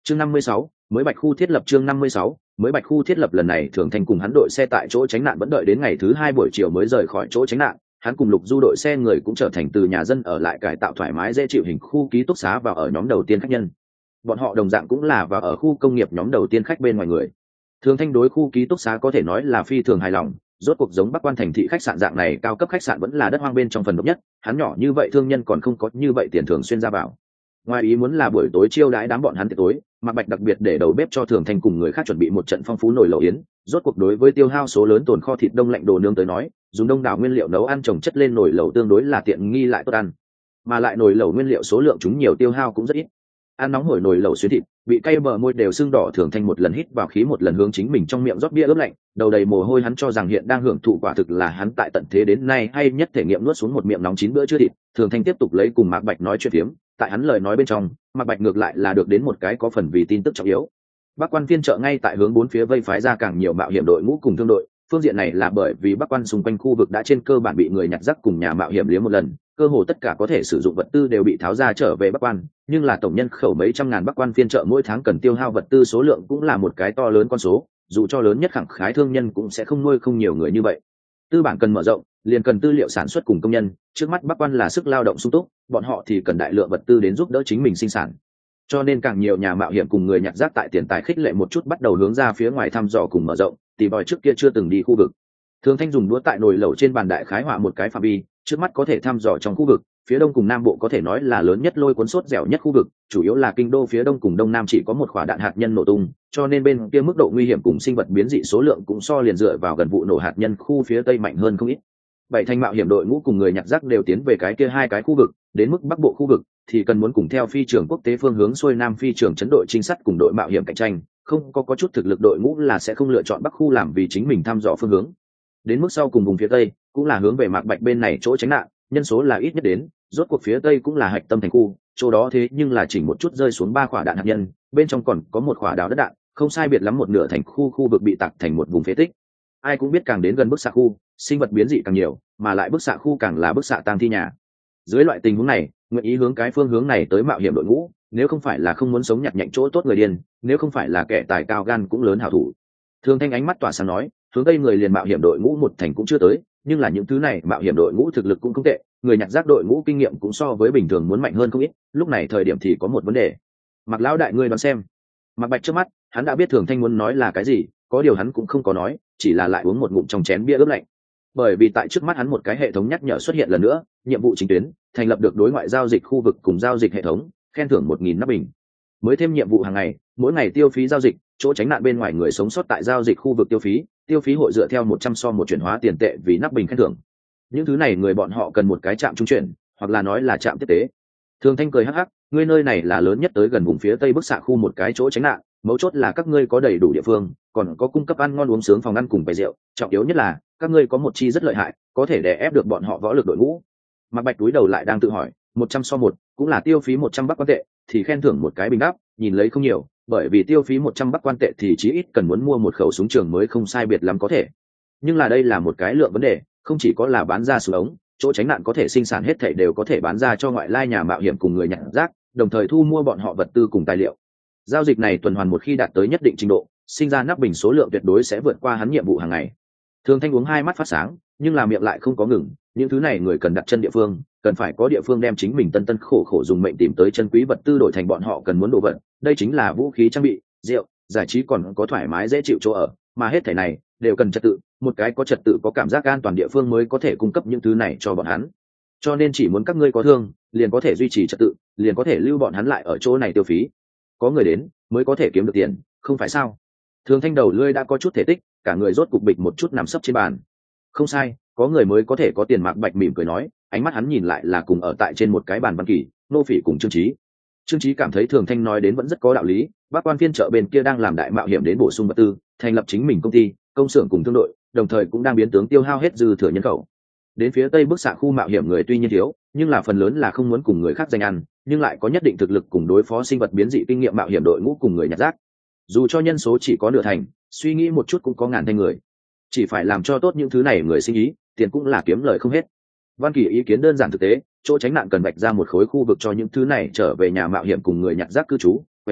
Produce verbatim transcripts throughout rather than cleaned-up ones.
chương năm mươi sáu mới bạch khu thiết lập chương năm mươi sáu mới bạch khu thiết lập lần này Thường Thanh cùng hắn đội xe tại chỗ tránh nạn vẫn đợi đến ngày thứ hai buổi chiều mới rời khỏi chỗ tránh nạn. Hắn cùng Lục Du đội xe người cũng trở thành từ nhà dân ở lại cải tạo thoải mái dễ chịu hình khu ký túc xá vào ở nhóm đầu tiên khách nhân. Bọn họ đồng dạng cũng là vào ở khu công nghiệp nhóm đầu tiên khách bên ngoài người. Thường Thanh đối khu ký túc xá có thể nói là phi thường hài lòng, rốt cuộc giống Bắc Quan thành thị khách sạn dạng này cao cấp khách sạn vẫn là đất hoang bên trong phần độc nhất, hắn nhỏ như vậy thương nhân còn không có như vậy tiền thường xuyên ra vào. Ngoài ý muốn là buổi tối chiêu đãi đám bọn hắn tiệc tối, Mạc Bạch đặc biệt để đầu bếp cho Thường Thanh cùng người khác chuẩn bị một trận phong phú nồi lẩu yến, rốt cuộc đối với tiêu hao số lớn tồn kho thịt đông lạnh đồ nướng tới nói, dùng đông đảo nguyên liệu nấu ăn trồng chất lên nồi lẩu tương đối là tiện nghi lại tốt ăn. Mà lại nồi lẩu nguyên liệu số lượng chúng nhiều tiêu hao cũng rất ít. Ăn nóng hổi nồi lẩu xuyến thịt, vị cay bờ môi đều sưng đỏ, Thường Thanh một lần hít vào khí một lần hướng chính mình trong miệng rót bia ướp lạnh, đầu đầy mồ hôi, hắn cho rằng hiện đang hưởng thụ quả thực là hắn tại tận thế đến nay hay nhất thể nghiệm nuốt xuống một miệng nóng chín bữa trưa thịt. Thường Thanh tiếp tục lấy cùng Mạc Bạch nói chuyện phiếm, tại hắn lời nói bên trong, Mạc Bạch ngược lại là được đến một cái có phần vì tin tức trọng yếu. Bắc Quan phiên chợ ngay tại hướng bốn phía vây phái ra càng nhiều mạo hiểm đội ngũ cùng thương đội, phương diện này là bởi vì Bắc Quan xung quanh khu vực đã trên cơ bản bị người nhặt rác cùng nhà mạo hiểm liếm một lần, cơ hồ tất cả có thể sử dụng vật tư đều bị tháo ra trở về Bắc Quan, nhưng là tổng nhân khẩu mấy trăm ngàn Bắc Quan phiên chợ mỗi tháng cần tiêu hao vật tư số lượng cũng là một cái to lớn con số, dù cho lớn nhất khẳng khái thương nhân cũng sẽ không nuôi không nhiều người như vậy. Tư bản cần mở rộng, liền cần tư liệu sản xuất cùng công nhân, trước mắt Bắc Quan là sức lao động sung túc, bọn họ thì cần đại lượng vật tư đến giúp đỡ chính mình sinh sản. Cho nên càng nhiều nhà mạo hiểm cùng người nhặt rác tại tiền tài khích lệ một chút bắt đầu hướng ra phía ngoài thăm dò cùng mở rộng, tỷ bòi trước kia chưa từng đi khu vực. Thường Thanh dùng đũa tại nồi lẩu trên bàn đại khái họa một cái phạm vi, trước mắt có thể thăm dò trong khu vực, phía đông cùng nam bộ có thể nói là lớn nhất lôi cuốn sốt dẻo nhất khu vực, chủ yếu là kinh đô phía đông cùng đông nam chỉ có một quả đạn hạt nhân nổ tung, cho nên bên kia mức độ nguy hiểm cùng sinh vật biến dị số lượng cũng so liền dựa vào gần vụ nổ hạt nhân khu phía tây mạnh hơn không ít. Bảy thành mạo hiểm đội ngũ cùng người nhặt rác đều tiến về cái kia hai cái khu vực, đến mức bắc bộ khu vực thì cần muốn cùng theo phi trường quốc tế phương hướng xuôi nam phi trường chấn đội trinh sát cùng đội mạo hiểm cạnh tranh, không có có chút thực lực đội ngũ là sẽ không lựa chọn bắc khu làm vì chính mình thăm dò phương hướng. Đến mức sau cùng vùng phía tây cũng là hướng về Mạc Bạch bên này chỗ tránh nạn, nhân số là ít nhất đến, rốt cuộc phía tây cũng là hạch tâm thành khu, chỗ đó thế nhưng là chỉnh một chút rơi xuống ba quả đạn hạt nhân, bên trong còn có một quả đào đất đạn, không sai biệt lắm một nửa thành khu khu vực bị tạc thành một vùng phế tích. Ai cũng biết càng đến gần bức xạ khu, sinh vật biến dị càng nhiều, mà lại bức xạ khu càng là bức xạ tang thi nhà. Dưới loại tình huống này, nguyện ý hướng cái phương hướng này tới mạo hiểm đội ngũ, nếu không phải là không muốn sống nhặt nhạnh chỗ tốt người điên, nếu không phải là kẻ tài cao gan cũng lớn hảo thủ. Thường Thanh ánh mắt tỏa sáng nói, hướng tây người liền mạo hiểm đội ngũ một thành cũng chưa tới, nhưng là những thứ này mạo hiểm đội ngũ thực lực cũng không tệ, người nhặt rác đội ngũ kinh nghiệm cũng so với bình thường muốn mạnh hơn không ít, lúc này thời điểm thì có một vấn đề. Mạc lão đại ngươi đoán xem. Mạc Bạch trước mắt, hắn đã biết Thường Thanh muốn nói là cái gì, có điều hắn cũng không có nói, chỉ là lại uống một ngụm trong chén bia ướp lạnh. Bởi vì tại trước mắt hắn một cái hệ thống nhắc nhở xuất hiện lần nữa, nhiệm vụ chính tuyến, thành lập được đối ngoại giao dịch khu vực cùng giao dịch hệ thống, khen thưởng một nghìn nắp bình. Mới thêm nhiệm vụ hàng ngày, mỗi ngày tiêu phí giao dịch, chỗ tránh nạn bên ngoài người sống sót tại giao dịch khu vực tiêu phí, tiêu phí hội dựa theo một trăm so một chuyển hóa tiền tệ vì nắp bình khen thưởng. Những thứ này người bọn họ cần một cái trạm trung chuyển, hoặc là nói là trạm tiếp tế. Thường Thanh cười hắc hắc, ngươi nơi này là lớn nhất tới gần vùng phía tây bức xạ khu một cái chỗ tránh nạn, mấu chốt là các ngươi có đầy đủ địa phương, còn có cung cấp ăn ngon uống sướng phòng ăn cùng bày rượu, trọng yếu nhất là các ngươi có một chi rất lợi hại, có thể đè ép được bọn họ võ lực đội ngũ. Mạc Bạch túi đầu lại đang tự hỏi, một trăm so một cũng là tiêu phí một trăm bắc quan tệ, thì khen thưởng một cái bình đáp, nhìn lấy không nhiều, bởi vì tiêu phí một trăm bắc quan tệ thì chí ít cần muốn mua một khẩu súng trường mới không sai biệt lắm có thể. Nhưng là đây là một cái lượng vấn đề, không chỉ có là bán ra súng ống, chỗ tránh nạn có thể sinh sản hết thảy đều có thể bán ra cho ngoại lai nhà mạo hiểm cùng người nhặt rác, đồng thời thu mua bọn họ vật tư cùng tài liệu. Giao dịch này tuần hoàn một khi đạt tới nhất định trình độ, sinh ra nắp bình số lượng tuyệt đối sẽ vượt qua hắn nhiệm vụ hàng ngày. Thường Thanh uống hai mắt phát sáng, nhưng làm miệng lại không có ngừng, những thứ này người cần đặt chân địa phương, cần phải có địa phương đem chính mình tân tân khổ khổ dùng mệnh tìm tới chân quý vật tư đổi thành bọn họ cần muốn đồ vật, đây chính là vũ khí trang bị, rượu, giải trí còn có thoải mái dễ chịu chỗ ở, mà hết thảy này đều cần trật tự, một cái có trật tự có cảm giác an toàn địa phương mới có thể cung cấp những thứ này cho bọn hắn. Cho nên chỉ muốn các ngươi có thương, liền có thể duy trì trật tự, liền có thể lưu bọn hắn lại ở chỗ này tiêu phí. Có người đến, mới có thể kiếm được tiền, không phải sao? Thường Thanh đầu lưỡi đã có chút thể tích, cả người rốt cục bịch một chút nằm sấp trên bàn. Không sai, có người mới có thể có tiền. Mạc Bạch mỉm cười nói, ánh mắt hắn nhìn lại là cùng ở tại trên một cái bàn văn kỳ, Nô Phỉ cùng Trương Chí. Trương Chí cảm thấy Thường Thanh nói đến vẫn rất có đạo lý, Bắc Quan phiên chợ bên kia đang làm đại mạo hiểm đến bổ sung vật tư, thành lập chính mình công ty, công xưởng cùng thương đội, đồng thời cũng đang biến tướng tiêu hao hết dư thừa nhân khẩu. Đến phía tây bức xạ khu mạo hiểm người tuy nhiên thiếu, nhưng là phần lớn là không muốn cùng người khác giành ăn, nhưng lại có nhất định thực lực cùng đối phó sinh vật biến dị kinh nghiệm mạo hiểm đội ngũ cùng người nhặt rác. Dù cho nhân số chỉ có nửa thành, suy nghĩ một chút cũng có ngàn thanh người. Chỉ phải làm cho tốt những thứ này người sinh ý, tiền cũng là kiếm lời không hết. Văn Kỳ ý kiến đơn giản thực tế, chỗ tránh nạn cần vạch ra một khối khu vực cho những thứ này trở về nhà mạo hiểm cùng người nhặt rác cư trú, bày rượu,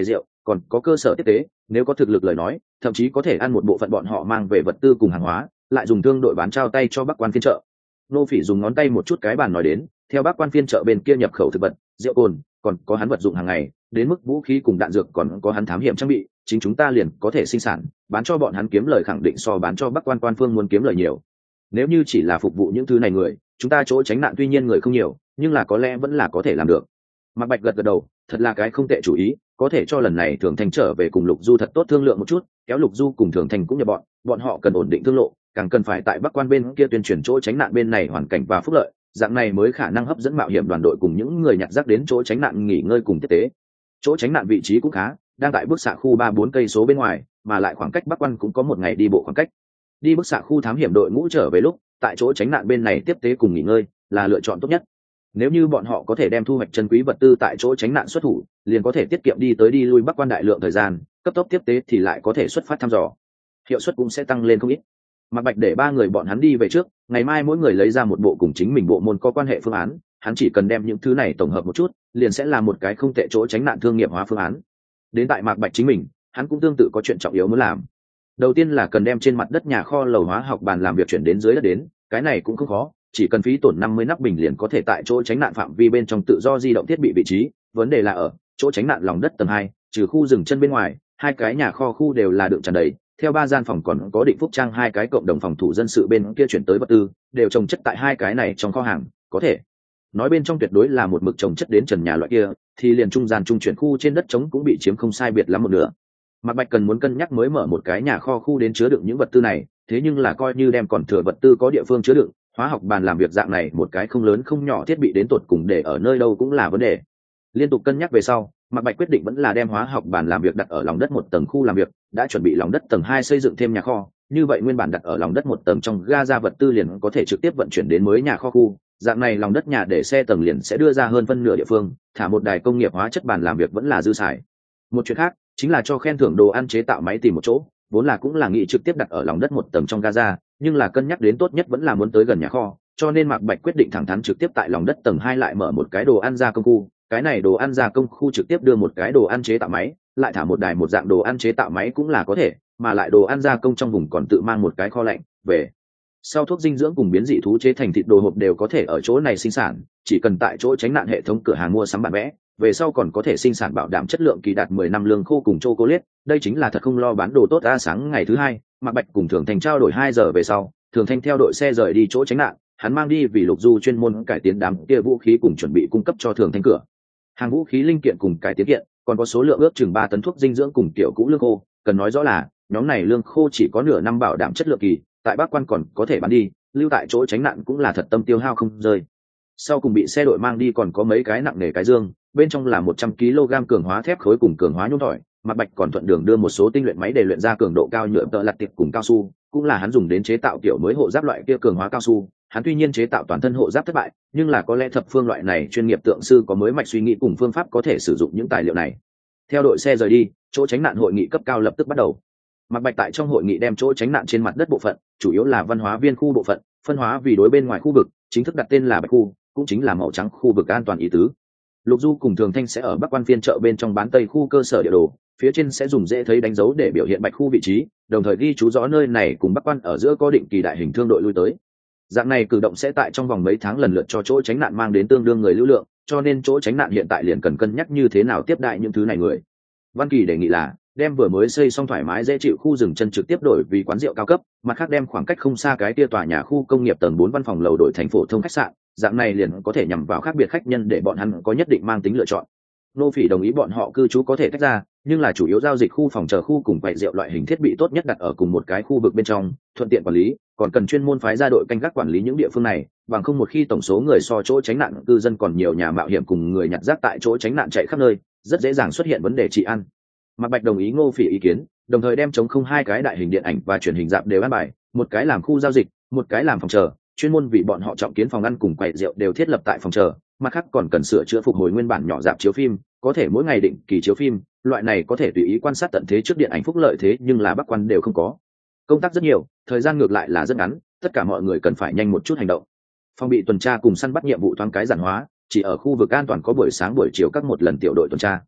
còn có cơ sở tiếp tế, nếu có thực lực lời nói thậm chí có thể ăn một bộ phận bọn họ mang về vật tư cùng hàng hóa, lại dùng thương đội bán trao tay cho Bắc Quan phiên chợ. Nô Phỉ dùng ngón tay một chút cái bàn nói đến, theo Bắc Quan phiên chợ bên kia nhập khẩu thực vật, rượu cồn, còn có hắn vật dụng hàng ngày, đến mức vũ khí cùng đạn dược còn có hắn thám hiểm trang bị, chính chúng ta liền có thể sinh sản, bán cho bọn hắn kiếm lời khẳng định so bán cho Bắc Quan quan phương muốn kiếm lời nhiều. Nếu như chỉ là phục vụ những thứ này người, chúng ta chỗ tránh nạn tuy nhiên người không nhiều, nhưng là có lẽ vẫn là có thể làm được. Mạc Bạch gật gật đầu, thật là cái không tệ chủ ý, có thể cho lần này Thường Thành trở về cùng Lục Du thật tốt thương lượng một chút, kéo Lục Du cùng Thường Thành cũng nhập bọn, bọn họ cần ổn định thương lộ, càng cần phải tại Bắc Quan bên kia tuyên truyền chỗ tránh nạn bên này hoàn cảnh và phúc lợi, dạng này mới khả năng hấp dẫn mạo hiểm đoàn đội cùng những người nhặt rác đến chỗ tránh nạn nghỉ ngơi cùng tiếp tế. Chỗ tránh nạn vị trí cũng khá, đang tại bức xạ khu ba bốn cây số bên ngoài, mà lại khoảng cách Bắc Quan cũng có một ngày đi bộ khoảng cách. Đi bức xạ khu thám hiểm đội ngũ trở về lúc, tại chỗ tránh nạn bên này tiếp tế cùng nghỉ ngơi là lựa chọn tốt nhất. Nếu như bọn họ có thể đem thu hoạch chân quý vật tư tại chỗ tránh nạn xuất thủ, liền có thể tiết kiệm đi tới đi lui Bắc Quan đại lượng thời gian, cấp tốc tiếp tế thì lại có thể xuất phát thăm dò, hiệu suất cũng sẽ tăng lên không ít. Mạc Bạch để ba người bọn hắn đi về trước, ngày mai mỗi người lấy ra một bộ cùng chính mình bộ môn có quan hệ phương án, hắn chỉ cần đem những thứ này tổng hợp một chút, liền sẽ là một cái không tệ chỗ tránh nạn thương nghiệp hóa phương án. Đến tại Mạc Bạch chính mình, hắn cũng tương tự có chuyện trọng yếu muốn làm. Đầu tiên là cần đem trên mặt đất nhà kho lầu hóa học bàn làm việc chuyển đến dưới đất đến, cái này cũng không khó, chỉ cần phí tổn năm mươi nắp bình liền có thể tại chỗ tránh nạn phạm vi bên trong tự do di động thiết bị vị trí, vấn đề là ở chỗ tránh nạn lòng đất tầng hai, trừ khu rừng chân bên ngoài, hai cái nhà kho khu đều là đựng tràn đầy, theo ba gian phòng còn có Định Phúc Trang hai cái cộng đồng phòng thủ dân sự bên kia chuyển tới vật tư, đều trồng chất tại hai cái này trong kho hàng, có thể nói bên trong tuyệt đối là một mực trồng chất đến trần nhà loại kia, thì liền trung gian trung chuyển khu trên đất trống cũng bị chiếm không sai biệt lắm một nửa. Mạc Bạch cần muốn cân nhắc mới mở một cái nhà kho khu đến chứa đựng những vật tư này, thế nhưng là coi như đem còn thừa vật tư có địa phương chứa đựng, hóa học bàn làm việc dạng này một cái không lớn không nhỏ thiết bị đến tột cùng để ở nơi đâu cũng là vấn đề. Liên tục cân nhắc về sau, Mạc Bạch quyết định vẫn là đem hóa học bàn làm việc đặt ở lòng đất một tầng khu làm việc, đã chuẩn bị lòng đất tầng hai xây dựng thêm nhà kho, như vậy nguyên bản đặt ở lòng đất một tầng trong ga ra vật tư liền có thể trực tiếp vận chuyển đến mới nhà kho khu, dạng này lòng đất nhà để xe tầng liền sẽ đưa ra hơn phân nửa địa phương, thả một đài công nghiệp hóa chất bàn làm việc vẫn là dư xài. Một chuyện khác chính là cho khen thưởng đồ ăn chế tạo máy tìm một chỗ, vốn là cũng là nghĩ trực tiếp đặt ở lòng đất một tầng trong Gaza, nhưng là cân nhắc đến tốt nhất vẫn là muốn tới gần nhà kho, cho nên Mạc Bạch quyết định thẳng thắn trực tiếp tại lòng đất tầng hai lại mở một cái đồ ăn gia công khu, cái này đồ ăn gia công khu trực tiếp đưa một cái đồ ăn chế tạo máy, lại thả một đài một dạng đồ ăn chế tạo máy cũng là có thể, mà lại đồ ăn gia công trong vùng còn tự mang một cái kho lạnh, về sau thuốc dinh dưỡng cùng biến dị thú chế thành thịt đồ hộp đều có thể ở chỗ này sinh sản, chỉ cần tại chỗ tránh nạn hệ thống cửa hàng mua sắm bản vẽ, về sau còn có thể sinh sản bảo đảm chất lượng kỳ đạt mười năm lương khô cùng chocolate, đây chính là thật không lo bán đồ tốt. A sáng ngày thứ hai, Mạc Bạch cùng Thường Thành trao đổi hai giờ về sau, Thường Thành theo đội xe rời đi chỗ tránh nạn, hắn mang đi vì Lục Du chuyên môn cải tiến đám kia vũ khí cùng chuẩn bị cung cấp cho Thường Thành cửa hàng vũ khí linh kiện cùng cải tiến kiện, còn có số lượng ước chừng ba tấn thuốc dinh dưỡng cùng tiểu cũ lương khô, cần nói rõ là nhóm này lương khô chỉ có nửa năm bảo đảm chất lượng kỳ, tại Bắc Quan còn có thể bán đi, lưu tại chỗ tránh nạn cũng là thật tâm tiêu hao không rơi. Sau cùng bị xe đội mang đi còn có mấy cái nặng nề cái dương, bên trong là một trăm ki lô gam cường hóa thép khối cùng cường hóa nhôm thỏi, Mạc Bạch còn thuận đường đưa một số tinh luyện máy để luyện ra cường độ cao nhựa tợ lặt tiệp cùng cao su, cũng là hắn dùng đến chế tạo kiểu mới hộ giáp loại kia cường hóa cao su. Hắn tuy nhiên chế tạo toàn thân hộ giáp thất bại, nhưng là có lẽ thập phương loại này chuyên nghiệp tượng sư có mới mạch suy nghĩ cùng phương pháp có thể sử dụng những tài liệu này. Theo đội xe rời đi, chỗ tránh nạn hội nghị cấp cao lập tức bắt đầu. Mạc Bạch tại trong hội nghị đem chỗ tránh nạn trên mặt đất bộ phận, chủ yếu là văn hóa viên khu bộ phận, phân hóa vì đối bên ngoài khu vực, chính thức đặt tên là Bạch khu, cũng chính là màu trắng khu vực an toàn ý tứ. Lục Du cùng Thường Thanh sẽ ở Bắc Quan phiên chợ bên trong bán Tây khu cơ sở địa đồ, phía trên sẽ dùng dễ thấy đánh dấu để biểu hiện Bạch khu vị trí, đồng thời ghi chú rõ nơi này cùng Bắc Quan ở giữa có định kỳ đại hình thương đội lui tới. Dạng này cử động sẽ tại trong vòng mấy tháng lần lượt cho chỗ tránh nạn mang đến tương đương người lưu lượng, cho nên chỗ tránh nạn hiện tại liền cần cân nhắc như thế nào tiếp đại những thứ này người. Văn Kỳ đề nghị là đem vừa mới xây xong thoải mái dễ chịu khu rừng chân trực tiếp đổi vì quán rượu cao cấp, mặt khác đem khoảng cách không xa cái tia tòa nhà khu công nghiệp tầng bốn văn phòng lầu đổi thành phổ thông khách sạn, dạng này liền có thể nhằm vào khác biệt khách nhân để bọn hắn có nhất định mang tính lựa chọn. Nô Phỉ đồng ý bọn họ cư trú có thể tách ra, nhưng là chủ yếu giao dịch khu phòng chờ khu cùng quầy rượu loại hình thiết bị tốt nhất đặt ở cùng một cái khu vực bên trong, thuận tiện quản lý, còn cần chuyên môn phái ra đội canh gác quản lý những địa phương này, bằng không một khi tổng số người so chỗ tránh nạn cư dân còn nhiều, nhà mạo hiểm cùng người nhặt rác tại chỗ tránh nạn chạy khắp nơi, rất dễ dàng xuất hiện vấn đề trị ăn. Mạc Bạch đồng ý Ngô Phỉ ý kiến, đồng thời đem chống không hai cái đại hình điện ảnh và truyền hình rạp đều an bài, một cái làm khu giao dịch, một cái làm phòng chờ, chuyên môn vì bọn họ trọng kiến phòng ăn cùng quầy rượu đều thiết lập tại phòng chờ, mặt khác còn cần sửa chữa phục hồi nguyên bản nhỏ rạp chiếu phim, có thể mỗi ngày định kỳ chiếu phim, loại này có thể tùy ý quan sát tận thế trước điện ảnh phúc lợi, thế nhưng là Bắc Quan đều không có. Công tác rất nhiều, thời gian ngược lại là rất ngắn, tất cả mọi người cần phải nhanh một chút hành động. Phòng bị tuần tra cùng săn bắt nhiệm vụ thoáng cái giản hóa, chỉ ở khu vực an toàn có buổi sáng buổi chiều các một lần tiểu đội tuần tra.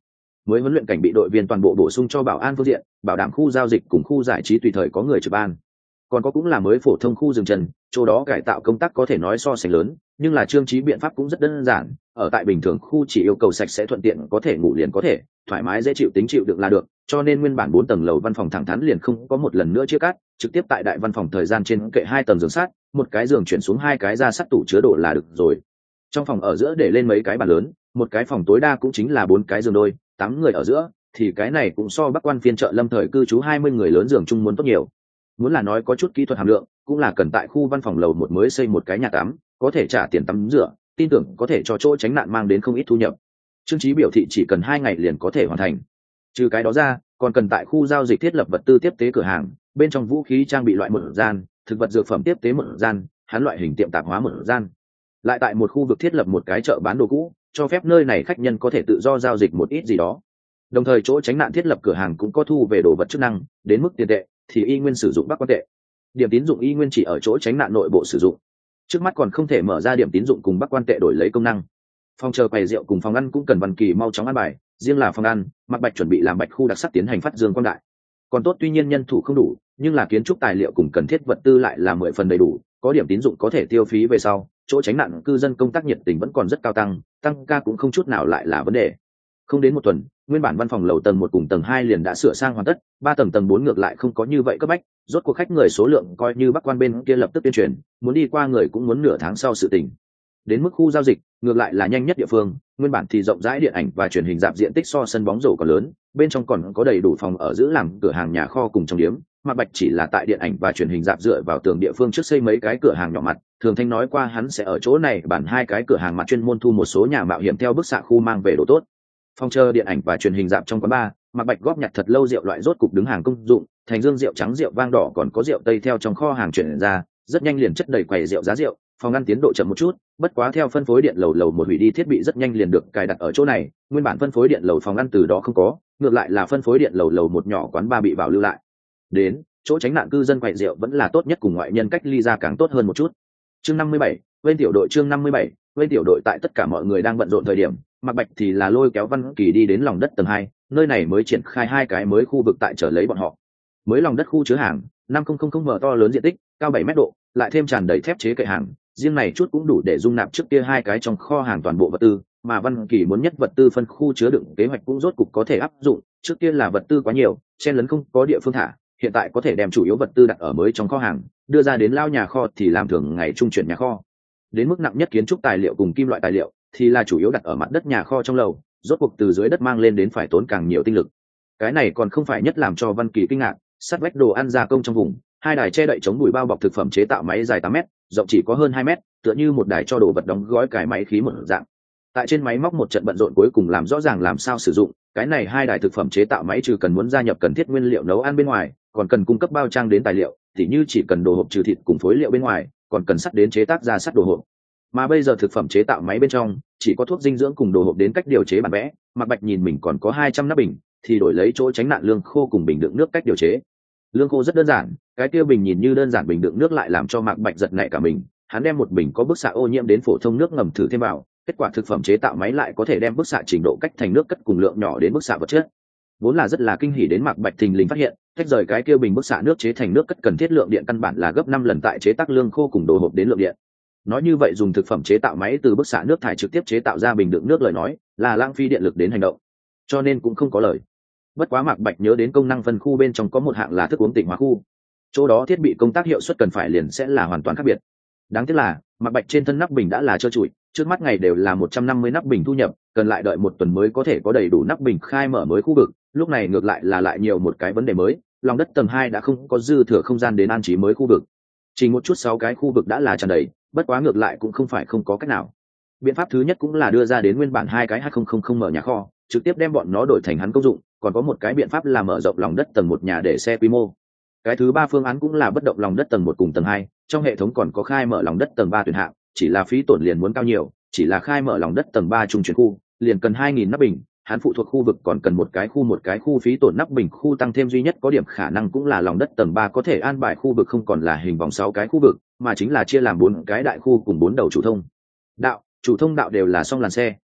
mới huấn luyện cảnh bị đội viên toàn bộ bổ sung cho bảo an phương diện, bảo đảm khu giao dịch cùng khu giải trí tùy thời có người trực ban. Còn có cũng là mới phổ thông khu rừng trần, chỗ đó cải tạo công tác có thể nói so sánh lớn, nhưng là trương trí biện pháp cũng rất đơn giản. Ở tại bình thường khu chỉ yêu cầu sạch sẽ thuận tiện, có thể ngủ liền có thể, thoải mái dễ chịu tính chịu đựng là được, cho nên nguyên bản bốn tầng lầu văn phòng thẳng thắn liền không có một lần nữa chia cắt, trực tiếp tại đại văn phòng thời gian trên kệ hai tầng giường sắt, một cái giường chuyển xuống hai cái ra sắt tủ chứa đồ là được rồi. Trong phòng ở giữa để lên mấy cái bàn lớn, một cái phòng tối đa cũng chính là bốn cái giường đôi, tám người ở giữa, thì cái này cũng so Bắc Quan phiên chợ Lâm thời cư trú hai mươi người lớn giường chung muốn tốt nhiều. Muốn là nói có chút kỹ thuật hàm lượng, cũng là cần tại khu văn phòng lầu một mới xây một cái nhà tắm, có thể trả tiền tắm rửa, tin tưởng có thể cho chỗ tránh nạn mang đến không ít thu nhập. Trương Chí biểu thị chỉ cần hai ngày liền có thể hoàn thành. Trừ cái đó ra, còn cần tại khu giao dịch thiết lập vật tư tiếp tế cửa hàng, bên trong vũ khí trang bị loại một gian, thực vật dược phẩm tiếp tế một gian, hắn loại hình tiệm tạp hóa một gian. Lại tại một khu vực thiết lập một cái chợ bán đồ cũ, cho phép nơi này khách nhân có thể tự do giao dịch một ít gì đó. Đồng thời chỗ tránh nạn thiết lập cửa hàng cũng có thu về đồ vật chức năng, đến mức tiền tệ thì y nguyên sử dụng Bắc Quan tệ. Điểm tín dụng y nguyên chỉ ở chỗ tránh nạn nội bộ sử dụng. Trước mắt còn không thể mở ra điểm tín dụng cùng Bắc Quan tệ đổi lấy công năng. Phòng chờ quầy rượu cùng phòng ăn cũng cần Văn Kỳ mau chóng ăn bài, riêng là phòng ăn, Mạc Bạch chuẩn bị làm Bạch khu đặc sắc tiến hành phát dương quang đại. Còn tốt tuy nhiên nhân thủ không đủ, nhưng là kiến trúc tài liệu cùng cần thiết vật tư lại là mười phần đầy đủ, có điểm tín dụng có thể tiêu phí về sau, chỗ tránh nạn cư dân công tác nhiệt tình vẫn còn rất cao tăng, tăng ca cũng không chút nào lại là vấn đề. Không đến một tuần, nguyên bản văn phòng lầu tầng một cùng tầng hai liền đã sửa sang hoàn tất, ba tầng tầng bốn ngược lại không có như vậy cấp bách, rốt cuộc khách người số lượng coi như Bắc Quan bên kia lập tức tuyên truyền, muốn đi qua người cũng muốn nửa tháng sau sự tình. Đến mức khu giao dịch, ngược lại là nhanh nhất địa phương, nguyên bản thì rộng rãi điện ảnh và truyền hình rạp diện tích so sân bóng rổ còn lớn, bên trong còn có đầy đủ phòng ở giữ làm cửa hàng nhà kho cùng trong điếm. Mạc Bạch chỉ là tại điện ảnh và truyền hình rạp dựa vào tường địa phương trước xây mấy cái cửa hàng nhỏ mặt, Thường Thanh nói qua hắn sẽ ở chỗ này bản hai cái cửa hàng mặt chuyên môn thu một số nhà mạo hiểm theo bức xạ khu mang về đồ tốt. Phòng chờ điện ảnh và truyền hình rạp trong quán bar, Mạc Bạch góp nhặt thật lâu rượu loại rốt cục đứng hàng công dụng, thành dương rượu trắng, rượu vang đỏ, còn có rượu tây theo trong kho hàng chuyển ra, rất nhanh liền chất đầy quầy rượu giá rượu. Phòng ăn tiến độ chậm một chút, bất quá theo phân phối điện lầu lầu một hủy đi thiết bị rất nhanh liền được cài đặt ở chỗ này, nguyên bản phân phối điện lầu phòng ăn từ đó không có, ngược lại là phân phối điện lầu lầu một nhỏ quán bar bị bảo lưu lại. Đến chỗ tránh nạn cư dân quầy rượu vẫn là tốt nhất, cùng ngoại nhân cách ly ra càng tốt hơn một chút. Chương năm mươi bảy, bên tiểu đội chương năm mươi bảy, bên tiểu đội tại tất cả mọi người đang bận rộn thời điểm, Mạc Bạch thì là lôi kéo Văn Kỳ đi đến lòng đất tầng hai, nơi này mới triển khai hai cái mới khu vực tại chờ lấy bọn họ. Mới lòng đất khu chứa hàng, năm nghìn m to lớn diện tích, cao bảy mét độ, lại thêm tràn đầy thép chế kệ hàng, riêng này chút cũng đủ để dung nạp trước kia hai cái trong kho hàng toàn bộ vật tư, mà Văn Kỳ muốn nhất vật tư phân khu chứa đựng kế hoạch cũng rốt cục có thể áp dụng, trước kia là vật tư quá nhiều, chen lấn không có địa phương thả, hiện tại có thể đem chủ yếu vật tư đặt ở mới trong kho hàng, đưa ra đến lao nhà kho thì làm thường ngày trung chuyển nhà kho. Đến mức nặng nhất kiến trúc tài liệu cùng kim loại tài liệu thì là chủ yếu đặt ở mặt đất nhà kho trong lầu, rốt cuộc từ dưới đất mang lên đến phải tốn càng nhiều tinh lực. Cái này còn không phải nhất làm cho Văn Kỳ kinh ngạc, sắt vách đồ ăn gia công trong vùng, hai đài che đậy chống bụi bao bọc thực phẩm chế tạo máy dài tám mét, rộng chỉ có hơn hai mét, tựa như một đài cho đồ vật đóng gói cải máy khí một dạng. Tại trên máy móc một trận bận rộn cuối cùng làm rõ ràng làm sao sử dụng, cái này hai đài thực phẩm chế tạo máy trừ cần muốn gia nhập cần thiết nguyên liệu nấu ăn bên ngoài, còn cần cung cấp bao trang đến tài liệu, tỉ như chỉ cần đồ hộp trừ thịt cùng phối liệu bên ngoài, còn cần sắt đến chế tác ra sắt đồ hộp. Mà bây giờ thực phẩm chế tạo máy bên trong chỉ có thuốc dinh dưỡng cùng đồ hộp đến cách điều chế bản vẽ, Mạc Bạch nhìn mình còn có hai trăm nắp bình, thì đổi lấy chỗ tránh nạn lương khô cùng bình đựng nước cách điều chế. Lương khô rất đơn giản, cái kia bình nhìn như đơn giản bình đựng nước lại làm cho Mạc Bạch giật nảy cả mình, hắn đem một bình có bức xạ ô nhiễm đến phổ thông nước ngầm thử thêm vào, kết quả thực phẩm chế tạo máy lại có thể đem bức xạ trình độ cách thành nước cất cùng lượng nhỏ đến bức xạ vật chất. Vốn là rất là kinh hỉ đến Mạc Bạch thình lình phát hiện, tách rời cái kia bình bức xạ nước chế thành nước cất cần thiết lượng điện căn bản là gấp năm lần tại chế tác lương khô cùng đồ hộp đến lượng điện. Nói như vậy dùng thực phẩm chế tạo máy từ bức xạ nước thải trực tiếp chế tạo ra bình đựng nước lời nói, là lãng phí điện lực đến hành động, cho nên cũng không có lời. Bất quá Mạc Bạch nhớ đến công năng phân khu bên trong có một hạng là thức uống tỉnh hóa khu, chỗ đó thiết bị công tác hiệu suất cần phải liền sẽ là hoàn toàn khác biệt. Đáng tiếc là Mạc Bạch trên thân nắp bình đã là trơ trụi, trước mắt ngày đều là một trăm năm mươi nắp bình thu nhập, cần lại đợi một tuần mới có thể có đầy đủ nắp bình khai mở mới khu vực. Lúc này ngược lại là lại nhiều một cái vấn đề mới, lòng đất tầng hai đã không có dư thừa không gian đến an trí mới khu vực, chỉ một chút sáu cái khu vực đã là tràn đầy. Bất quá ngược lại cũng không phải không có cách nào. Biện pháp thứ nhất cũng là đưa ra đến nguyên bản hai cái hai nghìn mở nhà kho, trực tiếp đem bọn nó đổi thành hắn công dụng, còn có một cái biện pháp là mở rộng lòng đất tầng một nhà để xe quy mô. Cái thứ ba phương án cũng là bất động lòng đất tầng một cùng tầng hai, trong hệ thống còn có khai mở lòng đất tầng ba tuyển hạng, chỉ là phí tổn liền muốn cao nhiều, chỉ là khai mở lòng đất tầng ba trung chuyển khu, liền cần hai nghìn nắp bình, hắn phụ thuộc khu vực còn cần một cái khu một cái khu phí tổn nắp bình khu tăng thêm duy nhất có điểm khả năng cũng là lòng đất tầng ba có thể an bài khu vực không còn là hình vòng sáu cái khu vực, mà chính là chia làm bốn cái đại khu cùng bốn đầu chủ thông đạo. Chủ thông đạo đều là song làn xe,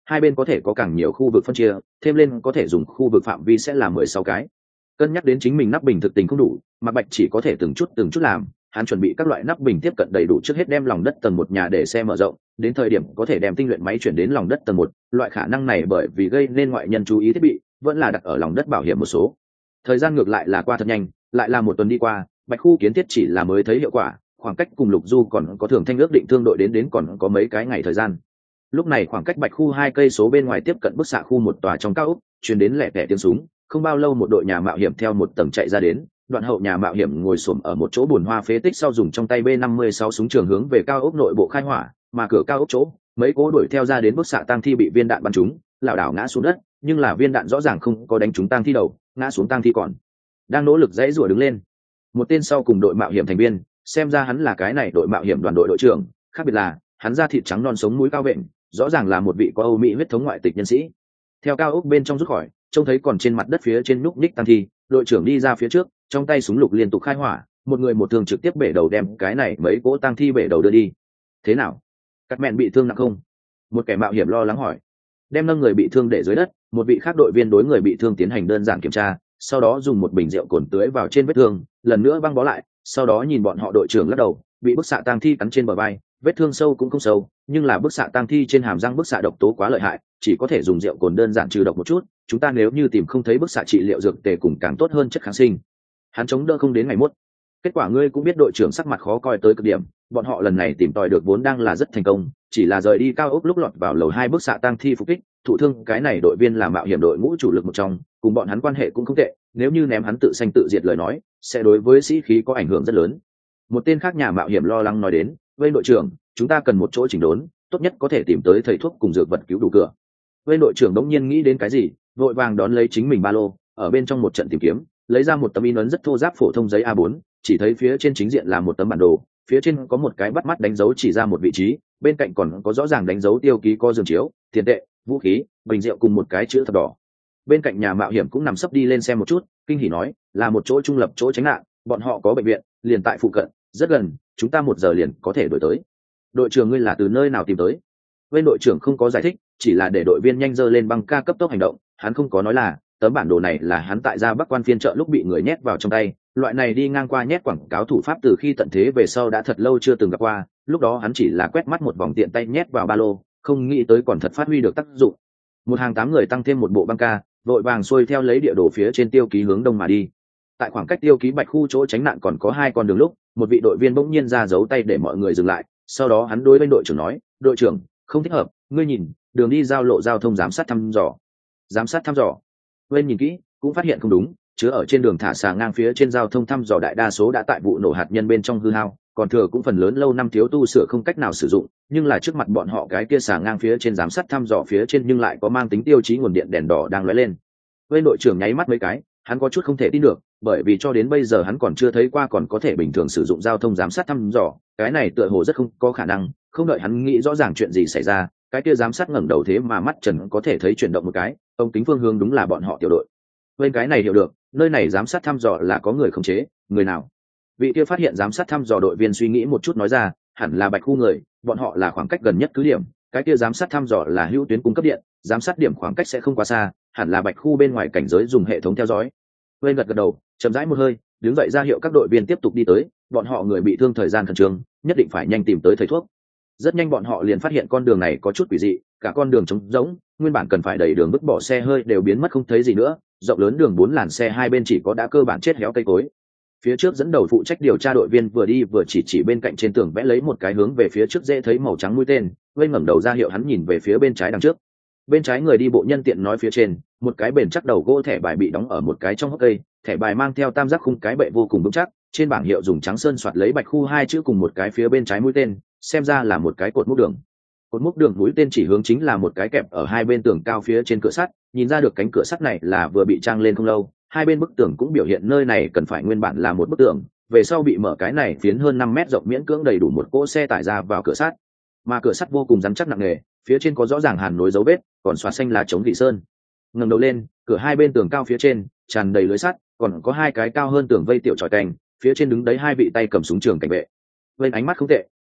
hai bên có thể có càng nhiều khu vực phân chia, thêm lên có thể dùng khu vực phạm vi sẽ là mười sáu cái. Cân nhắc đến chính mình nắp bình thực tình không đủ, Mạc Bạch chỉ có thể từng chút từng chút làm. Hắn chuẩn bị các loại nắp bình tiếp cận đầy đủ trước hết đem lòng đất tầng một nhà để xe mở rộng, đến thời điểm có thể đem tinh luyện máy chuyển đến lòng đất tầng một. Loại khả năng này bởi vì gây nên ngoại nhân chú ý thiết bị, vẫn là đặt ở lòng đất bảo hiểm một số. Thời gian ngược lại là qua thật nhanh, lại là một tuần đi qua, Bạch khu kiến thiết chỉ là mới thấy hiệu quả, khoảng cách cùng Lục Du còn có Thường Thanh ước định thương đội đến đến còn có mấy cái ngày thời gian. Lúc này khoảng cách Bạch khu hai cây số bên ngoài tiếp cận bức xạ khu một tòa trong cao ốc, truyền đến lẻ tẻ tiếng súng, không bao lâu một đội nhà mạo hiểm theo một tầng chạy ra đến. Đoạn hậu nhà mạo hiểm ngồi xổm ở một chỗ bùn hoa phế tích sau dùng trong tay B năm mươi sáu súng trường hướng về cao ốc nội bộ khai hỏa, mà cửa cao ốc chỗ, mấy cố đuổi theo ra đến bức xạ tang thi bị viên đạn bắn trúng, lảo đảo ngã xuống đất, nhưng là viên đạn rõ ràng không có đánh trúng tang thi đầu, ngã xuống tang thi còn đang nỗ lực dãy rủa đứng lên. Một tên sau cùng đội mạo hiểm thành viên, xem ra hắn là cái này đội mạo hiểm đoàn đội đội trưởng, khác biệt là hắn da thịt trắng non sống mũi cao vện, rõ ràng là một vị có Âu Mỹ huyết thống ngoại tịch nhân sĩ. Theo cao ốc bên trong rút khỏi, trông thấy còn trên mặt đất phía trên núc ních tang thi, đội trưởng đi ra phía trước, trong tay súng lục liên tục khai hỏa, một người một thương trực tiếp bể đầu đem cái này mấy cỗ tang thi bể đầu đưa đi. Thế nào? Cắt mẹn bị thương nặng không? Một kẻ mạo hiểm lo lắng hỏi. Đem nâng người bị thương để dưới đất, một vị khác đội viên đối người bị thương tiến hành đơn giản kiểm tra, sau đó dùng một bình rượu cồn tưới vào trên vết thương, lần nữa băng bó lại, sau đó nhìn bọn họ đội trưởng lắc đầu, bị bức xạ tang thi cắn trên bờ vai, vết thương sâu cũng không sâu, nhưng là bức xạ tang thi trên hàm răng bức xạ độc tố quá lợi hại, chỉ có thể dùng rượu cồn đơn giản trừ độc một chút, chúng ta nếu như tìm không thấy bức xạ trị liệu dược tề cùng càng tốt hơn chất kháng sinh. Hắn chống đỡ không đến ngày mốt. Kết quả ngươi cũng biết đội trưởng sắc mặt khó coi tới cực điểm, bọn họ lần này tìm tòi được vốn đang là rất thành công, chỉ là rời đi cao ốc lúc lọt vào lầu hai bức xạ tang thi phục kích, thụ thương cái này đội viên là mạo hiểm đội ngũ chủ lực một trong, cùng bọn hắn quan hệ cũng không tệ, nếu như ném hắn tự sanh tự diệt lời nói, sẽ đối với sĩ khí có ảnh hưởng rất lớn. Một tên khác nhà mạo hiểm lo lắng nói đến, "Vây đội trưởng, chúng ta cần một chỗ chỉnh đốn, tốt nhất có thể tìm tới thầy thuốc cùng dược vật cứu đủ cửa." Vây đội trưởng đống nhiên nghĩ đến cái gì, vội vàng đón lấy chính mình ba lô, ở bên trong một trận tìm kiếm, lấy ra một tấm in ấn rất thô ráp phổ thông giấy A bốn, chỉ thấy phía trên chính diện là một tấm bản đồ, phía trên có một cái bắt mắt đánh dấu chỉ ra một vị trí, bên cạnh còn có rõ ràng đánh dấu tiêu ký có giường chiếu, tiền tệ, vũ khí, bình rượu cùng một cái chữ thập đỏ. Bên cạnh nhà mạo hiểm cũng nằm sấp đi lên xem một chút, kinh hỉ nói, là một chỗ trung lập chỗ tránh nạn, bọn họ có bệnh viện liền tại phụ cận, rất gần, chúng ta một giờ liền có thể đổi tới. Đội trưởng ngươi là từ nơi nào tìm tới? Bên đội trưởng không có giải thích, chỉ là để đội viên nhanh dơ lên băng ca cấp tốc hành động, hắn không có nói là tấm bản đồ này là hắn tại ra Bắc Quan phiên chợ lúc bị người nhét vào trong tay, loại này đi ngang qua nhét quảng cáo thủ pháp từ khi tận thế về sau đã thật lâu chưa từng gặp qua, lúc đó hắn chỉ là quét mắt một vòng tiện tay nhét vào ba lô, không nghĩ tới còn thật phát huy được tác dụng. Một hàng tám người tăng thêm một bộ băng ca, vội vàng xuôi theo lấy địa đồ phía trên tiêu ký hướng đông mà đi. Tại khoảng cách tiêu ký Bạch khu chỗ tránh nạn còn có hai con đường lúc, một vị đội viên bỗng nhiên ra giấu tay để mọi người dừng lại, sau đó hắn đối với đội trưởng nói, "Đội trưởng, không thích hợp, ngươi nhìn, đường đi giao lộ giao thông giám sát thăm dò." Giám sát thăm dò? Bên nhìn kỹ, cũng phát hiện không đúng, chứa ở trên đường thả xà ngang phía trên giao thông thăm dò đại đa số đã tại vụ nổ hạt nhân bên trong hư hao, còn thừa cũng phần lớn lâu năm thiếu tu sửa không cách nào sử dụng, nhưng là trước mặt bọn họ cái kia xà ngang phía trên giám sát thăm dò phía trên nhưng lại có mang tính tiêu chí nguồn điện đèn đỏ đang lóe lên. Bên đội trưởng nháy mắt mấy cái, hắn có chút không thể tin được, bởi vì cho đến bây giờ hắn còn chưa thấy qua còn có thể bình thường sử dụng giao thông giám sát thăm dò, cái này tựa hồ rất không có khả năng. Không đợi hắn nghĩ rõ ràng chuyện gì xảy ra, cái kia giám sát ngẩng đầu thế mà mắt trần có thể thấy chuyển động một cái, ông kính phương hướng đúng là bọn họ tiểu đội. Bên cái này hiểu được, nơi này giám sát thăm dò là có người khống chế, người nào? Vị kia phát hiện giám sát thăm dò đội viên suy nghĩ một chút nói ra, hẳn là Bạch khu người, bọn họ là khoảng cách gần nhất cứ điểm, cái kia giám sát thăm dò là hữu tuyến cung cấp điện, giám sát điểm khoảng cách sẽ không quá xa, hẳn là Bạch khu bên ngoài cảnh giới dùng hệ thống theo dõi. Bên gật gật đầu, chậm rãi một hơi, đứng dậy ra hiệu các đội viên tiếp tục đi tới, bọn họ người bị thương thời gian khẩn trương, nhất định phải nhanh tìm tới thầy thuốc. Rất nhanh bọn họ liền phát hiện con đường này có chút quỷ dị, cả con đường trống rỗng, nguyên bản cần phải đẩy đường vứt bỏ xe hơi đều biến mất không thấy gì nữa, rộng lớn đường bốn làn xe hai bên chỉ có đã cơ bản chết héo cây cối. Phía trước dẫn đầu phụ trách điều tra đội viên vừa đi vừa chỉ chỉ bên cạnh trên tường vẽ lấy một cái hướng về phía trước dễ thấy màu trắng mũi tên, Vây ngẩng đầu ra hiệu hắn nhìn về phía bên trái đằng trước. Bên trái người đi bộ nhân tiện nói phía trên, một cái bền chắc đầu gỗ thẻ bài bị đóng ở một cái trong hốc cây, thẻ bài mang theo tam giác khung cái bệ vô cùng vững chắc, trên bảng hiệu dùng trắng sơn soạt lấy Bạch khu hai chữ cùng một cái phía bên trái mũi tên, xem ra là một cái cột mốc đường. Cột mốc đường mũi tên chỉ hướng chính là một cái kẹp ở hai bên tường cao phía trên cửa sắt, nhìn ra được cánh cửa sắt này là vừa bị trang lên không lâu, hai bên bức tường cũng biểu hiện nơi này cần phải nguyên bản là một bức tường, về sau bị mở cái này phiến hơn năm mét rộng miễn cưỡng đầy đủ một cỗ xe tải ra vào cửa sắt. Mà cửa sắt vô cùng rắn chắc nặng nề, phía trên có rõ ràng hàn nối dấu vết, còn xóa xanh là chống thị sơn. Ngẩng đầu lên, cửa hai bên tường cao phía trên tràn đầy lưới sắt, còn có hai cái cao hơn tường vây tiểu tròi cành, phía trên đứng đấy hai vị tay cầm súng trường cảnh vệ. Bên ánh mắt không tệ,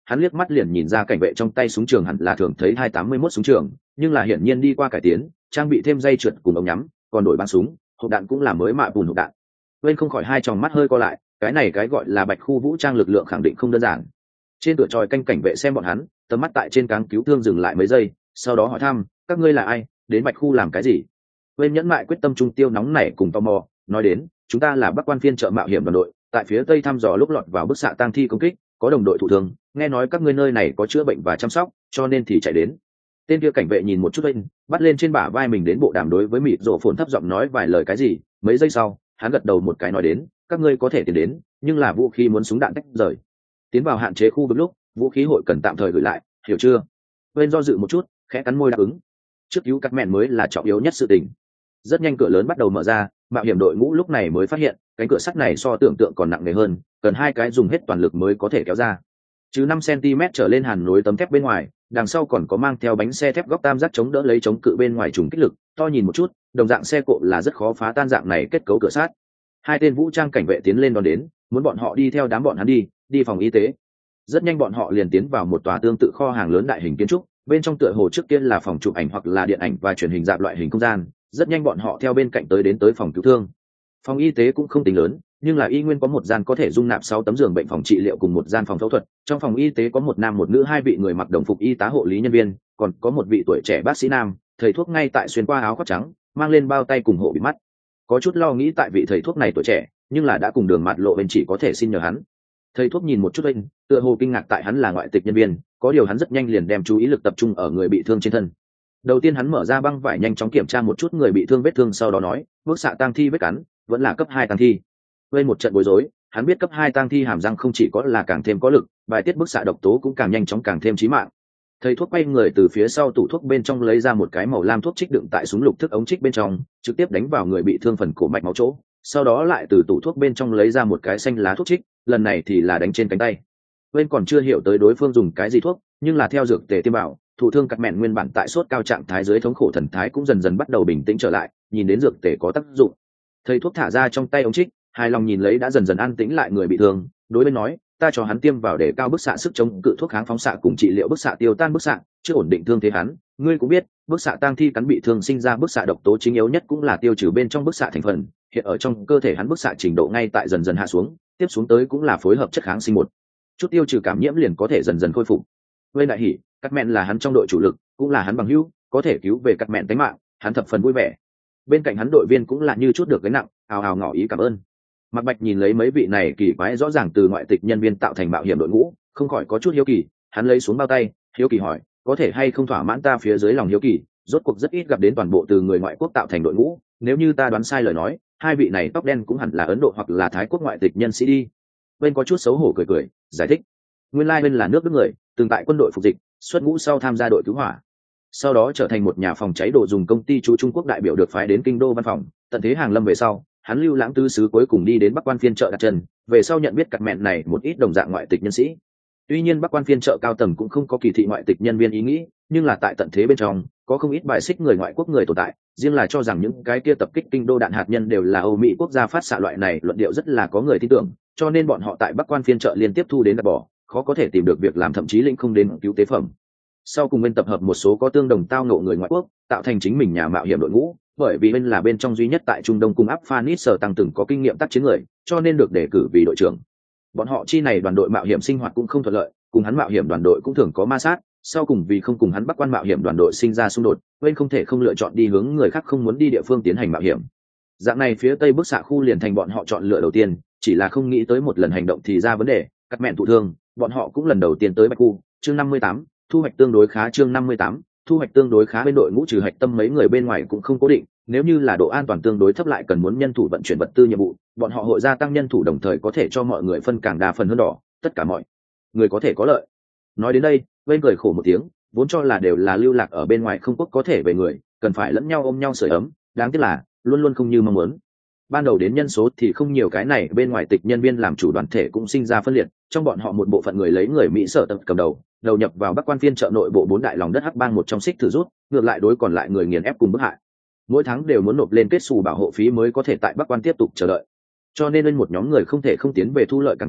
hắn liếc mắt liền nhìn ra cảnh vệ trong tay súng trường hẳn là thường thấy hai tám mươi mốt súng trường, nhưng là hiển nhiên đi qua cải tiến, trang bị thêm dây trượt cùng ống nhắm, còn đổi bắn súng, hộp đạn cũng là mới mạ bùn hộp đạn. Bên không khỏi hai tròng mắt hơi co lại, cái này cái gọi là Bạch Khu vũ trang lực lượng khẳng định không đơn giản. Trên cửa tròi canh cảnh vệ xem bọn hắn, tầm mắt tại trên cáng cứu thương dừng lại mấy giây, sau đó hỏi thăm, các ngươi là ai, đến Bạch Khu làm cái gì? Bên nhẫn mại quyết tâm trung tiêu nóng nảy cùng tò mò, nói đến, chúng ta là Bắc Quan phiên trợ mạo hiểm đoàn đội, tại phía tây thăm dò lúc lọt vào bức xạ tang thi công kích, có đồng đội thụ thương, nghe nói các ngươi nơi này có chữa bệnh và chăm sóc, cho nên thì chạy đến. Tên kia cảnh vệ nhìn một chút bên, bắt lên trên bả vai mình đến bộ đàm đối với mịt rộ phồn thấp giọng nói vài lời cái gì, mấy giây sau, hắn gật đầu một cái nói đến, các ngươi có thể tiến đến, nhưng là vũ khí muốn súng đạn tách rời. Tiến vào hạn chế khu vực lúc, vũ khí hội cần tạm thời gửi lại, hiểu chưa? Bên do dự một chút, khẽ cắn môi đáp ứng. Trước cứu cắt mẹn mới là trọng yếu nhất sự tình. Rất nhanh cửa lớn bắt đầu mở ra, mạo hiểm đội ngũ lúc này mới phát hiện cánh cửa sắt này so tưởng tượng còn nặng nề hơn, cần hai cái dùng hết toàn lực mới có thể kéo ra. Chứ năm xăng-ti-mét trở lên hàn nối tấm thép bên ngoài, đằng sau còn có mang theo bánh xe thép góc tam giác chống đỡ lấy chống cự bên ngoài trùng kích lực, to nhìn một chút, đồng dạng xe cộ là rất khó phá tan dạng này kết cấu cửa sắt. Hai tên vũ trang cảnh vệ tiến lên đón đến, muốn bọn họ đi theo đám bọn hắn đi, đi phòng y tế. Rất nhanh bọn họ liền tiến vào một tòa tương tự kho hàng lớn đại hình kiến trúc, bên trong tựa hồ trước kia là phòng chụp ảnh hoặc là điện ảnh và truyền hình dạp loại hình không gian. Rất nhanh bọn họ theo bên cạnh tới đến tới phòng cứu thương. Phòng y tế cũng không tính lớn, nhưng là y nguyên có một gian có thể dung nạp sáu tấm giường bệnh phòng trị liệu cùng một gian phòng phẫu thuật. Trong phòng y tế có một nam một nữ hai vị người mặc đồng phục y tá hộ lý nhân viên, còn có một vị tuổi trẻ bác sĩ nam, thầy thuốc ngay tại xuyên qua áo khoác trắng, mang lên bao tay cùng hộ bịt mắt. Có chút lo nghĩ tại vị thầy thuốc này tuổi trẻ, nhưng là đã cùng đường mặt lộ bên chỉ có thể xin nhờ hắn. Thầy thuốc nhìn một chút bên, tựa hồ kinh ngạc tại hắn là ngoại tịch nhân viên, có điều hắn rất nhanh liền đem chú ý lực tập trung ở người bị thương trên thân. Đầu tiên hắn mở ra băng vải nhanh chóng kiểm tra một chút người bị thương vết thương, sau đó nói, bức xạ tang thi vết cắn, vẫn là cấp hai tang thi. Bên một trận bối rối, hắn biết cấp hai tang thi hàm răng không chỉ có là càng thêm có lực, bài tiết bức xạ độc tố cũng càng nhanh chóng càng thêm chí mạng. Thầy thuốc quay người từ phía sau tủ thuốc bên trong lấy ra một cái màu lam thuốc trích đựng tại súng lục thức ống trích bên trong, trực tiếp đánh vào người bị thương phần cổ mạch máu chỗ, sau đó lại từ tủ thuốc bên trong lấy ra một cái xanh lá thuốc trích, lần này thì là đánh trên cánh tay. Bên còn chưa hiểu tới đối phương dùng cái gì thuốc, nhưng là theo dược tề tiêm vào, thụ thương cắt mẹn nguyên bản tại sốt cao trạng thái dưới thống khổ thần thái cũng dần dần bắt đầu bình tĩnh trở lại, nhìn đến dược tề có tác dụng, thầy thuốc thả ra trong tay ống trích, hài lòng nhìn lấy đã dần dần an tĩnh lại người bị thương, đối bên nói, ta cho hắn tiêm vào để cao bức xạ sức chống cự thuốc kháng phóng xạ cùng trị liệu bức xạ tiêu tan bức xạ, chưa ổn định thương thế hắn. Ngươi cũng biết, bức xạ tang thi cắn bị thương sinh ra bức xạ độc tố chính yếu nhất cũng là tiêu trừ bên trong bức xạ thành phần, hiện ở trong cơ thể hắn bức xạ trình độ ngay tại dần dần hạ xuống, tiếp xuống tới cũng là phối hợp chất kháng sinh một chút tiêu trừ cảm nhiễm liền có thể dần dần khôi phục. Bên đại hỉ, cắt mẹn là hắn trong đội chủ lực, cũng là hắn bằng hữu, có thể cứu về cắt mẹn tính mạng, hắn thập phần vui vẻ. Bên cạnh hắn đội viên cũng là như chút được gánh nặng, ào ào ngỏ ý cảm ơn. Mạc Bạch nhìn lấy mấy vị này kỳ quái rõ ràng từ ngoại tịch nhân viên tạo thành mạo hiểm đội ngũ, không khỏi có chút hiếu kỳ, hắn lấy xuống bao tay, hiếu kỳ hỏi, có thể hay không thỏa mãn ta phía dưới lòng hiếu kỳ, rốt cuộc rất ít gặp đến toàn bộ từ người ngoại quốc tạo thành đội ngũ, nếu như ta đoán sai lời nói, hai vị này tóc đen cũng hẳn là Ấn Độ hoặc là Thái quốc ngoại tịch nhân sĩ đi. Bên có chút xấu hổ cười cười, giải thích, nguyên lai bên là nước Đức người, từng tại quân đội phục dịch, xuất ngũ sau tham gia đội cứu hỏa, sau đó trở thành một nhà phòng cháy đồ dùng công ty chú Trung Quốc đại biểu được phái đến kinh đô văn phòng, tận thế hàng lâm về sau, hắn lưu lãng tứ xứ cuối cùng đi đến Bắc Quan phiên chợ đặt chân, về sau nhận biết cặt mẹn này một ít đồng dạng ngoại tịch nhân sĩ. Tuy nhiên Bắc Quan phiên chợ cao tầng cũng không có kỳ thị ngoại tịch nhân viên ý nghĩ, nhưng là tại tận thế bên trong, có không ít bài xích người ngoại quốc người tồn tại, riêng là cho rằng những cái kia tập kích kinh đô đạn hạt nhân đều là Âu Mỹ quốc gia phát xạ loại này, luận điệu rất là có người tin tưởng, cho nên bọn họ tại Bắc Quan phiên chợ liên tiếp thu đến đặt bỏ, khó có thể tìm được việc làm, thậm chí lĩnh không đến cứu tế phẩm. Sau cùng bên tập hợp một số có tương đồng tao ngộ người ngoại quốc, tạo thành chính mình nhà mạo hiểm đội ngũ, bởi vì bên là bên trong duy nhất tại Trung Đông cùng Afghanistan tăng từng có kinh nghiệm tác chiến người, cho nên được đề cử vì đội trưởng. Bọn họ chi này đoàn đội mạo hiểm sinh hoạt cũng không thuận lợi, cùng hắn mạo hiểm đoàn đội cũng thường có ma sát, sau cùng vì không cùng hắn Bắc Quan mạo hiểm đoàn đội sinh ra xung đột, bên không thể không lựa chọn đi hướng người khác không muốn đi địa phương tiến hành mạo hiểm. Dạng này phía tây bức xạ khu liền thành bọn họ chọn lựa đầu tiên, chỉ là không nghĩ tới một lần hành động thì ra vấn đề, cắt mẹn thụ thương, bọn họ cũng lần đầu tiên tới Bạch khu. Chương năm mươi tám, thu hoạch tương đối khá. Chương năm mươi tám, thu hoạch tương đối khá. Bên đội ngũ trừ hạch tâm mấy người bên ngoài cũng không cố định, nếu như là độ an toàn tương đối thấp lại cần muốn nhân thủ vận chuyển vật tư nhiệm vụ, bọn họ hội gia tăng nhân thủ, đồng thời có thể cho mọi người phân càng đa phần hơn đỏ, tất cả mọi người có thể có lợi. Nói đến đây, bên cười khổ một tiếng, vốn cho là đều là lưu lạc ở bên ngoài không quốc có thể về người, cần phải lẫn nhau ôm nhau sưởi ấm, đáng tiếc là luôn luôn không như mong muốn. Ban đầu đến nhân số thì không nhiều, cái này bên ngoài tịch nhân viên làm chủ đoàn thể cũng sinh ra phân liệt, trong bọn họ một bộ phận người lấy người Mỹ sở tập cầm đầu, đầu nhập vào Bắc Quan phiên chợ nội bộ bốn đại lòng đất hắc bang một trong xích thử rút, ngược lại đối còn lại người nghiền ép cùng bức hại. Mỗi tháng đều muốn nộp lên kết xù bảo hộ phí mới có thể tại Bắc Quan tiếp tục chờ đợi. Cho nên lên một nhóm người không thể không tiến về thu lợi càng cao,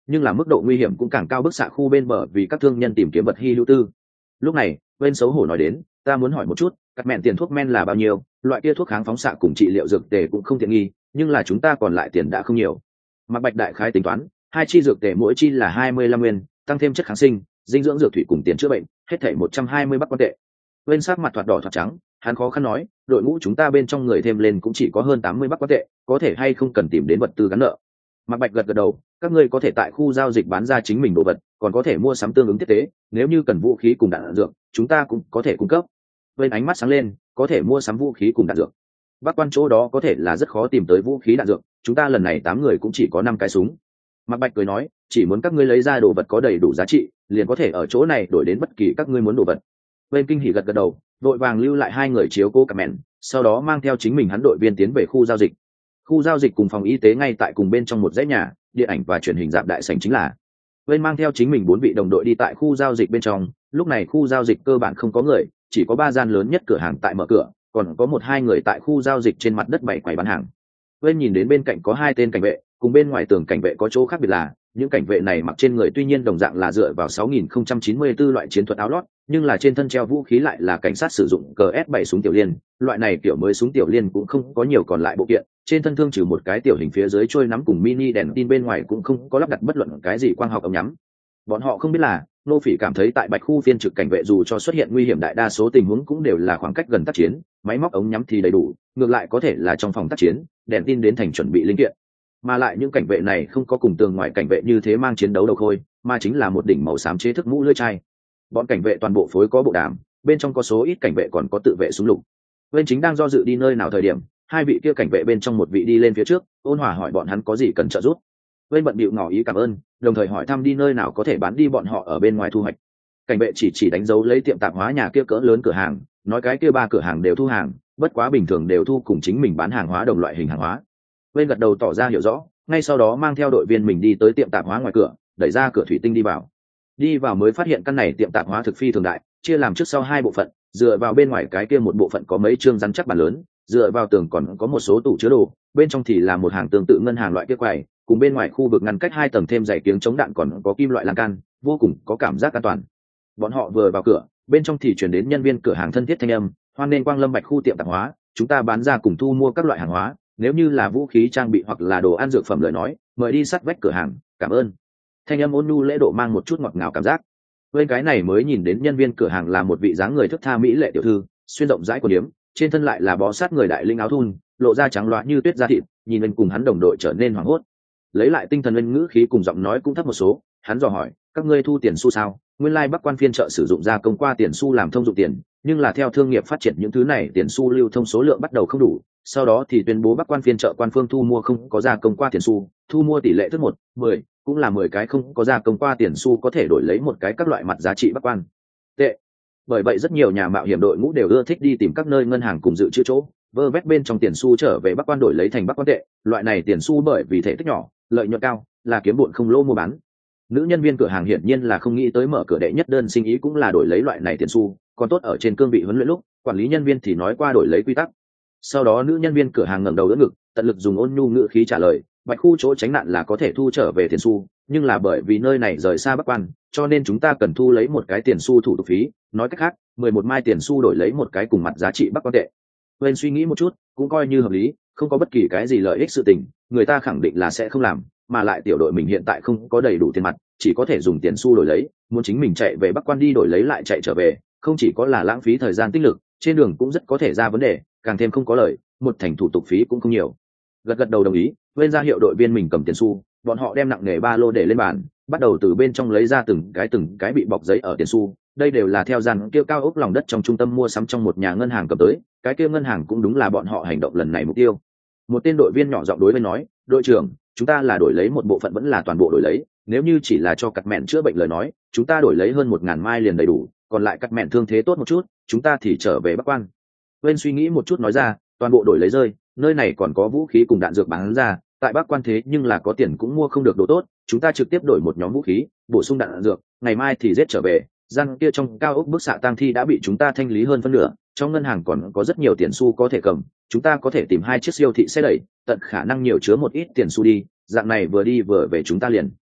nhưng là mức độ nguy hiểm cũng càng cao bức xạ khu bên bờ vì các thương nhân tìm kiếm vật hy hữu tư. Lúc này bên xấu hổ nói đến, ta muốn hỏi một chút, cắt mẹn tiền thuốc men là bao nhiêu? Loại kia thuốc kháng phóng xạ cùng trị liệu dược tề cũng không tiện nghi, nhưng là chúng ta còn lại tiền đã không nhiều. Mạc Bạch đại khái tính toán, hai chi dược tề mỗi chi là hai mươi lăm nguyên, tăng thêm chất kháng sinh, dinh dưỡng dược thủy cùng tiền chữa bệnh, hết thảy một trăm hai mươi bắc quan tệ. Bên sắc mặt thoạt đỏ thoạt trắng, hắn khó khăn nói, đội ngũ chúng ta bên trong người thêm lên cũng chỉ có hơn tám mươi bắc quan tệ, có thể hay không cần tìm đến vật tư gắn nợ. Mạc Bạch gật gật đầu, các ngươi có thể tại khu giao dịch bán ra chính mình đồ vật, còn có thể mua sắm tương ứng tiếp tế, nếu như cần vũ khí cùng đạn dược, chúng ta cũng có thể cung cấp. Bên ánh mắt sáng lên, có thể mua sắm vũ khí cùng đạn dược. Bắc quan chỗ đó có thể là rất khó tìm tới vũ khí đạn dược, chúng ta lần này tám người cũng chỉ có năm cái súng. Mạc Bạch cười nói, chỉ muốn các ngươi lấy ra đồ vật có đầy đủ giá trị, liền có thể ở chỗ này đổi đến bất kỳ các ngươi muốn đồ vật. Bên kinh hỉ gật gật đầu, đội vàng lưu lại hai người chiếu cố cả mẹn, sau đó mang theo chính mình hắn đội viên tiến về khu giao dịch. Khu giao dịch cùng phòng y tế ngay tại cùng bên trong một dãy nhà, điện ảnh và truyền hình dạp đại sảnh chính là. Bên mang theo chính mình bốn vị đồng đội đi tại khu giao dịch bên trong, lúc này khu giao dịch cơ bản không có người, chỉ có ba gian lớn nhất cửa hàng tại mở cửa, còn có một hai người tại khu giao dịch trên mặt đất bày quầy bán hàng. Bên nhìn đến bên cạnh có hai tên cảnh vệ, cùng bên ngoài tường cảnh vệ có chỗ khác biệt là, những cảnh vệ này mặc trên người tuy nhiên đồng dạng là dựa vào sáu nghìn không trăm chín mươi tư loại chiến thuật áo lót, nhưng là trên thân treo vũ khí lại là cảnh sát sử dụng cờ S bảy súng tiểu liên, loại này kiểu mới súng tiểu liên cũng không có nhiều còn lại bộ kiện, trên thân thương trừ một cái tiểu hình phía dưới trôi nắm cùng mini đèn tin bên ngoài cũng không có lắp đặt bất luận cái gì quang học ống nhắm. Bọn họ không biết là, Nô Phỉ cảm thấy tại Bạch khu phiên trực cảnh vệ dù cho xuất hiện nguy hiểm đại đa số tình huống cũng đều là khoảng cách gần tác chiến, máy móc ống nhắm thì đầy đủ, ngược lại có thể là trong phòng tác chiến, đèn tin đến thành chuẩn bị linh kiện. Mà lại những cảnh vệ này không có cùng tường ngoài cảnh vệ như thế mang chiến đấu đầu khôi, mà chính là một đỉnh màu xám chế thức mũ lưỡi chai. Bọn cảnh vệ toàn bộ phối có bộ đàm, bên trong có số ít cảnh vệ còn có tự vệ súng lục. Bên chính đang do dự đi nơi nào thời điểm, hai vị kia cảnh vệ bên trong một vị đi lên phía trước, ôn hòa hỏi bọn hắn có gì cần trợ giúp. Bên bận bịu ngỏ ý cảm ơn, đồng thời hỏi thăm đi nơi nào có thể bán đi bọn họ ở bên ngoài thu hoạch. Cảnh vệ chỉ chỉ đánh dấu lấy tiệm tạp hóa nhà kia cỡ lớn cửa hàng, nói cái kia ba cửa hàng đều thu hàng, bất quá bình thường đều thu cùng chính mình bán hàng hóa đồng loại hình hàng hóa. Bên gật đầu tỏ ra hiểu rõ, ngay sau đó mang theo đội viên mình đi tới tiệm tạp hóa ngoài cửa, đẩy ra cửa thủy tinh đi vào. Đi vào mới phát hiện căn này tiệm tạp hóa thực phi thường đại, chia làm trước sau hai bộ phận, dựa vào bên ngoài cái kia một bộ phận có mấy chương rắn chắc bàn lớn, dựa vào tường còn có một số tủ chứa đồ, bên trong thì là một hàng tương tự ngân hàng loại kia quầy, cùng bên ngoài khu vực ngăn cách hai tầng thêm dày kiếng chống đạn còn có kim loại lan can, vô cùng có cảm giác an toàn. Bọn họ vừa vào cửa, bên trong thì chuyển đến nhân viên cửa hàng thân thiết thanh âm, hoan nên quang lâm Bạch khu tiệm tạp hóa, chúng ta bán ra cùng thu mua các loại hàng hóa, nếu như là vũ khí trang bị hoặc là đồ ăn dược phẩm lời nói, mời đi sát vách cửa hàng, cảm ơn. Thanh âm ôn nhu lễ độ mang một chút ngọt ngào cảm giác. Bên cái này mới nhìn đến nhân viên cửa hàng là một vị dáng người thước tha mỹ lệ tiểu thư, xuyên rộng rãi quần yếm, trên thân lại là bó sát người đại linh áo thun, lộ ra trắng loá như tuyết da thịt, nhìn lên cùng hắn đồng đội trở nên hoảng hốt. Lấy lại tinh thần lên ngữ khí cùng giọng nói cũng thấp một số, hắn dò hỏi, các ngươi thu tiền xu sao? Nguyên lai Bắc quan phiên chợ sử dụng gia công qua tiền xu làm thông dụng tiền, nhưng là theo thương nghiệp phát triển những thứ này tiền xu lưu thông số lượng bắt đầu không đủ, sau đó thì tuyên bố Bắc quan phiên chợ quan phương thu mua không có gia công qua tiền xu, thu mua tỷ lệ thức một, mười, cũng là mười cái không có gia công qua tiền xu có thể đổi lấy một cái các loại mặt giá trị Bắc quan tệ. Bởi vậy rất nhiều nhà mạo hiểm đội ngũ đều ưa thích đi tìm các nơi ngân hàng cùng dự trữ chỗ, vơ vét bên trong tiền xu trở về Bắc quan đổi lấy thành Bắc quan tệ, loại này tiền xu bởi vì thể tích nhỏ, lợi nhuận cao, là kiếm bộn không lỗ mua bán. Nữ nhân viên cửa hàng hiển nhiên là không nghĩ tới mở cửa đệ nhất đơn sinh ý cũng là đổi lấy loại này tiền xu, còn tốt ở trên cương vị huấn luyện lúc, quản lý nhân viên thì nói qua đổi lấy quy tắc. Sau đó nữ nhân viên cửa hàng ngẩng đầu đỡ ngực, tận lực dùng ôn nhu ngữ khí trả lời, Bạch khu chỗ tránh nạn là có thể thu trở về tiền xu, nhưng là bởi vì nơi này rời xa Bắc quan, cho nên chúng ta cần thu lấy một cái tiền xu thủ tục phí, nói cách khác, mười một mai tiền xu đổi lấy một cái cùng mặt giá trị Bắc quan tệ. Quên suy nghĩ một chút, cũng coi như hợp lý, không có bất kỳ cái gì lợi ích sự tình, người ta khẳng định là sẽ không làm, mà lại tiểu đội mình hiện tại không có đầy đủ tiền mặt, chỉ có thể dùng tiền xu đổi lấy, muốn chính mình chạy về Bắc quan đi đổi lấy lại chạy trở về, không chỉ có là lãng phí thời gian tích lực, trên đường cũng rất có thể ra vấn đề, càng thêm không có lợi, một thành thủ tục phí cũng không nhiều. Gật gật đầu đồng ý, bên ra hiệu đội viên mình cầm tiền xu, bọn họ đem nặng nghề ba lô để lên bàn, bắt đầu từ bên trong lấy ra từng cái từng cái bị bọc giấy ở tiền xu, đây đều là theo gian kia cao ốc lòng đất trong trung tâm mua sắm trong một nhà ngân hàng cầm tới, cái kia ngân hàng cũng đúng là bọn họ hành động lần này mục tiêu. Một tên đội viên nhỏ giọng đối với nói, đội trưởng, chúng ta là đổi lấy một bộ phận vẫn là toàn bộ đổi lấy, nếu như chỉ là cho cắt mẹn chữa bệnh lời nói, chúng ta đổi lấy hơn một ngàn mai liền đầy đủ, còn lại cắt mẹn thương thế tốt một chút, chúng ta thì trở về Bắc quan. Bên suy nghĩ một chút nói ra, toàn bộ đổi lấy rơi, nơi này còn có vũ khí cùng đạn dược bán ra, tại Bắc quan thế nhưng là có tiền cũng mua không được đồ tốt, chúng ta trực tiếp đổi một nhóm vũ khí, bổ sung đạn dược, ngày mai thì giết trở về. Gian kia trong cao ốc bức xạ tang thi đã bị chúng ta thanh lý hơn phân nửa, trong ngân hàng còn có rất nhiều tiền xu có thể cầm, chúng ta có thể tìm hai chiếc siêu thị xe đẩy, tận khả năng nhiều chứa một ít tiền xu đi, dạng này vừa đi vừa về chúng ta liền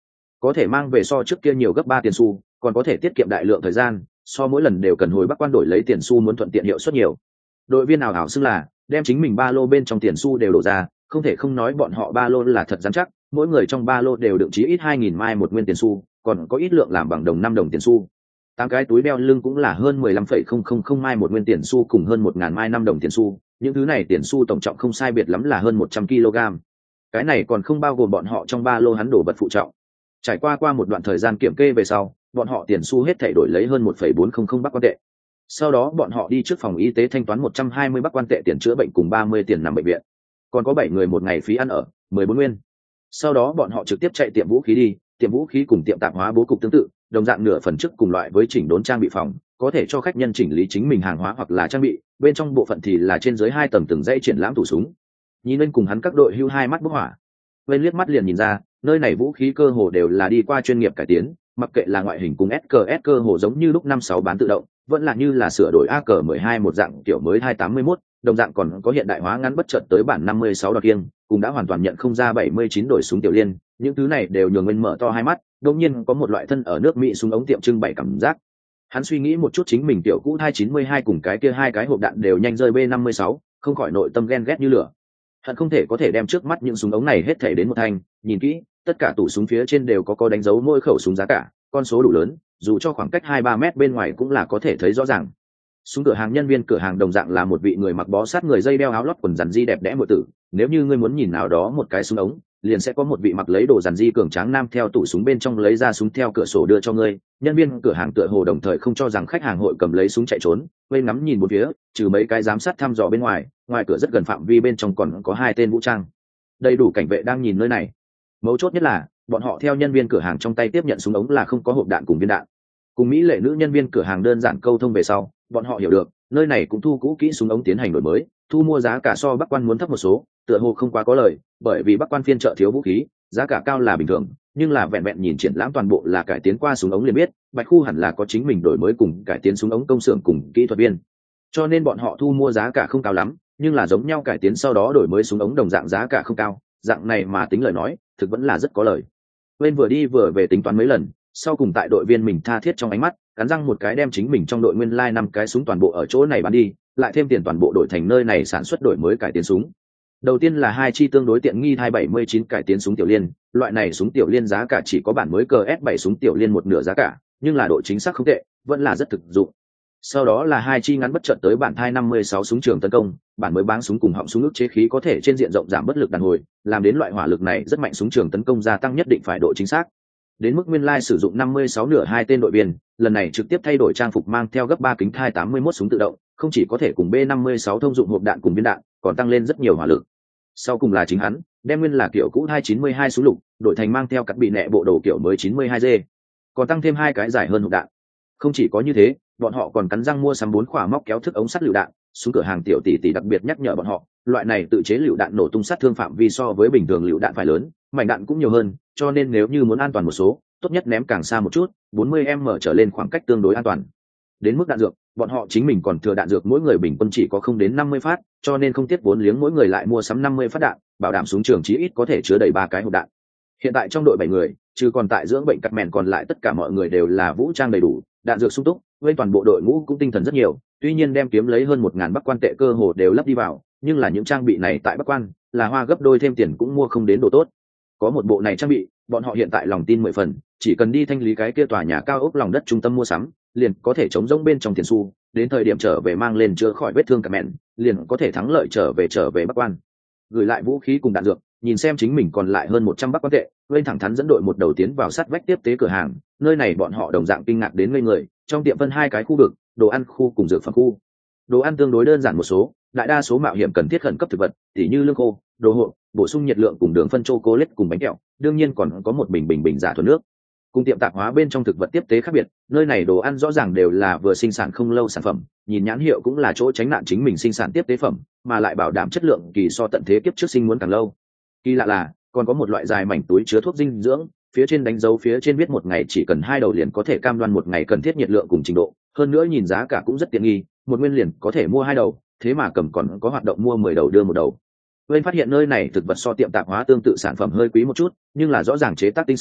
có thể mang về so trước kia nhiều gấp ba tiền xu, còn có thể tiết kiệm đại lượng thời gian, so mỗi lần đều cần hồi Bắc Quan đổi lấy tiền xu muốn thuận tiện hiệu suất nhiều. Đội viên nào hảo xưng là đem chính mình ba lô bên trong tiền xu đều đổ ra, không thể không nói bọn họ ba lô là thật rắn chắc, mỗi người trong ba lô đều đựng chí ít hai nghìn mai một nguyên tiền xu, còn có ít lượng làm bằng đồng năm đồng tiền xu. Tám cái túi đeo lưng cũng là hơn mười lăm phẩy không không không mai một nguyên tiền xu cùng hơn một ngàn mai năm đồng tiền xu, những thứ này tiền xu tổng trọng không sai biệt lắm là hơn một trăm ki lô gam. Cái này còn không bao gồm bọn họ trong ba lô hắn đổ vật phụ trọng. Trải qua qua một đoạn thời gian kiểm kê về sau, bọn họ tiền xu hết thảy đổi lấy hơn một phẩy bốn không không Bắc Quan tệ. Sau đó bọn họ đi trước phòng y tế thanh toán một trăm hai mươi Bắc Quan tệ tiền chữa bệnh cùng ba mươi tiền nằm bệnh viện. Còn có bảy người một ngày phí ăn ở, mười bốn nguyên. Sau đó bọn họ trực tiếp chạy tiệm vũ khí đi, tiệm vũ khí cùng tiệm tạp hóa bố cục tương tự, đồng dạng nửa phần trước cùng loại với chỉnh đốn trang bị phòng, có thể cho khách nhân chỉnh lý chính mình hàng hóa hoặc là trang bị, bên trong bộ phận thì là trên dưới hai tầng từng dãy triển lãm tủ súng. Nhìn lên cùng hắn các đội hưu hai mắt bốc hỏa. Bên liếc mắt liền nhìn ra, nơi này vũ khí cơ hồ đều là đi qua chuyên nghiệp cải tiến, mặc kệ là ngoại hình cùng ét ca ét cơ hồ giống như lúc năm sáu bán tự động, vẫn là như là sửa đổi a ca mười hai một dạng kiểu mới hai tám mốt, đồng dạng còn có hiện đại hóa ngắn bất chợt tới bản năm mươi sáu đọt kiêng, cũng đã hoàn toàn nhận không ra bảy mươi chín đổi súng tiểu liên, những thứ này đều nhường Nguyên mở to hai mắt, đột nhiên có một loại thân ở nước Mỹ súng ống tiệm trưng bày cảm giác. Hắn suy nghĩ một chút chính mình tiểu cũ hai chín hai cùng cái kia hai cái hộp đạn đều nhanh rơi B năm mươi sáu, không khỏi nội tâm ghen ghét như lửa. Hắn không thể có thể đem trước mắt những súng ống này hết thảy đến một thanh, nhìn kỹ, tất cả tủ súng phía trên đều có có đánh dấu mỗi khẩu súng giá cả, con số đủ lớn, dù cho khoảng cách hai ba mét bên ngoài cũng là có thể thấy rõ ràng. Súng cửa hàng nhân viên cửa hàng đồng dạng là một vị người mặc bó sát người dây đeo áo lót quần rằn di đẹp đẽ muội tử, nếu như ngươi muốn nhìn nào đó một cái súng ống, liền sẽ có một vị mặc lấy đồ rằn di cường tráng nam theo tủ súng bên trong lấy ra súng theo cửa sổ đưa cho ngươi. Nhân viên cửa hàng tựa hồ đồng thời không cho rằng khách hàng hội cầm lấy súng chạy trốn, bên ngắm nhìn một phía, trừ mấy cái giám sát thăm dò bên ngoài, ngoài cửa rất gần phạm vi bên trong còn có hai tên vũ trang, đầy đủ cảnh vệ đang nhìn nơi này. Mấu chốt nhất là bọn họ theo nhân viên cửa hàng trong tay tiếp nhận súng ống là không có hộp đạn cùng viên đạn. Cùng mỹ lệ nữ nhân viên cửa hàng đơn giản câu thông về sau, bọn họ hiểu được nơi này cũng thu cũ kỹ súng ống tiến hành đổi mới, thu mua giá cả so Bắc Quan muốn thấp một số, tựa hồ không quá có lời, bởi vì Bắc Quan phiên chợ thiếu vũ khí, giá cả cao là bình thường, nhưng là vẹn vẹn nhìn triển lãm toàn bộ là cải tiến qua súng ống liền biết, Bạch Khu hẳn là có chính mình đổi mới cùng cải tiến súng ống công xưởng cùng kỹ thuật viên. Cho nên bọn họ thu mua giá cả không cao lắm, nhưng là giống nhau cải tiến sau đó đổi mới súng ống đồng dạng giá cả không cao, dạng này mà tính lời nói, thực vẫn là rất có lời. Bên vừa đi vừa về tính toán mấy lần, sau cùng tại đội viên mình tha thiết trong ánh mắt, cắn răng một cái đem chính mình trong đội nguyên lai like năm cái súng toàn bộ ở chỗ này bán đi, lại thêm tiền toàn bộ đổi thành nơi này sản xuất đổi mới cải tiến súng. Đầu tiên là hai chi tương đối tiện nghi hai bảy chín cải tiến súng tiểu liên, loại này súng tiểu liên giá cả chỉ có bản mới cờ S bảy súng tiểu liên một nửa giá cả, nhưng là độ chính xác không tệ, vẫn là rất thực dụng. Sau đó là hai chi ngắn bất chợt tới bản thai năm mươi sáu súng trường tấn công, bản mới báng súng cùng họng súng ức chế khí có thể trên diện rộng giảm bất lực đàn hồi, làm đến loại hỏa lực này rất mạnh, súng trường tấn công gia tăng nhất định phải độ chính xác. Đến mức nguyên lai sử dụng năm mươi sáu nửa hai tên đội viên, lần này trực tiếp thay đổi trang phục mang theo gấp ba kính thai tám mươi mốt súng tự động, không chỉ có thể cùng B năm mươi sáu thông dụng hộp đạn cùng viên đạn, còn tăng lên rất nhiều hỏa lực. Sau cùng là chính hắn, đem nguyên là kiểu cũ hai chín hai súng lục, đổi thành mang theo cắt bị nẹ bộ đồ kiểu mới chín mươi hai G, còn tăng thêm hai cái dài hơn hộp đạn. Không chỉ có như thế, bọn họ còn cắn răng mua sắm bốn khỏa móc kéo thức ống sắt lựu đạn, súng cửa hàng tiểu tỷ tỷ đặc biệt nhắc nhở bọn họ, loại này tự chế lựu đạn nổ tung sát thương phạm vi so với bình thường lựu đạn phải lớn, mảnh đạn cũng nhiều hơn, cho nên nếu như muốn an toàn một số, tốt nhất ném càng xa một chút, bốn mươi mét trở lên khoảng cách tương đối an toàn. Đến mức đạn dược, bọn họ chính mình còn thừa đạn dược mỗi người bình quân chỉ có không đến năm mươi phát, cho nên không tiếc vốn liếng mỗi người lại mua sắm năm mươi phát đạn, bảo đảm súng trường chí ít có thể chứa đầy ba cái hộp đạn. Hiện tại trong đội bảy người, trừ còn tại dưỡng bệnh cắt mèn, còn lại tất cả mọi người đều là vũ trang đầy đủ, đạn dược sung túc, bên toàn bộ đội ngũ cũng tinh thần rất nhiều, tuy nhiên đem kiếm lấy hơn một ngàn Bắc Quan tệ cơ hồ đều lấp đi vào, nhưng là những trang bị này tại Bắc Quan là hoa gấp đôi, thêm tiền cũng mua không đến đồ tốt. Có một bộ này trang bị, bọn họ hiện tại lòng tin mười phần, chỉ cần đi thanh lý cái kia tòa nhà cao ốc lòng đất trung tâm mua sắm, liền có thể chống rỗng bên trong tiền xu, đến thời điểm trở về mang lên chữa khỏi vết thương cả mẹn, liền có thể thắng lợi trở về trở về Bắc Quan. Gửi lại vũ khí cùng đạn dược, nhìn xem chính mình còn lại hơn một trăm Bắc Quan tệ, lên thẳng thắn dẫn đội một đầu tiến vào sát vách tiếp tế cửa hàng, nơi này bọn họ đồng dạng kinh ngạc đến ngây người, trong tiệm phân hai cái khu vực, đồ ăn khu cùng dược phẩm khu. Đồ ăn tương đối đơn giản một số, đại đa số mạo hiểm cần thiết khẩn cấp thực vật, tỉ như lương khô, đồ hộp, bổ sung nhiệt lượng cùng đường phân chocolate cùng bánh kẹo, đương nhiên còn có một bình bình bình giả thuần nước. Cùng tiệm tạp hóa bên trong thực vật tiếp tế khác biệt, nơi này đồ ăn rõ ràng đều là vừa sinh sản không lâu sản phẩm, nhìn nhãn hiệu cũng là chỗ tránh nạn chính mình sinh sản tiếp tế phẩm, mà lại bảo đảm chất lượng kỳ so tận thế kiếp trước sinh muốn càng lâu. Kỳ lạ là, còn có một loại dài mảnh túi chứa thuốc dinh dưỡng, phía trên đánh dấu phía trên viết một ngày chỉ cần hai đầu liền có thể cam đoan một ngày cần thiết nhiệt lượng cùng trình độ, hơn nữa nhìn giá cả cũng rất tiện nghi, một nguyên liền có thể mua hai đầu, thế mà cầm còn có hoạt động mua mười đầu đưa một đầu. Bên phát hiện nơi này thực vật so tiệm tạp hóa tương tự sản phẩm hơi quý một chút, nhưng là rõ ràng chế tác tinh xảo,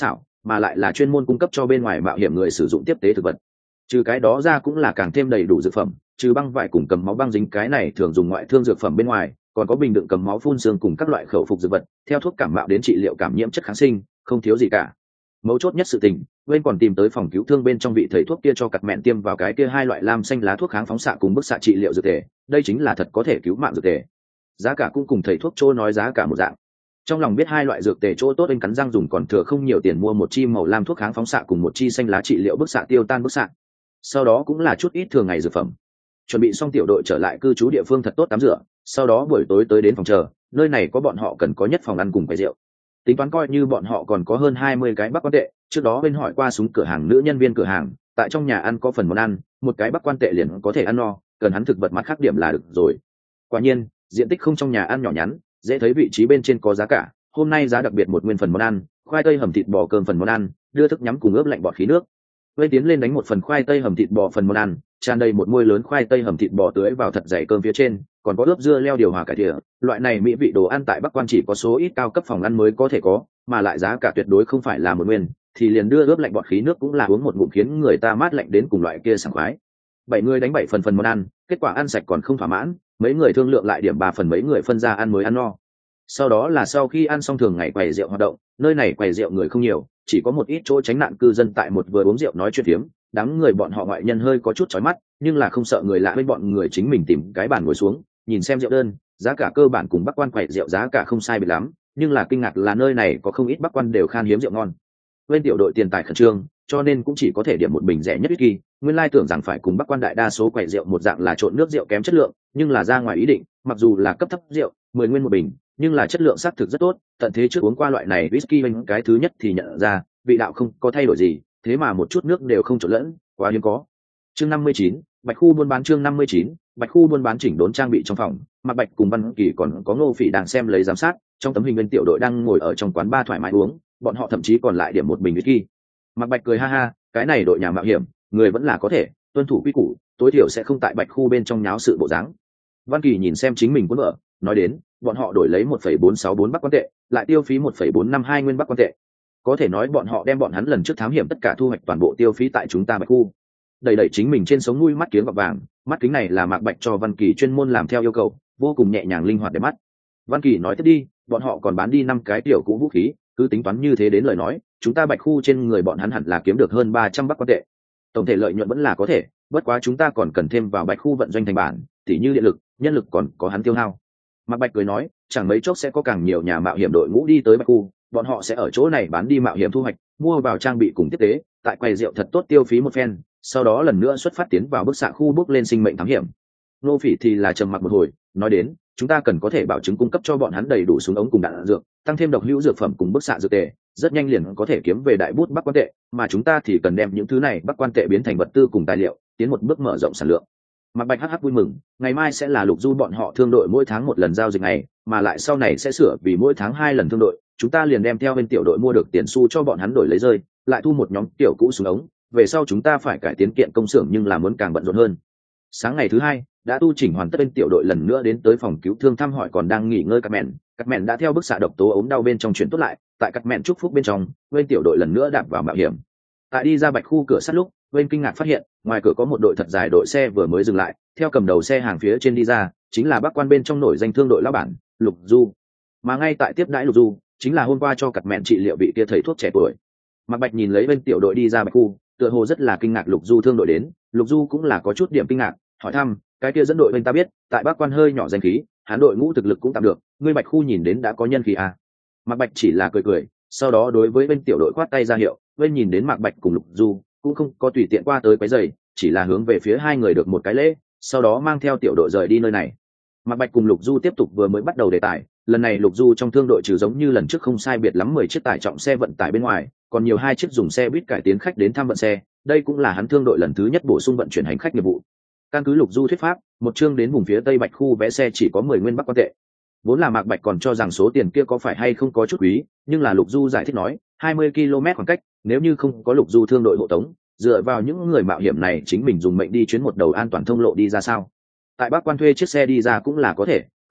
mà lại là chuyên môn cung cấp cho bên ngoài mạo hiểm người sử dụng tiếp tế thực vật. Trừ cái đó ra cũng là càng thêm đầy đủ dược phẩm, trừ băng vải cùng cầm máu băng dính cái này thường dùng ngoại thương dược phẩm bên ngoài, còn có bình đựng cầm máu phun xương cùng các loại khẩu phục dược vật, theo thuốc cảm mạo đến trị liệu cảm nhiễm chất kháng sinh, không thiếu gì cả. Mấu chốt nhất sự tình, bên còn tìm tới phòng cứu thương bên trong vị thầy thuốc kia cho cặt mẹn tiêm vào cái kia hai loại lam xanh lá thuốc kháng phóng xạ cùng bức xạ trị liệu dược tề, đây chính là thật có thể cứu mạng dược tề. Giá cả cũng cùng thầy thuốc chỗ nói giá cả một dạng. Trong lòng biết hai loại dược tề chỗ tốt, anh cắn răng dùng còn thừa không nhiều tiền mua một chi màu lam thuốc kháng phóng xạ cùng một chi xanh lá trị liệu bức xạ tiêu tan bức xạ. Sau đó cũng là chút ít thường ngày dược phẩm. Chuẩn bị xong tiểu đội trở lại cư trú địa phương thật tốt tắm rửa, sau đó buổi tối tới đến phòng chờ, nơi này có bọn họ cần có nhất phòng ăn cùng quầy rượu. Tính toán coi như bọn họ còn có hơn hai mươi cái bắc quan tệ, trước đó bên hỏi qua súng cửa hàng nữ nhân viên cửa hàng, tại trong nhà ăn có phần món ăn, một cái bắc quan tệ liền có thể ăn no, cần hắn thực vật mặt khác điểm là được rồi. Quả nhiên, diện tích không trong nhà ăn nhỏ nhắn, dễ thấy vị trí bên trên có giá cả, hôm nay giá đặc biệt một nguyên phần món ăn, khoai tây hầm thịt bò cơm phần món ăn, đưa thức nhắm cùng ướp lạnh bọt khí nước. Vây tiến lên đánh một phần khoai tây hầm thịt bò phần món ăn, tràn đầy một muôi lớn khoai tây hầm thịt bò tưới vào thật dày cơm phía trên, còn có ướp dưa leo điều hòa cải thìa. Loại này mỹ vị đồ ăn tại Bắc Quan chỉ có số ít cao cấp phòng ăn mới có thể có, mà lại giá cả tuyệt đối không phải là một nguyên, thì liền đưa ướp lạnh bọt khí nước cũng là uống một ngụm khiến người ta mát lạnh đến cùng loại kia sảng khoái. Bảy người đánh bảy phần phần món ăn, kết quả ăn sạch còn không thỏa mãn, mấy người thương lượng lại điểm ba phần mấy người phân ra ăn mới ăn no. Sau đó là sau khi ăn xong thường ngày quầy rượu hoạt động, nơi này quầy rượu người không nhiều, chỉ có một ít chỗ tránh nạn cư dân tại một vừa uống rượu nói chuyện phiếm, đám người bọn họ ngoại nhân hơi có chút chói mắt, nhưng là không sợ người lạ, bên bọn người chính mình tìm cái bàn ngồi xuống, nhìn xem rượu đơn, giá cả cơ bản cùng Bắc Quan quầy rượu giá cả không sai biệt lắm, nhưng là kinh ngạc là nơi này có không ít Bắc Quan đều khan hiếm rượu ngon. Bên tiểu đội tiền tài khẩn trương, cho nên cũng chỉ có thể điểm một bình rẻ nhất whisky, nguyên lai tưởng rằng phải cùng Bắc Quan đại đa số quầy rượu một dạng là trộn nước rượu kém chất lượng, nhưng là ra ngoài ý định, mặc dù là cấp thấp rượu, mười nguyên một bình, nhưng là chất lượng xác thực rất tốt, tận thế trước uống qua loại này whisky bên cái thứ nhất thì nhận ra, vị đạo không có thay đổi gì, thế mà một chút nước đều không trộn lẫn, quá hiếm có. Chương năm mươi chín, Bạch khu buôn bán chương năm mươi chín, Bạch khu buôn bán chỉnh đốn trang bị trong phòng, Mạc Bạch cùng Văn Kỳ còn có Ngô Phỉ đang xem lấy giám sát, trong tấm hình bên tiểu đội đang ngồi ở trong quán bar thoải mái uống, bọn họ thậm chí còn lại điểm một bình whisky. Mạc Bạch cười ha ha, cái này đội nhà mạo hiểm, người vẫn là có thể tuân thủ quy củ, tối thiểu sẽ không tại Bạch khu bên trong nháo sự bộ dáng. Văn Kỳ nhìn xem chính mình cuốn vợ, nói đến, bọn họ đổi lấy một phẩy bốn sáu bốn Bắc Quan tệ, lại tiêu phí một phẩy bốn năm hai nguyên Bắc Quan tệ. Có thể nói bọn họ đem bọn hắn lần trước thám hiểm tất cả thu hoạch toàn bộ tiêu phí tại chúng ta Bạch khu. Đẩy đẩy chính mình trên sống mũi mắt kiếng gọt vàng, mắt kính này là Mạc Bạch cho Văn Kỳ chuyên môn làm theo yêu cầu, vô cùng nhẹ nhàng linh hoạt để mắt. Văn Kỳ nói tiếp đi, bọn họ còn bán đi năm cái tiểu cũ vũ khí, cứ tính toán như thế đến lời nói, chúng ta Bạch khu trên người bọn hắn hẳn là kiếm được hơn ba trăm Bắc Quan tệ. Tổng thể lợi nhuận vẫn là có thể, bất quá chúng ta còn cần thêm vào Bạch khu vận doanh thành bản, tỉ như điện lực, nhân lực còn có hắn tiêu hao. Mạc Bạch cười nói, chẳng mấy chốc sẽ có càng nhiều nhà mạo hiểm đội ngũ đi tới Bạch khu, bọn họ sẽ ở chỗ này bán đi mạo hiểm thu hoạch, mua vào trang bị cùng tiếp tế, tại quầy rượu thật tốt tiêu phí một phen, sau đó lần nữa xuất phát tiến vào bức xạ khu bước lên sinh mệnh thám hiểm. Nô Phỉ thì là trầm mặc một hồi, nói đến, chúng ta cần có thể bảo chứng cung cấp cho bọn hắn đầy đủ súng ống cùng đạn dược, tăng thêm độc hữu dược phẩm cùng bức xạ dược tệ, rất nhanh liền có thể kiếm về đại bút Bắc Quan tệ, mà chúng ta thì cần đem những thứ này Bắc Quan tệ biến thành vật tư cùng tài liệu, tiến một bước mở rộng sản lượng. Mạc Bạch hắc hắc vui mừng, ngày mai sẽ là Lục Du bọn họ thương đội mỗi tháng một lần giao dịch ngày, mà lại sau này sẽ sửa vì mỗi tháng hai lần thương đội, chúng ta liền đem theo bên tiểu đội mua được tiền xu cho bọn hắn đổi lấy rơi, lại thu một nhóm tiểu cũ súng ống, về sau chúng ta phải cải tiến kiện công xưởng nhưng là muốn càng bận rộn hơn. Sáng ngày thứ hai, đã tu chỉnh hoàn tất, bên tiểu đội lần nữa đến tới phòng cứu thương thăm hỏi còn đang nghỉ ngơi các mẹn, các mẹn đã theo bức xạ độc tố ống đau bên trong chuyển tốt lại, tại các mẹn chúc phúc bên trong, bên tiểu đội lần nữa đạp vào mạo hiểm. Tại đi ra Bạch khu cửa sắt lúc, bên kinh ngạc phát hiện, ngoài cửa có một đội thật dài đội xe vừa mới dừng lại, theo cầm đầu xe hàng phía trên đi ra, chính là Bắc Quan bên trong nổi danh thương đội lão bản, Lục Du. Mà ngay tại tiếp đãi Lục Du, chính là hôm qua cho cặt mẹn trị liệu vị kia thầy thuốc trẻ tuổi. Mạc Bạch nhìn lấy bên tiểu đội đi ra Bạch khu, tựa hồ rất là kinh ngạc Lục Du thương đội đến, Lục Du cũng là có chút điểm kinh ngạc, hỏi thăm, cái kia dẫn đội bên ta biết, tại Bắc Quan hơi nhỏ danh khí, hắn đội ngũ thực lực cũng tạm được, ngươi Bạch khu nhìn đến đã có nhân khí à? Mạc Bạch chỉ là cười cười, sau đó đối với bên tiểu đội khoát tay ra hiệu, bên nhìn đến Mạc Bạch cùng Lục Du, cũng không có tùy tiện qua tới quấy rầy, chỉ là hướng về phía hai người được một cái lễ, sau đó mang theo tiểu đội rời đi nơi này. Mạc Bạch cùng Lục Du tiếp tục vừa mới bắt đầu đề tài, lần này Lục Du trong thương đội trừ giống như lần trước không sai biệt lắm mười chiếc tải trọng xe vận tải bên ngoài, còn nhiều hai chiếc dùng xe buýt cải tiến khách đến thăm vận xe, đây cũng là hắn thương đội lần thứ nhất bổ sung vận chuyển hành khách nghiệp vụ. Căn cứ Lục Du thuyết pháp, một chương đến vùng phía tây Bạch khu vé xe chỉ có mười nguyên Bắc Quan tệ. Vốn là Mạc Bạch còn cho rằng số tiền kia có phải hay không có chút quý, nhưng là Lục Du giải thích nói, hai mươi ki lô mét khoảng cách, nếu như không có Lục Du thương đội hộ tống, dựa vào những người mạo hiểm này chính mình dùng mệnh đi chuyến một đầu an toàn thông lộ đi ra sao? Tại Bắc Quan thuê chiếc xe đi ra cũng là có thể,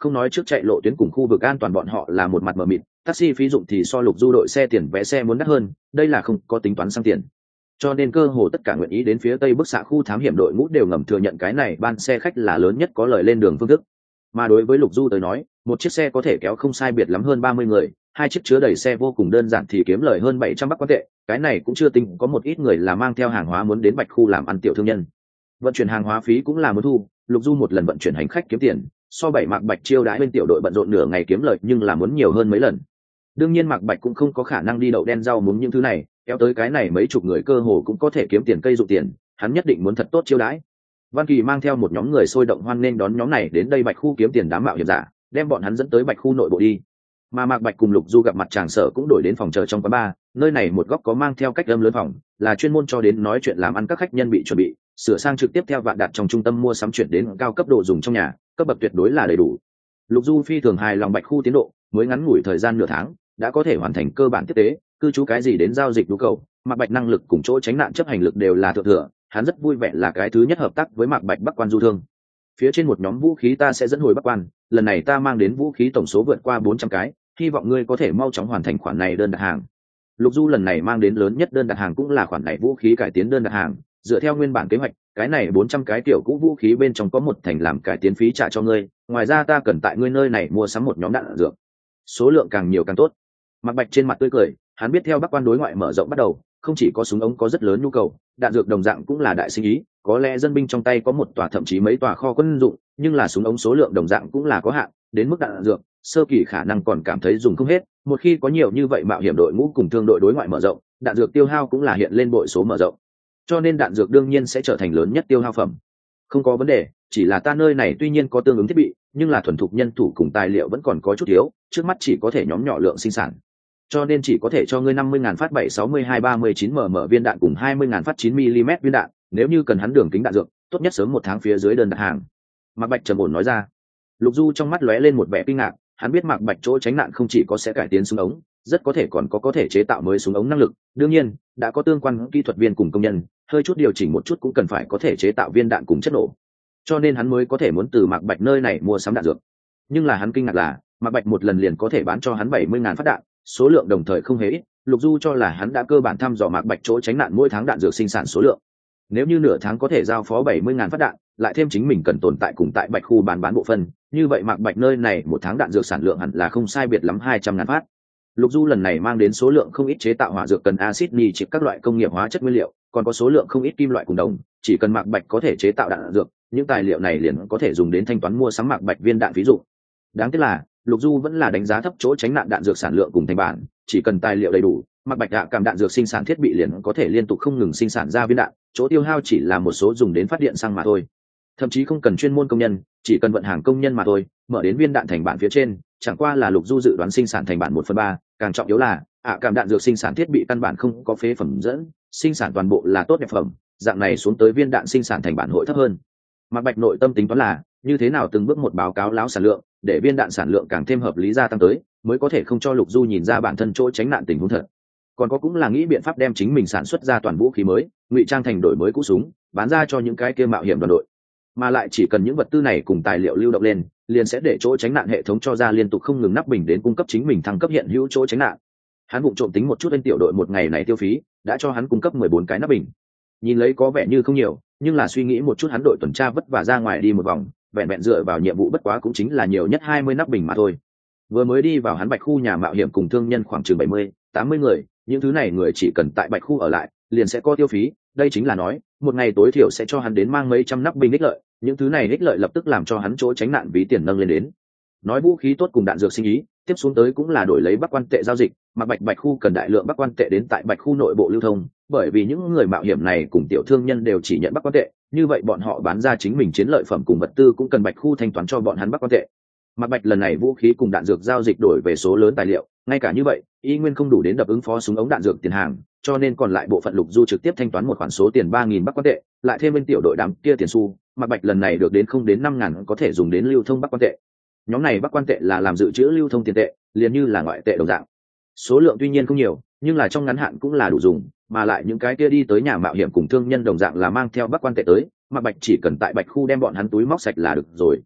không nói trước chạy lộ tuyến cùng khu vực an toàn bọn họ là một mặt mờ mịt, taxi phí dụng thì so Lục Du đội xe tiền vé xe muốn đắt hơn, đây là không có tính toán sang tiền. Cho nên cơ hồ tất cả nguyện ý đến phía tây bức xạ khu thám hiểm đội ngũ đều ngầm thừa nhận cái này ban xe khách là lớn nhất có lời lên đường phương thức. Mà đối với Lục Du tới nói, một chiếc xe có thể kéo không sai biệt lắm hơn ba mươi người, hai chiếc chứa đầy xe vô cùng đơn giản thì kiếm lời hơn bảy trăm bắc quan tệ, cái này cũng chưa tính có một ít người là mang theo hàng hóa muốn đến Bạch khu làm ăn tiểu thương nhân. Vận chuyển hàng hóa phí cũng là muốn thu, Lục Du một lần vận chuyển hành khách kiếm tiền, so bảy Mạc Bạch chiêu đãi bên tiểu đội bận rộn nửa ngày kiếm lời nhưng là muốn nhiều hơn mấy lần. Đương nhiên Mạc Bạch cũng không có khả năng đi đậu đen rau muống những thứ này, kéo tới cái này mấy chục người cơ hồ cũng có thể kiếm tiền cây dụng tiền, hắn nhất định muốn thật tốt chiêu đãi. Văn Kỳ mang theo một nhóm người sôi động hoan nghênh đón nhóm này đến đây Bạch khu kiếm tiền đám mạo hiểm giả, đem bọn hắn dẫn tới Bạch khu nội bộ đi. Mà Mạc Bạch cùng Lục Du gặp mặt chàng sở cũng đổi đến phòng chờ trong quán bar, nơi này một góc có mang theo cách âm lớn phòng, là chuyên môn cho đến nói chuyện làm ăn các khách nhân bị chuẩn bị, sửa sang trực tiếp theo vạn đặt trong trung tâm mua sắm chuyển đến cao cấp đồ dùng trong nhà, cấp bậc tuyệt đối là đầy đủ. Lục Du phi thường hài lòng Bạch khu tiến độ, mới ngắn ngủi thời gian nửa tháng, đã có thể hoàn thành cơ bản tiếp tế, cư trú cái gì đến giao dịch nhu cầu, Mạc Bạch năng lực cùng chỗ tránh nạn chấp hành lực đều là thượng thừa, hắn rất vui vẻ là cái thứ nhất hợp tác với Mạc Bạch Bắc quan du thương. Phía trên một nhóm vũ khí ta sẽ dẫn hồi Bắc quan, lần này ta mang đến vũ khí tổng số vượt qua bốn trăm cái, hy vọng ngươi có thể mau chóng hoàn thành khoản này đơn đặt hàng. Lục Du lần này mang đến lớn nhất đơn đặt hàng cũng là khoản này vũ khí cải tiến đơn đặt hàng, dựa theo nguyên bản kế hoạch, cái này bốn trăm cái tiểu cũ vũ khí bên trong có một thành làm cải tiến phí trả cho ngươi, ngoài ra ta cần tại ngươi nơi này mua sắm một nhóm đạn dược. Số lượng càng nhiều càng tốt. Mạc Bạch trên mặt tươi cười, hắn biết theo Bắc quan đối ngoại mở rộng bắt đầu, không chỉ có súng ống có rất lớn nhu cầu, đạn dược đồng dạng cũng là đại sinh ý, có lẽ dân binh trong tay có một tòa thậm chí mấy tòa kho quân dụng, nhưng là súng ống số lượng đồng dạng cũng là có hạn, đến mức đạn dược, sơ kỳ khả năng còn cảm thấy dùng không hết, một khi có nhiều như vậy mạo hiểm đội ngũ cùng thương đội đối ngoại mở rộng, đạn dược tiêu hao cũng là hiện lên bội số mở rộng. Cho nên đạn dược đương nhiên sẽ trở thành lớn nhất tiêu hao phẩm. Không có vấn đề, chỉ là ta nơi này tuy nhiên có tương ứng thiết bị, nhưng là thuần thục nhân thủ cùng tài liệu vẫn còn có chút thiếu, trước mắt chỉ có thể nhóm nhỏ lượng sinh sản. Cho nên chỉ có thể cho ngươi năm mươi ngàn phát bảy sáu mươi hai ba mươi chín mm viên đạn cùng hai mươi ngàn phát chín mi-li-mét viên đạn, nếu như cần hắn đường kính đạn dược, tốt nhất sớm một tháng phía dưới đơn đặt hàng. Mạc Bạch trầm ổn nói ra. Lục Du trong mắt lóe lên một vẻ kinh ngạc, hắn biết Mạc Bạch chỗ tránh nạn không chỉ có sẽ cải tiến súng ống, rất có thể còn có có thể chế tạo mới súng ống năng lực, đương nhiên, đã có tương quan kỹ thuật viên cùng công nhân, hơi chút điều chỉnh một chút cũng cần phải có thể chế tạo viên đạn cùng chất nổ. Cho nên hắn mới có thể muốn từ Mạc Bạch nơi này mua sắm đạn dược. Nhưng là hắn kinh ngạc là, Mạc Bạch một lần liền có thể bán cho hắn bảy mươi ngàn phát đạn, số lượng đồng thời không hề ít. Lục Du cho là hắn đã cơ bản thăm dò Mạc Bạch chỗ tránh nạn mỗi tháng đạn dược sinh sản số lượng. Nếu như nửa tháng có thể giao phó bảy mươi ngàn phát đạn, lại thêm chính mình cần tồn tại cùng tại Bạch khu bán bán bộ phân, như vậy Mạc Bạch nơi này một tháng đạn dược sản lượng hẳn là không sai biệt lắm hai trăm ngàn phát. Lục Du lần này mang đến số lượng không ít chế tạo hỏa dược cần axit nitric các loại công nghiệp hóa chất nguyên liệu, còn có số lượng không ít kim loại cùng đồng, chỉ cần Mạc Bạch có thể chế tạo đạn dược, những tài liệu này liền có thể dùng đến thanh toán mua sắm Mạc Bạch viên đạn ví dụ. Đáng tiếc là, Lục Du vẫn là đánh giá thấp chỗ tránh nạn đạn dược sản lượng cùng thành bản, chỉ cần tài liệu đầy đủ, Mạc Bạch hạ cảm đạn dược sinh sản thiết bị liền có thể liên tục không ngừng sinh sản ra viên đạn, chỗ tiêu hao chỉ là một số dùng đến phát điện xăng mà thôi. Thậm chí không cần chuyên môn công nhân, chỉ cần vận hàng công nhân mà thôi, mở đến viên đạn thành bản phía trên, chẳng qua là Lục Du dự đoán sinh sản thành bản một phần ba, càng trọng yếu là, hạ cảm đạn dược sinh sản thiết bị căn bản không có phế phẩm dẫn, sinh sản toàn bộ là tốt đẹp phẩm, dạng này xuống tới viên đạn sinh sản thành bản hội thấp hơn. Mạc Bạch nội tâm tính toán là, như thế nào từng bước một báo cáo láo sản lượng, để viên đạn sản lượng càng thêm hợp lý gia tăng tới, mới có thể không cho Lục Du nhìn ra bản thân chỗ tránh nạn tình huống thật. Còn có cũng là nghĩ biện pháp đem chính mình sản xuất ra toàn vũ khí mới, ngụy trang thành đổi mới cũ súng, bán ra cho những cái kia mạo hiểm đoàn đội. Mà lại chỉ cần những vật tư này cùng tài liệu lưu động lên, liền sẽ để chỗ tránh nạn hệ thống cho ra liên tục không ngừng nắp bình đến cung cấp chính mình thăng cấp hiện hữu chỗ tránh nạn. Hắn vụng trộm tính một chút bên tiểu đội một ngày này tiêu phí, đã cho hắn cung cấp mười bốn cái nắp bình. Nhìn lấy có vẻ như không nhiều, nhưng là suy nghĩ một chút hắn đội tuần tra vất vả ra ngoài đi một vòng, vẹn vẹn dựa vào nhiệm vụ bất quá cũng chính là nhiều nhất hai mươi nắp bình mà thôi. Vừa mới đi vào hắn Bạch khu nhà mạo hiểm cùng thương nhân khoảng chừng bảy mươi, tám mươi người, những thứ này người chỉ cần tại Bạch khu ở lại, liền sẽ có tiêu phí, đây chính là nói, một ngày tối thiểu sẽ cho hắn đến mang mấy trăm nắp bình ích lợi, những thứ này ích lợi lập tức làm cho hắn chỗ tránh nạn ví tiền nâng lên đến. Nói vũ khí tốt cùng đạn dược sinh ý, tiếp xuống tới cũng là đổi lấy Bắc quan tệ giao dịch, mà Bạch Bạch khu cần đại lượng Bắc quan tệ đến tại Bạch khu nội bộ lưu thông, bởi vì những người mạo hiểm này cùng tiểu thương nhân đều chỉ nhận Bắc quan tệ, như vậy bọn họ bán ra chính mình chiến lợi phẩm cùng vật tư cũng cần Bạch khu thanh toán cho bọn hắn Bắc quan tệ. Mà Bạch lần này vũ khí cùng đạn dược giao dịch đổi về số lớn tài liệu, ngay cả như vậy, y nguyên không đủ đến đập ứng phó súng ống đạn dược tiền hàng, cho nên còn lại bộ phận Lục Du trực tiếp thanh toán một khoản số tiền ba nghìn Bắc quan tệ, lại thêm bên tiểu đội đám kia tiền xu, mà Bạch lần này được đến không đến năm ngàn có thể dùng đến lưu thông Bắc quan tệ. Nhóm này Bắc quan tệ là làm dự trữ lưu thông tiền tệ, liền như là ngoại tệ đồng dạng. Số lượng tuy nhiên không nhiều, nhưng là trong ngắn hạn cũng là đủ dùng, mà lại những cái kia đi tới nhà mạo hiểm cùng thương nhân đồng dạng là mang theo Bắc quan tệ tới, mà Bạch chỉ cần tại Bạch khu đem bọn hắn túi móc sạch là được rồi.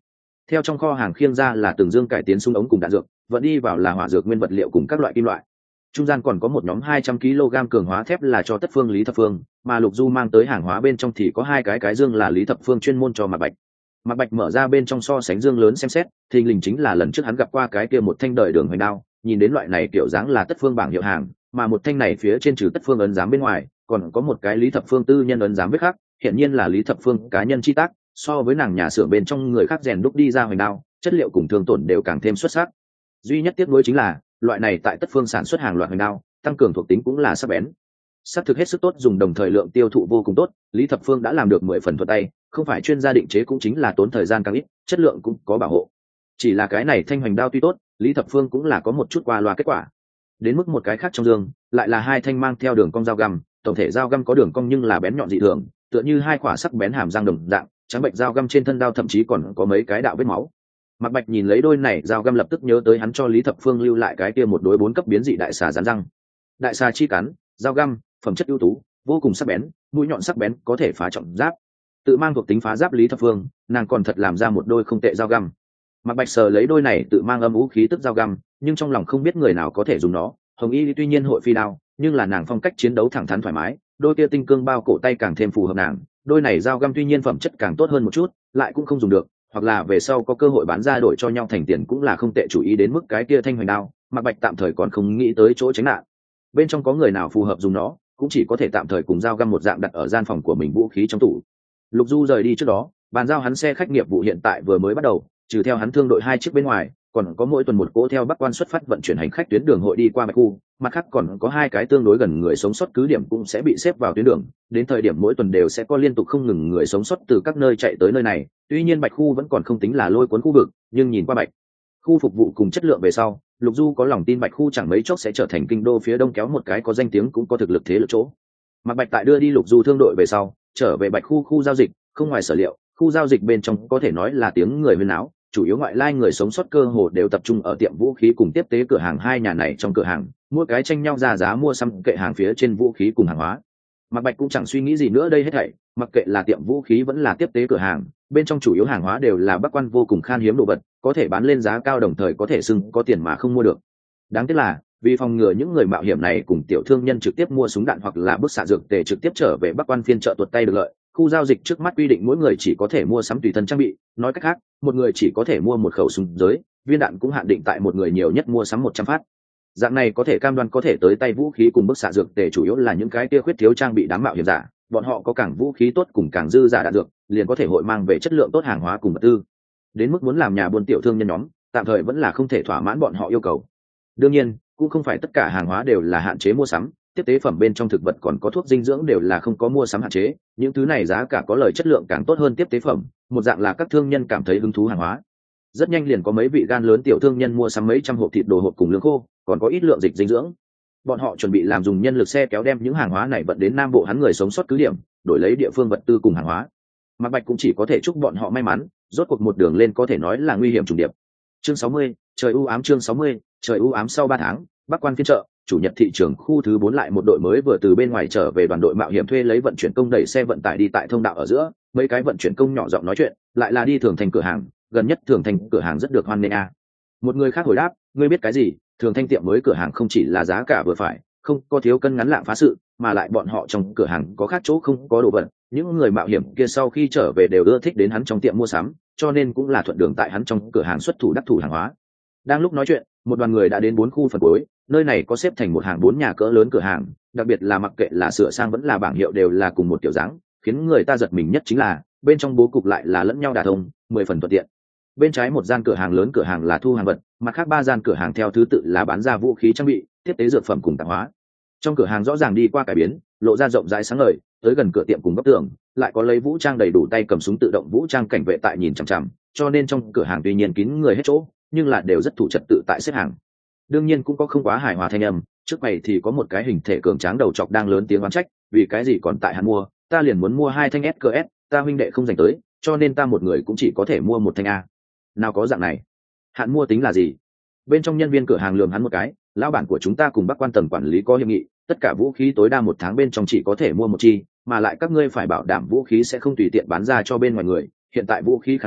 Theo trong kho hàng khiêng ra là từng dương cải tiến súng ống cùng đạn dược, vẫn đi vào là hỏa dược nguyên vật liệu cùng các loại kim loại. Trung gian còn có một nhóm hai trăm ki lô gam cường hóa thép là cho Tất Phương Lý Thập Phương, mà Lục Du mang tới hàng hóa bên trong thì có hai cái cái dương là Lý Thập Phương chuyên môn cho Mạc Bạch. Mạc Bạch mở ra bên trong so sánh dương lớn xem xét, thình lình chính là lần trước hắn gặp qua cái kia một thanh đời đường hoành đao, nhìn đến loại này kiểu dáng là Tất Phương bảng hiệu hàng, mà một thanh này phía trên trừ Tất Phương ấn giám bên ngoài, còn có một cái Lý Thập Phương tư nhân ấn giám viết khác, hiện nhiên là Lý Thập Phương cá nhân chi tác, so với nàng nhà xưởng bên trong người khác rèn đúc đi ra hoành đao, chất liệu cùng thương tổn đều càng thêm xuất sắc. Duy nhất tiếc nuối chính là, loại này tại Tất Phương sản xuất hàng loạt hoành đao, tăng cường thuộc tính cũng là sắc bén. Sắc thực hết sức tốt dùng, đồng thời lượng tiêu thụ vô cùng tốt, Lý Thập Phương đã làm được mười phần thuận tay, không phải chuyên gia định chế cũng chính là tốn thời gian càng ít, chất lượng cũng có bảo hộ. Chỉ là cái này thanh hoành đao tuy tốt, Lý Thập Phương cũng là có một chút qua loa kết quả. Đến mức một cái khác trong dương, lại là hai thanh mang theo đường cong dao găm, tổng thể dao găm có đường cong nhưng là bén nhọn dị thường, tựa như hai quả sắc bén hàm răng đồng dạng, trắng bệnh dao găm trên thân đao thậm chí còn có mấy cái đạo vết máu. Mạc Bạch nhìn lấy đôi này dao găm lập tức nhớ tới hắn cho Lý Thập Phương lưu lại cái kia một đối bốn cấp biến dị đại xà rắn răng. Đại xà chi cắn, dao găm, phẩm chất ưu tú, vô cùng sắc bén, mũi nhọn sắc bén có thể phá trọng giáp. Tự mang thuộc tính phá giáp Lý Thập Phương, nàng còn thật làm ra một đôi không tệ dao găm. Mạc Bạch sờ lấy đôi này tự mang âm vũ khí tức dao găm, nhưng trong lòng không biết người nào có thể dùng nó. Hồng Y tuy nhiên hội phi đao, nhưng là nàng phong cách chiến đấu thẳng thắn thoải mái, đôi kia tinh cương bao cổ tay càng thêm phù hợp nàng. Đôi này dao găm tuy nhiên phẩm chất càng tốt hơn một chút, lại cũng không dùng được, hoặc là về sau có cơ hội bán ra đổi cho nhau thành tiền cũng là không tệ. Chủ ý đến mức cái kia thanh hoành đao, Mạc Bạch tạm thời còn không nghĩ tới chỗ tránh nạn. Bên trong có người nào phù hợp dùng nó, cũng chỉ có thể tạm thời cùng dao găm một dạng đặt ở gian phòng của mình vũ khí trong tủ. Lục Du rời đi trước đó, bàn giao hắn xe khách nghiệp vụ hiện tại vừa mới bắt đầu, trừ theo hắn thương đội hai chiếc bên ngoài, còn có mỗi tuần một cỗ theo Bắc Quan xuất phát vận chuyển hành khách tuyến đường hội đi qua Bạch Khu, mặt khác còn có hai cái tương đối gần người sống sót cứ điểm cũng sẽ bị xếp vào tuyến đường, đến thời điểm mỗi tuần đều sẽ có liên tục không ngừng người sống sót từ các nơi chạy tới nơi này. Tuy nhiên Bạch Khu vẫn còn không tính là lôi cuốn khu vực, nhưng nhìn qua Bạch Khu phục vụ cùng chất lượng về sau, Lục Du có lòng tin Bạch Khu chẳng mấy chốc sẽ trở thành kinh đô phía đông kéo một cái có danh tiếng cũng có thực lực thế lực chỗ. Mạc Bạch tại đưa đi Lục Du thương đội về sau, trở về Bạch Khu khu giao dịch, không ngoài sở liệu, khu giao dịch bên trong có thể nói là tiếng người huyên náo, chủ yếu ngoại lai người sống sót cơ hồ đều tập trung ở tiệm vũ khí cùng tiếp tế cửa hàng hai nhà này. Trong cửa hàng, mỗi cái tranh nhau ra giá mua xăm kệ hàng phía trên vũ khí cùng hàng hóa. Mạc Bạch cũng chẳng suy nghĩ gì nữa đây hết thảy, mặc kệ là tiệm vũ khí vẫn là tiếp tế cửa hàng, bên trong chủ yếu hàng hóa đều là Bắc Quan vô cùng khan hiếm đồ vật, có thể bán lên giá cao đồng thời có thể xưng có tiền mà không mua được. Đáng tiếc là, vì phòng ngừa những người mạo hiểm này cùng tiểu thương nhân trực tiếp mua súng đạn hoặc là bức xạ dược tề trực tiếp trở về Bắc Quan phiên chợ tuột tay được lợi, khu giao dịch trước mắt quy định mỗi người chỉ có thể mua sắm tùy thân trang bị, nói cách khác, một người chỉ có thể mua một khẩu súng giới, viên đạn cũng hạn định tại một người nhiều nhất mua sắm một trăm phát. Dạng này có thể cam đoan có thể tới tay vũ khí cùng bức xạ dược tề chủ yếu là những cái kia khuyết thiếu trang bị đám mạo hiểm giả, bọn họ có càng vũ khí tốt cùng càng dư giả đạn dược, liền có thể hội mang về chất lượng tốt hàng hóa cùng vật tư. Đến mức muốn làm nhà buôn tiểu thương nhân nhóm, tạm thời vẫn là không thể thỏa mãn bọn họ yêu cầu. Đương nhiên, cũng không phải tất cả hàng hóa đều là hạn chế mua sắm, tiếp tế phẩm bên trong thực vật còn có thuốc dinh dưỡng đều là không có mua sắm hạn chế, những thứ này giá cả có lời chất lượng càng tốt hơn tiếp tế phẩm, một dạng là các thương nhân cảm thấy hứng thú hàng hóa. Rất nhanh liền có mấy vị gan lớn tiểu thương nhân mua sắm mấy trăm hộp thịt đồ hộp cùng lương khô, còn có ít lượng dịch dinh dưỡng. Bọn họ chuẩn bị làm dùng nhân lực xe kéo đem những hàng hóa này vận đến Nam Bộ hắn người sống sót cứ điểm, đổi lấy địa phương vật tư cùng hàng hóa. Mạc Bạch cũng chỉ có thể chúc bọn họ may mắn, rốt cuộc một đường lên có thể nói là nguy hiểm trùng điệp. Chương sáu mươi, trời u ám. Chương sáu mươi, trời u ám. Sau ba tháng, Bắc Quan phiên chợ, chủ nhật thị trường khu thứ bốn lại một đội mới vừa từ bên ngoài trở về đoàn đội mạo hiểm thuê lấy vận chuyển công đẩy xe vận tải đi tại thông đạo ở giữa, mấy cái vận chuyển công nhỏ giọng nói chuyện, lại là đi Thường Thành cửa hàng, gần nhất Thường Thành cửa hàng rất được hoan nghênh a. Một người khác hồi đáp, ngươi biết cái gì, Thường Thành tiệm mới cửa hàng không chỉ là giá cả vừa phải, không có thiếu cân ngắn lạng phá sự, mà lại bọn họ trong cửa hàng có khác chỗ không có đồ vật, những người mạo hiểm kia sau khi trở về đều ưa thích đến hắn trong tiệm mua sắm, cho nên cũng là thuận đường tại hắn trong cửa hàng xuất thủ đắc thủ hàng hóa. Đang lúc nói chuyện, một đoàn người đã đến bốn khu phần cuối, nơi này có xếp thành một hàng bốn nhà cỡ lớn cửa hàng, đặc biệt là mặc kệ là sửa sang vẫn là bảng hiệu đều là cùng một kiểu dáng, khiến người ta giật mình nhất chính là bên trong bố cục lại là lẫn nhau đả thông, mười phần thuận tiện. Bên trái một gian cửa hàng lớn cửa hàng là thu hàng vật, mặt khác ba gian cửa hàng theo thứ tự là bán ra vũ khí trang bị, tiếp tế dược phẩm cùng tạp hóa. Trong cửa hàng rõ ràng đi qua cải biến, lộ ra rộng rãi sáng ngời, tới gần cửa tiệm cùng góc tường, lại có lấy vũ trang đầy đủ tay cầm súng tự động vũ trang cảnh vệ tại nhìn chằm chằm, cho nên trong cửa hàng tuy nhiên kín người hết chỗ, nhưng là đều rất thủ trật tự tại xếp hàng. Đương nhiên cũng có không quá hài hòa thanh âm, trước mày thì có một cái hình thể cường tráng đầu chọc đang lớn tiếng oán trách, vì cái gì còn tại hắn mua, ta liền muốn mua hai thanh ét ca ét, ta huynh đệ không dành tới, cho nên ta một người cũng chỉ có thể mua một thanh a. Nào có dạng này, hạn mua tính là gì? Bên trong nhân viên cửa hàng lườm hắn một cái, lão bản của chúng ta cùng Bắc Quan tầng quản lý có hiệp nghị, tất cả vũ khí tối đa một tháng bên trong chỉ có thể mua một chi, mà lại các ngươi phải bảo đảm vũ khí sẽ không tùy tiện bán ra cho bên ngoài người, hiện tại vũ khí khan hiếm,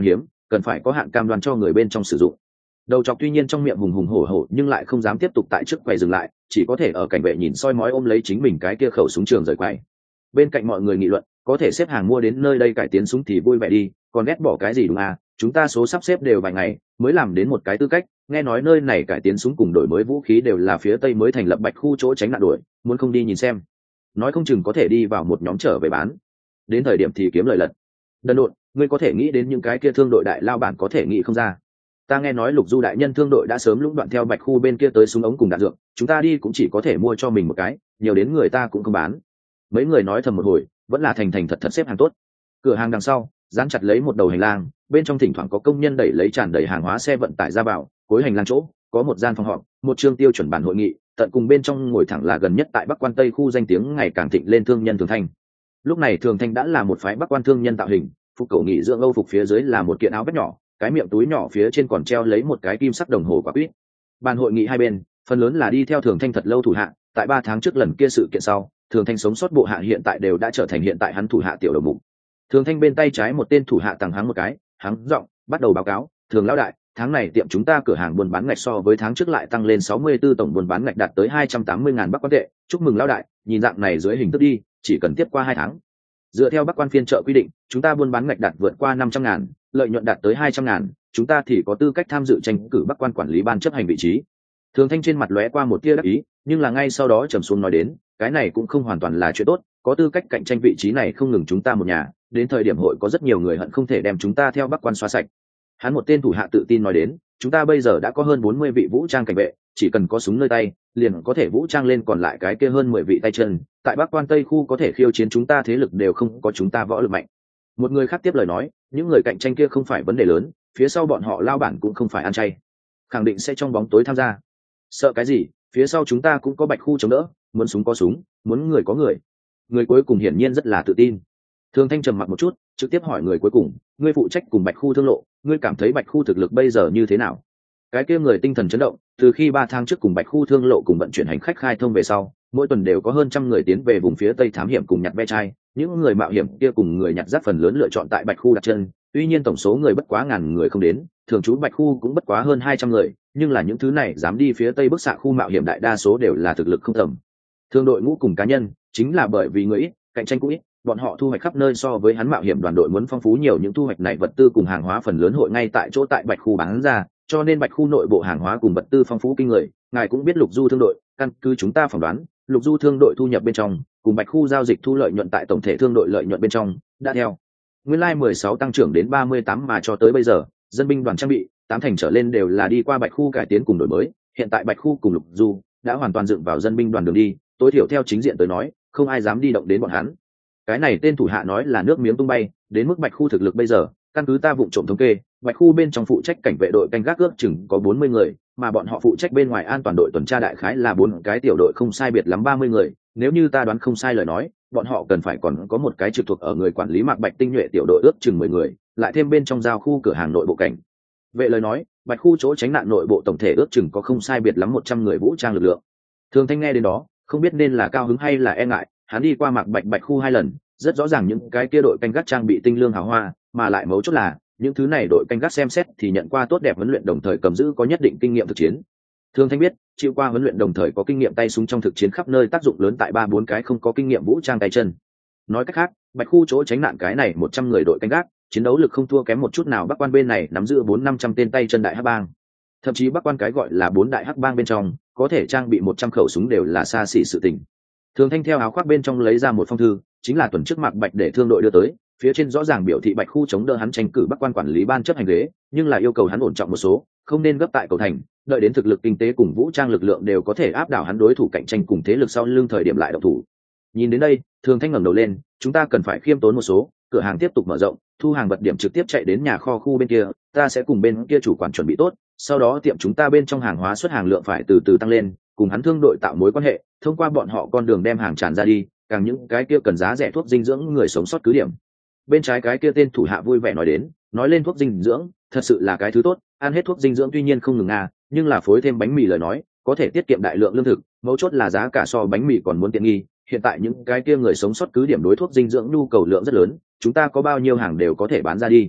cần phải có hạn cam đoan cho người bên trong sử dụng. Đầu chọc tuy nhiên trong miệng hùng hùng hổ hổ nhưng lại không dám tiếp tục tại trước quầy dừng lại, chỉ có thể ở cảnh vệ nhìn soi mói ôm lấy chính mình cái kia khẩu súng trường rời quầy. Bên cạnh mọi người nghị luận, có thể xếp hàng mua đến nơi đây cải tiến súng thì vui vẻ đi, còn ghét bỏ cái gì đúng à, chúng ta số sắp xếp đều vài ngày mới làm đến một cái tư cách, nghe nói nơi này cải tiến súng cùng đổi mới vũ khí đều là phía tây mới thành lập Bạch khu chỗ tránh nạn đuổi, muốn không đi nhìn xem, nói không chừng có thể đi vào một nhóm trở về bán, đến thời điểm thì kiếm lời lật. Đần độn, ngươi có thể nghĩ đến những cái kia thương đội đại lao bản có thể nghĩ không ra. Ta nghe nói Lục Du đại nhân thương đội đã sớm lũng đoạn theo Bạch khu bên kia tới súng ống cùng đạn dược, chúng ta đi cũng chỉ có thể mua cho mình một cái, nhiều đến người ta cũng không bán. Mấy người nói thầm một hồi, vẫn là thành thành thật thật xếp hàng tốt. Cửa hàng đằng sau dán chặt lấy một đầu hành lang, bên trong thỉnh thoảng có công nhân đẩy lấy tràn đầy hàng hóa xe vận tải ra vào. Cuối hành lang chỗ có một gian phòng họp, một chương tiêu chuẩn bản hội nghị, tận cùng bên trong ngồi thẳng là gần nhất tại Bắc Quan Tây khu danh tiếng ngày càng thịnh lên thương nhân Thường Thanh. Lúc này Thường Thanh đã là một phái Bắc Quan thương nhân tạo hình, phục cổ nghị dưỡng Âu phục phía dưới là một kiện áo vest nhỏ, cái miệng túi nhỏ phía trên còn treo lấy một cái kim sắc đồng hồ quả quýt. Bàn hội nghị hai bên phần lớn là đi theo Thường Thanh thật lâu thủ hạ, tại ba tháng trước lần kia sự kiện sau, Thường Thanh sống sót bộ hạ hiện tại đều đã trở thành hiện tại hắn thủ hạ tiểu đầu mục. Thường Thanh bên tay trái một tên thủ hạ tàng hắng một cái, hắng giọng bắt đầu báo cáo, Thường lão đại, tháng này tiệm chúng ta cửa hàng buôn bán ngạch so với tháng trước lại tăng lên sáu mươi tư, tổng buôn bán ngạch đạt tới hai trăm tám mươi ngàn Bắc Quan tệ, chúc mừng lão đại, nhìn dạng này dưới hình thức đi, chỉ cần tiếp qua hai tháng. Dựa theo Bắc Quan phiên chợ quy định, chúng ta buôn bán ngạch đạt vượt qua năm trăm ngàn, lợi nhuận đạt tới hai trăm ngàn, chúng ta thì có tư cách tham dự tranh cử Bắc Quan quản lý ban chấp hành vị trí. Thường Thanh trên mặt lóe qua một tia đắc ý, nhưng là ngay sau đó trầm xuống nói đến, cái này cũng không hoàn toàn là chuyện tốt, có tư cách cạnh tranh vị trí này không ngừng chúng ta một nhà, đến thời điểm hội có rất nhiều người hận không thể đem chúng ta theo Bắc Quan xóa sạch. Hắn một tên thủ hạ tự tin nói đến, chúng ta bây giờ đã có hơn bốn mươi vị vũ trang cảnh vệ, chỉ cần có súng nơi tay, liền có thể vũ trang lên còn lại cái kia hơn mười vị tay chân, tại Bắc Quan Tây khu có thể khiêu chiến chúng ta thế lực đều không có chúng ta võ lực mạnh. Một người khác tiếp lời nói, những người cạnh tranh kia không phải vấn đề lớn, phía sau bọn họ lao bản cũng không phải ăn chay, khẳng định sẽ trong bóng tối tham gia. Sợ cái gì, phía sau chúng ta cũng có Bạch khu chống đỡ, muốn súng có súng, muốn người có người. Người cuối cùng hiển nhiên rất là tự tin. Thường Thanh trầm mặc một chút, trực tiếp hỏi người cuối cùng, ngươi phụ trách cùng Bạch khu thương lộ, ngươi cảm thấy Bạch khu thực lực bây giờ như thế nào? Cái kia người tinh thần chấn động, từ khi ba tháng trước cùng Bạch khu thương lộ cùng vận chuyển hành khách khai thông về sau, mỗi tuần đều có hơn trăm người tiến về vùng phía tây thám hiểm cùng nhặt ve chai, những người mạo hiểm kia cùng người nhặt rác phần lớn lựa chọn tại Bạch khu đặt chân, tuy nhiên tổng số người bất quá ngàn người không đến, thường trú Bạch khu cũng bất quá hơn hai trăm người, nhưng là những thứ này dám đi phía tây bức xạ khu mạo hiểm đại đa số đều là thực lực không tầm. Thương đội ngũ cùng cá nhân, chính là bởi vì người ít, cạnh tranh cũng ít, bọn họ thu hoạch khắp nơi so với hắn mạo hiểm đoàn đội muốn phong phú nhiều, những thu hoạch này vật tư cùng hàng hóa phần lớn hội ngay tại chỗ tại Bạch khu bán ra, cho nên Bạch khu nội bộ hàng hóa cùng vật tư phong phú kinh người. Ngài cũng biết Lục Du thương đội, căn cứ chúng ta phỏng đoán, Lục Du thương đội thu nhập bên trong, cùng Bạch khu giao dịch thu lợi nhuận tại tổng thể thương đội lợi nhuận bên trong, đã theo nguyên lai mười sáu tăng trưởng đến ba mươi tám, mà cho tới bây giờ, dân binh đoàn trang bị, tám thành trở lên đều là đi qua Bạch khu cải tiến cùng đổi mới, hiện tại Bạch khu cùng Lục Du đã hoàn toàn dựng vào dân binh đoàn đường đi, tối thiểu theo chính diện tới nói, không ai dám đi động đến bọn hắn. Cái này tên thủ hạ nói là nước miếng tung bay, đến mức Bạch khu thực lực bây giờ, căn cứ ta vụng trộm thống kê, Bạch khu bên trong phụ trách cảnh vệ đội canh gác ước chừng có bốn mươi người, mà bọn họ phụ trách bên ngoài an toàn đội tuần tra đại khái là bốn cái tiểu đội không sai biệt lắm ba mươi người, nếu như ta đoán không sai lời nói, bọn họ cần phải còn có một cái trực thuộc ở người quản lý Mạc Bạch tinh nhuệ tiểu đội ước chừng mười người, lại thêm bên trong giao khu cửa hàng nội bộ cảnh vệ lời nói, Bạch khu chỗ tránh nạn nội bộ tổng thể ước chừng có không sai biệt lắm một trăm người vũ trang lực lượng. Thường Thanh nghe đến đó, không biết nên là cao hứng hay là e ngại, hắn đi qua Mạc Bạch Bạch khu hai lần, rất rõ ràng những cái kia đội canh gác trang bị tinh lương hào hoa, mà lại mấu chốt là những thứ này đội canh gác xem xét thì nhận qua tốt đẹp huấn luyện, đồng thời cầm giữ có nhất định kinh nghiệm thực chiến. Thường Thanh biết, chịu qua huấn luyện đồng thời có kinh nghiệm tay súng trong thực chiến khắp nơi tác dụng lớn tại ba bốn cái không có kinh nghiệm vũ trang tay chân. Nói cách khác, Bạch khu chỗ tránh nạn cái này một trăm người đội canh gác, chiến đấu lực không thua kém một chút nào Bắc Quan bên này nắm giữ bốn năm trăm tên tay chân đại hắc bang. Thậm chí Bắc Quan cái gọi là bốn đại hắc bang bên trong, có thể trang bị một trăm khẩu súng đều là xa xỉ sự tình. Thường Thanh theo áo khoác bên trong lấy ra một phong thư, chính là tuần trước Mạc Bạch để thương đội đưa tới, phía trên rõ ràng biểu thị Bạch khu chống đỡ hắn tranh cử Bắc Quan quản lý ban chấp hành ghế, nhưng là yêu cầu hắn ổn trọng một số, không nên gấp tại cầu thành, đợi đến thực lực kinh tế cùng vũ trang lực lượng đều có thể áp đảo hắn đối thủ cạnh tranh cùng thế lực sau lưng thời điểm lại động thủ. Nhìn đến đây, Thường Thanh ngẩng đầu lên, chúng ta cần phải khiêm tốn một số, cửa hàng tiếp tục mở rộng, thu hàng vật điểm trực tiếp chạy đến nhà kho khu bên kia, ta sẽ cùng bên kia chủ quản chuẩn bị tốt, sau đó tiệm chúng ta bên trong hàng hóa xuất hàng lượng phải từ từ tăng lên, cùng hắn thương đội tạo mối quan hệ, thông qua bọn họ con đường đem hàng tràn ra đi, càng những cái kia cần giá rẻ thuốc dinh dưỡng người sống sót cứ điểm. Bên trái cái kia tên thủ hạ vui vẻ nói đến, nói lên thuốc dinh dưỡng, thật sự là cái thứ tốt, ăn hết thuốc dinh dưỡng tuy nhiên không ngừng à, nhưng là phối thêm bánh mì lời nói, có thể tiết kiệm đại lượng lương thực, mấu chốt là giá cả so bánh mì còn muốn tiện nghi, hiện tại những cái kia người sống sót cứ điểm đối thuốc dinh dưỡng nhu cầu lượng rất lớn, chúng ta có bao nhiêu hàng đều có thể bán ra đi.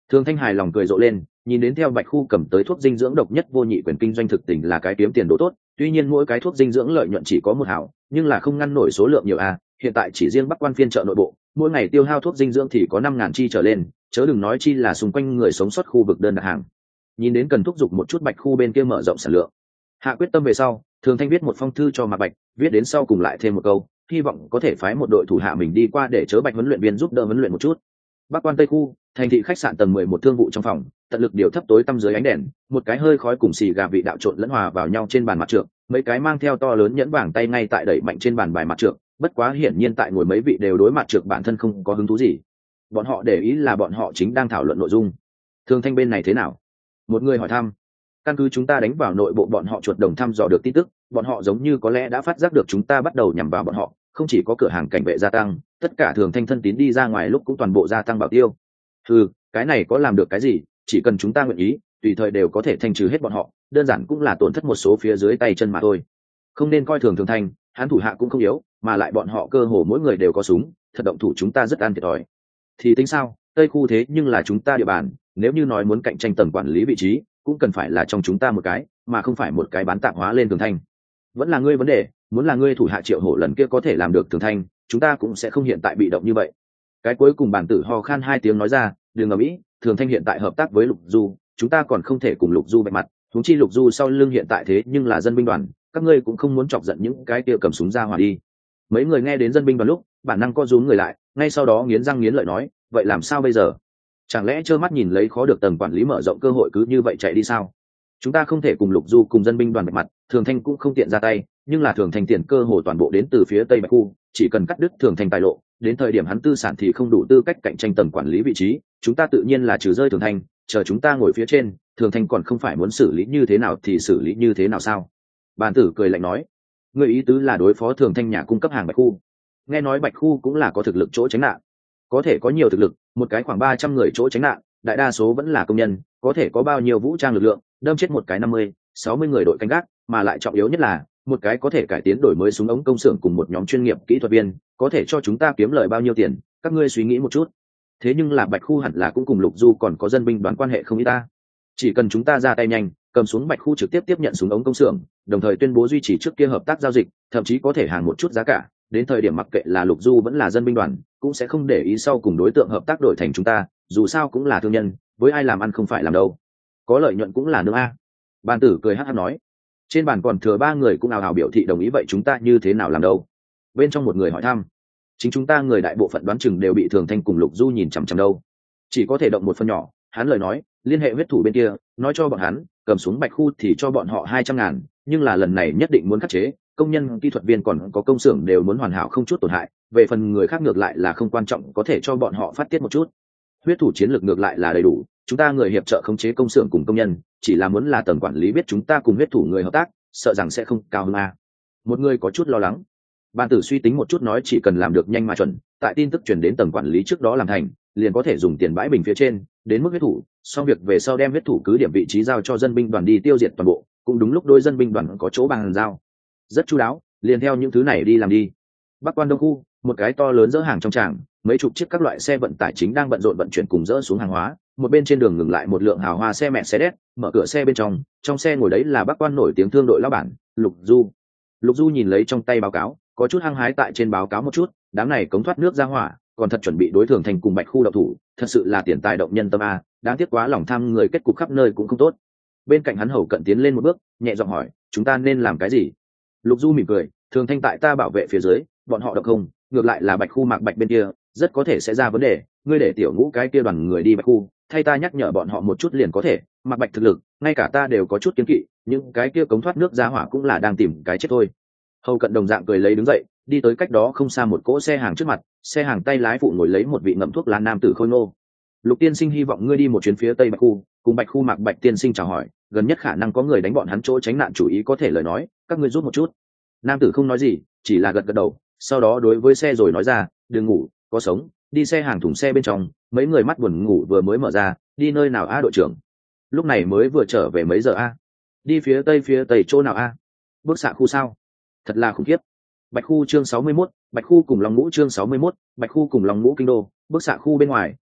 Thường Thanh hài lòng cười rộ lên, nhìn đến theo Bạch Khu cầm tới thuốc dinh dưỡng độc nhất vô nhị quyền kinh doanh thực tình là cái kiếm tiền đồ tốt, tuy nhiên mỗi cái thuốc dinh dưỡng lợi nhuận chỉ có một hảo, nhưng là không ngăn nổi số lượng nhiều a, hiện tại chỉ riêng Bắc Quan phiên chợ nội bộ, mỗi ngày tiêu hao thuốc dinh dưỡng thì có năm ngàn chi trở lên, chớ đừng nói chi là xung quanh người sống sót khu vực đơn đặt hàng. Nhìn đến cần thúc giục một chút Bạch Khu bên kia mở rộng sản lượng. Hạ quyết tâm về sau, Thường Thanh viết một phong thư cho Mạc Bạch, viết đến sau cùng lại thêm một câu, hy vọng có thể phái một đội thủ hạ mình đi qua để chớ Bạch huấn luyện viên giúp đỡ huấn luyện một chút. Bắc Quan Tây Khu, thành thị khách sạn tầng mười một thương vụ trong phòng, tận lực điều thấp tối tăm dưới ánh đèn, một cái hơi khói cùng xì gà vị đạo trộn lẫn hòa vào nhau trên bàn mặt trượng, mấy cái mang theo to lớn nhẫn vàng tay ngay tại đẩy mạnh trên bàn bài mặt trượng, bất quá hiển nhiên tại ngồi mấy vị đều đối mặt trượng bản thân không có hứng thú gì. Bọn họ để ý là bọn họ chính đang thảo luận nội dung. Thường Thanh bên này thế nào? Một người hỏi thăm. Căn cứ chúng ta đánh vào nội bộ bọn họ chuột đồng thăm dò được tin tức, bọn họ giống như có lẽ đã phát giác được chúng ta bắt đầu nhằm vào bọn họ, không chỉ có cửa hàng cảnh vệ gia tăng, tất cả Thường Thanh thân tín đi ra ngoài lúc cũng toàn bộ gia tăng bảo tiêu. Ừ, cái này có làm được cái gì, chỉ cần chúng ta nguyện ý, tùy thời đều có thể thanh trừ hết bọn họ, đơn giản cũng là tổn thất một số phía dưới tay chân mà thôi. Không nên coi thường Thường Thanh, hắn thủ hạ cũng không yếu, mà lại bọn họ cơ hồ mỗi người đều có súng, thật động thủ chúng ta rất ăn thiệt thòi. Thì tính sao, Tây Khu thế nhưng là chúng ta địa bàn, nếu như nói muốn cạnh tranh tầng quản lý vị trí, cũng cần phải là trong chúng ta một cái, mà không phải một cái bán tạp hóa lên Thường Thanh. Vẫn là ngươi vấn đề, muốn là ngươi thủ hạ Triệu Hổ lần kia có thể làm được Thường Thanh, chúng ta cũng sẽ không hiện tại bị động như vậy. Cái cuối cùng bản tử ho khan hai tiếng nói ra, đừng ở mỹ, Thường Thanh hiện tại hợp tác với Lục Du, chúng ta còn không thể cùng Lục Du bạch mặt, huống chi Lục Du sau lưng hiện tại thế nhưng là dân binh đoàn, các ngươi cũng không muốn chọc giận những cái kia cầm súng ra hỏa đi. Mấy người nghe đến dân binh đoàn lúc, bản năng co rúm người lại, ngay sau đó nghiến răng nghiến lợi nói, vậy làm sao bây giờ? Chẳng lẽ trơ mắt nhìn lấy khó được tầng quản lý mở rộng cơ hội cứ như vậy chạy đi sao? Chúng ta không thể cùng Lục Du cùng dân binh đoàn bạch mặt, Thường Thanh cũng không tiện ra tay, nhưng là Thường Thanh tiền cơ hồ toàn bộ đến từ phía Tây Bạch Khu, chỉ cần cắt đứt Thường Thanh tài lộ, đến thời điểm hắn tư sản thì không đủ tư cách cạnh tranh tầng quản lý vị trí, chúng ta tự nhiên là trừ rơi Thường Thanh, chờ chúng ta ngồi phía trên, Thường Thanh còn không phải muốn xử lý như thế nào thì xử lý như thế nào sao? Bàn tử cười lạnh nói, người ý tứ là đối phó Thường Thanh nhà cung cấp hàng Bạch Khu. Nghe nói Bạch Khu cũng là có thực lực chỗ tránh nạn, có thể có nhiều thực lực, một cái khoảng ba trăm người chỗ tránh nạn, đại đa số vẫn là công nhân, có thể có bao nhiêu vũ trang lực lượng, đâm chết một cái năm mươi, sáu mươi người đội canh gác, mà lại trọng yếu nhất là một cái có thể cải tiến đổi mới súng ống công xưởng cùng một nhóm chuyên nghiệp kỹ thuật viên, có thể cho chúng ta kiếm lời bao nhiêu tiền, các ngươi suy nghĩ một chút. Thế nhưng là Bạch Khu hẳn là cũng cùng Lục Du còn có dân binh đoàn quan hệ không ít ta. Chỉ cần chúng ta ra tay nhanh, cầm xuống Bạch Khu trực tiếp tiếp nhận súng ống công xưởng, đồng thời tuyên bố duy trì trước kia hợp tác giao dịch, thậm chí có thể hàng một chút giá cả, đến thời điểm mặc kệ là Lục Du vẫn là dân binh đoàn, cũng sẽ không để ý sau cùng đối tượng hợp tác đổi thành chúng ta, dù sao cũng là thương nhân, với ai làm ăn không phải làm đâu. Có lợi nhuận cũng là nương a. Bàn tử cười hắc hắc nói. Trên bàn còn thừa ba người cũng ào ào biểu thị đồng ý, vậy chúng ta như thế nào làm đâu? Bên trong một người hỏi thăm. Chính chúng ta người đại bộ phận đoán chừng đều bị Thường Thanh cùng Lục Du nhìn chằm chằm đâu. Chỉ có thể động một phần nhỏ, hắn lời nói, liên hệ huyết thủ bên kia, nói cho bọn hắn, cầm xuống Bạch Khu thì cho bọn họ hai trăm ngàn, nhưng là lần này nhất định muốn khắc chế, công nhân, kỹ thuật viên còn có công xưởng đều muốn hoàn hảo không chút tổn hại, về phần người khác ngược lại là không quan trọng, có thể cho bọn họ phát tiết một chút. Huyết thủ chiến lược ngược lại là đầy đủ, chúng ta người hiệp trợ khống chế công xưởng cùng công nhân, chỉ là muốn là tầng quản lý biết chúng ta cùng huyết thủ người hợp tác, sợ rằng sẽ không cao hơn a. Một người có chút lo lắng. Ban tử suy tính một chút nói, chỉ cần làm được nhanh mà chuẩn, tại tin tức truyền đến tầng quản lý trước đó làm thành, liền có thể dùng tiền bãi bình phía trên, đến mức huyết thủ, xong việc về sau đem huyết thủ cứ điểm vị trí giao cho dân binh đoàn đi tiêu diệt toàn bộ, cũng đúng lúc đôi dân binh đoàn có chỗ bàn giao. Rất chu đáo, liền theo những thứ này đi làm đi. Bắc Quan Đông Khu, một cái to lớn dỡ hàng trong tràng, mấy chục chiếc các loại xe vận tải chính đang bận rộn vận chuyển cùng dỡ xuống hàng hóa, một bên trên đường ngừng lại một lượng hào hoa xe mẹ xe đét, mở cửa xe bên trong, trong xe ngồi đấy là Bắc Quan nổi tiếng thương đội lão bản Lục Du. Lục Du nhìn lấy trong tay báo cáo, có chút hăng hái tại trên báo cáo một chút, đám này cống thoát nước ra hỏa, còn thật chuẩn bị đối Thường Thành cùng Bạch Khu độc thủ, thật sự là tiền tài động nhân tâm a, đáng tiếc quá lòng tham người, kết cục khắp nơi cũng không tốt. Bên cạnh hắn hầu cận tiến lên một bước, nhẹ giọng hỏi, chúng ta nên làm cái gì? Lục Du mỉm cười, Thường Thanh tại ta bảo vệ phía dưới, bọn họ độc không, ngược lại là Bạch Khu Mạc Bạch bên kia rất có thể sẽ ra vấn đề, ngươi để tiểu ngũ cái kia đoàn người đi Bạch Khu, thay ta nhắc nhở bọn họ một chút liền có thể. Mạc Bạch thực lực, ngay cả ta đều có chút kiến kỵ, nhưng cái kia cống thoát nước ra hỏa cũng là đang tìm cái chết thôi. Hầu cận đồng dạng cười lấy đứng dậy, đi tới cách đó không xa một cỗ xe hàng trước mặt, xe hàng tay lái phụ ngồi lấy một vị ngậm thuốc lá nam tử khôi ngô. Lục tiên sinh hy vọng ngươi đi một chuyến phía tây Bạch Khu, cùng Bạch Khu Mạc Bạch tiên sinh chào hỏi, gần nhất khả năng có người đánh bọn hắn chỗ tránh nạn, chủ ý có thể lời nói, các ngươi giúp một chút. Nam tử không nói gì, chỉ là gật gật đầu, sau đó đối với xe rồi nói ra, đừng ngủ, có sống, đi xe hàng thùng xe bên trong. Mấy người mắt buồn ngủ vừa mới mở ra, đi nơi nào a đội trưởng? Lúc này mới vừa trở về mấy giờ a? Đi phía tây phía tây chỗ nào a? Bước xạ khu sao? Thật là khủng khiếp. Bạch Khu chương sáu mươi mốt, Bạch Khu cùng Long Ngũ chương sáu mươi mốt, Bạch Khu cùng Long Ngũ kinh đô, bước xạ khu bên ngoài,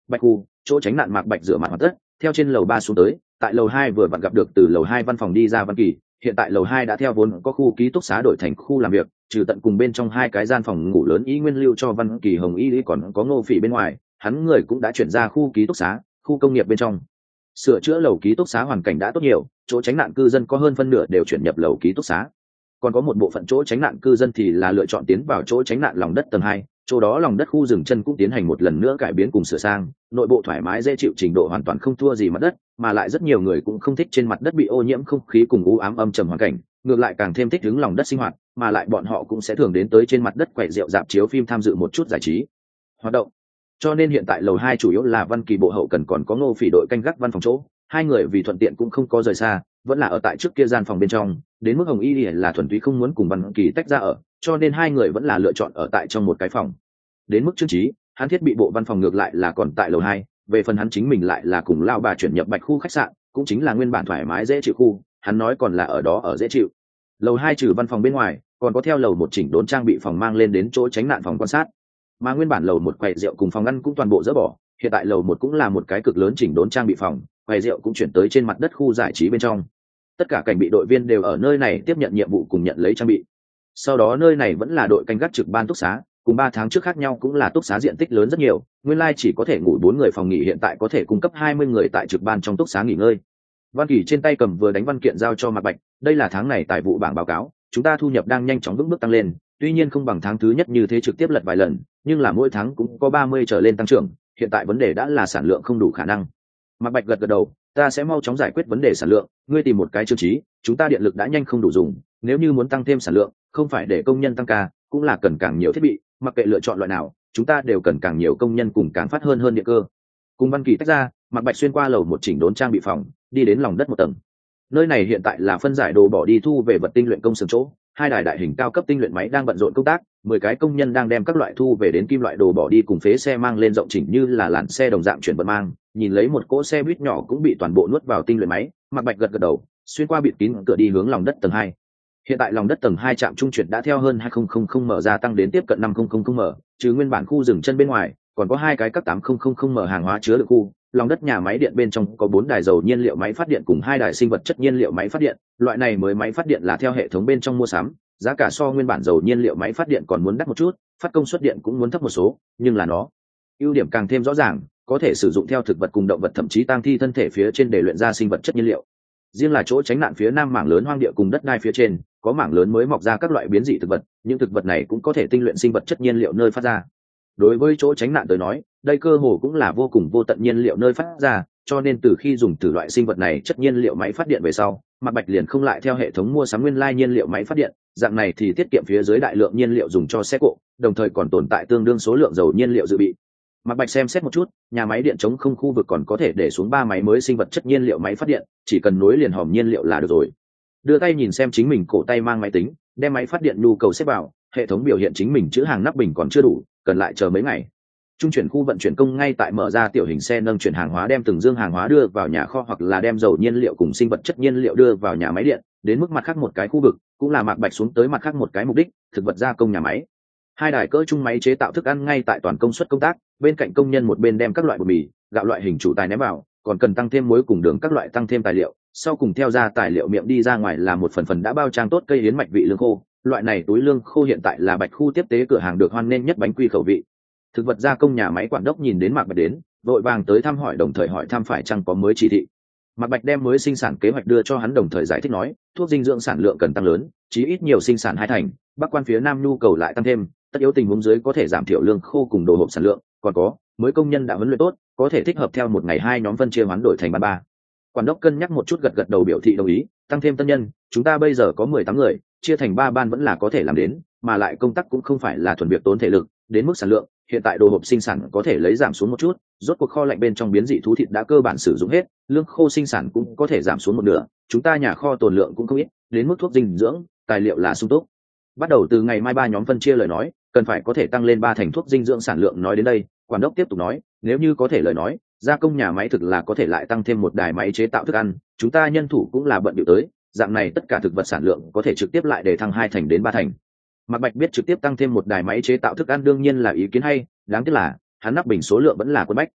Bạch khu chỗ tránh nạn Mạc Bạch rửa mặt hoàn tất, theo trên lầu ba xuống tới, tại lầu hai vừa vặn gặp được từ lầu hai văn phòng đi ra Văn Kỳ. Hiện tại lầu hai đã theo vốn có khu ký túc xá đổi thành khu làm việc, trừ tận cùng bên trong hai cái gian phòng ngủ lớn ý nguyên lưu cho Văn Kỳ Hồng Y còn có Ngô Phỉ bên ngoài, hắn người cũng đã chuyển ra khu ký túc xá, khu công nghiệp bên trong. Sửa chữa lầu ký túc xá hoàn cảnh đã tốt nhiều, chỗ tránh nạn cư dân có hơn phân nửa đều chuyển nhập lầu ký túc xá. Còn có một bộ phận chỗ tránh nạn cư dân thì là lựa chọn tiến vào chỗ tránh nạn lòng đất tầng hai, chỗ đó lòng đất khu rừng chân cũng tiến hành một lần nữa cải biến cùng sửa sang, nội bộ thoải mái dễ chịu trình độ hoàn toàn không thua gì mặt đất, mà lại rất nhiều người cũng không thích trên mặt đất bị ô nhiễm không khí cùng u ám âm trầm hoàn cảnh, ngược lại càng thêm thích đứng lòng đất sinh hoạt, mà lại bọn họ cũng sẽ thường đến tới trên mặt đất quẩy rượu dạp chiếu phim tham dự một chút giải trí hoạt động. Cho nên hiện tại lầu hai chủ yếu là Văn Kỳ bộ hậu cần còn có Ngô Phỉ đội canh gác văn phòng chỗ, hai người vì thuận tiện cũng không có rời xa, vẫn là ở tại trước kia gian phòng bên trong, đến mức Hồng Y là thuần túy không muốn cùng Văn Kỳ tách ra ở, cho nên hai người vẫn là lựa chọn ở tại trong một cái phòng. Đến mức Trương Chí, hắn thiết bị bộ văn phòng ngược lại là còn tại lầu hai, về phần hắn chính mình lại là cùng lao bà chuyển nhập Bạch khu khách sạn, cũng chính là nguyên bản thoải mái dễ chịu khu, hắn nói còn là ở đó ở dễ chịu. Lầu hai trừ văn phòng bên ngoài, còn có theo lầu một chỉnh đốn trang bị phòng mang lên đến chỗ tránh nạn phòng quan sát. Mà nguyên bản lầu một quầy rượu cùng phòng ăn cũng toàn bộ dỡ bỏ, hiện tại lầu một cũng là một cái cực lớn chỉnh đốn trang bị phòng, quầy rượu cũng chuyển tới trên mặt đất khu giải trí bên trong. Tất cả cảnh bị đội viên đều ở nơi này tiếp nhận nhiệm vụ cùng nhận lấy trang bị. Sau đó nơi này vẫn là đội canh gác trực ban túc xá, cùng ba tháng trước khác nhau cũng là túc xá diện tích lớn rất nhiều, nguyên lai chỉ có thể ngủ bốn người phòng nghỉ hiện tại có thể cung cấp hai mươi người tại trực ban trong túc xá nghỉ ngơi. Văn Kỳ trên tay cầm vừa đánh văn kiện giao cho Mạc Bạch, đây là tháng này tài vụ bảng báo cáo, chúng ta thu nhập đang nhanh chóng vững bước tăng lên, tuy nhiên không bằng tháng thứ nhất như thế trực tiếp lật vài lần, nhưng là mỗi tháng cũng có ba mươi trở lên tăng trưởng, hiện tại vấn đề đã là sản lượng không đủ khả năng. Mạc Bạch gật gật đầu, ta sẽ mau chóng giải quyết vấn đề sản lượng, ngươi tìm một cái chương chí, chúng ta điện lực đã nhanh không đủ dùng, nếu như muốn tăng thêm sản lượng, không phải để công nhân tăng ca, cũng là cần càng nhiều thiết bị, mặc kệ lựa chọn loại nào, chúng ta đều cần càng nhiều công nhân cùng càng phát hơn hơn điện cơ. Cùng Văn Kỳ tách ra, Mạc Bạch xuyên qua lầu một chỉnh đốn trang bị phòng, đi đến lòng đất một tầng. Nơi này hiện tại là phân giải đồ bỏ đi thu về vật tinh luyện công xưởng chỗ, hai đài đại hình cao cấp tinh luyện máy đang bận rộn công tác, mười cái công nhân đang đem các loại thu về đến kim loại đồ bỏ đi cùng phế xe mang lên rộng chỉnh như là làn xe đồng dạng chuyển vận mang, nhìn lấy một cỗ xe buýt nhỏ cũng bị toàn bộ nuốt vào tinh luyện máy, Mạc Bạch gật gật đầu, xuyên qua bịt kín cửa đi hướng lòng đất tầng hai. Hiện tại lòng đất tầng hai trạm trung chuyển đã theo hơn hai nghìn m gia tăng đến tiếp cận năm nghìn m, trừ nguyên bản khu rừng chân bên ngoài, còn có hai cái các tám nghìn m hàng hóa chứa đựng khu. Lòng đất nhà máy điện bên trong có bốn đài dầu nhiên liệu máy phát điện cùng hai đài sinh vật chất nhiên liệu máy phát điện, loại này mới máy phát điện là theo hệ thống bên trong mua sắm, giá cả so nguyên bản dầu nhiên liệu máy phát điện còn muốn đắt một chút, phát công suất điện cũng muốn thấp một số, nhưng là nó ưu điểm càng thêm rõ ràng, có thể sử dụng theo thực vật cùng động vật thậm chí tang thi thân thể phía trên để luyện ra sinh vật chất nhiên liệu. Riêng là chỗ tránh nạn phía nam mảng lớn hoang địa cùng đất đai phía trên, có mảng lớn mới mọc ra các loại biến dị thực vật, những thực vật này cũng có thể tinh luyện sinh vật chất nhiên liệu nơi phát ra. Đối với chỗ tránh nạn tới nói, đây cơ hồ cũng là vô cùng vô tận nhiên liệu nơi phát ra, cho nên từ khi dùng từ loại sinh vật này chất nhiên liệu máy phát điện về sau, Mạc Bạch liền không lại theo hệ thống mua sắm nguyên lai nhiên liệu máy phát điện, dạng này thì tiết kiệm phía dưới đại lượng nhiên liệu dùng cho xe cộ, đồng thời còn tồn tại tương đương số lượng dầu nhiên liệu dự bị. Mạc Bạch xem xét một chút, nhà máy điện chống không khu vực còn có thể để xuống ba máy mới sinh vật chất nhiên liệu máy phát điện, chỉ cần nối liền hòm nhiên liệu là được rồi. Đưa tay nhìn xem chính mình cổ tay mang máy tính, đem máy phát điện nhu cầu xếp vào, hệ thống biểu hiện chính mình chữ hàng nắp bình còn chưa đủ, cần lại chờ mấy ngày. Trung chuyển khu vận chuyển công ngay tại mở ra tiểu hình xe nâng chuyển hàng hóa đem từng dương hàng hóa đưa vào nhà kho hoặc là đem dầu nhiên liệu cùng sinh vật chất nhiên liệu đưa vào nhà máy điện, đến mức mặt khác một cái khu vực cũng là Mạc Bạch xuống tới mặt khác một cái mục đích, thực vật gia công nhà máy. Hai đài cỡ trung máy chế tạo thức ăn ngay tại toàn công suất công tác, bên cạnh công nhân một bên đem các loại bột mì, gạo loại hình chủ tài ném vào, còn cần tăng thêm muối cùng đường các loại tăng thêm tài liệu, sau cùng theo ra tài liệu miệng đi ra ngoài là một phần phần đã bao trang tốt cây yến mạch vị lương khô, loại này túi lương khô hiện tại là Bạch khu tiếp tế cửa hàng được hoan nghênh nhất bánh quy khẩu vị. Thực vật gia công nhà máy quản đốc nhìn đến Mạc Bạch đến, vội vàng tới thăm hỏi đồng thời hỏi thăm phải chăng có mới chỉ thị. Mạc Bạch đem mới sinh sản kế hoạch đưa cho hắn đồng thời giải thích nói, thuốc dinh dưỡng sản lượng cần tăng lớn, chí ít nhiều sinh sản hai thành, Bắc quan phía Nam nhu cầu lại tăng thêm, tất yếu tình huống dưới có thể giảm thiểu lương khô cùng đồ hộp sản lượng, còn có, mới công nhân đã huấn luyện tốt, có thể thích hợp theo một ngày hai nhóm phân chia hoán đổi thành ban ba. Quản đốc cân nhắc một chút gật gật đầu biểu thị đồng ý, tăng thêm tân nhân, chúng ta bây giờ có mười tám người, chia thành ba ban vẫn là có thể làm đến, mà lại công tác cũng không phải là thuần việc tốn thể lực, đến mức sản lượng, hiện tại đồ hộp sinh sản có thể lấy giảm xuống một chút, rốt cuộc kho lạnh bên trong biến dị thú thịt đã cơ bản sử dụng hết, lương khô sinh sản cũng có thể giảm xuống một nửa, chúng ta nhà kho tồn lượng cũng không ít, đến mức thuốc dinh dưỡng, tài liệu là sung túc. Bắt đầu từ ngày mai ba nhóm phân chia lời nói, cần phải có thể tăng lên ba thành thuốc dinh dưỡng sản lượng. Nói đến đây, quản đốc tiếp tục nói, nếu như có thể lời nói, gia công nhà máy thực là có thể lại tăng thêm một đài máy chế tạo thức ăn, chúng ta nhân thủ cũng là bận điệu tới, dạng này tất cả thực vật sản lượng có thể trực tiếp lại để thăng hai thành đến ba thành. Mạc Bạch biết trực tiếp tăng thêm một đài máy chế tạo thức ăn đương nhiên là ý kiến hay, đáng tiếc là hắn nắp bình số lượng vẫn là quân bách.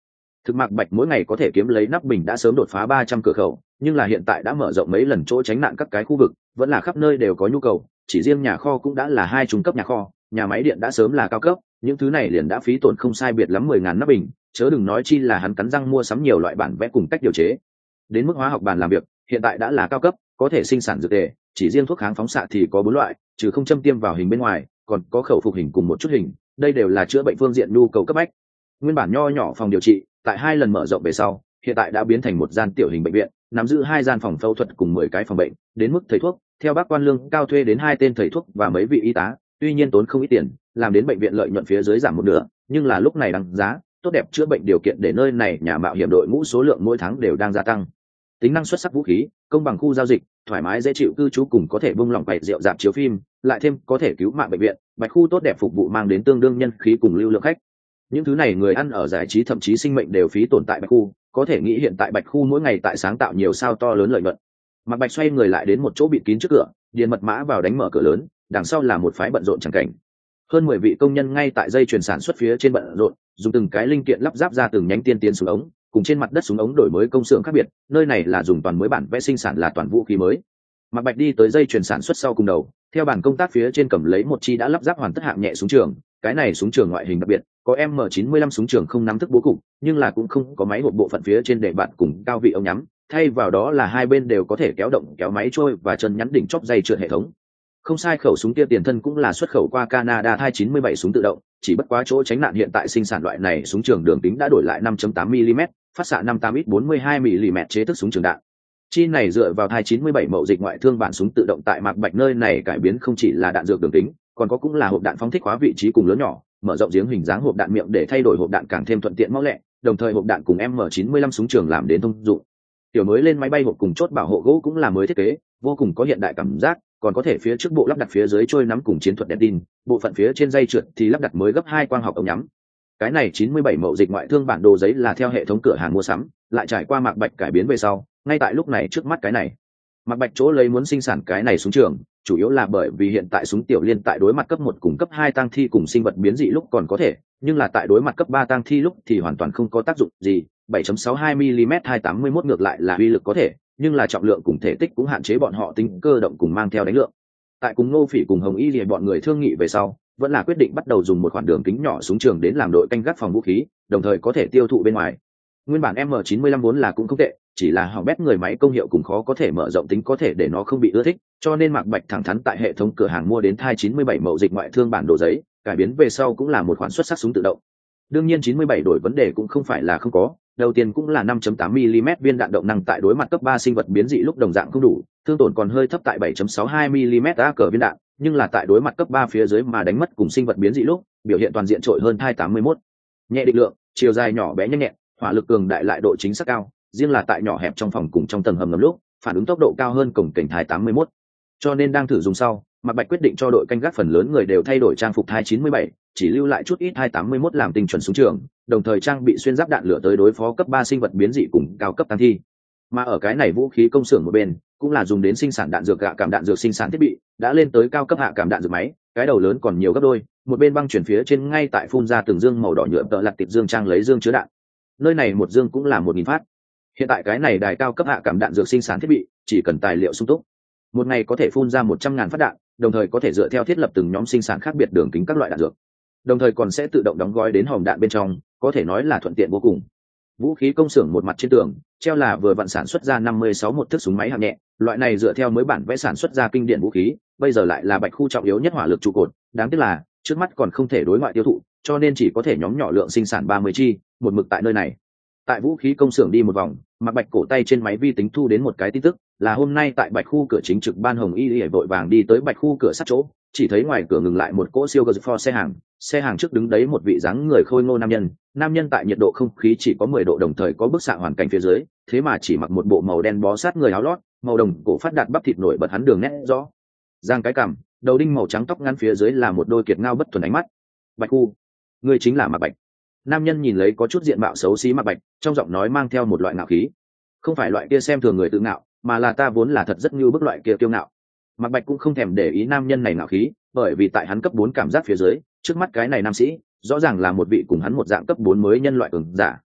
Thực Mạc Bạch mỗi ngày có thể kiếm lấy nắp bình đã sớm đột phá ba trăm cửa khẩu, nhưng là hiện tại đã mở rộng mấy lần chỗ tránh nạn các cái khu vực, vẫn là khắp nơi đều có nhu cầu, chỉ riêng nhà kho cũng đã là hai trung cấp nhà kho, nhà máy điện đã sớm là cao cấp, những thứ này liền đã phí tổn không sai biệt lắm mười ngàn nắp bình, chớ đừng nói chi là hắn cắn răng mua sắm nhiều loại bản vẽ cùng cách điều chế. Đến mức hóa học bàn làm việc, hiện tại đã là cao cấp, có thể sinh sản dược tề, chỉ riêng thuốc kháng phóng xạ thì có bốn loại, trừ không châm tiêm vào hình bên ngoài, còn có khẩu phục hình cùng một chút hình, đây đều là chữa bệnh phương diện nhu cầu cấp bách. Nguyên bản nho nhỏ phòng điều trị, tại hai lần mở rộng về sau, hiện tại đã biến thành một gian tiểu hình bệnh viện, nắm giữ hai gian phòng phẫu thuật cùng mười cái phòng bệnh, đến mức thầy thuốc, theo bác quan lương cao thuê đến hai tên thầy thuốc và mấy vị y tá, tuy nhiên tốn không ít tiền, làm đến bệnh viện lợi nhuận phía dưới giảm một nửa, nhưng là lúc này đăng giá, tốt đẹp chữa bệnh điều kiện để nơi này nhà mạo hiểm đội ngũ số lượng mỗi tháng đều đang gia tăng. Tính năng xuất sắc vũ khí, công bằng khu giao dịch, thoải mái dễ chịu cư trú cùng có thể bung lỏng bày rượu dạp chiếu phim, lại thêm có thể cứu mạng bệnh viện, Bạch khu tốt đẹp phục vụ mang đến tương đương nhân khí cùng lưu lượng khách. Những thứ này người ăn ở giải trí thậm chí sinh mệnh đều phí tồn tại Bạch khu, có thể nghĩ hiện tại Bạch khu mỗi ngày tại sáng tạo nhiều sao to lớn lợi nhuận. Mạc Bạch xoay người lại đến một chỗ bịt kín trước cửa, điền mật mã vào đánh mở cửa lớn, đằng sau là một phái bận rộn chẳng cảnh. Hơn mười vị công nhân ngay tại dây chuyền sản xuất phía trên bận rộn, dùng từng cái linh kiện lắp ráp ra từng nhánh tiên tiến súng ống, cùng trên mặt đất súng ống đổi mới công xưởng khác biệt, nơi này là dùng toàn mới bản vẽ sinh sản là toàn vũ khí mới. Mạc Bạch đi tới dây chuyền sản xuất sau cùng đầu, theo bản công tác phía trên cầm lấy một chi đã lắp ráp hoàn tất hạng nhẹ súng trường, cái này súng trường ngoại hình đặc biệt, có M chín mươi lăm súng trường không nắm thức bố cục, nhưng là cũng không có máy hộp bộ phận phía trên để bạn cùng cao vị ống nhắm, thay vào đó là hai bên đều có thể kéo động kéo máy trôi và chân nhắn đỉnh chóp dây trượt hệ thống. Không sai, khẩu súng kia tiền thân cũng là xuất khẩu qua Canada Thai chín mươi bảy súng tự động, chỉ bất quá chỗ tránh nạn hiện tại sinh sản loại này súng trường đường kính đã đổi lại năm chấm tám mi-li-mét, phát xạ năm tám x bốn mươi hai mi-li-mét chế thức súng trường đạn. Chi này dựa vào Thai chín mươi bảy mậu dịch ngoại thương bản súng tự động tại Mạc Bạch nơi này cải biến không chỉ là đạn dược đường kính, còn có cũng là hộp đạn phóng thích khóa vị trí cùng lớn nhỏ, mở rộng giếng hình dáng hộp đạn miệng để thay đổi hộp đạn càng thêm thuận tiện mau lẹ, đồng thời hộp đạn cùng M chín mươi lăm súng trường làm đến thông dụng. Tiểu mới lên máy bay hộp cùng chốt bảo hộ gỗ cũng là mới thiết kế, vô cùng có hiện đại cảm giác, còn có thể phía trước bộ lắp đặt phía dưới trôi nắm cùng chiến thuật đèn tin, bộ phận phía trên dây trượt thì lắp đặt mới gấp hai quang học ống nhắm. Cái này chín mươi bảy mậu dịch ngoại thương bản đồ giấy là theo hệ thống cửa hàng mua sắm, lại trải qua Mạc Bạch cải biến về sau, ngay tại lúc này trước mắt cái này. Mạc Bạch chỗ lấy muốn sinh sản cái này súng trường, chủ yếu là bởi vì hiện tại súng tiểu liên tại đối mặt cấp một cùng cấp hai tang thi cùng sinh vật biến dị lúc còn có thể, nhưng là tại đối mặt cấp ba tang thi lúc thì hoàn toàn không có tác dụng gì, bảy chấm sáu hai mi-li-mét hai tám mươi mốt ngược lại là uy lực có thể, nhưng là trọng lượng cùng thể tích cũng hạn chế bọn họ tính cơ động cùng mang theo đánh lượng. Tại cùng Ngô Phỉ cùng Hồng Y Liễu bọn người thương nghị về sau, vẫn là quyết định bắt đầu dùng một khoản đường kính nhỏ súng trường đến làm đội canh gác phòng vũ khí, đồng thời có thể tiêu thụ bên ngoài. Nguyên bản M chín mươi lăm vốn là cũng không tệ, chỉ là hỏng bét người máy công hiệu cùng khó có thể mở rộng tính có thể để nó không bị ưa thích, cho nên Mạc Bạch thẳng thắn tại hệ thống cửa hàng mua đến Thai chín mươi bảy mậu dịch ngoại thương bản đồ giấy, cải biến về sau cũng là một khoản xuất sắc súng tự động. Đương nhiên chín mươi bảy đổi vấn đề cũng không phải là không có, đầu tiên cũng là năm chấm tám mi-li-mét viên đạn động năng tại đối mặt cấp ba sinh vật biến dị lúc đồng dạng không đủ, thương tổn còn hơi thấp tại bảy chấm sáu hai mi-li-mét A cờ viên đạn, nhưng là tại đối mặt cấp ba phía dưới mà đánh mất cùng sinh vật biến dị lúc, biểu hiện toàn diện trội hơn Thai tám mươi mốt. Nhẹ định lượng, chiều dài nhỏ bé nhanh nhẹn, hỏa lực cường đại lại độ chính xác cao, riêng là tại nhỏ hẹp trong phòng cùng trong tầng hầm ngầm lúc, phản ứng tốc độ cao hơn cổng cảnh Thai tám mươi mốt. Cho nên đang thử dùng sau, Mạc Bạch quyết định cho đội canh gác phần lớn người đều thay đổi trang phục Thai chín mươi bảy, chỉ lưu lại chút ít Thai tám mươi mốt làm tinh chuẩn súng trường, đồng thời trang bị xuyên giáp đạn lửa tới đối phó cấp ba sinh vật biến dị cùng cao cấp tăng thi. Mà ở cái này vũ khí công xưởng một bên, cũng là dùng đến sinh sản đạn dược gạ cảm đạn dược sinh sản thiết bị, đã lên tới cao cấp hạ cảm đạn dược máy, cái đầu lớn còn nhiều gấp đôi, một bên băng chuyển phía trên ngay tại phun ra từng dương màu đỏ nhựa tợ lặt tịp dương trang lấy dương chứa đạn. Nơi này một dương cũng là một nghìn phát. Hiện tại cái này đài cao cấp hạ cảm đạn dược sinh sản thiết bị, chỉ cần tài liệu sung túc, một ngày có thể phun ra một trăm ngàn phát đạn, đồng thời có thể dựa theo thiết lập từng nhóm sinh sản khác biệt đường kính các loại đạn dược, đồng thời còn sẽ tự động đóng gói đến hòm đạn bên trong, có thể nói là thuận tiện vô cùng. Vũ khí công xưởng một mặt trên tường treo là vừa vặn sản xuất ra năm mươi sáu một thức súng máy hạng nhẹ, loại này dựa theo mới bản vẽ sản xuất ra kinh điển vũ khí, bây giờ lại là Bạch khu trọng yếu nhất hỏa lực trụ cột, đáng tiếc là trước mắt còn không thể đối ngoại tiêu thụ, cho nên chỉ có thể nhóm nhỏ lượng sinh sản ba mươi chi, một mực tại nơi này. Tại vũ khí công xưởng đi một vòng, Mạc Bạch cổ tay trên máy vi tính thu đến một cái tin tức, là hôm nay tại Bạch khu cửa chính trực ban Hồng Y Y vội vàng đi tới Bạch khu cửa sắt chỗ, chỉ thấy ngoài cửa ngừng lại một cỗ siêu Ford xe hàng, xe hàng trước đứng đấy một vị dáng người khôi ngô nam nhân, nam nhân tại nhiệt độ không khí chỉ có mười độ đồng thời có bức xạ hoàn cảnh phía dưới, thế mà chỉ mặc một bộ màu đen bó sát người áo lót, màu đồng cổ phát đạt bắp thịt nổi bật hắn đường nét rõ. Giang cái cằm, đầu đinh màu trắng tóc ngắn phía dưới là một đôi kiệt ngao bất thuần ánh mắt. Bạch khu, người chính là Mạc Bạch. Nam nhân nhìn lấy có chút diện mạo xấu xí Mạc Bạch, trong giọng nói mang theo một loại ngạo khí. Không phải loại kia xem thường người tự ngạo, mà là ta vốn là thật rất như bức loại kia kiêu ngạo. Mạc Bạch cũng không thèm để ý nam nhân này ngạo khí, bởi vì tại hắn cấp bốn cảm giác phía dưới, trước mắt cái này nam sĩ, rõ ràng là một vị cùng hắn một dạng cấp bốn mới nhân loại cường giả,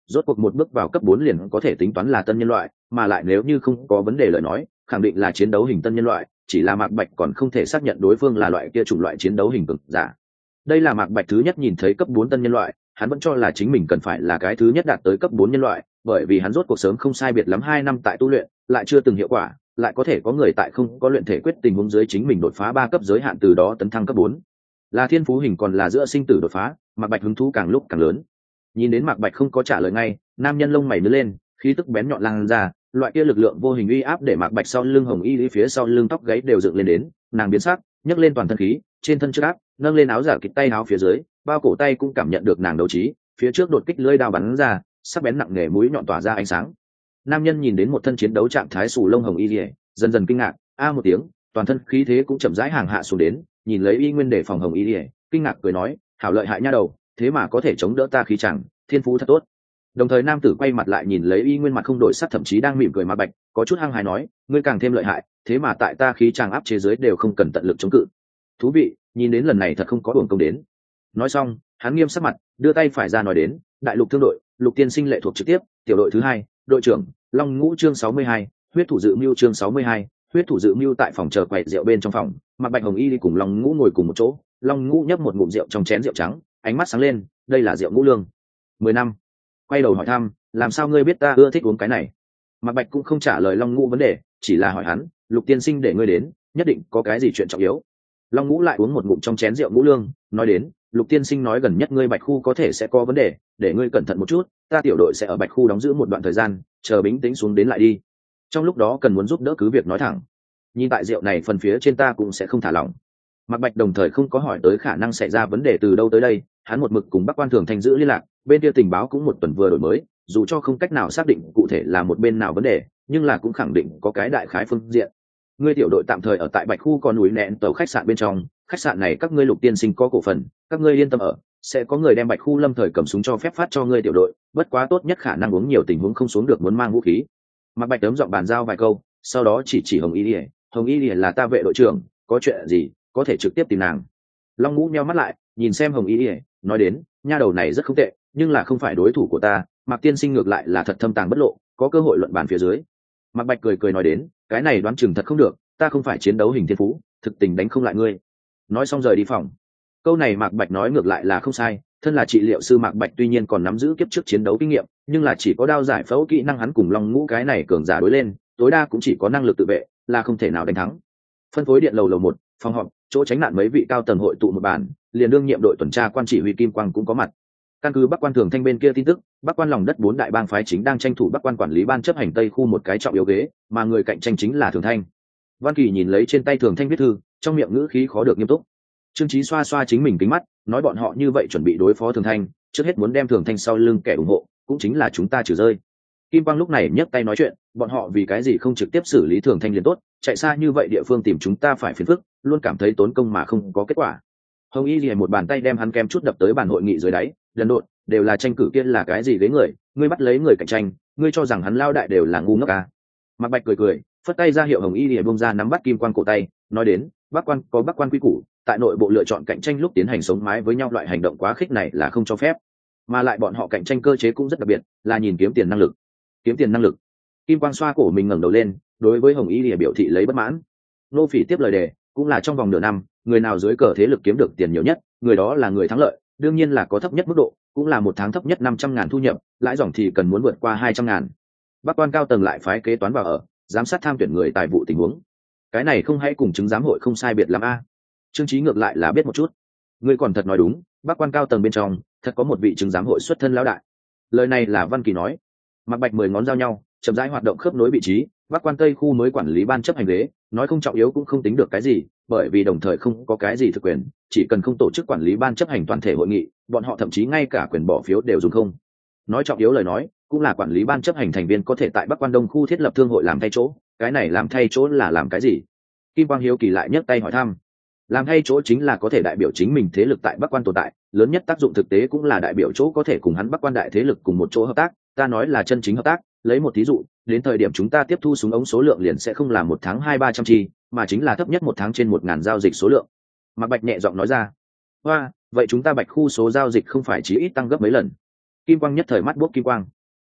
rốt cuộc một bước vào cấp bốn liền có thể tính toán là tân nhân loại, mà lại nếu như không có vấn đề lời nói khẳng định là chiến đấu hình tân nhân loại, chỉ là Mạc Bạch còn không thể xác nhận đối phương là loại kia chủng loại chiến đấu hình cực giả. Đây là Mạc Bạch thứ nhất nhìn thấy cấp bốn tân nhân loại, hắn vẫn cho là chính mình cần phải là cái thứ nhất đạt tới cấp bốn nhân loại, bởi vì hắn rốt cuộc sớm không sai biệt lắm hai năm tại tu luyện, lại chưa từng hiệu quả, lại có thể có người tại không có luyện thể quyết tình huống dưới chính mình đột phá ba cấp giới hạn từ đó tấn thăng cấp bốn. Là thiên phú hình còn là giữa sinh tử đột phá, Mạc Bạch hứng thú càng lúc càng lớn. Nhìn đến Mạc Bạch không có trả lời ngay, nam nhân lông mày nhướng lên, khí tức bén nhọn lan ra, loại kia lực lượng vô hình uy áp để Mạc Bạch sau lưng hồng y phía sau lưng tóc gáy đều dựng lên đến, nàng biến sắc, nhấc lên toàn thân khí, trên thân trước áp, nâng lên áo giả kịch tay áo phía dưới, bao cổ tay cũng cảm nhận được nàng đấu trí, phía trước đột kích lưỡi đao bắn ra, sắc bén nặng nề mũi nhọn tỏa ra ánh sáng. Nam nhân nhìn đến một thân chiến đấu trạng thái sù lông hồng y, dần dần kinh ngạc, a một tiếng, toàn thân khí thế cũng chậm rãi hàng hạ xuống đến, nhìn lấy y nguyên để phòng hồng y, kinh ngạc cười nói, hảo lợi hại nha đầu, thế mà có thể chống đỡ ta khí chẳng, thiên phú thật tốt. Đồng thời nam tử quay mặt lại nhìn lấy y nguyên mặt không đổi sắc, thậm chí đang mỉm cười Mạc Bạch, có chút hăng hái nói, ngươi càng thêm lợi hại, thế mà tại ta khí chàng áp chế giới đều không cần tận lực chống cự. Thú vị, nhìn đến lần này thật không có uổng công đến. Nói xong, hắn nghiêm sắc mặt, đưa tay phải ra nói đến, đại lục thương đội, Lục tiên sinh lệ thuộc trực tiếp, tiểu đội thứ hai, đội trưởng, Long Ngũ chương sáu mươi hai, huyết thủ dự mưu chương sáu mươi hai, huyết thủ dự mưu tại phòng chờ quầy rượu bên trong phòng, Mạc Bạch Hồng Y đi cùng Long Ngũ ngồi cùng một chỗ, Long Ngũ nhấp một ngụm rượu trong chén rượu trắng, ánh mắt sáng lên, đây là rượu ngũ lương. Mười năm. Quay đầu hỏi thăm, làm sao ngươi biết ta ưa thích uống cái này? Mạc Bạch cũng không trả lời Long Ngũ vấn đề, chỉ là hỏi hắn, Lục tiên sinh để ngươi đến, nhất định có cái gì chuyện trọng yếu. Long Ngũ lại uống một ngụm trong chén rượu ngũ lương, nói đến, Lục tiên sinh nói gần nhất ngươi Bạch khu có thể sẽ có vấn đề, để ngươi cẩn thận một chút, ta tiểu đội sẽ ở Bạch khu đóng giữ một đoạn thời gian, chờ bình tĩnh xuống đến lại đi. Trong lúc đó cần muốn giúp đỡ cứ việc nói thẳng. Nhìn tại rượu này phần phía trên ta cũng sẽ không thả lỏng. Mạc Bạch đồng thời không có hỏi tới khả năng xảy ra vấn đề từ đâu tới đây, hắn một mực cùng Bắc Quan Thường Thanh giữ liên lạc, bên kia tình báo cũng một tuần vừa đổi mới, dù cho không cách nào xác định cụ thể là một bên nào vấn đề, nhưng là cũng khẳng định có cái đại khái phương diện. Ngươi tiểu đội tạm thời ở tại Bạch khu còn núi nẹn tàu khách sạn bên trong, khách sạn này các ngươi Lục tiên sinh có cổ phần, các ngươi yên tâm ở, sẽ có người đem Bạch khu lâm thời cầm súng cho phép phát cho ngươi tiểu đội, bất quá tốt nhất khả năng uống nhiều tình huống không xuống được muốn mang vũ khí. Mạc Bạch tấm giọng bàn giao vài câu, sau đó chỉ chỉ Hồng Y Lìa, Hồng Y Lìa là ta vệ đội trưởng, có chuyện gì có thể trực tiếp tìm nàng. Long Ngũ nheo mắt lại, nhìn xem Hồng Y Lìa, nói đến, nha đầu này rất không tệ, nhưng là không phải đối thủ của ta, Mạc tiên sinh ngược lại là thật thâm tàng bất lộ, có cơ hội luận bàn phía dưới. Mạc Bạch cười cười nói đến, cái này đoán chừng thật không được, ta không phải chiến đấu hình thiên phú, thực tình đánh không lại ngươi. Nói xong rời đi phòng. Câu này Mạc Bạch nói ngược lại là không sai, thân là trị liệu sư Mạc Bạch tuy nhiên còn nắm giữ kiếp trước chiến đấu kinh nghiệm, nhưng là chỉ có đao giải phẫu kỹ năng hắn cùng Long Ngũ cái này cường giả đối lên, tối đa cũng chỉ có năng lực tự vệ, là không thể nào đánh thắng. Phân phối điện lầu lầu một, phòng họp, chỗ tránh nạn mấy vị cao tầng hội tụ một bàn, liền đương nhiệm đội tuần tra quan chỉ huy Kim Quang cũng có mặt. Căn cứ Bắc Quan Thường Thanh bên kia tin tức, Bắc Quan lòng đất bốn đại bang phái chính đang tranh thủ Bắc Quan quản lý ban chấp hành Tây khu một cái trọng yếu ghế, mà người cạnh tranh chính là Thường Thanh. Văn Kỳ nhìn lấy trên tay Thường Thanh viết thư, trong miệng ngữ khí khó được nghiêm túc. Trương Chí xoa xoa chính mình kính mắt, nói bọn họ như vậy chuẩn bị đối phó Thường Thanh, trước hết muốn đem Thường Thanh sau lưng kẻ ủng hộ, cũng chính là chúng ta trừ rơi. Kim Quang lúc này nhấc tay nói chuyện, bọn họ vì cái gì không trực tiếp xử lý Thường Thanh liền tốt, chạy xa như vậy địa phương tìm chúng ta phải phiền phức, luôn cảm thấy tốn công mà không có kết quả. Hồng Y liền một bàn tay đem hắn kem chút đập tới bàn hội nghị dưới đáy, lần đột, đều là tranh cử kia là cái gì ghế người, ngươi bắt lấy người cạnh tranh, ngươi cho rằng hắn lao đại đều là ngu ngốc à? Mạc Bạch cười cười, phất tay ra hiệu Hồng Y liền bông ra nắm bắt Kim Quang cổ tay, nói đến, Bắc Quan có Bắc Quan quy củ, tại nội bộ lựa chọn cạnh tranh lúc tiến hành sống mái với nhau loại hành động quá khích này là không cho phép, mà lại bọn họ cạnh tranh cơ chế cũng rất đặc biệt, là nhìn kiếm tiền năng lực. Kiếm tiền năng lực. Kim Quang xoa cổ mình ngẩng đầu lên, đối với Hồng Y lìa biểu thị lấy bất mãn. Nô Phỉ tiếp lời đề, cũng là trong vòng nửa năm, người nào dưới cờ thế lực kiếm được tiền nhiều nhất, người đó là người thắng lợi, đương nhiên là có thấp nhất mức độ, cũng là một tháng thấp nhất năm trăm ngàn thu nhập, lãi dòng thì cần muốn vượt qua hai trăm ngàn. Bắc Quan cao tầng lại phái kế toán vào ở, giám sát tham tuyển người tài vụ tình huống. Cái này không hay cùng chứng giám hội không sai biệt lắm a. Trương Chí ngược lại là biết một chút. Ngươi còn thật nói đúng, Bắc Quan cao tầng bên trong, thật có một vị chứng giám hội xuất thân lão đại. Lời này là Văn Kỳ nói. Mạc Bạch mười ngón giao nhau, chậm rãi hoạt động khớp nối vị trí, Bắc Quan Tây khu mới quản lý ban chấp hành ghế, nói không trọng yếu cũng không tính được cái gì, bởi vì đồng thời không có cái gì thực quyền, chỉ cần không tổ chức quản lý ban chấp hành toàn thể hội nghị, bọn họ thậm chí ngay cả quyền bỏ phiếu đều dùng không. Nói trọng yếu lời nói, cũng là quản lý ban chấp hành thành viên có thể tại Bắc Quan Đông khu thiết lập thương hội làm thay chỗ, cái này làm thay chỗ là làm cái gì? Kim Quang hiếu kỳ lại nhấc tay hỏi thăm. Làm thay chỗ chính là có thể đại biểu chính mình thế lực tại Bắc Quan tồn tại, lớn nhất tác dụng thực tế cũng là đại biểu chỗ có thể cùng hắn Bắc Quan đại thế lực cùng một chỗ hợp tác, ta nói là chân chính hợp tác, lấy một thí dụ, đến thời điểm chúng ta tiếp thu súng ống số lượng liền sẽ không là một tháng hai ba trăm chi, mà chính là thấp nhất một tháng trên một ngàn giao dịch số lượng. Mạc Bạch nhẹ giọng nói ra. Hoa, vậy chúng ta Bạch khu số giao dịch không phải chỉ ít tăng gấp mấy lần. Kim Quang nhất thời mắt buốc kim quang.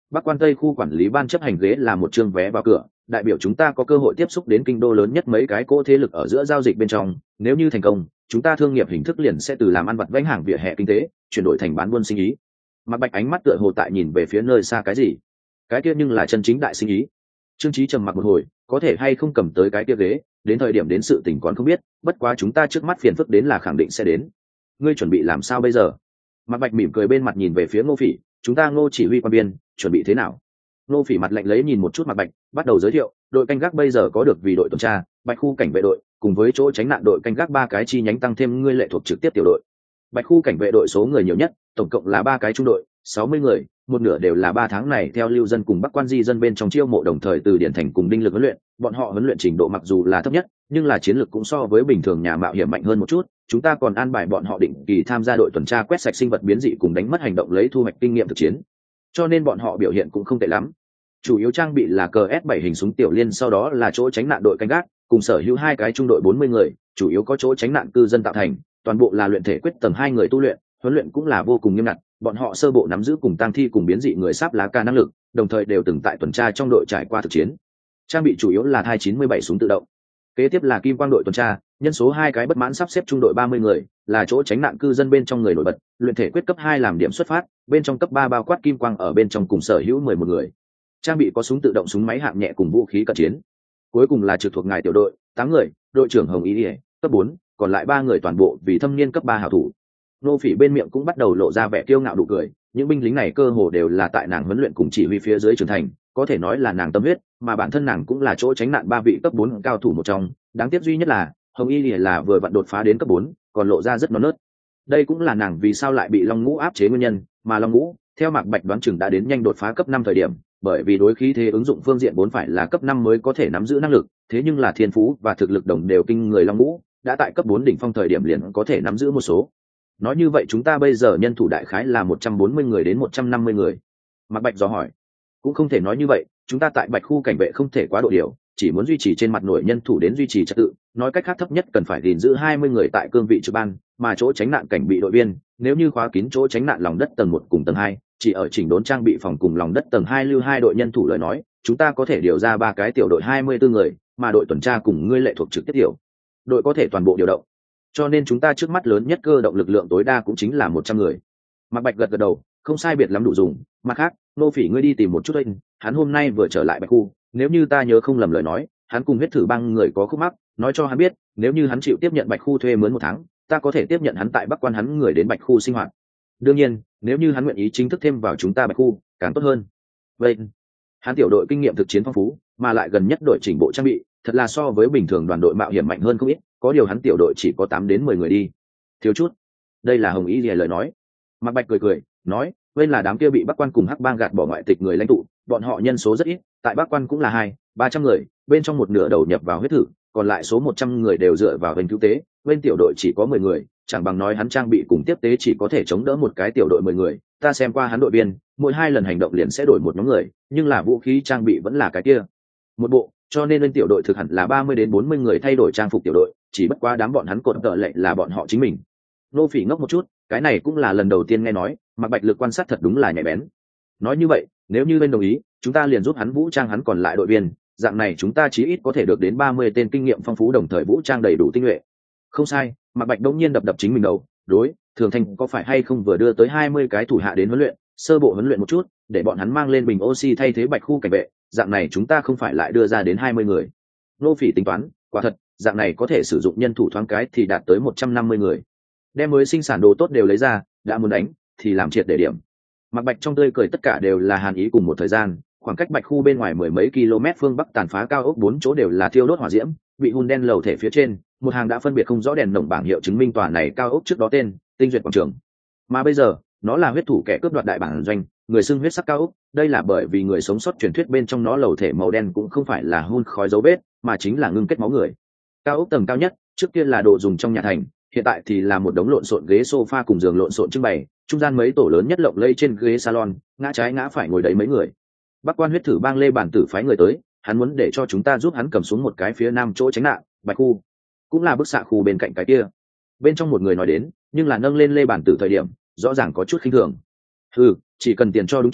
Bắc Quan Tây khu quản lý ban chấp hành ghế là một chương vé vào cửa, đại biểu chúng ta có cơ hội tiếp xúc đến kinh đô lớn nhất mấy cái cỗ thế lực ở giữa giao dịch bên trong, nếu như thành công, chúng ta thương nghiệp hình thức liền sẽ từ làm ăn vặt vãnh hàng vỉa hè kinh tế, chuyển đổi thành bán buôn sinh ý. Mạc Bạch ánh mắt tựa hồ tại nhìn về phía nơi xa cái gì, cái kia nhưng là chân chính đại sinh ý. Trương Chí trầm mặc một hồi, có thể hay không cầm tới cái kia ghế, đến thời điểm đến sự tình còn không biết, bất quá chúng ta trước mắt phiền phức đến là khẳng định sẽ đến. Ngươi chuẩn bị làm sao bây giờ? Mạc Bạch mỉm cười bên mặt nhìn về phía Ngô Phỉ, chúng ta Ngô chỉ huy quan biên, chuẩn bị thế nào? Ngô Phỉ mặt lạnh lấy nhìn một chút Mạc Bạch, bắt đầu giới thiệu, đội canh gác bây giờ có được vì đội tuần tra, Bạch khu cảnh vệ đội, cùng với chỗ tránh nạn đội canh gác ba cái chi nhánh tăng thêm ngươi lệ thuộc trực tiếp tiểu đội. Bạch khu cảnh vệ đội số người nhiều nhất, tổng cộng là ba cái trung đội, sáu mươi người, một nửa đều là ba tháng này theo lưu dân cùng Bắc Quan di dân bên trong chiêu mộ đồng thời từ điển thành cùng đinh lực huấn luyện, bọn họ huấn luyện trình độ mặc dù là thấp nhất, nhưng là chiến lược cũng so với bình thường nhà mạo hiểm mạnh hơn một chút, chúng ta còn an bài bọn họ định kỳ tham gia đội tuần tra quét sạch sinh vật biến dị cùng đánh mất hành động lấy thu hoạch kinh nghiệm thực chiến. Cho nên bọn họ biểu hiện cũng không tệ lắm. Chủ yếu trang bị là cờ S bảy hình súng tiểu liên, sau đó là chỗ tránh nạn đội canh gác, cùng sở hữu hai cái trung đội bốn mươi người, chủ yếu có chỗ tránh nạn cư dân tạo thành, toàn bộ là luyện thể quyết tầng hai người tu luyện, huấn luyện cũng là vô cùng nghiêm ngặt, bọn họ sơ bộ nắm giữ cùng tăng thi cùng biến dị người sáp lá ca năng lực, đồng thời đều từng tại tuần tra trong đội trải qua thực chiến. Trang bị chủ yếu là thai chín mươi bảy súng tự động. Kế tiếp là kim quang đội tuần tra, nhân số hai cái bất mãn sắp xếp trung đội ba mươi người, là chỗ tránh nạn cư dân bên trong người nổi bật, luyện thể quyết cấp hai làm điểm xuất phát, bên trong cấp ba bao quát kim quang ở bên trong cùng sở hữu mười một người. Trang bị có súng tự động, súng máy hạng nhẹ cùng vũ khí cận chiến. Cuối cùng là trực thuộc ngài tiểu đội, tám người, đội trưởng Hồng Ý Ỉa, cấp bốn, còn lại ba người toàn bộ vì thâm niên cấp ba hảo thủ. Nô Phỉ bên miệng cũng bắt đầu lộ ra vẻ kiêu ngạo nụ cười, những binh lính này cơ hồ đều là tại nàng huấn luyện cùng chỉ huy phía dưới trưởng thành, có thể nói là nàng tâm huyết, mà bản thân nàng cũng là chỗ tránh nạn ba vị cấp bốn cao thủ một trong, đáng tiếc duy nhất là Hồng Y Lìa là vừa vặn đột phá đến cấp bốn, còn lộ ra rất non nớt. Đây cũng là nàng vì sao lại bị Long Ngũ áp chế nguyên nhân, mà Long Ngũ, theo Mạc Bạch đoán chừng đã đến nhanh đột phá cấp năm thời điểm, bởi vì đối khí thế ứng dụng phương diện vốn phải là cấp năm mới có thể nắm giữ năng lực, thế nhưng là thiên phú và thực lực đồng đều kinh người Long Ngũ, đã tại cấp bốn đỉnh phong thời điểm liền có thể nắm giữ một số. Nói như vậy chúng ta bây giờ nhân thủ đại khái là một trăm bốn mươi người đến một trăm năm mươi người. Mạc Bạch dò hỏi. Cũng không thể nói như vậy, chúng ta tại Bạch khu cảnh vệ không thể quá độ điều, chỉ muốn duy trì trên mặt nổi nhân thủ đến duy trì trật tự, nói cách khác thấp nhất cần phải gìn giữ hai mươi người tại cương vị trực ban, mà chỗ tránh nạn cảnh bị đội viên, nếu như khóa kín chỗ tránh nạn lòng đất tầng một cùng tầng hai, chỉ ở chỉnh đốn trang bị phòng cùng lòng đất tầng hai lưu hai đội nhân thủ lời nói, chúng ta có thể điều ra ba cái tiểu đội hai mươi bốn người, mà đội tuần tra cùng ngươi lệ thuộc trực tiếp tiểu đội có thể toàn bộ điều động. Cho nên chúng ta trước mắt lớn nhất cơ động lực lượng tối đa cũng chính là một trăm người. Mạc Bạch gật gật đầu, không sai biệt lắm đủ dùng. Mặt khác, Nô Phỉ ngươi đi tìm một chút anh, hắn hôm nay vừa trở lại Bạch khu, nếu như ta nhớ không lầm lời nói, hắn cùng huyết thử băng người có khúc mắc, nói cho hắn biết, nếu như hắn chịu tiếp nhận Bạch khu thuê mướn một tháng, ta có thể tiếp nhận hắn tại Bắc Quan hắn người đến Bạch khu sinh hoạt. Đương nhiên, nếu như hắn nguyện ý chính thức thêm vào chúng ta Bạch khu, càng tốt hơn. Vậy, hắn tiểu đội kinh nghiệm thực chiến phong phú, mà lại gần nhất đội chỉnh bộ trang bị, thật là so với bình thường đoàn đội mạo hiểm mạnh hơn không ít, có điều hắn tiểu đội chỉ có tám đến mười người đi. Thiếu chút. Đây là Hồng Ý Lìa lời nói. Mạc Bạch cười cười, nói, bên là đám kia bị Bắc Quan cùng Hắc Bang gạt bỏ ngoại tịch người lãnh tụ, bọn họ nhân số rất ít, tại Bắc Quan cũng là hai, ba trăm người, bên trong một nửa đầu nhập vào huyết thử, còn lại số một trăm người đều dựa vào bên cứu tế, bên tiểu đội chỉ có mười người, chẳng bằng nói hắn trang bị cùng tiếp tế chỉ có thể chống đỡ một cái tiểu đội mười người, ta xem qua hắn đội viên, mỗi hai lần hành động liền sẽ đổi một nhóm người, nhưng là vũ khí trang bị vẫn là cái kia. Một bộ, cho nên bên tiểu đội thực hẳn là ba mươi đến bốn mươi người thay đổi trang phục tiểu đội, chỉ bất quá đám bọn hắn cột tợ lệ là bọn họ chính mình. Nô Phỉ ngốc một chút, cái này cũng là lần đầu tiên nghe nói, Mạc Bạch lực quan sát thật đúng là nhạy bén. Nói như vậy, nếu như bên đồng ý, chúng ta liền giúp hắn vũ trang hắn còn lại đội viên, dạng này chúng ta chí ít có thể được đến ba mươi tên kinh nghiệm phong phú đồng thời vũ trang đầy đủ tinh nhuệ. Không sai, Mạc Bạch đống nhiên đập đập chính mình đầu, đối, Thường Thành có phải hay không vừa đưa tới hai mươi cái thủ hạ đến huấn luyện, sơ bộ huấn luyện một chút, để bọn hắn mang lên bình oxy thay thế Bạch khu cảnh vệ, dạng này chúng ta không phải lại đưa ra đến hai mươi người. Nô Phỉ tính toán, quả thật, dạng này có thể sử dụng nhân thủ thoáng cái thì đạt tới một trăm năm mươi người. Đem mới sinh sản đồ tốt đều lấy ra, đã muốn đánh thì làm triệt để điểm. Mạc Bạch trong tươi cười tất cả đều là hàn ý cùng một thời gian, khoảng cách Bạch khu bên ngoài mười mấy km phương bắc tàn phá cao ốc bốn chỗ đều là thiêu đốt hỏa diễm, bị hun đen lầu thể phía trên, một hàng đã phân biệt không rõ đèn nồng bảng hiệu chứng minh tòa này cao ốc trước đó tên, Tinh Duyệt quảng trường. Mà bây giờ, nó là huyết thủ kẻ cướp đoạt đại bản doanh, người xưng huyết sắc cao ốc, đây là bởi vì người sống sót truyền thuyết bên trong nó lầu thể màu đen cũng không phải là hun khói dấu vết, mà chính là ngưng kết máu người. Cao ốc tầng cao nhất, trước kia là đồ dùng trong nhà thành, hiện tại thì là một đống lộn xộn ghế sofa cùng giường lộn xộn trưng bày, trung gian mấy tổ lớn nhất lộng lây trên ghế salon, ngã trái ngã phải ngồi đấy mấy người. Bắc Quan huyết thử bang Lê Bản Tử phái người tới, hắn muốn để cho chúng ta giúp hắn cầm xuống một cái phía nam chỗ tránh nạn, Bạch khu, cũng là bức xạ khu bên cạnh cái kia. Bên trong một người nói đến, nhưng là nâng lên Lê Bản Tử thời điểm, rõ ràng có chút khinh thường. Ừ, chỉ cần tiền cho đúng chỗ,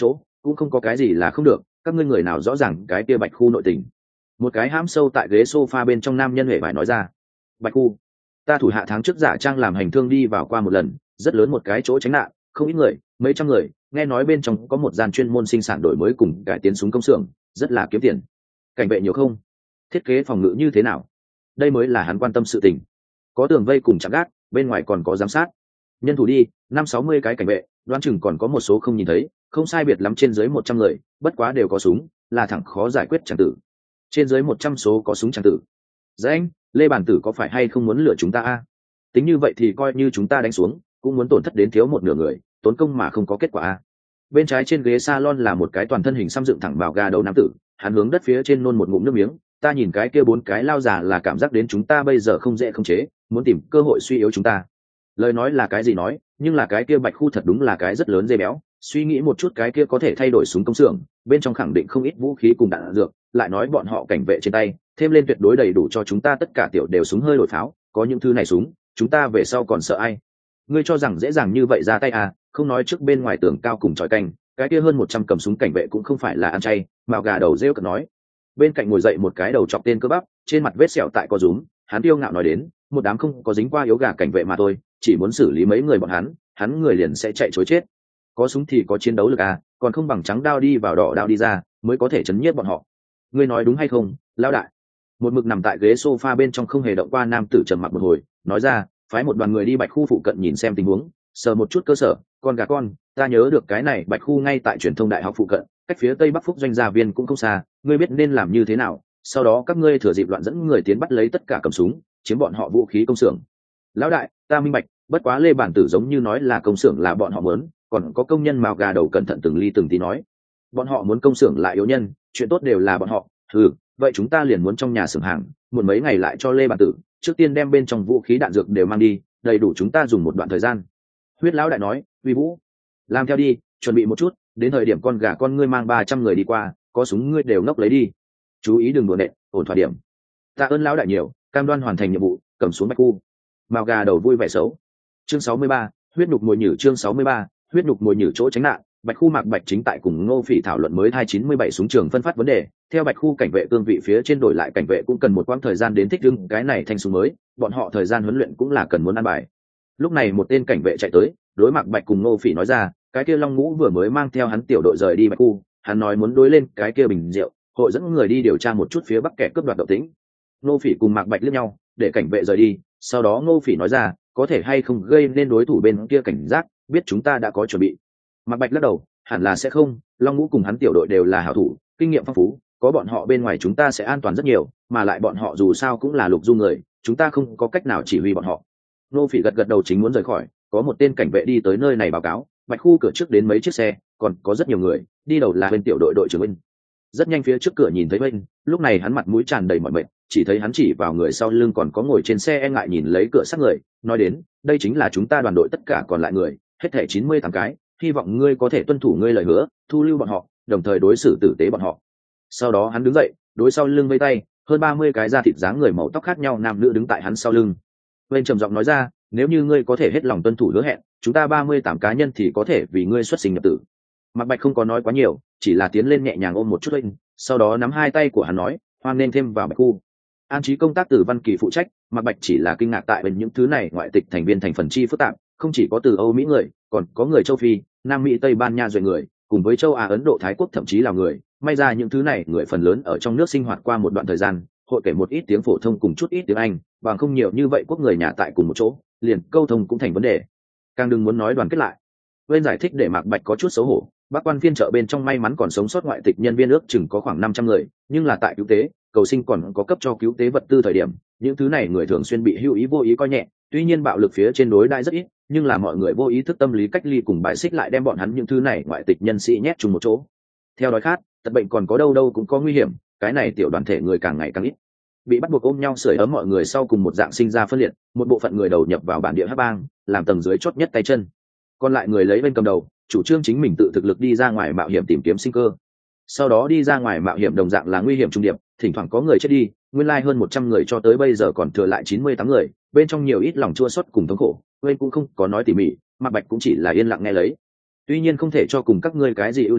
cũng không có cái gì là không được, các ngươi người nào rõ ràng cái kia bạch khu nội tình. Một cái hãm sâu tại ghế sofa bên trong nam nhân huệ vải nói ra. Bạch khu, ta thủ hạ tháng trước giả trang làm hành thương đi vào qua một lần, rất lớn một cái chỗ tránh nạn, không ít người, mấy trăm người, nghe nói bên trong có một gian chuyên môn sinh sản đổi mới cùng cải tiến súng công xưởng, rất là kiếm tiền. Cảnh vệ nhiều không? Thiết kế phòng ngự như thế nào? Đây mới là hắn quan tâm sự tình. Có tường vây cùng chạm gác, bên ngoài còn có giám sát. Nhân thủ đi, năm sáu mươi cái cảnh vệ, đoán chừng còn có một số không nhìn thấy, không sai biệt lắm trên dưới một trăm người, bất quá đều có súng, là thẳng khó giải quyết chẳng tử. Trên dưới một trăm số có súng chẳng tử. Dạ anh, Lê Bản Tử có phải hay không muốn lừa chúng ta a? Tính như vậy thì coi như chúng ta đánh xuống, cũng muốn tổn thất đến thiếu một nửa người, tốn công mà không có kết quả a. Bên trái trên ghế salon là một cái toàn thân hình xăm dựng thẳng vào gà đầu nam tử, hắn hướng đất phía trên nôn một ngụm nước miếng, ta nhìn cái kia bốn cái lao già là cảm giác đến chúng ta bây giờ không dễ không chế, muốn tìm cơ hội suy yếu chúng ta. Lời nói là cái gì nói, nhưng là cái kia bạch khu thật đúng là cái rất lớn dây béo, suy nghĩ một chút cái kia có thể thay đổi súng công xưởng, bên trong khẳng định không ít vũ khí cùng đạn dược, lại nói bọn họ cảnh vệ trên tay, thêm lên tuyệt đối đầy đủ cho chúng ta tất cả tiểu đều súng hơi đổi pháo, có những thứ này súng, chúng ta về sau còn sợ ai? Ngươi cho rằng dễ dàng như vậy ra tay à? Không nói trước bên ngoài tường cao cùng chòi canh, cái kia hơn một trăm cầm súng cảnh vệ cũng không phải là ăn chay, mạo gà đầu rêu cợt nói. Bên cạnh ngồi dậy một cái đầu chọc tên cơ bắp, trên mặt vết sẹo tại co rúm, hắn tiêu ngạo nói đến, một đám không có dính qua yếu gà cảnh vệ mà thôi, chỉ muốn xử lý mấy người bọn hắn, hắn người liền sẽ chạy chối chết. Có súng thì có chiến đấu lực à, còn không bằng trắng đao đi vào đỏ đao đi ra, mới có thể chấn nhiếp bọn họ. Ngươi nói đúng hay không, lão đại? Một mực nằm tại ghế sofa bên trong không hề động qua nam tử trầm mặc một hồi, nói ra, phái một đoàn người đi bạch khu phụ cận nhìn xem tình huống, sờ một chút cơ sở, con gà con, ta nhớ được cái này bạch khu ngay tại truyền thông đại học phụ cận, cách phía tây bắc phúc doanh gia viên cũng không xa, ngươi biết nên làm như thế nào, sau đó các ngươi thừa dịp loạn dẫn người tiến bắt lấy tất cả cầm súng, chiếm bọn họ vũ khí công xưởng. Lão đại, ta minh bạch, bất quá Lê Bản Tử giống như nói là công xưởng là bọn họ muốn, còn có công nhân mào gà đầu cẩn thận từng ly từng tí nói, bọn họ muốn công xưởng lại yếu nhân, chuyện tốt đều là bọn họ. Ừ, vậy chúng ta liền muốn trong nhà xưởng hàng, một mấy ngày lại cho Lê Bản Tử, trước tiên đem bên trong vũ khí đạn dược đều mang đi, đầy đủ chúng ta dùng một đoạn thời gian. Huyết lão đại nói, uy vũ, làm theo đi, chuẩn bị một chút, đến thời điểm con gà con ngươi mang ba trăm người đi qua, có súng ngươi đều ngốc lấy đi, chú ý đừng đùa nện, ổn thỏa điểm. Tạ ơn lão đại nhiều, cam đoan hoàn thành nhiệm vụ, cầm xuống bạch khu. Mào gà đầu vui vẻ xấu. Chương sáu mươi ba, huyết nhục mùi nhử. Chương sáu mươi ba, huyết nhục mùi nhử. Chỗ tránh nạn, bạch khu Mạc Bạch chính tại cùng Ngô Phỉ thảo luận mới hai chín mươi bảy súng trường phân phát vấn đề. Theo bạch khu cảnh vệ cương vị phía trên đổi lại cảnh vệ cũng cần một quãng thời gian đến thích ứng cái này thành súng mới, bọn họ thời gian huấn luyện cũng là cần muốn ăn bài. Lúc này một tên cảnh vệ chạy tới, đối Mạc Bạch cùng Ngô Phỉ nói ra, cái kia Long Ngũ vừa mới mang theo hắn tiểu đội rời đi bạch khu, hắn nói muốn đối lên cái kia bình rượu, hội dẫn người đi điều tra một chút phía bắc kẻ cướp đoạt động tĩnh. Ngô Phỉ cùng Mạc Bạch liếc nhau, để cảnh vệ rời đi, sau đó Ngô Phỉ nói ra, có thể hay không gây nên đối thủ bên kia cảnh giác, biết chúng ta đã có chuẩn bị. Mạc Bạch lắc đầu, hẳn là sẽ không, Long Ngũ cùng hắn tiểu đội đều là hảo thủ, kinh nghiệm phong phú, có bọn họ bên ngoài chúng ta sẽ an toàn rất nhiều, mà lại bọn họ dù sao cũng là lục du người, chúng ta không có cách nào chỉ huy bọn họ. Ngô Phỉ gật gật đầu chính muốn rời khỏi, có một tên cảnh vệ đi tới nơi này báo cáo, bạch khu cửa trước đến mấy chiếc xe, còn có rất nhiều người, đi đầu là bên tiểu đội đội trưởng Vinh. Rất nhanh phía trước cửa nhìn thấy Vinh, lúc này hắn mặt mũi tràn đầy mỏi mệt, chỉ thấy hắn chỉ vào người sau lưng còn có ngồi trên xe e ngại nhìn lấy cửa sát người, nói đến, đây chính là chúng ta đoàn đội tất cả còn lại người, hết thảy chín mươi tám cái, hy vọng ngươi có thể tuân thủ ngươi lời hứa, thu lưu bọn họ, đồng thời đối xử tử tế bọn họ. Sau đó hắn đứng dậy, đối sau lưng vây tay, hơn ba mươi cái da thịt dáng người màu tóc khác nhau nam nữ đứng tại hắn sau lưng. Vinh trầm giọng nói ra, nếu như ngươi có thể hết lòng tuân thủ hứa hẹn, chúng ta ba mươi tám cá nhân thì có thể vì ngươi xuất sinh nhập tử. Mạc Bạch không có nói quá nhiều, chỉ là tiến lên nhẹ nhàng ôm một chút Vinh, sau đó nắm hai tay của hắn nói, hoan nên thêm vào bạch khu. An trí công tác từ Văn Kỳ phụ trách, Mạc Bạch chỉ là kinh ngạc tại bên những thứ này ngoại tịch thành viên thành phần chi phức tạp, không chỉ có từ Âu Mỹ người, còn có người châu Phi, Nam Mỹ, Tây Ban Nha rồi người, cùng với châu Á, Ấn Độ, Thái Quốc thậm chí là người, may ra những thứ này người phần lớn ở trong nước sinh hoạt qua một đoạn thời gian, hội kể một ít tiếng phổ thông cùng chút ít tiếng Anh, bằng không nhiều như vậy quốc người nhà tại cùng một chỗ, liền câu thông cũng thành vấn đề. Càng đừng muốn nói đoàn kết lại. Bên giải thích để Mạc Bạch có chút xấu hổ, bác quan phiên chợ bên trong may mắn còn sống sót ngoại tịch nhân viên ước chừng có khoảng năm trăm người, nhưng là tại cứu tế, cầu sinh còn có cấp cho cứu tế vật tư thời điểm, những thứ này người thường xuyên bị hữu ý vô ý coi nhẹ, tuy nhiên bạo lực phía trên đối đãi rất ít, nhưng là mọi người vô ý thức tâm lý cách ly cùng bài xích lại đem bọn hắn những thứ này ngoại tịch nhân sĩ nhét chung một chỗ. Theo đói khát, tật bệnh còn có đâu đâu cũng có nguy hiểm, cái này tiểu đoàn thể người càng ngày càng ít. Bị bắt buộc ôm nhau sưởi ấm mọi người sau cùng một dạng sinh ra phân liệt, một bộ phận người đầu nhập vào bản địa hắc bang, làm tầng dưới chót nhất tay chân. Còn lại người lấy bên cầm đầu, chủ trương chính mình tự thực lực đi ra ngoài mạo hiểm tìm kiếm sinh cơ. Sau đó đi ra ngoài mạo hiểm đồng dạng là nguy hiểm trung điệp, thỉnh thoảng có người chết đi, nguyên lai like hơn một trăm người cho tới bây giờ còn thừa lại chín mươi tám người, bên trong nhiều ít lòng chua xót cùng thống khổ, Nguyên cũng không có nói tỉ mỉ, Mạc Bạch cũng chỉ là yên lặng nghe lấy. Tuy nhiên không thể cho cùng các ngươi cái gì ưu đãi,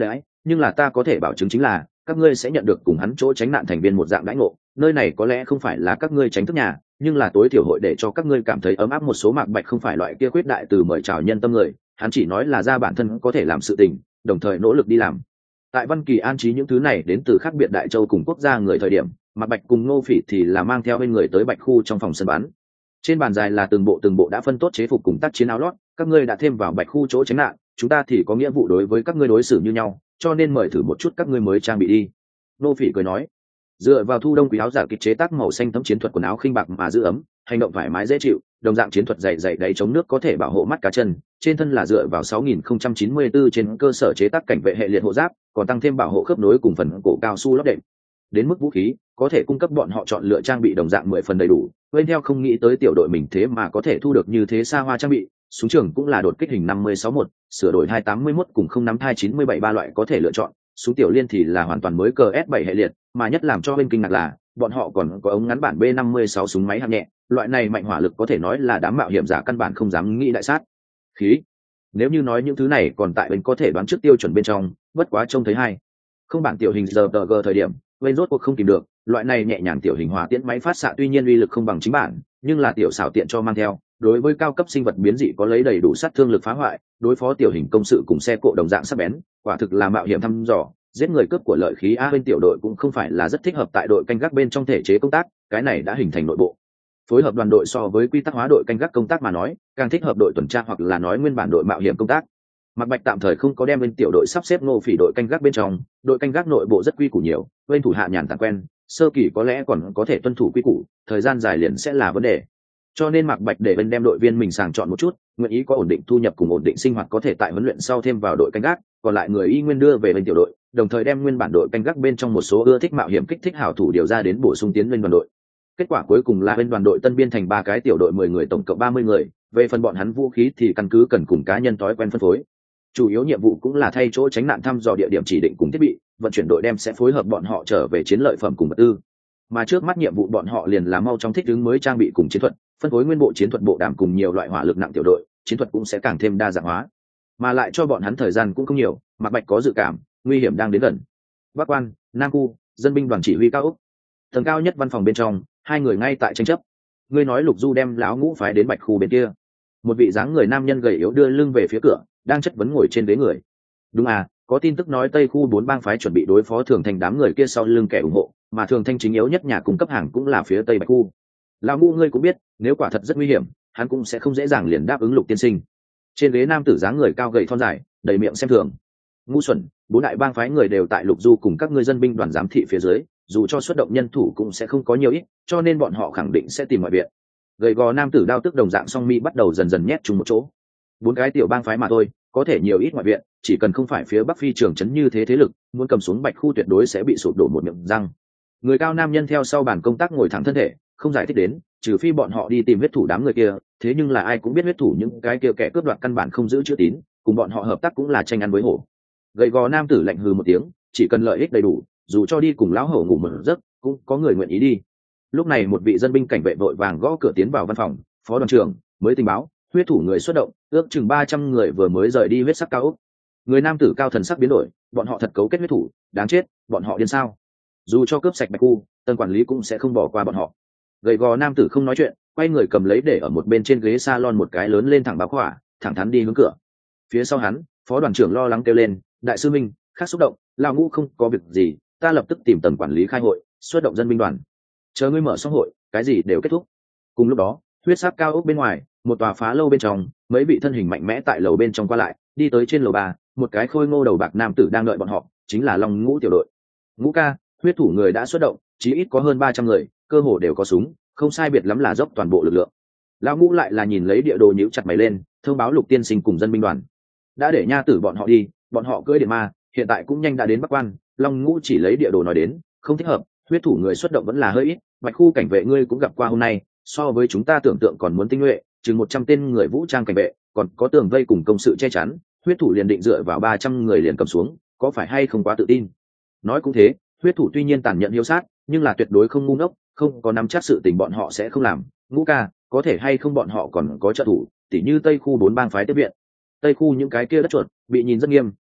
nhưng là ta có thể bảo chứng chính là các ngươi sẽ nhận được cùng hắn chỗ tránh nạn thành viên một dạng đãi ngộ. Nơi này có lẽ không phải là các ngươi tránh thức nhà, nhưng là tối thiểu hội để cho các ngươi cảm thấy ấm áp. Một số Mạc Bạch không phải loại kia quyết đại từ mời chào nhân tâm người, hắn chỉ nói là ra bản thân có thể làm sự tình, đồng thời nỗ lực đi làm. Tại Văn Kỳ an trí những thứ này đến từ khác biệt đại châu cùng quốc gia người thời điểm, Mạc Bạch cùng Ngô Phỉ thì là mang theo bên người tới Bạch khu trong phòng sân bắn. Trên bàn dài là từng bộ từng bộ đã phân tốt chế phục cùng tác chiến áo lót, các ngươi đã thêm vào Bạch khu chỗ tránh nạn, chúng ta thì có nghĩa vụ đối với các ngươi đối xử như nhau, cho nên mời thử một chút các ngươi mới trang bị đi. Ngô Phỉ cười nói, dựa vào thu đông quý áo giả kịch chế tác màu xanh thấm chiến thuật quần áo khinh bạc mà giữ ấm, hành động thoải mái dễ chịu, đồng dạng chiến thuật dày dày đáy chống nước có thể bảo hộ mắt cá chân, trên thân là dựa vào sáu nghìn không trăm chín mươi tư trên cơ sở chế tác cảnh vệ hệ liệt hộ giáp, còn tăng thêm bảo hộ khớp nối cùng phần cổ cao su lót đệm. Đến mức vũ khí, có thể cung cấp bọn họ chọn lựa trang bị đồng dạng mười phần đầy đủ. Bên theo không nghĩ tới tiểu đội mình thế mà có thể thu được như thế xa hoa trang bị, súng trường cũng là đột kích hình năm mươi sáu một, sửa đổi hai tám mốt cùng không năm hai chín bảy ba loại có thể lựa chọn, súng tiểu liên thì là hoàn toàn mới cờ S bảy hệ liệt, mà nhất làm cho bên kinh ngạc là bọn họ còn có ống ngắn bản B năm mươi sáu súng máy hạng nhẹ, loại này mạnh hỏa lực có thể nói là đám mạo hiểm giả căn bản không dám nghĩ đại sát khí. Nếu như nói những thứ này còn tại bên có thể đoán trước tiêu chuẩn bên trong, bất quá trông thấy hai không bản tiểu hình giờ tờ g thời điểm bên rốt cuộc không tìm được loại này nhẹ nhàng tiểu hình hỏa tiễn máy phát xạ, tuy nhiên uy lực không bằng chính bản, nhưng là tiểu xảo tiện cho mang theo, đối với cao cấp sinh vật biến dị có lấy đầy đủ sát thương lực phá hoại, đối phó tiểu hình công sự cùng xe cộ đồng dạng sắc bén, quả thực là mạo hiểm thăm dò giết người cướp của lợi khí. A bên tiểu đội cũng không phải là rất thích hợp tại đội canh gác bên trong thể chế công tác, cái này đã hình thành nội bộ phối hợp đoàn đội, so với quy tắc hóa đội canh gác công tác mà nói càng thích hợp đội tuần tra hoặc là nói nguyên bản đội mạo hiểm công tác. Mạc Bạch tạm thời không có đem bên tiểu đội sắp xếp Ngô Phỉ đội canh gác bên trong, đội canh gác nội bộ rất quy củ nhiều, bên thủ hạ nhàn tản quen, sơ kỳ có lẽ còn có thể tuân thủ quy củ, thời gian dài liền sẽ là vấn đề. Cho nên Mạc Bạch để bên đem đội viên mình sàng chọn một chút, nguyện ý có ổn định thu nhập cùng ổn định sinh hoạt có thể tại huấn luyện sau thêm vào đội canh gác, còn lại người y nguyên đưa về bên tiểu đội, đồng thời đem nguyên bản đội canh gác bên trong một số ưa thích mạo hiểm kích thích hảo thủ điều ra đến bổ sung tiến lên đoàn đội. Kết quả cuối cùng là bên đoàn đội tân biên thành ba cái tiểu đội mười người, tổng cộng ba mươi người, về phần bọn hắn vũ khí thì căn cứ cần cùng cá nhân thói quen phân phối. Chủ yếu nhiệm vụ cũng là thay chỗ tránh nạn thăm dò địa điểm chỉ định cùng thiết bị, vận chuyển đội đem sẽ phối hợp bọn họ trở về chiến lợi phẩm cùng vật tư. Mà trước mắt nhiệm vụ bọn họ liền là mau chóng thích ứng mới trang bị cùng chiến thuật, phân phối nguyên bộ chiến thuật bộ đàm cùng nhiều loại hỏa lực nặng tiểu đội, chiến thuật cũng sẽ càng thêm đa dạng hóa. Mà lại cho bọn hắn thời gian cũng không nhiều, Mạc Bạch có dự cảm, nguy hiểm đang đến gần. Bắc Quan, Nam Khu, dân binh đoàn chỉ huy cao ốc. Tầng cao nhất văn phòng bên trong, hai người ngay tại tranh chấp. Ngươi nói Lục Du đem lão Ngũ phái đến Bạch khu bên kia. Một vị dáng người nam nhân gầy yếu đưa lưng về phía cửa, đang chất vấn ngồi trên ghế người. Đúng à, có tin tức nói Tây khu bốn bang phái chuẩn bị đối phó Thường Thanh đám người kia sau lưng kẻ ủng hộ, mà Thường Thanh chính yếu nhất nhà cung cấp hàng cũng là phía Tây Bạch khu. Lão Ngũ ngươi cũng biết, nếu quả thật rất nguy hiểm, hắn cũng sẽ không dễ dàng liền đáp ứng Lục tiên sinh. Trên ghế nam tử dáng người cao gầy thon dài, đầy miệng xem thường. Ngu xuẩn, bốn đại bang phái người đều tại Lục Du cùng các ngươi dân binh đoàn giám thị phía dưới, dù cho xuất động nhân thủ cũng sẽ không có nhiều ít, cho nên bọn họ khẳng định sẽ tìm ngoại viện. Gầy gò nam tử đao tức đồng dạng song mi bắt đầu dần dần nhét chung một chỗ. Bốn cái tiểu bang phái mà thôi, có thể nhiều ít ngoại viện, chỉ cần không phải phía Bắc Phi trường trấn như thế thế lực, muốn cầm xuống Bạch khu tuyệt đối sẽ bị sụp đổ một miệng răng. Người cao nam nhân theo sau bàn công tác ngồi thẳng thân thể, không giải thích đến, trừ phi bọn họ đi tìm huyết thủ đám người kia, thế nhưng là ai cũng biết huyết thủ những cái kia kẻ cướp đoạt căn bản không giữ chữ tín, cùng bọn họ hợp tác cũng là tranh ăn với hổ. Gầy gò nam tử lạnh hừ một tiếng, chỉ cần lợi ích đầy đủ, dù cho đi cùng lão hổ ngủ một giấc, cũng có người nguyện ý đi. Lúc này một vị dân binh cảnh vệ vội vàng gõ cửa tiến vào văn phòng, phó đoàn trưởng mới tình báo, huyết thủ người xuất động, ước chừng ba trăm người vừa mới rời đi huyết sắc cao ốc. Người nam tử cao thần sắc biến đổi, bọn họ thật cấu kết huyết thủ, đáng chết, bọn họ điên sao? Dù cho cướp sạch Bạch khu, tân quản lý cũng sẽ không bỏ qua bọn họ. Gầy gò nam tử không nói chuyện, quay người cầm lấy để ở một bên trên ghế salon một cái lớn lên thẳng báo khỏa, thẳng thắn đi hướng cửa. Phía sau hắn, phó đoàn trưởng lo lắng kêu lên, đại sư minh, khác xúc động, lão Ngũ không có việc gì, ta lập tức tìm tầng quản lý khai hội, xuất động dân binh đoàn, chờ ngươi mở xong hội, cái gì đều kết thúc. Cùng lúc đó, huyết sắc cao ốc bên ngoài, một tòa phá lâu bên trong, mấy vị thân hình mạnh mẽ tại lầu bên trong qua lại, đi tới trên lầu ba, một cái khôi ngô đầu bạc nam tử đang đợi bọn họ, chính là Long Ngũ tiểu đội. Ngũ ca, huyết thủ người đã xuất động, chí ít có hơn ba trăm người, cơ hồ đều có súng, không sai biệt lắm là dốc toàn bộ lực lượng. Lão Ngũ lại là nhìn lấy địa đồ nhíu chặt mày lên, thông báo Lục tiên sinh cùng dân binh đoàn đã để nha tử bọn họ đi, bọn họ cưỡi điện ma, hiện tại cũng nhanh đã đến Bắc Quan. Long Ngũ chỉ lấy địa đồ nói đến, không thích hợp, huyết thủ người xuất động vẫn là hơi ít, Bạch khu cảnh vệ ngươi cũng gặp qua hôm nay, so với chúng ta tưởng tượng còn muốn tinh nhuệ, chừng một trăm tên người vũ trang cảnh vệ, còn có tường vây cùng công sự che chắn, huyết thủ liền định dựa vào ba trăm người liền cầm xuống, có phải hay không quá tự tin? Nói cũng thế, huyết thủ tuy nhiên tàn nhẫn hiếu sát, nhưng là tuyệt đối không ngu ngốc, không có nắm chắc sự tình bọn họ sẽ không làm. Ngũ ca, có thể hay không bọn họ còn có trợ thủ, tỉ như Tây khu bốn bang phái tiếp viện. Tây khu những cái kia đất chuột bị nhìn rất nghiêm,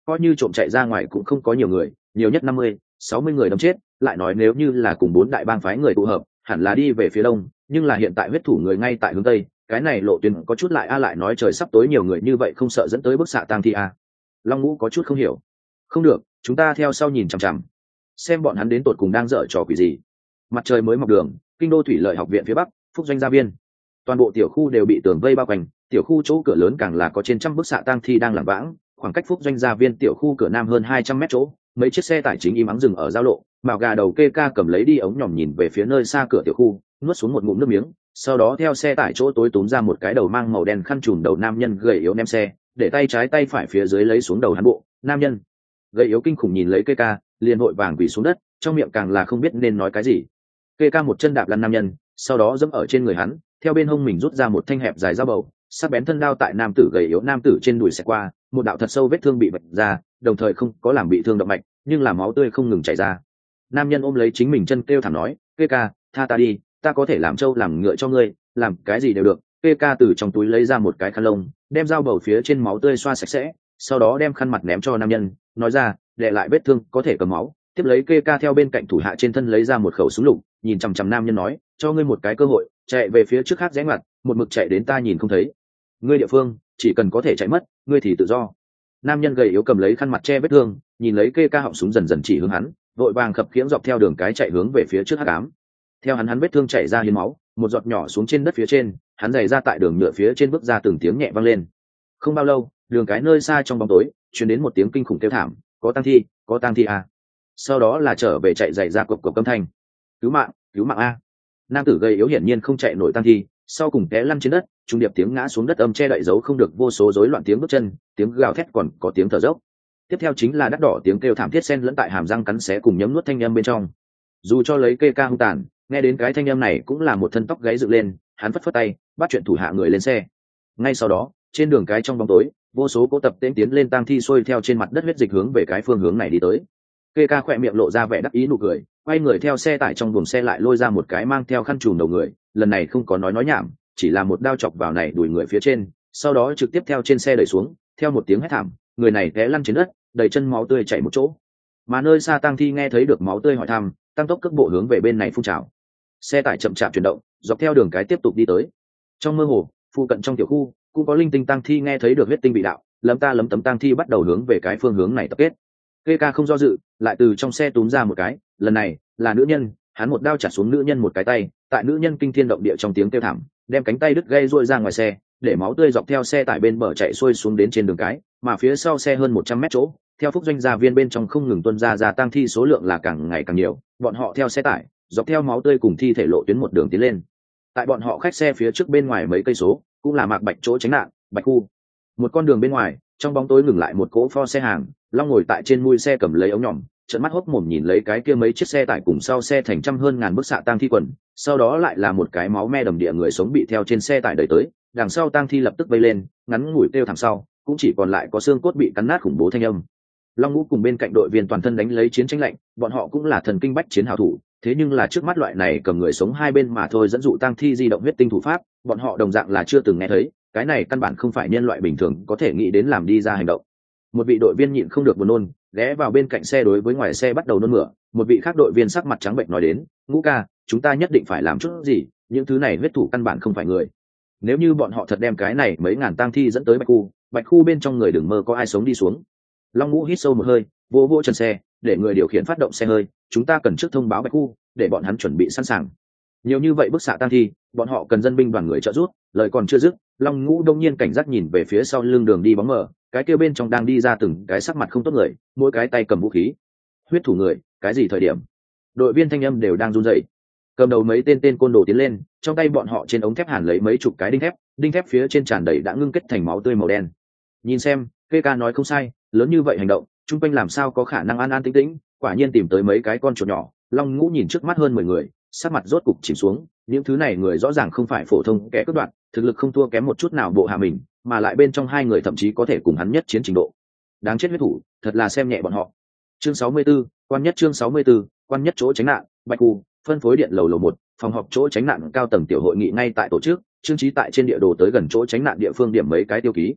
coi như trộm chạy ra ngoài cũng không có nhiều người, nhiều nhất năm mươi sáu mươi người đâm chết. Lại nói nếu như là cùng bốn đại bang phái người tụ hợp, hẳn là đi về phía đông, nhưng là hiện tại huyết thủ người ngay tại hướng tây, cái này lộ tuyến có chút lại a lại nói trời sắp tối nhiều người như vậy không sợ dẫn tới bức xạ tang thi a. Long Ngũ có chút không hiểu. Không được, chúng ta theo sau nhìn chằm chằm, xem bọn hắn đến tột cùng đang dở trò quỷ gì. Mặt trời mới mọc đường, kinh đô thủy lợi học viện phía bắc, Phúc Doanh gia viên, toàn bộ tiểu khu đều bị tường vây bao quanh, tiểu khu chỗ cửa lớn càng là có trên trăm bức xạ tang thi đang lảng vãng, khoảng cách Phúc Doanh gia viên tiểu khu cửa nam hơn hai trăm mét chỗ, mấy chiếc xe tải chính im ắng dừng ở giao lộ, mạo gà đầu kê ca cầm lấy đi ống nhòm nhìn về phía nơi xa cửa tiểu khu, nuốt xuống một ngụm nước miếng, sau đó theo xe tải chỗ tối túm ra một cái đầu mang màu đen khăn trùm đầu nam nhân gầy yếu ném xe, để tay trái tay phải phía dưới lấy xuống đầu hắn bộ. Nam nhân gầy yếu kinh khủng nhìn lấy kê ca, liền vội vàng quỳ xuống đất, trong miệng càng là không biết nên nói cái gì. Kê ca một chân đạp lăn nam nhân, sau đó dẫm ở trên người hắn, theo bên hông mình rút ra một thanh hẹp dài dao bầu, sắc bén thân đao tại nam tử gầy yếu nam tử trên đùi xẹt qua, một đạo thật sâu vết thương bị vạch ra, đồng thời không có làm bị thương động mạch, nhưng là máu tươi không ngừng chảy ra. Nam nhân ôm lấy chính mình chân kêu thảm nói, kê ca, tha ta đi, ta có thể làm trâu làm ngựa cho ngươi, làm cái gì đều được. Kê ca từ trong túi lấy ra một cái khăn lông, đem dao bầu phía trên máu tươi xoa sạch sẽ, sau đó đem khăn mặt ném cho nam nhân, nói ra, để lại vết thương có thể cầm máu. Tiếp lấy kê ca theo bên cạnh thủ hạ trên thân lấy ra một khẩu súng lục, nhìn chằm chằm nam nhân nói, cho ngươi một cái cơ hội, chạy về phía trước khác rẽ ngoặt, một mực chạy đến ta nhìn không thấy. Ngươi địa phương chỉ cần có thể chạy mất, ngươi thì tự do. Nam nhân gầy yếu cầm lấy khăn mặt che vết thương, nhìn lấy kê ca họng súng dần dần chỉ hướng hắn, vội vàng khập khiễng dọc theo đường cái chạy hướng về phía trước hắc ám. Theo hắn hắn vết thương chảy ra hiến máu, một giọt nhỏ xuống trên đất phía trên, hắn giày ra tại đường nhựa phía trên bước ra từng tiếng nhẹ vang lên. Không bao lâu, đường cái nơi xa trong bóng tối truyền đến một tiếng kinh khủng kêu thảm, có tang thi, có tang thi à. Sau đó là trở về chạy giày ra cộc cộc âm thanh, cứu mạng, cứu mạng a. Nam tử gầy yếu hiển nhiên không chạy nổi tang thi, sau cùng té lăn trên đất, trung điệp tiếng ngã xuống đất âm che đậy dấu không được vô số rối loạn tiếng bước chân, tiếng gào thét còn có tiếng thở dốc. Tiếp theo chính là đắt đỏ tiếng kêu thảm thiết xen lẫn tại hàm răng cắn xé cùng nhấm nuốt thanh âm bên trong. Dù cho lấy kê ca hung tàn, nghe đến cái thanh âm này cũng là một thân tóc gáy dựng lên, hắn phất phất tay, bắt chuyện thủ hạ người lên xe. Ngay sau đó, trên đường cái trong bóng tối, vô số cỗ tập tên tiến lên tang thi xuôi theo trên mặt đất huyết dịch hướng về cái phương hướng này đi tới. Kê ca khỏe miệng lộ ra vẻ đắc ý nụ cười, quay người theo xe tải trong buồng xe lại lôi ra một cái mang theo khăn trùm đầu người, lần này không có nói nói nhảm, chỉ là một đao chọc vào này đùi người phía trên, sau đó trực tiếp theo trên xe đẩy xuống, theo một tiếng hét thảm, người này té lăn trên đất, đầy chân máu tươi chảy một chỗ. Mà nơi xa tang thi nghe thấy được máu tươi hỏi thăm, tăng tốc cước bộ hướng về bên này phun trào. Xe tải chậm chạp chuyển động, dọc theo đường cái tiếp tục đi tới. Trong mơ hồ, phụ cận trong tiểu khu cũng có linh tinh tang thi nghe thấy được huyết tinh bị đạo, lấm ta lấm tấm tang thi bắt đầu hướng về cái phương hướng này tập kết. Kê ca không do dự, lại từ trong xe túm ra một cái, lần này là nữ nhân, hắn một đao chặt xuống nữ nhân một cái tay, tại nữ nhân kinh thiên động địa trong tiếng kêu thảm, đem cánh tay đứt gây ruôi ra ngoài xe, để máu tươi dọc theo xe tải bên bờ chạy xuôi xuống đến trên đường cái, mà phía sau xe hơn một trăm mét chỗ, theo Phúc Doanh gia viên bên trong không ngừng tuôn ra ra tang thi số lượng là càng ngày càng nhiều, bọn họ theo xe tải, dọc theo máu tươi cùng thi thể lộ tuyến một đường tiến lên. Tại bọn họ khách xe phía trước bên ngoài mấy cây số, cũng là Mạc Bạch chỗ tránh nạn, Bạch khu. Một con đường bên ngoài, trong bóng tối ngừng lại một cỗ pho xe hàng, Long ngồi tại trên mui xe cầm lấy ống nhỏm, trợn mắt hốc mồm nhìn lấy cái kia mấy chiếc xe tải cùng sau xe thành trăm hơn ngàn bức xạ tang thi quần, sau đó lại là một cái máu me đầm địa người sống bị theo trên xe tải đẩy tới, đằng sau tang thi lập tức vây lên, ngắn ngủi kêu thẳng sau, cũng chỉ còn lại có xương cốt bị cắn nát khủng bố thanh âm. Long Ngũ cùng bên cạnh đội viên toàn thân đánh lấy chiến tranh lạnh, bọn họ cũng là thần kinh bách chiến hảo thủ, thế nhưng là trước mắt loại này cầm người sống hai bên mà thôi dẫn dụ tang thi di động huyết tinh thủ pháp, bọn họ đồng dạng là chưa từng nghe thấy, cái này căn bản không phải nhân loại bình thường có thể nghĩ đến làm đi ra hành động. Một vị đội viên nhịn không được buồn nôn, ghé vào bên cạnh xe đối với ngoài xe bắt đầu nôn mửa, một vị khác đội viên sắc mặt trắng bệnh nói đến, Ngũ ca, chúng ta nhất định phải làm chút gì, những thứ này huyết thủ căn bản không phải người. Nếu như bọn họ thật đem cái này mấy ngàn tang thi dẫn tới Bạch khu, Bạch khu bên trong người đừng mơ có ai sống đi xuống. Long Ngũ hít sâu một hơi, vỗ vỗ chân xe, để người điều khiển phát động xe hơi, chúng ta cần trước thông báo Bạch khu, để bọn hắn chuẩn bị sẵn sàng. Nhiều như vậy bức xạ tang thi, bọn họ cần dân binh đoàn người trợ giúp, lời còn chưa dứt, Long Ngũ đông nhiên cảnh giác nhìn về phía sau lưng đường đi bóng mờ, cái kia bên trong đang đi ra từng cái sắc mặt không tốt người, mỗi cái tay cầm vũ khí. Huyết thủ người, cái gì thời điểm? Đội viên thanh âm đều đang run rẩy. Cầm đầu mấy tên tên côn đồ tiến lên, trong tay bọn họ trên ống thép hàn lấy mấy chục cái đinh thép, đinh thép phía trên tràn đầy đã ngưng kết thành máu tươi màu đen. Nhìn xem, Kê ca nói không sai, lớn như vậy hành động, trung quanh làm sao có khả năng an an tĩnh tĩnh, quả nhiên tìm tới mấy cái con chuột nhỏ. Long Ngũ nhìn trước mắt hơn mười người, sắc mặt rốt cục chìm xuống, những thứ này người rõ ràng không phải phổ thông kẻ cướp đoạt, thực lực không thua kém một chút nào bộ hạ mình, mà lại bên trong hai người thậm chí có thể cùng hắn nhất chiến trình độ. Đáng chết huyết thủ, thật là xem nhẹ bọn họ. Chương sáu mươi 64, quan nhất chương sáu mươi 64, quan nhất chỗ tránh nạn, Bạch khu, phân phối điện lầu lầu một, phòng họp chỗ tránh nạn cao tầng tiểu hội nghị ngay tại tổ chức, chương trí tại trên địa đồ tới gần chỗ tránh nạn địa phương điểm mấy cái tiêu ký.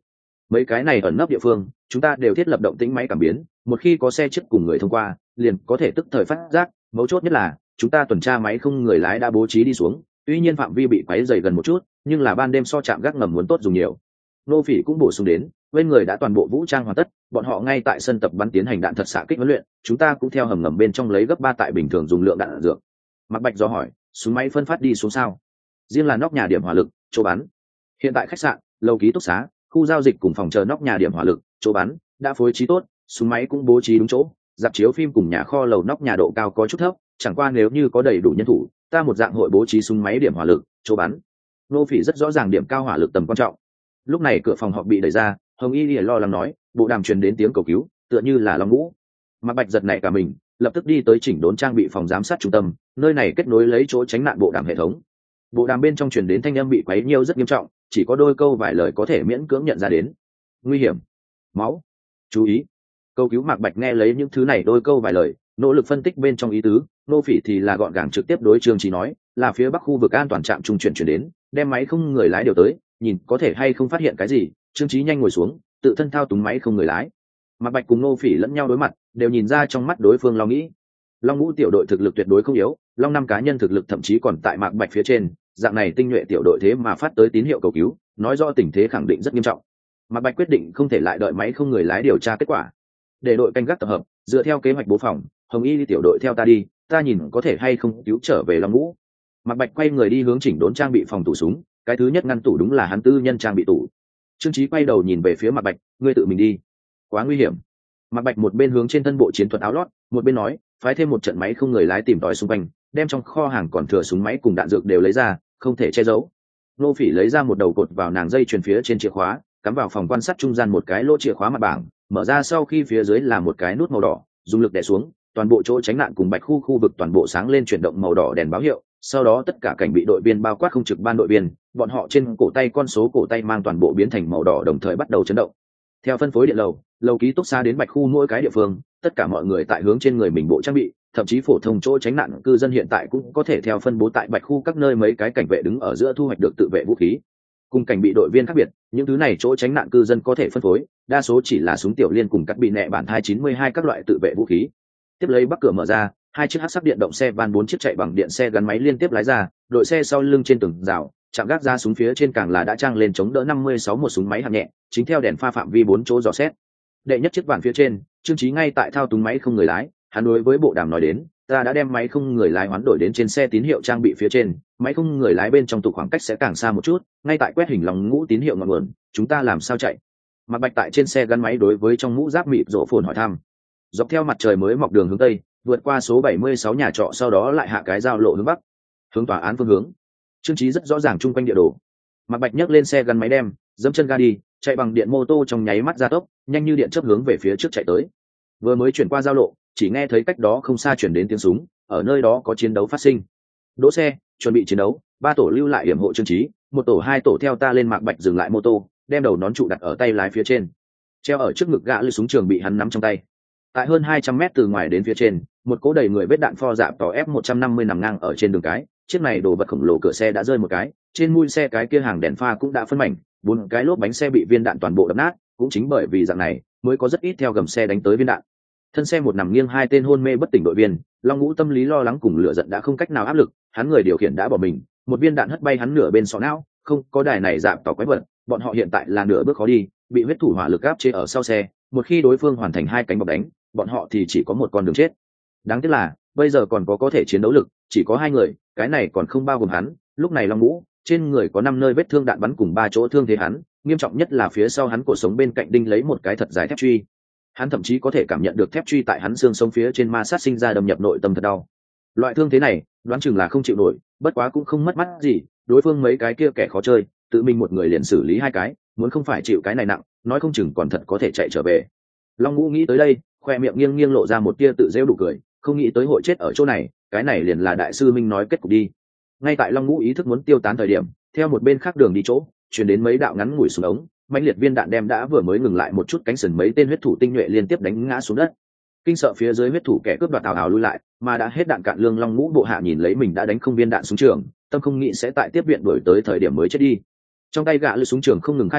mấy cái này ẩn nấp địa phương chúng ta đều thiết lập động tĩnh máy cảm biến, một khi có xe chiếc cùng người thông qua liền có thể tức thời phát giác. Mấu chốt nhất là chúng ta tuần tra máy không người lái đã bố trí đi xuống, tuy nhiên phạm vi bị quấy dày gần một chút, nhưng là ban đêm so chạm gác ngầm muốn tốt dùng nhiều. Nô Phỉ cũng bổ sung đến, bên người đã toàn bộ vũ trang hoàn tất, bọn họ ngay tại sân tập bắn tiến hành đạn thật xạ kích huấn luyện, chúng ta cũng theo hầm ngầm bên trong lấy gấp ba tại bình thường dùng lượng đạn dược. Mạc Bạch do hỏi, súng máy phân phát đi xuống sao? Riêng là nóc nhà điểm hỏa lực, chỗ bắn. Hiện tại khách sạn, lầu ký túc xá, khu giao dịch cùng phòng chờ nóc nhà điểm hỏa lực, chỗ bắn đã phối trí tốt, súng máy cũng bố trí đúng chỗ. Dạp chiếu phim cùng nhà kho lầu nóc nhà độ cao có chút thấp, chẳng qua nếu như có đầy đủ nhân thủ, ta một dạng hội bố trí súng máy điểm hỏa lực, chỗ bắn. Nô Phỉ rất rõ ràng điểm cao hỏa lực tầm quan trọng. Lúc này cửa phòng họp bị đẩy ra, Hồng Y Lìa lo lắng nói, bộ đàm truyền đến tiếng cầu cứu, tựa như là Long Ngũ. Mạc Bạch giật nảy cả mình, lập tức đi tới chỉnh đốn trang bị phòng giám sát trung tâm, nơi này kết nối lấy chỗ tránh nạn bộ đàm hệ thống. Bộ đàm bên trong truyền đến thanh âm bị quấy nhiễu rất nghiêm trọng, chỉ có đôi câu vài lời có thể miễn cưỡng nhận ra đến. Nguy hiểm, máu, chú ý. Cầu cứu. Mạc Bạch nghe lấy những thứ này đôi câu vài lời, nỗ lực phân tích bên trong ý tứ. Nô Phỉ thì là gọn gàng trực tiếp đối Trương Chí nói, là phía bắc khu vực an toàn trạm trung chuyển chuyển đến, đem máy không người lái điều tới, nhìn có thể hay không phát hiện cái gì. Trương Chí nhanh ngồi xuống, tự thân thao túng máy không người lái. Mạc Bạch cùng Nô Phỉ lẫn nhau đối mặt, đều nhìn ra trong mắt đối phương lo nghĩ. Long Ngũ tiểu đội thực lực tuyệt đối không yếu, Long năm cá nhân thực lực thậm chí còn tại Mạc Bạch phía trên, dạng này tinh nhuệ tiểu đội thế mà phát tới tín hiệu cầu cứu, nói rõ tình thế khẳng định rất nghiêm trọng. Mạc Bạch quyết định không thể lại đợi máy không người lái điều tra kết quả, để đội canh gác tập hợp, dựa theo kế hoạch bố phòng. Hồng Y đi tiểu đội theo ta đi, ta nhìn có thể hay không cứu trở về Long Ngũ. Mạc Bạch quay người đi hướng chỉnh đốn trang bị phòng tủ súng, cái thứ nhất ngăn tủ đúng là hắn tư nhân trang bị tủ. Trương Chí quay đầu nhìn về phía Mạc Bạch, ngươi tự mình đi, quá nguy hiểm. Mạc Bạch một bên hướng trên thân bộ chiến thuật áo lót, một bên nói, phái thêm một trận máy không người lái tìm tòi xung quanh, đem trong kho hàng còn thừa súng máy cùng đạn dược đều lấy ra, không thể che giấu. Nô Phỉ lấy ra một đầu cột vào nàng dây chuyền phía trên chìa khóa, cắm vào phòng quan sát trung gian một cái lỗ chìa khóa mặt bảng, mở ra sau khi phía dưới là một cái nút màu đỏ, dùng lực đè xuống, toàn bộ chỗ tránh nạn cùng Bạch khu khu vực toàn bộ sáng lên chuyển động màu đỏ đèn báo hiệu. Sau đó tất cả cảnh bị đội viên bao quát không trực ban đội viên, bọn họ trên cổ tay con số cổ tay mang toàn bộ biến thành màu đỏ, đồng thời bắt đầu chấn động. Theo phân phối điện lầu, lầu ký túc xá đến Bạch khu mỗi cái địa phương, tất cả mọi người tại hướng trên người mình bộ trang bị, thậm chí phổ thông chỗ tránh nạn cư dân hiện tại cũng có thể theo phân bố tại Bạch khu các nơi mấy cái cảnh vệ đứng ở giữa thu hoạch được tự vệ vũ khí. Cùng cảnh bị đội viên khác biệt, những thứ này chỗ tránh nạn cư dân có thể phân phối, đa số chỉ là súng tiểu liên cùng các bị nẹ bản hai chín mươi hai các loại tự vệ vũ khí. Tiếp lấy bắc cửa mở ra, hai chiếc hắc sắc điện động xe van bốn chiếc chạy bằng điện xe gắn máy liên tiếp lái ra, đội xe sau lưng trên tường rào, chạm gác ra súng phía trên càng là đã trang lên chống đỡ năm mươi sáu một súng máy hạng nhẹ, chính theo đèn pha phạm vi bốn chỗ dò xét. Đệ nhất chiếc vạn phía trên, Trương Chí ngay tại thao túng máy không người lái, hắn đối với bộ đàm nói đến, ta đã đem máy không người lái hoán đổi đến trên xe tín hiệu trang bị phía trên, máy không người lái bên trong tủ khoảng cách sẽ càng xa một chút, ngay tại quét hình lòng ngũ tín hiệu ngọn nguồn, chúng ta làm sao chạy? Mạc Bạch tại trên xe gắn máy đối với trong mũ giáp mịt rộ phồn hỏi thăm. Dọc theo mặt trời mới mọc đường hướng tây, vượt qua số bảy mươi sáu nhà trọ, sau đó lại hạ cái giao lộ hướng bắc, hướng tòa án phương hướng. Trương Chí rất rõ ràng chung quanh địa đồ. Mạc Bạch nhấc lên xe gắn máy đem, dẫm chân ga đi, chạy bằng điện mô tô trong nháy mắt gia tốc, nhanh như điện chớp hướng về phía trước chạy tới. Vừa mới chuyển qua giao lộ, chỉ nghe thấy cách đó không xa chuyển đến tiếng súng, ở nơi đó có chiến đấu phát sinh. Đỗ xe, chuẩn bị chiến đấu, ba tổ lưu lại điểm hộ Trương Chí, một tổ hai tổ theo ta lên. Mạc Bạch dừng lại mô tô, đem đầu nón trụ đặt ở tay lái phía trên, treo ở trước ngực gã lưỡi súng trường bị hắn nắm trong tay. Tại hơn hai trăm mét từ ngoài đến phía trên, một cỗ đầy người vết đạn pho dạp tỏ F một trăm năm mươi nằm ngang ở trên đường cái, chiếc này đồ vật khổng lồ cửa xe đã rơi một cái, trên mui xe cái kia hàng đèn pha cũng đã phân mảnh, bốn cái lốp bánh xe bị viên đạn toàn bộ đập nát, cũng chính bởi vì dạng này, mới có rất ít theo gầm xe đánh tới viên đạn. Thân xe một nằm nghiêng hai tên hôn mê bất tỉnh đội viên, Long Ngũ tâm lý lo lắng cùng lửa giận đã không cách nào áp lực, hắn người điều khiển đã bỏ mình, một viên đạn hất bay hắn nửa bên sọ não, không có đài này dạp tỏ quái vật, bọn họ hiện tại là nửa bước khó đi, bị huyết thủ hỏa lực áp chế ở sau xe, một khi đối phương hoàn thành hai cánh bọc đánh, bọn họ thì chỉ có một con đường chết. Đáng tiếc là bây giờ còn có có thể chiến đấu lực, chỉ có hai người, cái này còn không bao gồm hắn. Lúc này Long Ngũ trên người có năm nơi vết thương đạn bắn cùng ba chỗ thương thế hắn, nghiêm trọng nhất là phía sau hắn cổ sống bên cạnh đinh lấy một cái thật dài thép truy. Hắn thậm chí có thể cảm nhận được thép truy tại hắn xương sống phía trên ma sát sinh ra đâm nhập nội tâm thật đau. Loại thương thế này đoán chừng là không chịu nổi, bất quá cũng không mất mắt gì, đối phương mấy cái kia kẻ khó chơi, tự mình một người liền xử lý hai cái, muốn không phải chịu cái này nặng, nói không chừng còn thật có thể chạy trở về. Long Ngũ nghĩ tới đây, khoe miệng nghiêng nghiêng lộ ra một tia tự rêu đủ cười, không nghĩ tới hội chết ở chỗ này, cái này liền là đại sư minh nói kết cục đi. Ngay tại Long Ngũ ý thức muốn tiêu tán thời điểm, theo một bên khác đường đi chỗ chuyển đến mấy đạo ngắn ngủi xuống ống, mãnh liệt viên đạn đem đã vừa mới ngừng lại một chút cánh sừng mấy tên huyết thủ tinh nhuệ liên tiếp đánh ngã xuống đất. Kinh sợ phía dưới huyết thủ kẻ cướp đoạt ảo ảo lui lại, mà đã hết đạn cạn lương Long Ngũ bộ hạ nhìn lấy mình đã đánh không viên đạn xuống trường, tâm không nghĩ sẽ tại tiếp viện đuổi tới thời điểm mới chết đi. Trong tay gã lưỡi súng trường không ngừng khai hỏa,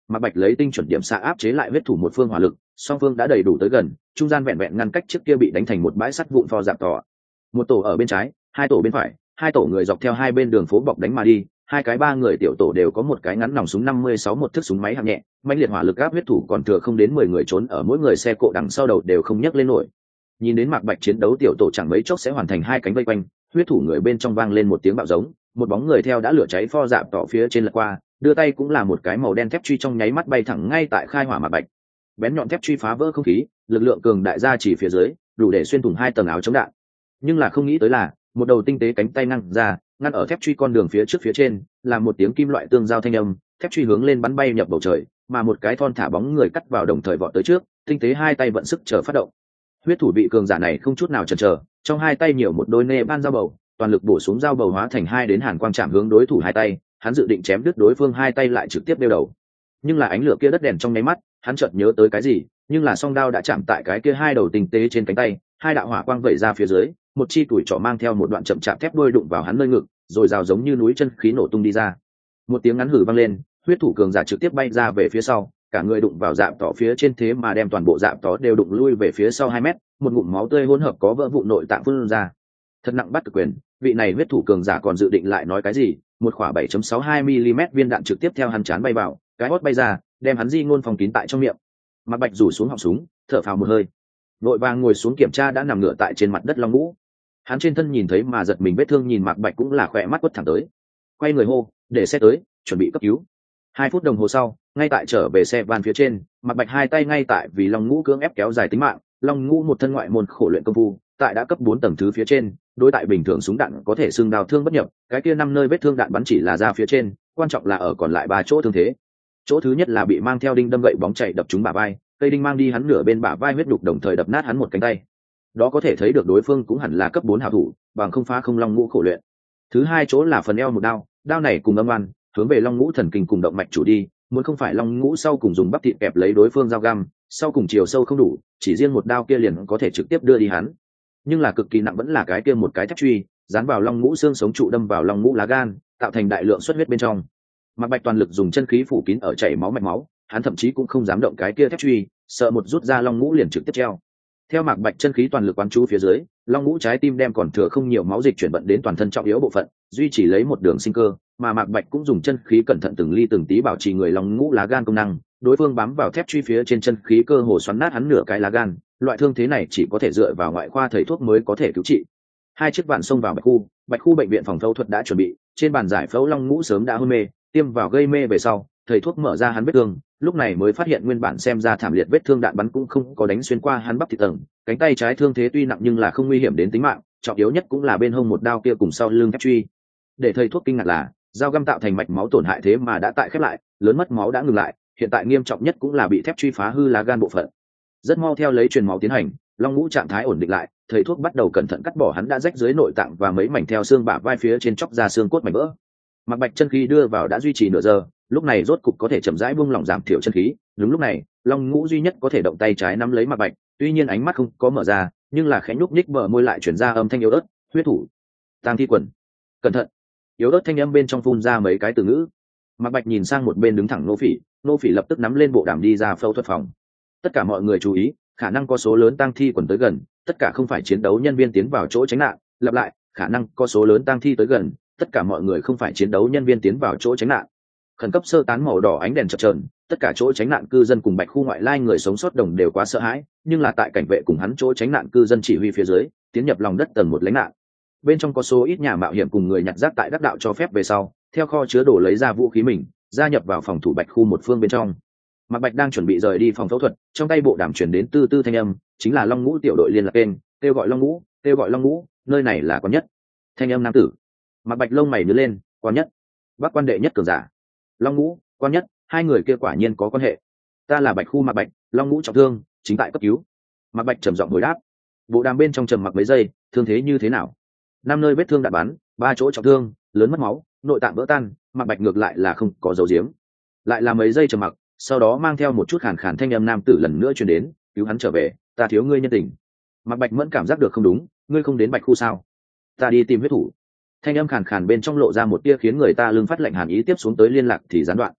Mạc Bạch lấy tinh chuẩn điểm xạ áp chế lại huyết thủ một phương hỏa lực, song phương đã đầy đủ tới gần, trung gian vẹn vẹn ngăn cách trước kia bị đánh thành một bãi sắt vụn phò dạp tỏ. Một tổ ở bên trái, hai tổ bên phải, hai tổ người dọc theo hai bên đường phố bọc đánh mà đi, hai cái ba người tiểu tổ đều có một cái ngắn nòng súng năm mươi sáu một thước súng máy hạng nhẹ, mãnh liệt hỏa lực áp huyết thủ còn thừa không đến mười người trốn ở mỗi người xe cộ đằng sau đầu đều không nhấc lên nổi. Nhìn đến Mạc Bạch chiến đấu tiểu tổ chẳng mấy chốc sẽ hoàn thành hai cánh vây quanh, huyết thủ người bên trong vang lên một tiếng bạo giống, một bóng người theo đã lửa cháy pho dạp tỏ phía trên lật qua, đưa tay cũng là một cái màu đen thép truy trong nháy mắt bay thẳng ngay tại khai hỏa Mạc Bạch. Bén nhọn thép truy phá vỡ không khí, lực lượng cường đại ra chỉ phía dưới, đủ để xuyên thủng hai tầng áo chống đạn. Nhưng là không nghĩ tới là, một đầu tinh tế cánh tay ngăn ra, ngăn ở thép truy con đường phía trước phía trên, là một tiếng kim loại tương giao thanh âm, thép truy hướng lên bắn bay nhập bầu trời, mà một cái thon thả bóng người cắt vào đồng thời vọt tới trước, tinh tế hai tay vận sức chờ phát động. Huyết thủ bị cường giả này không chút nào chần chờ, trong hai tay nhiều một đôi nê ban dao bầu, toàn lực bổ xuống dao bầu hóa thành hai đến hàn quang chạm hướng đối thủ hai tay, hắn dự định chém đứt đối phương hai tay lại trực tiếp đeo đầu. Nhưng là ánh lửa kia đất đèn trong nháy mắt, hắn chợt nhớ tới cái gì, nhưng là song đao đã chạm tại cái kia hai đầu tinh tế trên cánh tay, hai đạo hỏa quang vẩy ra phía dưới, một chi tuổi trỏ mang theo một đoạn chậm chạp thép đuôi đụng vào hắn nơi ngực, rồi rào giống như núi chân khí nổ tung đi ra. Một tiếng ngắn hử vang lên, huyết thủ cường giả trực tiếp bay ra về phía sau, cả người đụng vào dạm tỏ phía trên thế mà đem toàn bộ dạm tỏ đều đụng lui về phía sau hai mét, một ngụm máu tươi hỗn hợp có vỡ vụn nội tạng phun ra. Thật nặng bắt cực quyền, vị này huyết thủ cường giả còn dự định lại nói cái gì, một quả bảy chấm sáu hai mi-li-mét viên đạn trực tiếp theo hắn chán bay vào, cái hót bay ra, đem hắn di ngôn phòng kín tại trong miệng. Mạc Bạch rủ xuống họng súng, thở phào một hơi, vội vàng ngồi xuống kiểm tra đã nằm ngửa tại trên mặt đất Long Ngũ. Hắn trên thân nhìn thấy mà giật mình vết thương, nhìn Mạc Bạch cũng là khỏe mắt quất thẳng tới, quay người hô để xe tới, chuẩn bị cấp cứu. Hai phút đồng hồ sau, ngay tại trở về xe van phía trên, Mạc Bạch hai tay ngay tại vì Long Ngũ cưỡng ép kéo dài tính mạng. Long Ngũ một thân ngoại môn khổ luyện công phu, tại đã cấp bốn tầng thứ phía trên, đối tại bình thường súng đạn có thể xương đào thương bất nhập, cái kia năm nơi vết thương đạn bắn chỉ là ra phía trên, quan trọng là ở còn lại ba chỗ thương thế. Chỗ thứ nhất là bị mang theo đinh đâm gậy bóng chạy đập trúng bả vai, cây đinh mang đi hắn nửa bên bả vai huyết đục, đồng thời đập nát hắn một cánh tay. Đó có thể thấy được đối phương cũng hẳn là cấp bốn hảo thủ, bằng không phá không Long Ngũ khổ luyện. Thứ hai chỗ là phần eo một đao, đao này cùng âm oan, hướng về Long Ngũ thần kinh cùng động mạch chủ đi, muốn không phải Long Ngũ sau cùng dùng bắp thịt kẹp lấy đối phương dao găm, sau cùng chiều sâu không đủ, chỉ riêng một đao kia liền có thể trực tiếp đưa đi hắn. Nhưng là cực kỳ nặng vẫn là cái kia một cái thép truy, dán vào Long Ngũ xương sống trụ, đâm vào Long Ngũ lá gan, tạo thành đại lượng xuất huyết bên trong. Mạc Bạch toàn lực dùng chân khí phủ kín ở chảy máu mạch máu, hắn thậm chí cũng không dám động cái kia thép truy, sợ một rút ra Long Ngũ liền trực tiếp treo. Theo Mạc Bạch chân khí toàn lực quán chú phía dưới, Long Ngũ trái tim đem còn thừa không nhiều máu dịch chuyển vận đến toàn thân trọng yếu bộ phận, duy trì lấy một đường sinh cơ, mà Mạc Bạch cũng dùng chân khí cẩn thận từng ly từng tí bảo trì người Long Ngũ lá gan công năng, đối phương bám vào thép truy phía trên chân khí cơ hồ xoắn nát hắn nửa cái lá gan, loại thương thế này chỉ có thể dựa vào ngoại khoa thầy thuốc mới có thể cứu trị. Hai chiếc vạn xông vào Bạch khu, Bạch khu bệnh viện phòng phẫu thuật đã chuẩn bị, trên bàn giải phẫu Long Ngũ sớm đã hôn mê, tiêm vào gây mê về sau, thầy thuốc mở ra hắn vết thương, lúc này mới phát hiện nguyên bản xem ra thảm liệt vết thương đạn bắn cũng không có đánh xuyên qua hắn bắp thịt tầng, cánh tay trái thương thế tuy nặng nhưng là không nguy hiểm đến tính mạng, trọng yếu nhất cũng là bên hông một đao kia cùng sau lưng thép truy. Để thầy thuốc kinh ngạc là, dao găm tạo thành mạch máu tổn hại thế mà đã tại khép lại, lớn mất máu đã ngừng lại, hiện tại nghiêm trọng nhất cũng là bị thép truy phá hư lá gan bộ phận. Rất mau theo lấy truyền máu tiến hành, Long Ngũ trạng thái ổn định lại, thầy thuốc bắt đầu cẩn thận cắt bỏ hắn đã rách dưới nội tạng và mấy mảnh theo xương bả vai phía trên chóc ra xương cốt mảnh vỡ. Mạc Bạch chân khí đưa vào đã duy trì nửa giờ, lúc này rốt cục có thể chậm rãi buông lỏng giảm thiểu chân khí. Đúng lúc này, Long Ngũ duy nhất có thể động tay trái nắm lấy Mạc Bạch, tuy nhiên ánh mắt không có mở ra, nhưng là khẽ nhúc nhích bờ môi lại chuyển ra âm thanh yếu ớt, huyết thủ, tang thi quần, cẩn thận. Yếu ớt thanh âm bên trong phun ra mấy cái từ ngữ. Mạc Bạch nhìn sang một bên đứng thẳng Nô Phỉ, Nô Phỉ lập tức nắm lên bộ đàm đi ra phẫu thuật phòng. Tất cả mọi người chú ý, khả năng có số lớn tang thi quần tới gần, tất cả không phải chiến đấu nhân viên tiến vào chỗ tránh nạn. Lặp lại, khả năng có số lớn tang thi tới gần, tất cả mọi người không phải chiến đấu nhân viên tiến vào chỗ tránh nạn. Khẩn cấp sơ tán màu đỏ ánh đèn chập chờn, tất cả chỗ tránh nạn cư dân cùng Bạch khu ngoại lai người sống sót đồng đều quá sợ hãi, nhưng là tại cảnh vệ cùng hắn chỗ tránh nạn cư dân chỉ huy phía dưới, tiến nhập lòng đất tầng một lánh nạn. Bên trong có số ít nhà mạo hiểm cùng người nhặt rác tại đắc đạo cho phép về sau, theo kho chứa đồ lấy ra vũ khí mình, gia nhập vào phòng thủ Bạch khu một phương bên trong. Mạc Bạch đang chuẩn bị rời đi phòng phẫu thuật, trong tay bộ đàm truyền đến tư tư thanh âm, chính là Long Ngũ tiểu đội liên lạc kênh, kêu gọi Long Ngũ, kêu gọi Long Ngũ, nơi này là Quan Nhất. Thanh âm nam tử. Mạc Bạch lông mày nhướng lên, Quan Nhất, Bắc quan đệ nhất cường giả. Long Ngũ, Quan Nhất, hai người kia quả nhiên có quan hệ. Ta là Bạch khu Mạc Bạch, Long Ngũ trọng thương, chính tại cấp cứu. Mạc Bạch trầm giọng hồi đáp. Bộ đàm bên trong trầm mặc mấy giây, thương thế như thế nào? Năm nơi vết thương đạn bắn, ba chỗ trọng thương, lớn mất máu, nội tạng vỡ tan. Mạc Bạch ngược lại là không có dấu diếm. Lại là mấy giây trầm mặc, sau đó mang theo một chút khàn khàn thanh âm nam tử lần nữa truyền đến, cứu hắn trở về, ta thiếu ngươi nhân tình. Mạc Bạch mẫn cảm giác được không đúng, ngươi không đến Bạch khu sao? Ta đi tìm huyết thủ. Thanh âm khàn khàn bên trong lộ ra một tia khiến người ta lưng phát lạnh hàn ý, tiếp xuống tới liên lạc thì gián đoạn.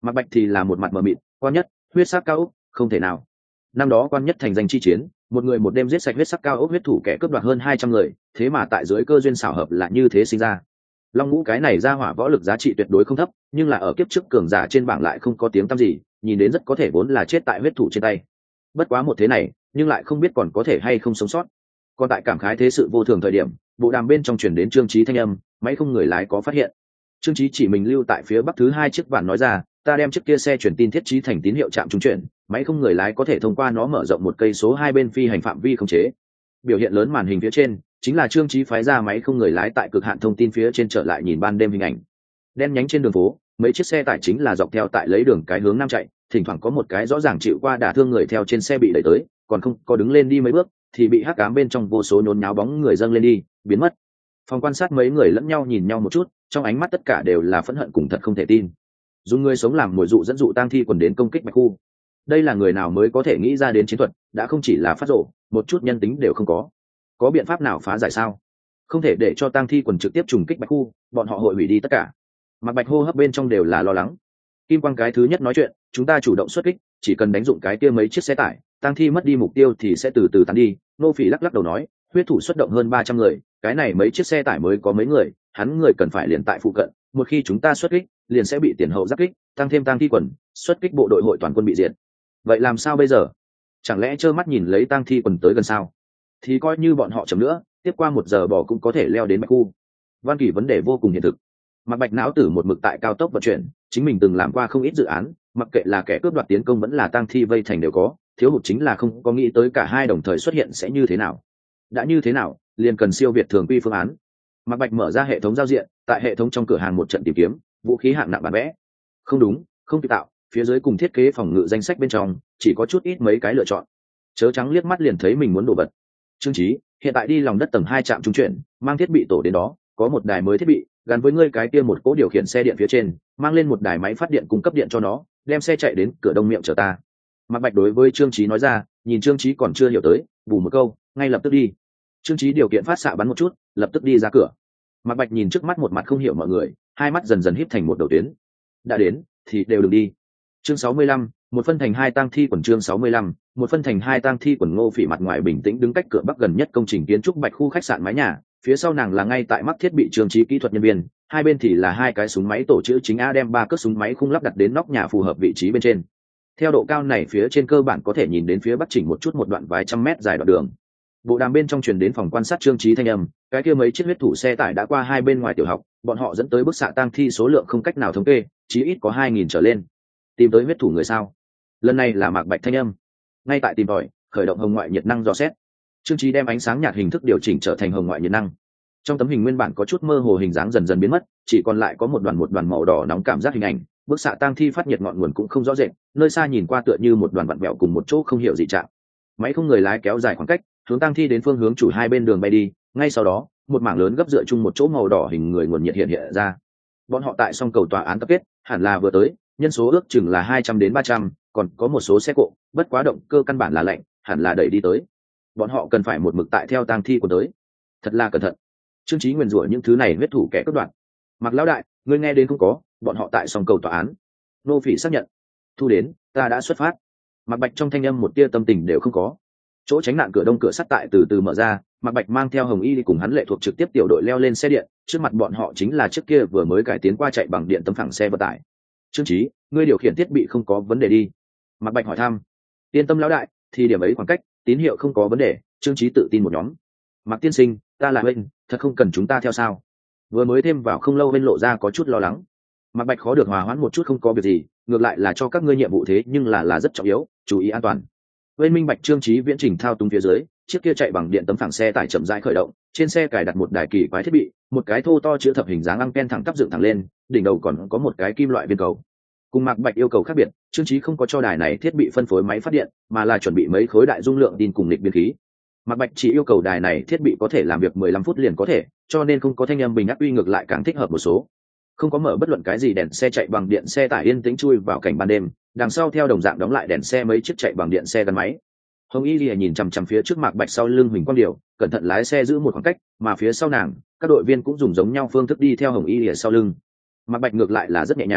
Mạc Bạch thì là một mặt mờ mịt, quan nhất, huyết sắc cao ốc, không thể nào. Năm đó quan nhất thành danh chi chiến, một người một đêm giết sạch huyết sắc cao ốc huyết thủ kẻ cướp đoạt hơn hai trăm người, thế mà tại dưới cơ duyên xảo hợp lại như thế sinh ra. Long Ngũ cái này ra hỏa võ lực giá trị tuyệt đối không thấp, nhưng là ở kiếp trước cường giả trên bảng lại không có tiếng tăm gì, nhìn đến rất có thể vốn là chết tại huyết thủ trên tay. Bất quá một thế này, nhưng lại không biết còn có thể hay không sống sót. Còn tại cảm khái thế sự vô thường thời điểm, bộ đàm bên trong truyền đến Trương Chí thanh âm, máy không người lái có phát hiện. Trương Chí chỉ mình lưu tại phía bắc thứ hai chiếc vạn nói ra, ta đem chiếc kia xe truyền tin thiết trí thành tín hiệu trạm trung chuyển, máy không người lái có thể thông qua nó mở rộng một cây số hai bên phi hành phạm vi khống chế. Biểu hiện lớn màn hình phía trên chính là Trương Chí phái ra máy không người lái tại cực hạn thông tin phía trên trở lại nhìn ban đêm hình ảnh. Đen nhánh trên đường phố, mấy chiếc xe tải chính là dọc theo tại lấy đường cái hướng nam chạy, thỉnh thoảng có một cái rõ ràng chịu qua đả thương người theo trên xe bị đẩy tới, còn không có đứng lên đi mấy bước thì bị hắc ám bên trong vô số nhốn nháo bóng người dâng lên đi biến mất. Phòng quan sát mấy người lẫn nhau nhìn nhau một chút, trong ánh mắt tất cả đều là phẫn hận cùng thật không thể tin. Dùng người sống làm mồi dụ dẫn dụ tang thi quần đến công kích Bạch Khu, đây là người nào mới có thể nghĩ ra đến chiến thuật, đã không chỉ là phát rộ, một chút nhân tính đều không có. Có biện pháp nào phá giải sao? Không thể để cho tang thi quần trực tiếp trùng kích Bạch Khu, bọn họ hội hủy đi tất cả. Mặc Bạch hô hấp bên trong đều là lo lắng. Kim Quang cái thứ nhất nói chuyện, chúng ta chủ động xuất kích, chỉ cần đánh dụng cái kia mấy chiếc xe tải, tang thi mất đi mục tiêu thì sẽ từ từ tán đi. Nô Phỉ lắc lắc đầu nói, huyết thủ xuất động hơn ba trăm người, cái này mấy chiếc xe tải mới có mấy người, hắn người cần phải liền tại phụ cận, một khi chúng ta xuất kích, liền sẽ bị tiền hậu giáp kích, tăng thêm tang thi quần, xuất kích bộ đội hội toàn quân bị diệt. Vậy làm sao bây giờ? Chẳng lẽ trơ mắt nhìn lấy tang thi quần tới gần sao? Thì coi như bọn họ chậm nữa, tiếp qua một giờ bỏ cũng có thể leo đến Bạch Khu. Văn Kỳ vấn đề vô cùng hiện thực. Mặc Bạch não tử một mực tại cao tốc vận chuyển, chính mình từng làm qua không ít dự án, mặc kệ là kẻ cướp đoạt tiến công vẫn là tang thi vây thành đều có, thiếu hụt chính là không có nghĩ tới cả hai đồng thời xuất hiện sẽ như thế nào. Đã như thế nào, liền cần siêu việt thường quy phương án. Mặc Bạch mở ra hệ thống giao diện, tại hệ thống trong cửa hàng một trận tìm kiếm, vũ khí hạng nặng bản vẽ. Không đúng, không kịp tạo, phía dưới cùng thiết kế phòng ngự danh sách bên trong, chỉ có chút ít mấy cái lựa chọn. Chớ trắng liếc mắt liền thấy mình muốn đồ vật. Trương Chí, hiện tại đi lòng đất tầng hai trạm trung chuyển, mang thiết bị tổ đến đó, có một đài mới thiết bị, gắn với ngươi cái kia một cỗ điều khiển xe điện phía trên, mang lên một đài máy phát điện cung cấp điện cho nó, đem xe chạy đến cửa đông miệng chờ ta. Mạc Bạch đối với Trương Chí nói ra, nhìn Trương Chí còn chưa hiểu tới, bù một câu, ngay lập tức đi. Trương Chí điều kiện phát xạ bắn một chút, lập tức đi ra cửa. Mạc Bạch nhìn trước mắt một mặt không hiểu mọi người, hai mắt dần dần híp thành một đầu tuyến. Đã đến, thì đều đừng đi. Chương sáu mươi lăm, một phân thành hai tang thi quần chương sáu mươi lăm, một phân thành hai tang thi quần. Ngô Phỉ mặt ngoài bình tĩnh đứng cách cửa bắc gần nhất công trình kiến trúc Bạch Khu khách sạn mái nhà, phía sau nàng là ngay tại mắc thiết bị Trương Chí kỹ thuật nhân viên, hai bên thì là hai cái súng máy tổ chữ chính A đem ba cước súng máy khung lắp đặt đến nóc nhà phù hợp vị trí bên trên. Theo độ cao này phía trên cơ bản có thể nhìn đến phía bắc chỉnh một chút một đoạn vài trăm mét dài đoạn đường. Bộ đàm bên trong truyền đến phòng quan sát Trương Chí thanh âm, cái kia mấy chiếc huyết thủ xe tải đã qua hai bên ngoài tiểu học, bọn họ dẫn tới bức xạ tang thi số lượng không cách nào thống kê, chí ít có hai nghìn trở lên. Tìm tới huyết thủ người sao? Lần này là Mạc Bạch thanh âm. Ngay tại tìm tòi, khởi động hồng ngoại nhiệt năng dò xét. Trương Chí đem ánh sáng nhạt hình thức điều chỉnh trở thành hồng ngoại nhiệt năng. Trong tấm hình nguyên bản có chút mơ hồ hình dáng dần dần biến mất, chỉ còn lại có một đoàn một đoàn màu đỏ nóng cảm giác hình ảnh, bức xạ tang thi phát nhiệt ngọn nguồn cũng không rõ rệt, nơi xa nhìn qua tựa như một đoàn vặn vẹo cùng một chỗ không hiểu gì trạng. Máy không người lái kéo dài khoảng cách, hướng tang thi đến phương hướng chủ hai bên đường bay đi, ngay sau đó, một mảng lớn gấp dựa chung một chỗ màu đỏ hình người nguồn nhiệt hiện hiện ra. Bọn họ tại song cầu tòa án tập kết, hẳn là vừa tới, nhân số ước chừng là hai trăm đến ba trăm, còn có một số xe cộ, bất quá động cơ căn bản là lạnh, hẳn là đẩy đi tới. Bọn họ cần phải một mực tại theo tang thi của tới. Thật là cẩn thận. Trương Chí nguyền rủa những thứ này huyết thủ kẻ cướp đoạt. Mặc lão đại, ngươi nghe đến không có, bọn họ tại song cầu tòa án. Nô Phỉ xác nhận. Thu đến, ta đã xuất phát. Mạc Bạch trong thanh âm một tia tâm tình đều không có. Chỗ tránh nạn cửa đông cửa sắt tại từ từ mở ra, Mạc Bạch mang theo Hồng Y đi cùng hắn lệ thuộc trực tiếp tiểu đội leo lên xe điện, trước mặt bọn họ chính là chiếc kia vừa mới cải tiến qua chạy bằng điện tấm phẳng xe vận tải. Trương Chí, ngươi điều khiển thiết bị không có vấn đề đi? Mạc Bạch hỏi thăm. Yên tâm lão đại, thì điểm ấy khoảng cách, tín hiệu không có vấn đề. Trương Chí tự tin một nhóm. Mạc tiên sinh, ta là bên, thật không cần chúng ta theo sao? Vừa mới thêm vào không lâu bên lộ ra có chút lo lắng. Mạc Bạch khó được hòa hoãn một chút không có việc gì, ngược lại là cho các ngươi nhiệm vụ thế nhưng là là rất trọng yếu, chú ý an toàn. Bên minh bạch Trương Chí viễn trình thao túng phía dưới, chiếc kia chạy bằng điện tấm phẳng xe tải chậm rãi khởi động, trên xe cài đặt một đài kỳ quái thiết bị, một cái thô to chữ thập hình dáng anten thẳng tắp dựng thẳng lên, đỉnh đầu còn có một cái kim loại viên cầu. Cùng Mạc Bạch yêu cầu khác biệt, Trương Chí không có cho đài này thiết bị phân phối máy phát điện, mà là chuẩn bị mấy khối đại dung lượng tin cùng lịch biên khí. Mạc Bạch chỉ yêu cầu đài này thiết bị có thể làm việc mười lăm phút liền có thể, cho nên không có thanh âm bình ắc uy ngược lại càng thích hợp một số. Không có mở bất luận cái gì đèn xe chạy bằng điện xe tải yên tĩnh chui vào cảnh ban đêm, đằng sau theo đồng dạng đóng lại đèn xe mấy chiếc chạy bằng điện xe gắn máy. Hồng Y Lìa nhìn chằm chằm phía trước Mạc Bạch sau lưng Huỳnh Quang Điều, cẩn thận lái xe giữ một khoảng cách, mà phía sau nàng, các đội viên cũng dùng giống nhau phương thức đi theo Hồng Y Lìa sau lưng. Mạc Bạch ngược lại là rất nhẹ nhàng,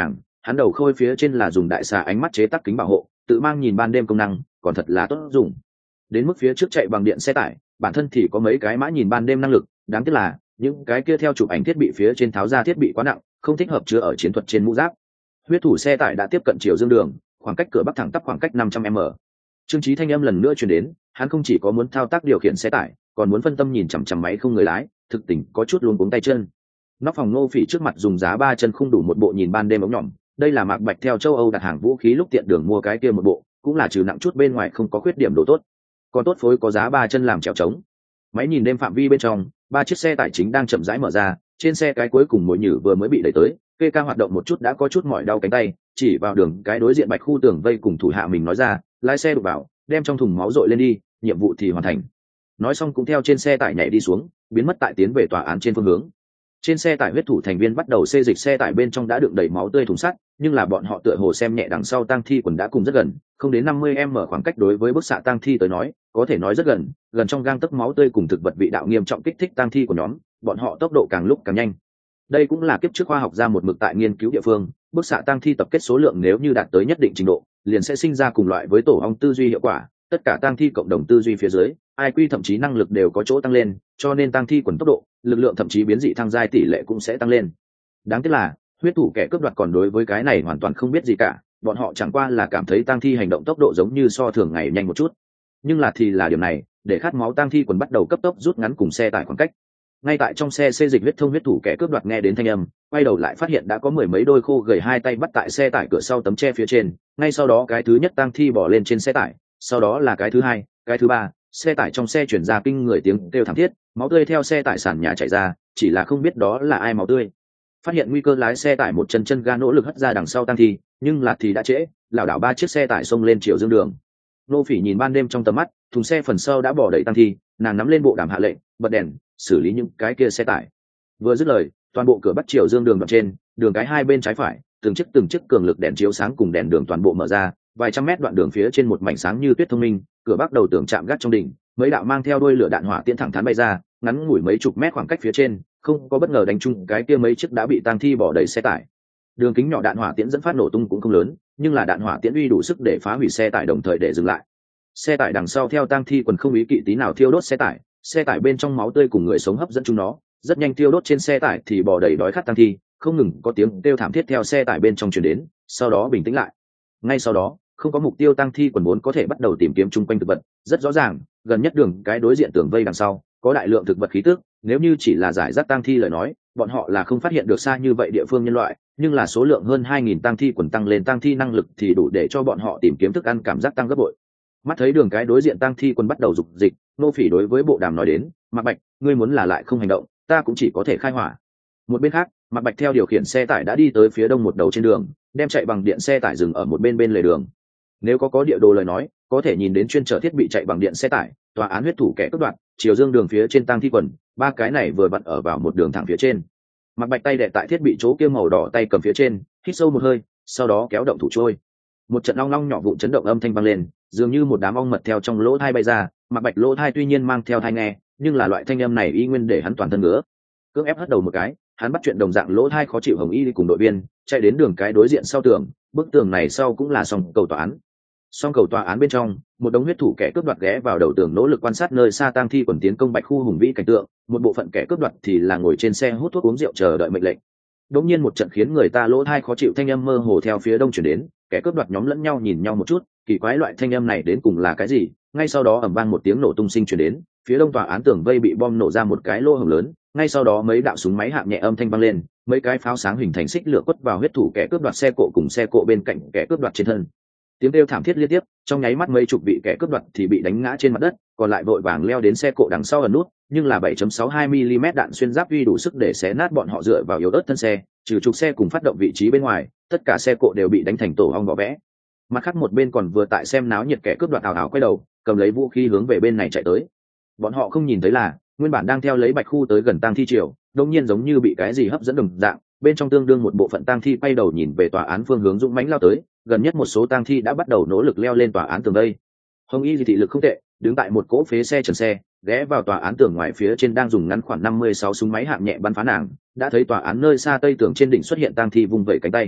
hắn đầu khôi phía trên là dùng đại xà ánh mắt chế tác kính bảo hộ, tự mang nhìn ban đêm công năng, còn thật là tốt dùng. Đến mức phía trước chạy bằng điện xe tải, bản thân thì có mấy cái mã nhìn ban đêm năng lực, đáng tiếc là những cái kia theo chụp ảnh thiết bị phía trên tháo ra thiết bị quá nặng, không thích hợp chứa ở chiến thuật trên mũ giáp. Huyết thủ xe tải đã tiếp cận chiều dương đường, khoảng cách cửa bắc thẳng tắp khoảng cách năm trăm mét. Trương Chí thanh âm lần nữa truyền đến, hắn không chỉ có muốn thao tác điều khiển xe tải, còn muốn phân tâm nhìn chằm chằm máy không người lái, thực tình có chút luống cuống tay chân. Nóc phòng Ngô Phỉ trước mặt dùng giá ba chân không đủ một bộ nhìn ban đêm ống nhỏm, đây là Mạc Bạch theo châu Âu đặt hàng vũ khí lúc tiện đường mua cái kia một bộ, cũng là trừ nặng chút bên ngoài không có khuyết điểm đồ tốt. Còn tốt phối có giá ba chân làm trèo trống. Máy nhìn đêm phạm vi bên trong, ba chiếc xe tải chính đang chậm rãi mở ra, trên xe cái cuối cùng mồi nhử vừa mới bị đẩy tới, kê ca hoạt động một chút đã có chút mỏi đau cánh tay, chỉ vào đường cái đối diện Bạch khu tường vây cùng thủ hạ mình nói ra, lái xe đục vào, đem trong thùng máu dội lên đi, nhiệm vụ thì hoàn thành. Nói xong cũng theo trên xe tải nhảy đi xuống, biến mất tại tiến về tòa án trên phương hướng. Trên xe tải huyết thủ thành viên bắt đầu xê dịch xe tải bên trong đã đựng đầy máu tươi thùng sắt, nhưng là bọn họ tựa hồ xem nhẹ đằng sau tang thi quần đã cùng rất gần, không đến năm mươi mét khoảng cách đối với bức xạ tang thi tới nói, có thể nói rất gần, gần trong gang tấc máu tươi cùng thực vật vị đạo nghiêm trọng kích thích tang thi của nhóm, bọn họ tốc độ càng lúc càng nhanh. Đây cũng là kiếp trước khoa học ra một mực tại nghiên cứu địa phương, bức xạ tang thi tập kết số lượng nếu như đạt tới nhất định trình độ, liền sẽ sinh ra cùng loại với tổ ong tư duy hiệu quả, tất cả tang thi cộng đồng tư duy phía dưới, i kiu thậm chí năng lực đều có chỗ tăng lên, cho nên tang thi quần tốc độ, lực lượng thậm chí biến dị thăng giai tỷ lệ cũng sẽ tăng lên. Đáng tiếc là, huyết thủ kẻ cướp đoạt còn đối với cái này hoàn toàn không biết gì cả, bọn họ chẳng qua là cảm thấy tang thi hành động tốc độ giống như so thường ngày nhanh một chút. Nhưng là thì là điều này, để khát máu tang thi quần bắt đầu cấp tốc rút ngắn cùng xe tải khoảng cách. Ngay tại trong xe xê dịch huyết thông huyết thủ kẻ cướp đoạt nghe đến thanh âm, quay đầu lại phát hiện đã có mười mấy đôi khô gầy hai tay bắt tại xe tải cửa sau tấm che phía trên, ngay sau đó cái thứ nhất tang thi bỏ lên trên xe tải, sau đó là cái thứ hai, cái thứ ba, xe tải trong xe chuyển ra kinh người tiếng kêu thảm thiết, máu tươi theo xe tải sàn nhà chảy ra, chỉ là không biết đó là ai máu tươi. Phát hiện nguy cơ lái xe tải một chân chân ga nỗ lực hất ra đằng sau tang thi, nhưng là thì đã trễ, lảo đảo ba chiếc xe tải xông lên chiều dương đường. Nô Phỉ nhìn ban đêm trong tầm mắt, thùng xe phần sau đã bỏ đầy tang thi, nàng nắm lên bộ đàm hạ lệnh, bật đèn, xử lý những cái kia xe tải. Vừa dứt lời, toàn bộ cửa bắc chiều dương đường đoạn trên, đường cái hai bên trái phải, từng chiếc từng chiếc cường lực đèn chiếu sáng cùng đèn đường toàn bộ mở ra, vài trăm mét đoạn đường phía trên một mảnh sáng như tuyết thông minh, cửa bắc đầu tường chạm gác trong đỉnh, mấy đạo mang theo đuôi lửa đạn hỏa tiễn thẳng thắn bay ra, ngắn ngủi mấy chục mét khoảng cách phía trên, không có bất ngờ đánh trúng cái kia mấy chiếc đã bị tang thi bỏ đầy xe tải. Đường kính nhỏ đạn hỏa tiễn dẫn phát nổ tung cũng không lớn, nhưng là đạn hỏa tiễn uy đủ sức để phá hủy xe tải đồng thời để dừng lại. Xe tải đằng sau theo tang thi quần không ý kỵ tí nào thiêu đốt xe tải, xe tải bên trong máu tươi cùng người sống hấp dẫn chúng nó, rất nhanh thiêu đốt trên xe tải thì bỏ đầy đói khát tang thi, không ngừng có tiếng kêu thảm thiết theo xe tải bên trong truyền đến, sau đó bình tĩnh lại. Ngay sau đó, không có mục tiêu tang thi quần muốn có thể bắt đầu tìm kiếm chung quanh thực vật, rất rõ ràng, gần nhất đường cái đối diện tường vây đằng sau, có đại lượng thực vật khí tức, nếu như chỉ là giải rác tang thi lời nói, bọn họ là không phát hiện được xa như vậy địa phương nhân loại, nhưng là số lượng hơn hai nghìn tang thi quần tăng lên tang thi năng lực thì đủ để cho bọn họ tìm kiếm thức ăn cảm giác tăng gấp bội. Mắt thấy đường cái đối diện tang thi quân bắt đầu dục dịch, Nô Phỉ đối với bộ đàm nói đến, Mạc Bạch, ngươi muốn là lại không hành động, ta cũng chỉ có thể khai hỏa. Một bên khác, Mạc Bạch theo điều khiển xe tải đã đi tới phía đông một đầu trên đường, đem chạy bằng điện xe tải dừng ở một bên bên lề đường. Nếu có có địa đồ lời nói, có thể nhìn đến chuyên chở thiết bị chạy bằng điện xe tải, tòa án huyết thủ kẻ cướp đoạt, chiều dương đường phía trên tang thi quần, ba cái này vừa vặn ở vào một đường thẳng phía trên. Mạc Bạch tay đè tại thiết bị chỗ kia màu đỏ tay cầm phía trên, hít sâu một hơi, sau đó kéo động thủ trôi. Một trận long long nhỏ vụn chấn động âm thanh vang lên, dường như một đám ong mật theo trong lỗ thai bay ra. Mạc Bạch lỗ thai tuy nhiên mang theo thai nghe, nhưng là loại thanh âm này y nguyên để hắn toàn thân ngứa. Cưỡng ép hất đầu một cái, hắn bắt chuyện đồng dạng lỗ thai khó chịu Hồng Y đi cùng đội viên, chạy đến đường cái đối diện sau tường, bức tường này sau cũng là song cầu tòa án. Song cầu tòa án bên trong, một đống huyết thủ kẻ cướp đoạt ghé vào đầu tường nỗ lực quan sát nơi xa tang thi quần tiến công Bạch khu hùng vĩ cảnh tượng, một bộ phận kẻ cướp đoạt thì là ngồi trên xe hút thuốc uống rượu chờ đợi mệnh lệnh. Đột nhiên một trận khiến người ta lỗ thai khó chịu thanh âm mơ hồ theo phía đông truyền đến, kẻ cướp đoạt nhóm lẫn nhau nhìn nhau một chút, kỳ quái loại thanh âm này đến cùng là cái gì? Ngay sau đó ầm vang một tiếng nổ tung sinh truyền đến, phía đông tòa án tường vây bị bom nổ ra một cái lỗ hổng lớn, ngay sau đó mấy đạo súng máy hạng nhẹ âm thanh vang lên, mấy cái pháo sáng hình thành xích lửa quất vào huyết thủ kẻ cướp đoạt xe cộ cùng xe cộ bên cạnh kẻ cướp đoạt trên thân. Tiếng kêu thảm thiết liên tiếp, trong nháy mắt mấy chục vị kẻ cướp đoạt thì bị đánh ngã trên mặt đất, còn lại vội vàng leo đến xe cộ đằng sau ẩn nút, nhưng là bảy phẩy sáu hai mi-li-mét đạn xuyên giáp uy đủ sức để xé nát bọn họ dựa vào yếu ớt thân xe, trừ trục xe cùng phát động vị trí bên ngoài, tất cả xe cộ đều bị đánh thành tổ ong vỏ vẽ. Mặt khác một bên còn vừa tại xem náo nhiệt kẻ cướp đoạt ảo ảo quay đầu, cầm lấy vũ khí hướng về bên này chạy tới. Bọn họ không nhìn thấy là, nguyên bản đang theo lấy Bạch khu tới gần tang thi triều, đột nhiên giống như bị cái gì hấp dẫn đồng dạng, bên trong tương đương một bộ phận tang thi quay đầu nhìn về tòa án phương hướng dũng mãnh lao tới, gần nhất một số tang thi đã bắt đầu nỗ lực leo lên tòa án tường đây. Hồng Y thị lực không tệ, đứng tại một cỗ phế xe trần xe, ghé vào tòa án tường ngoài phía trên đang dùng ngắn khoảng năm mươi sáu súng máy hạng nhẹ bắn phá nàng, đã thấy tòa án nơi xa tây tường trên đỉnh xuất hiện tang thi vung vẩy cánh tay.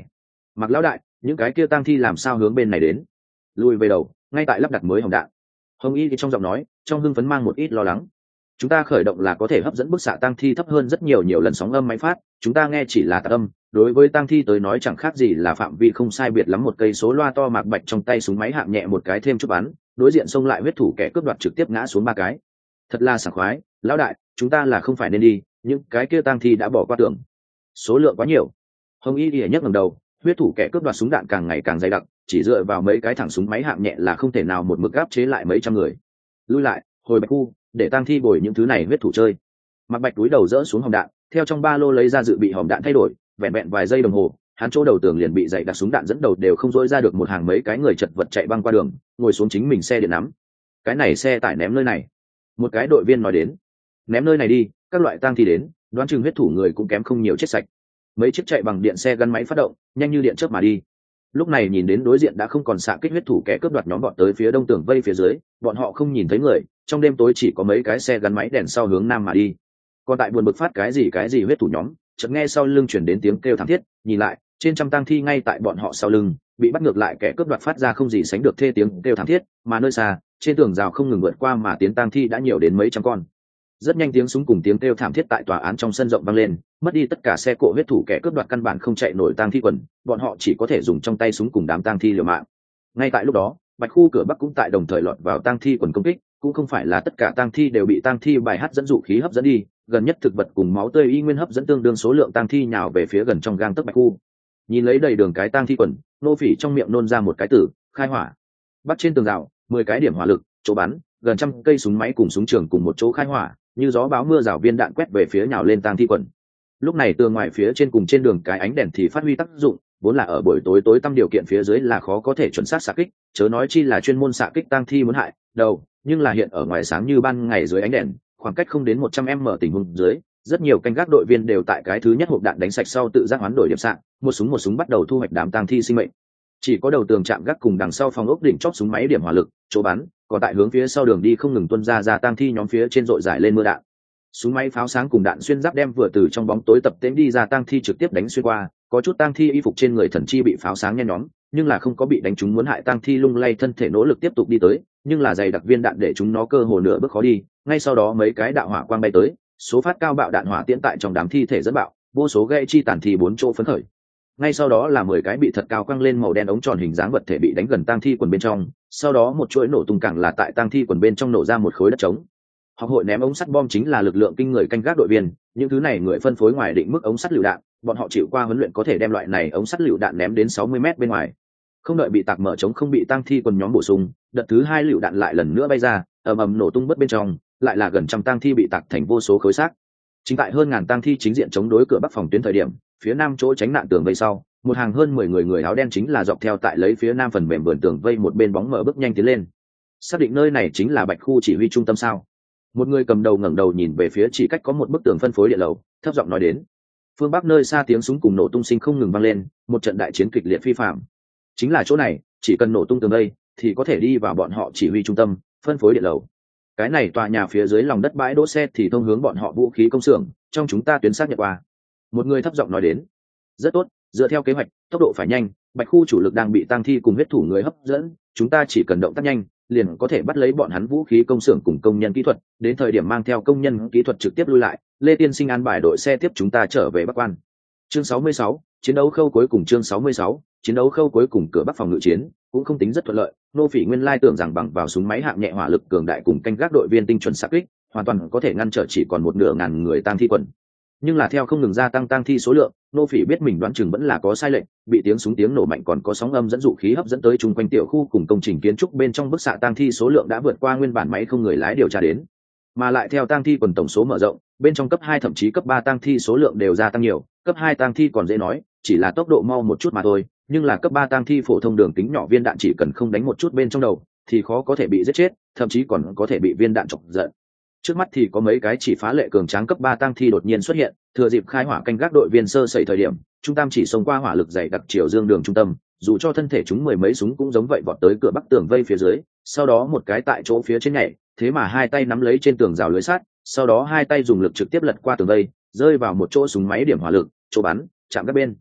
Mặc lão đại, những cái kia tang thi làm sao hướng bên này đến? Lùi về đầu, ngay tại lắp đặt mới hồng đạn. Hồng Y thì trong giọng nói trong hưng phấn mang một ít lo lắng. Chúng ta khởi động là có thể hấp dẫn bức xạ tang thi thấp hơn rất nhiều nhiều lần sóng âm máy phát, chúng ta nghe chỉ là tạc âm, đối với tang thi tới nói chẳng khác gì là phạm vi không sai biệt lắm một cây số loa to. Mạc Bạch trong tay súng máy hạng nhẹ một cái thêm chút bắn, đối diện xông lại huyết thủ kẻ cướp đoạt trực tiếp ngã xuống ba cái. Thật là sảng khoái, lão đại, chúng ta là không phải nên đi, những cái kia tang thi đã bỏ qua tưởng. Số lượng quá nhiều. Hồng Y lìa nhấc ngẩng đầu, huyết thủ kẻ cướp đoạt súng đạn càng ngày càng dày đặc, chỉ dựa vào mấy cái thẳng súng máy hạng nhẹ là không thể nào một mực áp chế lại mấy trăm người. Lui lại, hồi Bạch khu, để tang thi bồi những thứ này huyết thủ chơi. Mạc Bạch túi đầu dỡ xuống hòm đạn, theo trong ba lô lấy ra dự bị hòm đạn thay đổi, vẹn vẹn vài giây đồng hồ, hắn chỗ đầu tường liền bị dày đặc súng đạn dẫn đầu đều không dỗi ra được một hàng mấy cái người chật vật chạy băng qua đường, ngồi xuống chính mình xe điện nắm. Cái này xe tải ném nơi này. Một cái đội viên nói đến, ném nơi này đi, các loại tang thi đến, đoán chừng huyết thủ người cũng kém không nhiều chết sạch. Mấy chiếc chạy bằng điện xe gắn máy phát động, nhanh như điện chớp mà đi. Lúc này nhìn đến đối diện đã không còn xạ kích huyết thủ kẻ cướp đoạt nhóm bọn tới phía đông tường vây phía dưới, bọn họ không nhìn thấy người, trong đêm tối chỉ có mấy cái xe gắn máy đèn sau hướng nam mà đi. Còn tại buồn bực phát cái gì cái gì huyết thủ nhóm, chợt nghe sau lưng chuyển đến tiếng kêu thảm thiết, nhìn lại, trên trăm tang thi ngay tại bọn họ sau lưng, bị bắt ngược lại kẻ cướp đoạt phát ra không gì sánh được thê tiếng kêu thảm thiết, mà nơi xa, trên tường rào không ngừng vượt qua mà tiến tang thi đã nhiều đến mấy trăm con. Rất nhanh tiếng súng cùng tiếng kêu thảm thiết tại tòa án trong sân rộng vang lên, mất đi tất cả xe cộ huyết thủ kẻ cướp đoạt căn bản không chạy nổi tang thi quần, bọn họ chỉ có thể dùng trong tay súng cùng đám tang thi liều mạng. Ngay tại lúc đó, Bạch khu cửa bắc cũng tại đồng thời lọt vào tang thi quần công kích, cũng không phải là tất cả tang thi đều bị tang thi bài hát dẫn dụ khí hấp dẫn đi, gần nhất thực vật cùng máu tươi y nguyên hấp dẫn tương đương số lượng tang thi nhào về phía gần trong gang tấc Bạch khu. Nhìn lấy đầy đường cái tang thi quần, Nô Phỉ trong miệng nôn ra một cái từ, khai hỏa. Bắt trên tường rào, mười cái điểm hỏa lực, chỗ bắn, gần trăm cây súng máy cùng súng trường cùng một chỗ khai hỏa, như gió báo mưa rào viên đạn quét về phía nhào lên tang thi quần. Lúc này tường ngoài phía trên cùng trên đường cái ánh đèn thì phát huy tác dụng, vốn là ở buổi tối tối tăm điều kiện phía dưới là khó có thể chuẩn xác xạ kích, chớ nói chi là chuyên môn xạ kích tang thi muốn hại đầu, nhưng là hiện ở ngoài sáng như ban ngày dưới ánh đèn, khoảng cách không đến một trăm mét tình huống dưới, rất nhiều canh gác đội viên đều tại cái thứ nhất hộp đạn đánh sạch sau tự giác hoán đổi điểm xạ, một súng một súng bắt đầu thu hoạch đám tang thi sinh mệnh. Chỉ có đầu tường chạm gác cùng đằng sau phòng ốc đỉnh chóp súng máy điểm hỏa lực, chỗ bắn, còn tại hướng phía sau đường đi không ngừng tuôn ra ra tang thi nhóm phía trên dội giải lên mưa đạn. Súng máy pháo sáng cùng đạn xuyên giáp đem vừa từ trong bóng tối tập tễnh đi ra tang thi trực tiếp đánh xuyên qua, có chút tang thi y phục trên người thần chi bị pháo sáng nhen nhóm, nhưng là không có bị đánh trúng muốn hại tang thi lung lay thân thể nỗ lực tiếp tục đi tới, nhưng là dày đặc viên đạn để chúng nó cơ hồ nửa bước khó đi, ngay sau đó mấy cái đạo hỏa quang bay tới, số phát cao bạo đạn hỏa tiễn tại trong đám thi thể dẫn bạo, vô số gãy chi tàn thi bốn chỗ phấn khởi. Ngay sau đó là mười cái bị thật cao quăng lên màu đen ống tròn hình dáng vật thể bị đánh gần tang thi quần bên trong, sau đó một chuỗi nổ tung càng là tại tang thi quần bên trong nổ ra một khối đất trống. Học hội ném ống sắt bom chính là lực lượng kinh người canh gác đội viên, những thứ này người phân phối ngoài định mức ống sắt lựu đạn, bọn họ chịu qua huấn luyện có thể đem loại này ống sắt lựu đạn ném đến sáu mươi mét bên ngoài. Không đợi bị tạc mở trống không bị tang thi quần nhóm bổ sung, đợt thứ hai lựu đạn lại lần nữa bay ra, ầm ầm nổ tung bất bên trong, lại là gần trăm tang thi bị tạc thành vô số khối xác. Chính tại hơn ngàn tang thi chính diện chống đối cửa bắc phòng tuyến thời điểm, phía nam chỗ tránh nạn tường vây sau, một hàng hơn mười người người áo đen chính là dọc theo tại lấy phía nam phần mềm vườn tường vây một bên bóng mở bước nhanh tiến lên. Xác định nơi này chính là Bạch khu chỉ huy trung tâm sao? Một người cầm đầu ngẩng đầu nhìn về phía chỉ cách có một bức tường phân phối địa lầu, thấp giọng nói đến. Phương bắc nơi xa tiếng súng cùng nổ tung sinh không ngừng vang lên, một trận đại chiến kịch liệt phi phạm. Chính là chỗ này, chỉ cần nổ tung tường vây thì có thể đi vào bọn họ chỉ huy trung tâm phân phối địa lầu. Cái này tòa nhà phía dưới lòng đất bãi đỗ xe thì thông hướng bọn họ vũ khí công xưởng, trong chúng ta tuyến xác nhận qua. Một người thấp giọng nói đến. Rất tốt, dựa theo kế hoạch, tốc độ phải nhanh, Bạch khu chủ lực đang bị tang thi cùng huyết thủ người hấp dẫn, chúng ta chỉ cần động tác nhanh, liền có thể bắt lấy bọn hắn vũ khí công xưởng cùng công nhân kỹ thuật, đến thời điểm mang theo công nhân kỹ thuật trực tiếp lui lại, Lê Tiên Sinh an bài đội xe tiếp chúng ta trở về Bắc Quan. Chương sáu mươi sáu, chiến đấu khâu cuối cùng chương sáu mươi sáu, chiến đấu khâu cuối cùng cửa Bắc phòng ngự chiến, cũng không tính rất thuận lợi, Nô Phỉ nguyên lai tưởng rằng bằng vào súng máy hạng nhẹ hỏa lực cường đại cùng canh gác đội viên tinh chuẩn xạ kích, hoàn toàn có thể ngăn trở chỉ còn một nửa ngàn người tang thi quần. Nhưng là theo không ngừng gia tăng tang thi số lượng, Nô Phỉ biết mình đoán chừng vẫn là có sai lệch, bị tiếng súng tiếng nổ mạnh còn có sóng âm dẫn dụ khí hấp dẫn tới chung quanh tiểu khu cùng công trình kiến trúc bên trong bức xạ tang thi số lượng đã vượt qua nguyên bản máy không người lái điều tra đến. Mà lại theo tang thi quần tổng số mở rộng, bên trong cấp hai thậm chí cấp ba tang thi số lượng đều gia tăng nhiều, cấp hai tang thi còn dễ nói, chỉ là tốc độ mau một chút mà thôi, nhưng là cấp ba tang thi phổ thông đường kính nhỏ viên đạn chỉ cần không đánh một chút bên trong đầu thì khó có thể bị giết chết, thậm chí còn có thể bị viên đạn chọc giận. Trước mắt thì có mấy cái chỉ phá lệ cường tráng cấp ba tang thi đột nhiên xuất hiện, thừa dịp khai hỏa canh gác đội viên sơ sẩy thời điểm, trung tam chỉ xông qua hỏa lực dày đặc chiều dương đường trung tâm, dù cho thân thể chúng mười mấy súng cũng giống vậy vọt tới cửa bắc tường vây phía dưới, sau đó một cái tại chỗ phía trên nhảy, thế mà hai tay nắm lấy trên tường rào lưới sắt, sau đó hai tay dùng lực trực tiếp lật qua tường vây, rơi vào một chỗ súng máy điểm hỏa lực, chỗ bắn, chạm các bên.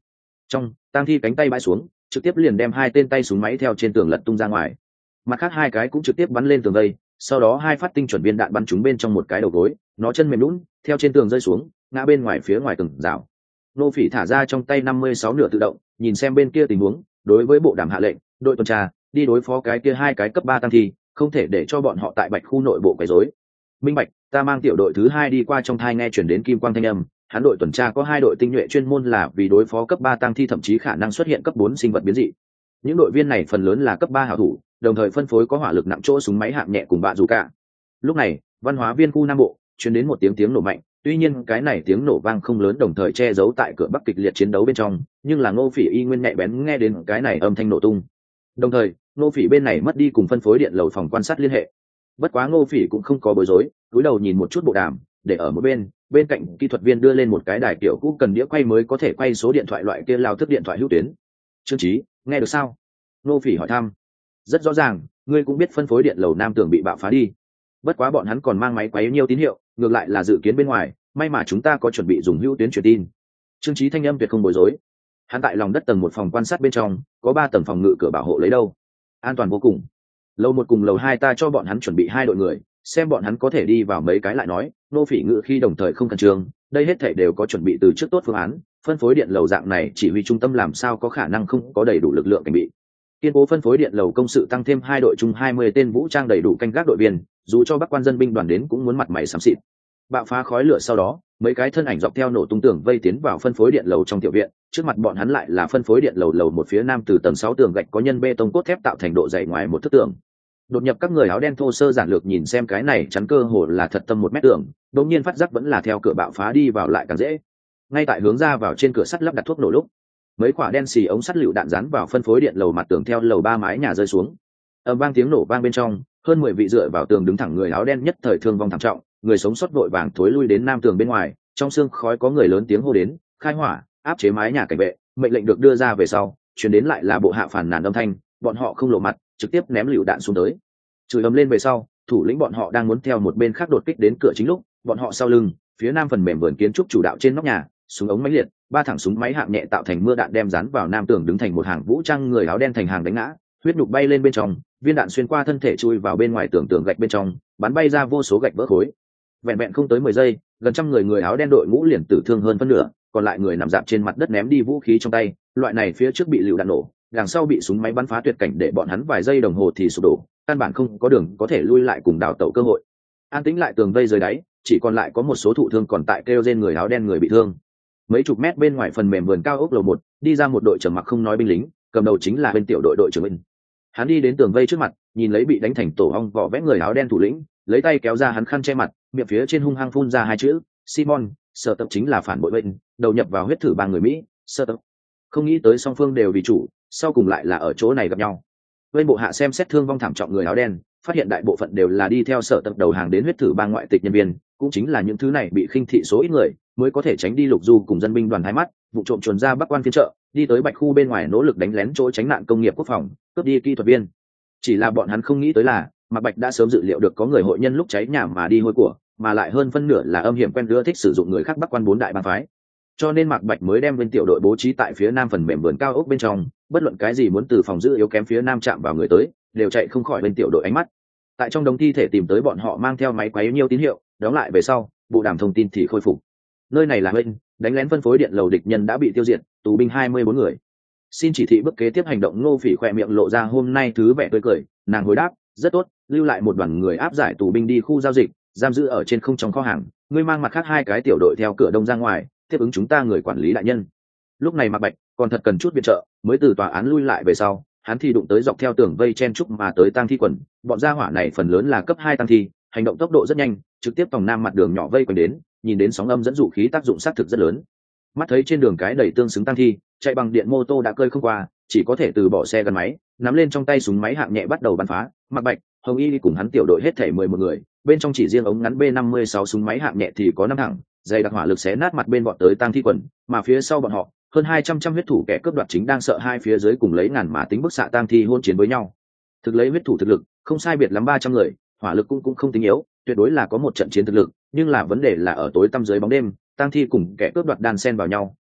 Trong tang thi cánh tay bãi xuống, trực tiếp liền đem hai tên tay súng máy theo trên tường lật tung ra ngoài. Mặt khác hai cái cũng trực tiếp bắn lên tường vây, sau đó hai phát tinh chuẩn viên đạn bắn trúng bên trong một cái đầu gối, nó chân mềm lún theo trên tường rơi xuống, ngã bên ngoài phía ngoài tường rào. Nô Phỉ thả ra trong tay năm mươi sáu nửa tự động, nhìn xem bên kia tình huống, đối với bộ đàm hạ lệnh, đội tuần tra đi đối phó cái kia hai cái cấp ba tăng thi, không thể để cho bọn họ tại Bạch khu nội bộ quấy rối. Minh bạch, ta mang tiểu đội thứ hai đi qua. Trong thai nghe chuyển đến kim quang thanh âm, hắn đội tuần tra có hai đội tinh nhuệ chuyên môn là vì đối phó cấp ba tăng thi, thậm chí khả năng xuất hiện cấp bốn sinh vật biến dị. Những đội viên này phần lớn là cấp ba hảo thủ, đồng thời phân phối có hỏa lực nặng chỗ súng máy hạng nhẹ cùng bạ dù cả. Lúc này, văn hóa viên khu Nam Bộ truyền đến một tiếng tiếng nổ mạnh, tuy nhiên cái này tiếng nổ vang không lớn, đồng thời che giấu tại cửa Bắc kịch liệt chiến đấu bên trong, nhưng là Ngô Phỉ y nguyên nhạy bén nghe đến cái này âm thanh nổ tung. Đồng thời, Ngô Phỉ bên này mất đi cùng phân phối điện lầu phòng quan sát liên hệ. Bất quá Ngô Phỉ cũng không có bối rối, cúi đầu nhìn một chút bộ đàm, để ở một bên, bên cạnh kỹ thuật viên đưa lên một cái đài kiểu cũ cần đĩa quay mới có thể quay số điện thoại loại kia lao thức điện thoại hữu tuyến. Trương Chí, nghe được sao? Ngô Phỉ hỏi thăm. Rất rõ ràng, ngươi cũng biết phân phối điện lầu Nam tường bị bạo phá đi. Bất quá bọn hắn còn mang máy quấy nhiều tín hiệu, ngược lại là dự kiến bên ngoài, may mà chúng ta có chuẩn bị dùng hữu tuyến truyền tin. Trương Chí thanh âm tuyệt không bối rối. Hắn tại lòng đất tầng một phòng quan sát bên trong, có ba tầng phòng ngự cửa bảo hộ lấy đâu, an toàn vô cùng. Lầu một cùng lầu hai ta cho bọn hắn chuẩn bị hai đội người, xem bọn hắn có thể đi vào mấy cái lại nói. Nô Phỉ ngự khi đồng thời không khẩn trương, đây hết thảy đều có chuẩn bị từ trước tốt phương án, phân phối điện lầu dạng này chỉ huy trung tâm làm sao có khả năng không có đầy đủ lực lượng cảnh bị. Kiên cố phân phối điện lầu công sự tăng thêm hai đội chung hai mươi tên vũ trang đầy đủ canh gác đội viên, dù cho Bắc quan dân binh đoàn đến cũng muốn mặt mày xám xịt. Bạo phá khói lửa sau đó, mấy cái thân ảnh dọc theo nổ tung tường vây tiến vào phân phối điện lầu trong tiểu viện, trước mặt bọn hắn lại là phân phối điện lầu lầu một phía nam từ tầng sáu tường gạch có nhân bê tông cốt thép tạo thành độ dày ngoài một thước tường. Đột nhập các người áo đen thô sơ giản lược nhìn xem cái này chắn cơ hồ là thật tâm một mét tường, đột nhiên phát giác vẫn là theo cửa bạo phá đi vào lại càng dễ. Ngay tại hướng ra vào trên cửa sắt lắp đặt thuốc nổ lúc, mấy quả đen xì ống sắt lựu đạn dán vào phân phối điện lầu mặt tường theo lầu ba mái nhà rơi xuống. Ầm vang tiếng nổ vang bên trong, hơn mười vị dựa vào tường đứng thẳng người áo đen nhất thời thương vong thảm trọng, người sống sót vội vàng thối lui đến nam tường bên ngoài, trong xương khói có người lớn tiếng hô đến, khai hỏa, áp chế mái nhà cảnh vệ. Mệnh lệnh được đưa ra về sau, truyền đến lại là bộ hạ phản nàn âm thanh, bọn họ không lộ mặt, trực tiếp ném lựu đạn xuống tới. Chửi ầm lên về sau, thủ lĩnh bọn họ đang muốn theo một bên khác đột kích đến cửa chính lúc, bọn họ sau lưng, phía nam phần mềm vườn kiến trúc chủ đạo trên nóc nhà, súng ống máy liệt, ba thẳng súng máy hạng nhẹ tạo thành mưa đạn đem dán vào nam tường đứng thành một hàng vũ trang người áo đen thành hàng đánh ngã, huyết nhục bay lên bên trong, viên đạn xuyên qua thân thể chui vào bên ngoài tường tường gạch bên trong, bắn bay ra vô số gạch vỡ khối. Vẹn vẹn không tới mười giây, gần trăm người người áo đen đội ngũ liền tử thương hơn phân nửa, còn lại người nằm dạp trên mặt đất ném đi vũ khí trong tay, loại này phía trước bị lựu đạn nổ, đằng sau bị súng máy bắn phá tuyệt cảnh để bọn hắn vài giây đồng hồ thì sụp đổ, căn bản không có đường có thể lui lại cùng đào tẩu cơ hội. An tĩnh lại tường vây dưới đáy, chỉ còn lại có một số thụ thương còn tại kêu rên người áo đen người bị thương. Mấy chục mét bên ngoài phần mềm vườn cao ốc lầu một, đi ra một đội trầm mặc không nói binh lính, cầm đầu chính là bên tiểu đội đội trưởng Minh. Hắn đi đến tường vây trước mặt, nhìn lấy bị đánh thành tổ ong vỏ vẽ người áo đen thủ lĩnh, lấy tay kéo ra hắn khăn che mặt, miệng phía trên hung hăng phun ra hai chữ Simon. Sở tập chính là phản bội bệnh, đầu nhập vào huyết thử ba người Mỹ. Sở tập không nghĩ tới song phương đều vì chủ, sau cùng lại là ở chỗ này gặp nhau. Bên bộ hạ xem xét thương vong thảm trọng người áo đen, phát hiện đại bộ phận đều là đi theo sở tập đầu hàng đến huyết thử ba ngoại tịch nhân viên, cũng chính là những thứ này bị khinh thị số ít người mới có thể tránh đi lục du cùng dân binh đoàn thái mắt, vụ trộm chuồn ra bắc quan phiên chợ, đi tới Bạch khu bên ngoài nỗ lực đánh lén chỗ tránh nạn công nghiệp quốc phòng, cướp đi kỹ thuật viên. Chỉ là bọn hắn không nghĩ tới là Mạc Bạch đã sớm dự liệu được có người hội nhân lúc cháy nhà mà đi hôi của, mà lại hơn phân nửa là âm hiểm quen ưa thích sử dụng người khác bắc quan bốn đại bang phái. Cho nên Mạc Bạch mới đem bên tiểu đội bố trí tại phía nam phần mềm vườn cao ốc bên trong, bất luận cái gì muốn từ phòng giữ yếu kém phía nam chạm vào người tới, đều chạy không khỏi bên tiểu đội ánh mắt. Tại trong đống thi thể tìm tới bọn họ mang theo máy quấy nhiêu tín hiệu, đóng lại về sau, bộ đàm thông tin thì khôi phục. Nơi này là bên đánh lén phân phối điện lầu địch nhân đã bị tiêu diệt, tù binh hai mươi bốn người. Xin chỉ thị bước kế tiếp hành động. Ngô Phỉ khỏe miệng lộ ra hôm nay thứ vẻ tươi cười, nàng hồi đáp, rất tốt, lưu lại một đoàn người áp giải tù binh đi khu giao dịch, giam giữ ở trên không trong kho hàng, ngươi mang mặt khác hai cái tiểu đội theo cửa đông ra ngoài, tiếp ứng chúng ta người quản lý đại nhân. Lúc này Mạc Bạch còn thật cần chút viện trợ, mới từ tòa án lui lại về sau, hắn thì đụng tới dọc theo tường vây chen trúc mà tới tang thi quần, bọn gia hỏa này phần lớn là cấp hai tang thi, hành động tốc độ rất nhanh, trực tiếp vòng nam mặt đường nhỏ vây quanh đến, nhìn đến sóng âm dẫn dụ khí tác dụng sát thực rất lớn. Mắt thấy trên đường cái đầy tương xứng tang thi, chạy bằng điện mô tô đã cơi không qua, chỉ có thể từ bỏ xe gắn máy, nắm lên trong tay súng máy hạng nhẹ bắt đầu bắn phá. Mạc Bạch, Hồng Y cùng hắn tiểu đội hết thể mười một người, bên trong chỉ riêng ống ngắn B năm mươi sáu súng máy hạng nhẹ thì có năm thẳng, dày đặc hỏa lực xé nát mặt bên bọn tới tang thi quần, mà phía sau bọn họ, hơn hai trăm trăm huyết thủ kẻ cướp đoạt chính đang sợ hai phía dưới cùng lấy ngàn mã tính bức xạ tang thi hôn chiến với nhau. Thực lấy huyết thủ thực lực, không sai biệt lắm ba trăm người, hỏa lực cũng cũng không tính yếu, tuyệt đối là có một trận chiến thực lực, nhưng là vấn đề là ở tối tăm dưới bóng đêm, tang thi cùng kẻ cướp đoạt đan xen vào nhau,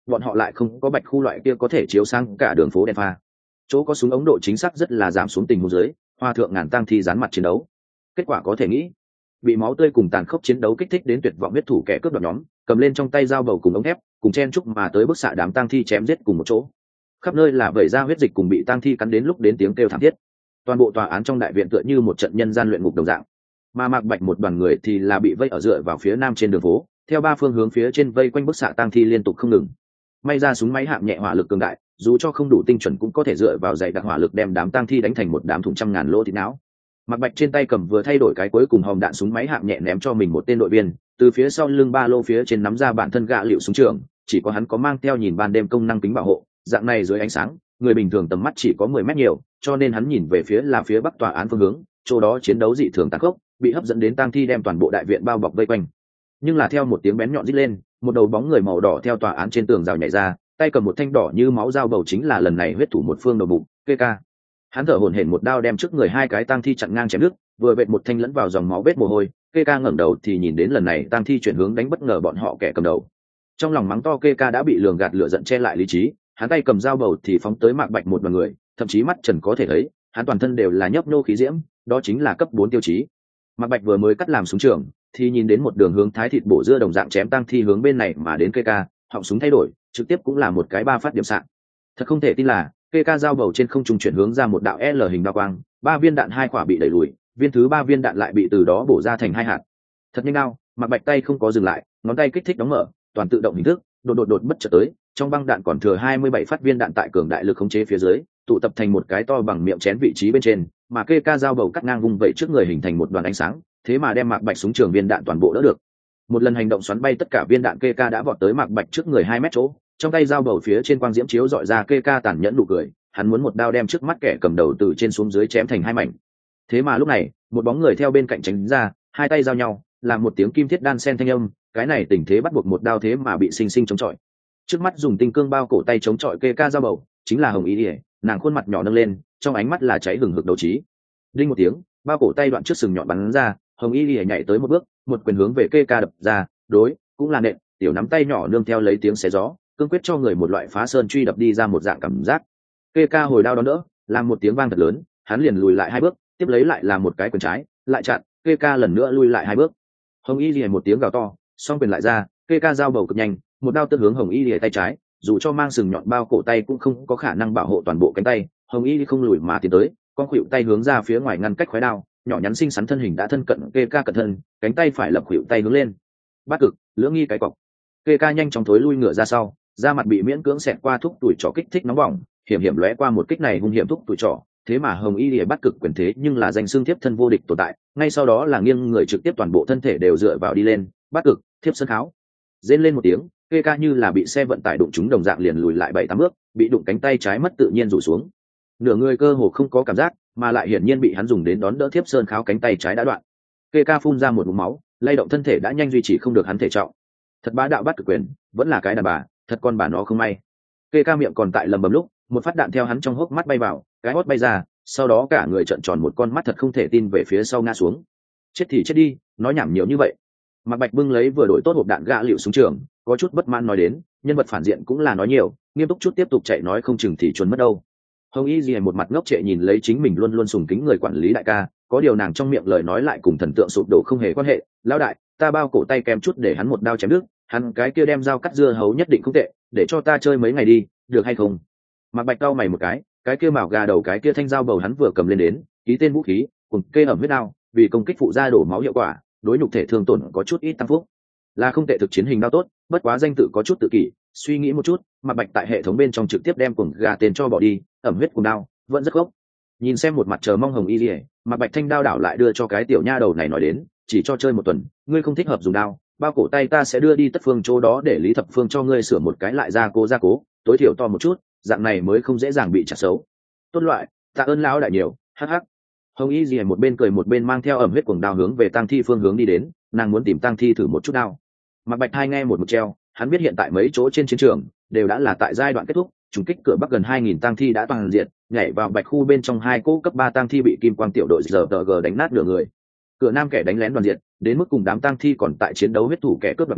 bọn họ lại không có bạch khu loại kia có thể chiếu sang cả đường phố đèn pha. Chỗ có súng ống độ chính xác rất là giảm xuống tình huống dưới, hoa thượng ngàn tang thi dán mặt chiến đấu. Kết quả có thể nghĩ, bị máu tươi cùng tàn khốc chiến đấu kích thích đến tuyệt vọng huyết thủ kẻ cướp đoạt nhóm, cầm lên trong tay dao bầu cùng ống thép, cùng chen chúc mà tới bức xạ đám tang thi chém giết cùng một chỗ. Khắp nơi là vẩy ra huyết dịch cùng bị tang thi cắn đến lúc đến tiếng kêu thảm thiết. Toàn bộ tòa án trong đại viện tựa như một trận nhân gian luyện ngục đồng dạng. Mà Mạc Bạch một đoàn người thì là bị vây ở dựa vào phía nam trên đường phố, theo ba phương hướng phía trên vây quanh bức xạ tang thi liên tục không ngừng. May ra súng máy hạng nhẹ hỏa lực cường đại, dù cho không đủ tinh chuẩn cũng có thể dựa vào dày đặc hỏa lực đem đám tang thi đánh thành một đám thùng trăm ngàn lỗ thịt não. Mạc Bạch trên tay cầm vừa thay đổi cái cuối cùng hòm đạn súng máy hạng nhẹ ném cho mình một tên đội viên, từ phía sau lưng ba lô phía trên nắm ra bản thân gạ liệu súng trường, chỉ có hắn có mang theo nhìn ban đêm công năng kính bảo hộ, dạng này dưới ánh sáng, người bình thường tầm mắt chỉ có mười mét nhiều, cho nên hắn nhìn về phía là phía bắc tòa án phương hướng, chỗ đó chiến đấu dị thường tàn khốc, bị hấp dẫn đến tang thi đem toàn bộ đại viện bao bọc vây quanh. Nhưng là theo một tiếng bén nhọn rít lên, một đầu bóng người màu đỏ theo tòa án trên tường rào nhảy ra, tay cầm một thanh đỏ như máu dao bầu chính là lần này huyết thủ một phương đầu bụng, kê ca. Hắn thở hổn hển một đao đem trước người hai cái tang thi chặn ngang chém đứt, vừa vệt một thanh lẫn vào dòng máu vết mồ hôi, kê ca ngẩng đầu thì nhìn đến lần này tang thi chuyển hướng đánh bất ngờ bọn họ kẻ cầm đầu. Trong lòng mắng to kê ca đã bị lường gạt lửa giận che lại lý trí, hắn tay cầm dao bầu thì phóng tới Mạc Bạch một đoàn người, thậm chí mắt trần có thể thấy, hắn toàn thân đều là nhấp nô khí diễm, đó chính là cấp bốn tiêu chí. Mạc Bạch vừa mới cắt làm súng trường, thì nhìn đến một đường hướng thái thịt bổ dưa đồng dạng chém tang thi hướng bên này mà đến kê ca, họng súng thay đổi, trực tiếp cũng là một cái ba phát điểm sạn. Thật không thể tin là, kê ca dao bầu trên không trung chuyển hướng ra một đạo L hình đao quang, ba viên đạn hai quả bị đẩy lùi, viên thứ ba viên đạn lại bị từ đó bổ ra thành hai hạt. Thật nhanh đao, Mạc Bạch tay không có dừng lại, ngón tay kích thích đóng mở, toàn tự động hình thức, đột đột đột bất chợt tới, trong băng đạn còn thừa hai mươi bảy phát viên đạn tại cường đại lực khống chế phía dưới, tụ tập thành một cái to bằng miệng chén vị trí bên trên, mà kê ca dao bầu cắt ngang vung vẩy trước người hình thành một đoàn ánh sáng, thế mà đem Mạc Bạch súng trường viên đạn toàn bộ đỡ được. Một lần hành động xoắn bay tất cả viên đạn, kê ca đã vọt tới Mạc Bạch trước người hai mét chỗ, trong tay dao bầu phía trên quang diễm chiếu dọi ra, kê ca tàn nhẫn nụ cười, hắn muốn một đao đem trước mắt kẻ cầm đầu từ trên xuống dưới chém thành hai mảnh. Thế mà lúc này, một bóng người theo bên cạnh tránh ra, hai tay giao nhau, làm một tiếng kim thiết đan sen thanh âm, cái này tình thế bắt buộc một đao thế mà bị sinh sinh chống chọi. Trước mắt dùng tinh cương bao cổ tay chống chọi kê ca dao bầu, chính là Hồng Ý Điệp, nàng khuôn mặt nhỏ nâng lên, trong ánh mắt là cháy hừng hực đấu trí. Đinh một tiếng, bao cổ tay đoạn trước sừng nhọn bắn ra, Hồng Y Điệp nhảy tới một bước, một quyền hướng về kê ca đập ra, đối, cũng là nện, tiểu nắm tay nhỏ nương theo lấy tiếng xé gió, cương quyết cho người một loại phá sơn truy đập đi ra một dạng cảm giác. Kê ca hồi đao đón đỡ, làm một tiếng vang thật lớn, hắn liền lùi lại hai bước, tiếp lấy lại là một cái quyền trái, lại chặn, kê ca lần nữa lùi lại hai bước. Hồng Y Điệp một tiếng gào to, song quyền lại ra, kê ca dao bầu cực nhanh, một đao tước hướng Hồng Y Điệp tay trái, dù cho mang sừng nhọn bao cổ tay cũng không có khả năng bảo hộ toàn bộ cánh tay. Hồng Y không lùi mà tiến tới, con khuỵu tay hướng ra phía ngoài ngăn cách khóe đao, nhỏ nhắn xinh xắn thân hình đã thân cận kê ca cẩn thân, cánh tay phải lập khuỵu tay hướng lên. Bắt cực, lưỡng nghi cái cọc. Kê ca nhanh chóng thối lui ngựa ra sau, da mặt bị miễn cưỡng xẹt qua thúc tuổi trỏ kích thích nóng bỏng, hiểm hiểm lóe qua một kích này hung hiểm thúc tuổi trỏ, thế mà Hồng Y Lìa bắt cực quyền thế nhưng là danh xương thiếp thân vô địch tồn tại, ngay sau đó là nghiêng người trực tiếp toàn bộ thân thể đều dựa vào đi lên, bắt cực, thiếp sơn kháo. Rên lên một tiếng, kê ca như là bị xe vận tải đụng trúng đồng dạng liền lùi lại bảy tám bước, bị đụng cánh tay trái mất tự nhiên rủ xuống. Nửa người cơ hồ không có cảm giác, mà lại hiển nhiên bị hắn dùng đến đón đỡ thiếp sơn kháo, cánh tay trái đã đoạn. Kê ca phun ra một ngụm máu, lay động thân thể đã nhanh duy trì không được hắn thể trọng. Thật bá đạo bắt cực quyền, vẫn là cái đàn bà, thật con bà nó không may. Kê ca miệng còn tại lầm bầm lúc, một phát đạn theo hắn trong hốc mắt bay vào, cái hốt bay ra, sau đó cả người trợn tròn một con mắt thật không thể tin về phía sau ngã xuống. Chết thì chết đi, nói nhảm nhiều như vậy. Mạc Bạch bưng lấy vừa đổi tốt hộp đạn gạ liệu súng trường, có chút bất mãn nói đến, nhân vật phản diện cũng là nói nhiều, nghiêm túc chút tiếp tục chạy nói không chừng thì chuẩn mất đâu. Hồng Y Dì một mặt ngốc trệ nhìn lấy chính mình luôn luôn sùng kính người quản lý đại ca, có điều nàng trong miệng lời nói lại cùng thần tượng sụp đổ không hề quan hệ. Lão đại, ta bao cổ tay kém chút để hắn một đao chém đứt, hắn cái kia đem dao cắt dưa hấu nhất định không tệ, để cho ta chơi mấy ngày đi, được hay không? Mạc Bạch cau mày một cái, cái kia mào gà đầu cái kia thanh dao bầu hắn vừa cầm lên đến, ký tên vũ khí, cùng kê ẩm huyết đao, vì công kích phụ ra đổ máu hiệu quả, đối nhục thể thương tổn có chút ít tăng phúc, là không tệ thực chiến hình đao tốt, bất quá danh tự có chút tự kỷ. Suy nghĩ một chút, Mạc Bạch tại hệ thống bên trong trực tiếp đem cuồng gà tên cho bỏ đi, ẩm huyết cùng đao, vẫn rất gốc. Nhìn xem một mặt chờ mong Hồng Y Lìa, Mạc Bạch thanh đao đảo lại đưa cho cái tiểu nha đầu này nói đến, chỉ cho chơi một tuần, ngươi không thích hợp dùng đao, bao cổ tay ta sẽ đưa đi tất phương chỗ đó để Lý Thập Phương cho ngươi sửa một cái lại ra cố ra cố, tối thiểu to một chút, dạng này mới không dễ dàng bị chặt xấu. Tốt loại, tạ ơn lão đại nhiều, hắc hắc. Hồng Y Dì một bên cười một bên mang theo ẩm huyết cuồng đao hướng về tang thi phương hướng đi đến, nàng muốn tìm tang thi thử một chút đao. Mạc Bạch hai nghe một một treo, hắn biết hiện tại mấy chỗ trên chiến trường đều đã là tại giai đoạn kết thúc, trùng kích cửa bắc gần hai nghìn tang thi đã toàn diện, nhảy vào bạch khu bên trong hai cỗ cấp ba tang thi bị kim quang tiểu đội giờ tờ g đánh nát nửa người. Cửa nam kẻ đánh lén đoàn diện, đến mức cùng đám tang thi còn tại chiến đấu huyết thủ kẻ cướp đoạt nhóm,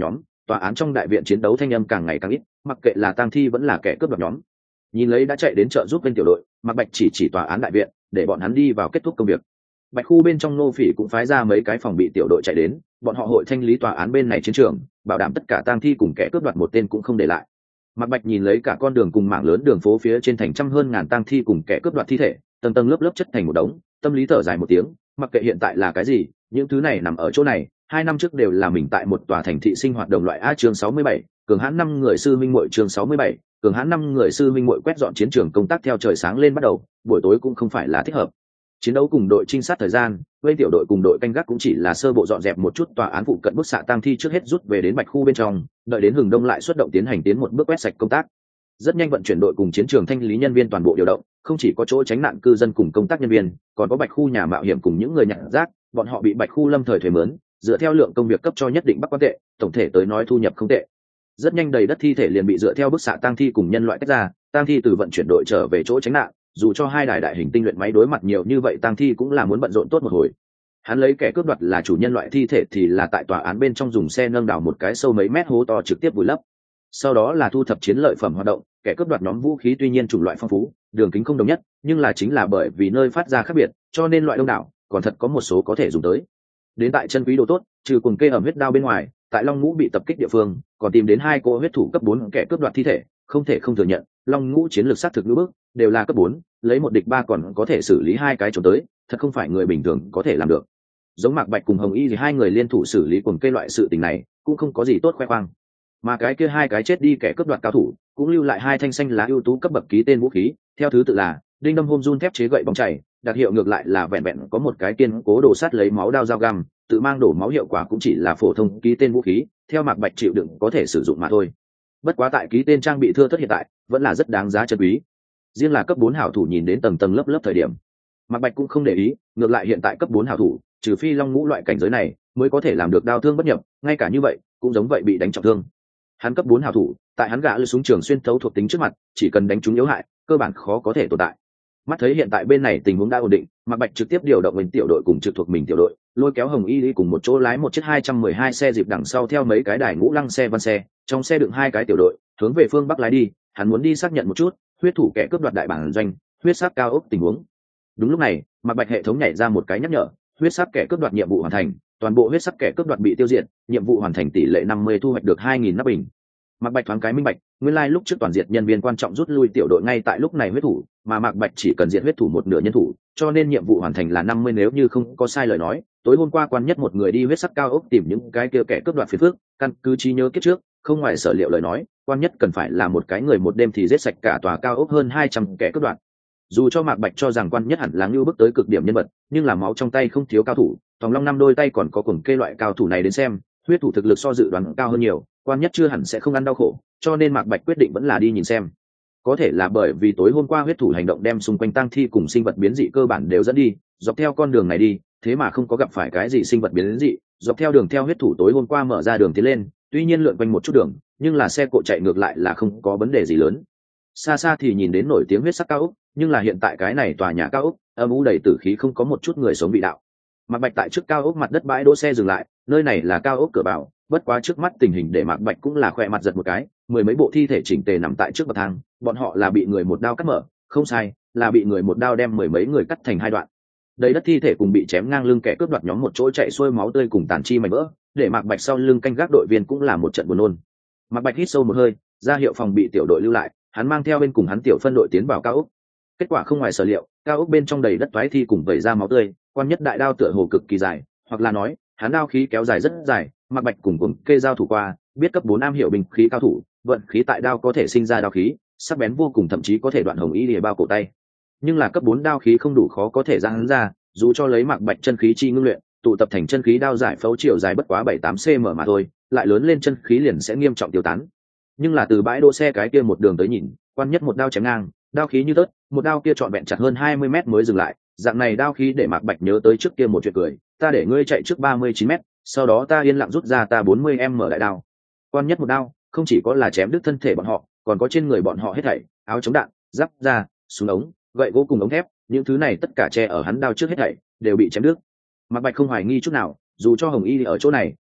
tòa án trong đại viện chiến đấu thanh âm càng ngày càng ít, mặc kệ là tang thi vẫn là kẻ cướp đoạt nhóm. Nhìn lấy đã chạy đến trợ giúp bên tiểu đội, Mạc Bạch chỉ chỉ tòa án đại viện để bọn hắn đi vào kết thúc công việc. Bạch khu bên trong Nô Phỉ cũng phái ra mấy cái phòng bị tiểu đội chạy đến, bọn họ hội thanh lý tòa án bên này chiến trường, bảo đảm tất cả tang thi cùng kẻ cướp đoạt một tên cũng không để lại. Mạc Bạch nhìn lấy cả con đường cùng mảng lớn đường phố phía trên thành trăm hơn ngàn tang thi cùng kẻ cướp đoạt thi thể, tầng tầng lớp lớp chất thành một đống, tâm lý thở dài một tiếng, mặc kệ hiện tại là cái gì, những thứ này nằm ở chỗ này, hai năm trước đều là mình tại một tòa thành thị sinh hoạt đồng loại. A chương sáu mươi bảy, cường hãn năm người sư minh muội chương sáu mươi bảy, cường hãn năm người sư minh muội quét dọn chiến trường công tác theo trời sáng lên bắt đầu, buổi tối cũng không phải là thích hợp. Chiến đấu cùng đội trinh sát thời gian, bên tiểu đội cùng đội canh gác cũng chỉ là sơ bộ dọn dẹp một chút tòa án phụ cận bức xạ tang thi trước hết rút về đến Bạch khu bên trong, đợi đến hừng đông lại xuất động tiến hành tiến một bước quét sạch công tác. Rất nhanh vận chuyển đội cùng chiến trường thanh lý nhân viên toàn bộ điều động, không chỉ có chỗ tránh nạn cư dân cùng công tác nhân viên, còn có Bạch khu nhà mạo hiểm cùng những người nhặt rác, bọn họ bị Bạch khu lâm thời thuê mướn, dựa theo lượng công việc cấp cho nhất định bắc quan tệ, tổng thể tới nói thu nhập không tệ. Rất nhanh đầy đất thi thể liền bị dựa theo bức xạ tang thi cùng nhân loại tách ra, tang thi từ vận chuyển đội trở về chỗ tránh nạn, dù cho hai đài đại hình tinh luyện máy đối mặt nhiều như vậy tang thi cũng là muốn bận rộn tốt một hồi. Hắn lấy kẻ cướp đoạt là chủ nhân loại thi thể thì là tại tòa án bên trong dùng xe nâng đào một cái sâu mấy mét hố to trực tiếp vùi lấp. Sau đó là thu thập chiến lợi phẩm hoạt động, kẻ cướp đoạt nhóm vũ khí tuy nhiên chủng loại phong phú, đường kính không đồng nhất, nhưng là chính là bởi vì nơi phát ra khác biệt, cho nên loại đông đảo, còn thật có một số có thể dùng tới. Đến tại chân quý đồ tốt, trừ cuồng kê ẩm huyết đao bên ngoài, tại Long Ngũ bị tập kích địa phương, còn tìm đến hai cô huyết thủ cấp bốn kẻ cướp đoạt thi thể, không thể không thừa nhận, Long Ngũ chiến lược sát thực ngữ bức, đều là cấp bốn, lấy một địch ba còn có thể xử lý hai cái trốn tới, thật không phải người bình thường có thể làm được. Giống Mạc Bạch cùng Hồng Y thì hai người liên thủ xử lý cuồng kê loại sự tình này, cũng không có gì tốt khoe khoang. Mà cái kia hai cái chết đi kẻ cướp đoạt cao thủ, cũng lưu lại hai thanh xanh lá ưu tú cấp bậc ký tên vũ khí, theo thứ tự là đinh đâm hôm run thép chế gậy bóng chảy, đặc hiệu ngược lại là vẹn vẹn có một cái kiên cố đồ sắt lấy máu đao dao găm, tự mang đổ máu hiệu quả cũng chỉ là phổ thông ký tên vũ khí, theo Mạc Bạch chịu đựng có thể sử dụng mà thôi. Bất quá tại ký tên trang bị thưa thớt hiện tại, vẫn là rất đáng giá chân quý. Riêng là cấp bốn hảo thủ nhìn đến tầng tầng lớp lớp thời điểm, Mạc Bạch cũng không để ý, ngược lại hiện tại cấp bốn hảo thủ, trừ phi Long Ngũ loại cảnh giới này, mới có thể làm được đao thương bất nhập, ngay cả như vậy, cũng giống vậy bị đánh trọng thương. Hắn cấp bốn hảo thủ, tại hắn gã lưỡi súng trường xuyên thấu thuộc tính trước mặt, chỉ cần đánh trúng yếu hại, cơ bản khó có thể tồn tại. Mắt thấy hiện tại bên này tình huống đã ổn định, Mạc Bạch trực tiếp điều động mình tiểu đội cùng trực thuộc mình tiểu đội, lôi kéo Hồng Y đi cùng một chỗ lái một chiếc hai trăm mười hai xe dịp đằng sau theo mấy cái đài ngũ lăng xe văn xe, trong xe đựng hai cái tiểu đội, hướng về phương bắc lái đi, hắn muốn đi xác nhận một chút, huyết thủ kẻ cướp đoạt đại bản doanh, huyết sắc cao ốc tình huống. Đúng lúc này, Mạc Bạch hệ thống nhảy ra một cái nhắc nhở, huyết sắc kẻ cướp đoạt nhiệm vụ hoàn thành, toàn bộ huyết sắc kẻ cướp đoạt bị tiêu diệt, nhiệm vụ hoàn thành tỷ lệ năm mươi thu hoạch được hai nghìn nắp bình. Mạc Bạch thoáng cái minh bạch, nguyên lai like lúc trước toàn diệt nhân viên quan trọng rút lui tiểu đội ngay tại lúc này huyết thủ, mà Mạc Bạch chỉ cần diệt huyết thủ một nửa nhân thủ, cho nên nhiệm vụ hoàn thành là năm mươi nếu như không có sai lời nói, tối hôm qua quan nhất một người đi huyết sắc cao ốc tìm những cái kia kẻ cướp đoạt phiền phức, căn cứ trí nhớ kiếp trước, không ngoài sở liệu lời nói, quan nhất cần phải là một cái người một đêm thì giết sạch cả tòa cao ốc hơn hai trăm kẻ cướp đoạt. Dù cho Mạc Bạch cho rằng quan nhất hẳn là ngưu bước tới cực điểm nhân vật, nhưng là máu trong tay không thiếu cao thủ, Tòng Long năm đôi tay còn có cuồng kê loại cao thủ này đến xem, huyết thủ thực lực so dự đoán cao hơn nhiều, quan nhất chưa hẳn sẽ không ăn đau khổ, cho nên Mạc Bạch quyết định vẫn là đi nhìn xem. Có thể là bởi vì tối hôm qua huyết thủ hành động đem xung quanh tang thi cùng sinh vật biến dị cơ bản đều dẫn đi, dọc theo con đường này đi, thế mà không có gặp phải cái gì sinh vật biến dị, dọc theo đường theo huyết thủ tối hôm qua mở ra đường tiến lên, tuy nhiên lượn quanh một chút đường, nhưng là xe cộ chạy ngược lại là không có vấn đề gì lớn. Xa xa thì nhìn đến nổi tiếng huyết sắc cao ốc, nhưng là hiện tại cái này tòa nhà cao ốc, âm u đầy tử khí không có một chút người sống vị đạo. Mạc Bạch tại trước cao ốc mặt đất bãi đỗ xe dừng lại, nơi này là cao ốc cửa vào, bất quá trước mắt tình hình để Mạc Bạch cũng là khỏe mặt giật một cái, mười mấy bộ thi thể chỉnh tề nằm tại trước bậc thang, bọn họ là bị người một đao cắt mở, không sai, là bị người một đao đem mười mấy người cắt thành hai đoạn. Đầy đất thi thể cùng bị chém ngang lưng kẻ cướp đoạt nhóm một chỗ chạy xuôi máu tươi cùng tàn chi mảnh vỡ, để Mạc Bạch sau lưng canh gác đội viên cũng là một trận buồn nôn. Mạc Bạch hít sâu một hơi, ra hiệu phòng bị tiểu đội lưu lại, hắn mang theo bên cùng hắn tiểu phân đội tiến vào cao ốc. Kết quả không ngoài sở liệu, cao ốc bên trong đầy đất toái thi cùng vẩy ra máu tươi, quan nhất đại đao tựa hồ cực kỳ dài, hoặc là nói, hắn đao khí kéo dài rất dài, Mạc Bạch cùng cùng kê giao thủ qua, biết cấp bốn am hiểu bình khí cao thủ, vận khí tại đao có thể sinh ra đao khí, sắc bén vô cùng thậm chí có thể đoạn hồng y lìa bao cổ tay. Nhưng là cấp bốn đao khí không đủ khó có thể ra hắn ra, dù cho lấy Mạc Bạch chân khí chi ngưng luyện, tụ tập thành chân khí đao giải phẫu chiều dài bất quá bảy tám xăng-ti-mét mà thôi, lại lớn lên chân khí liền sẽ nghiêm trọng tiêu tán. Nhưng là từ bãi đỗ xe cái kia một đường tới nhìn, quan nhất một đao chém ngang, đao khí như tớt, một đao kia trọn vẹn chặt hơn hai mươi mét mới dừng lại, dạng này đao khí để Mạc Bạch nhớ tới trước kia một chuyện cười, ta để ngươi chạy trước ba mươi chín mét, sau đó ta yên lặng rút ra ta bốn mươi em mở đại đao. Quan nhất một đao, không chỉ có là chém đứt thân thể bọn họ, còn có trên người bọn họ hết thảy, áo chống đạn, giáp da, súng ống, gậy gỗ cùng ống thép, những thứ này tất cả che ở hắn đao trước hết thảy đều bị chém đứt. Mạc Bạch không hoài nghi chút nào, dù cho Hồng Y ở chỗ này,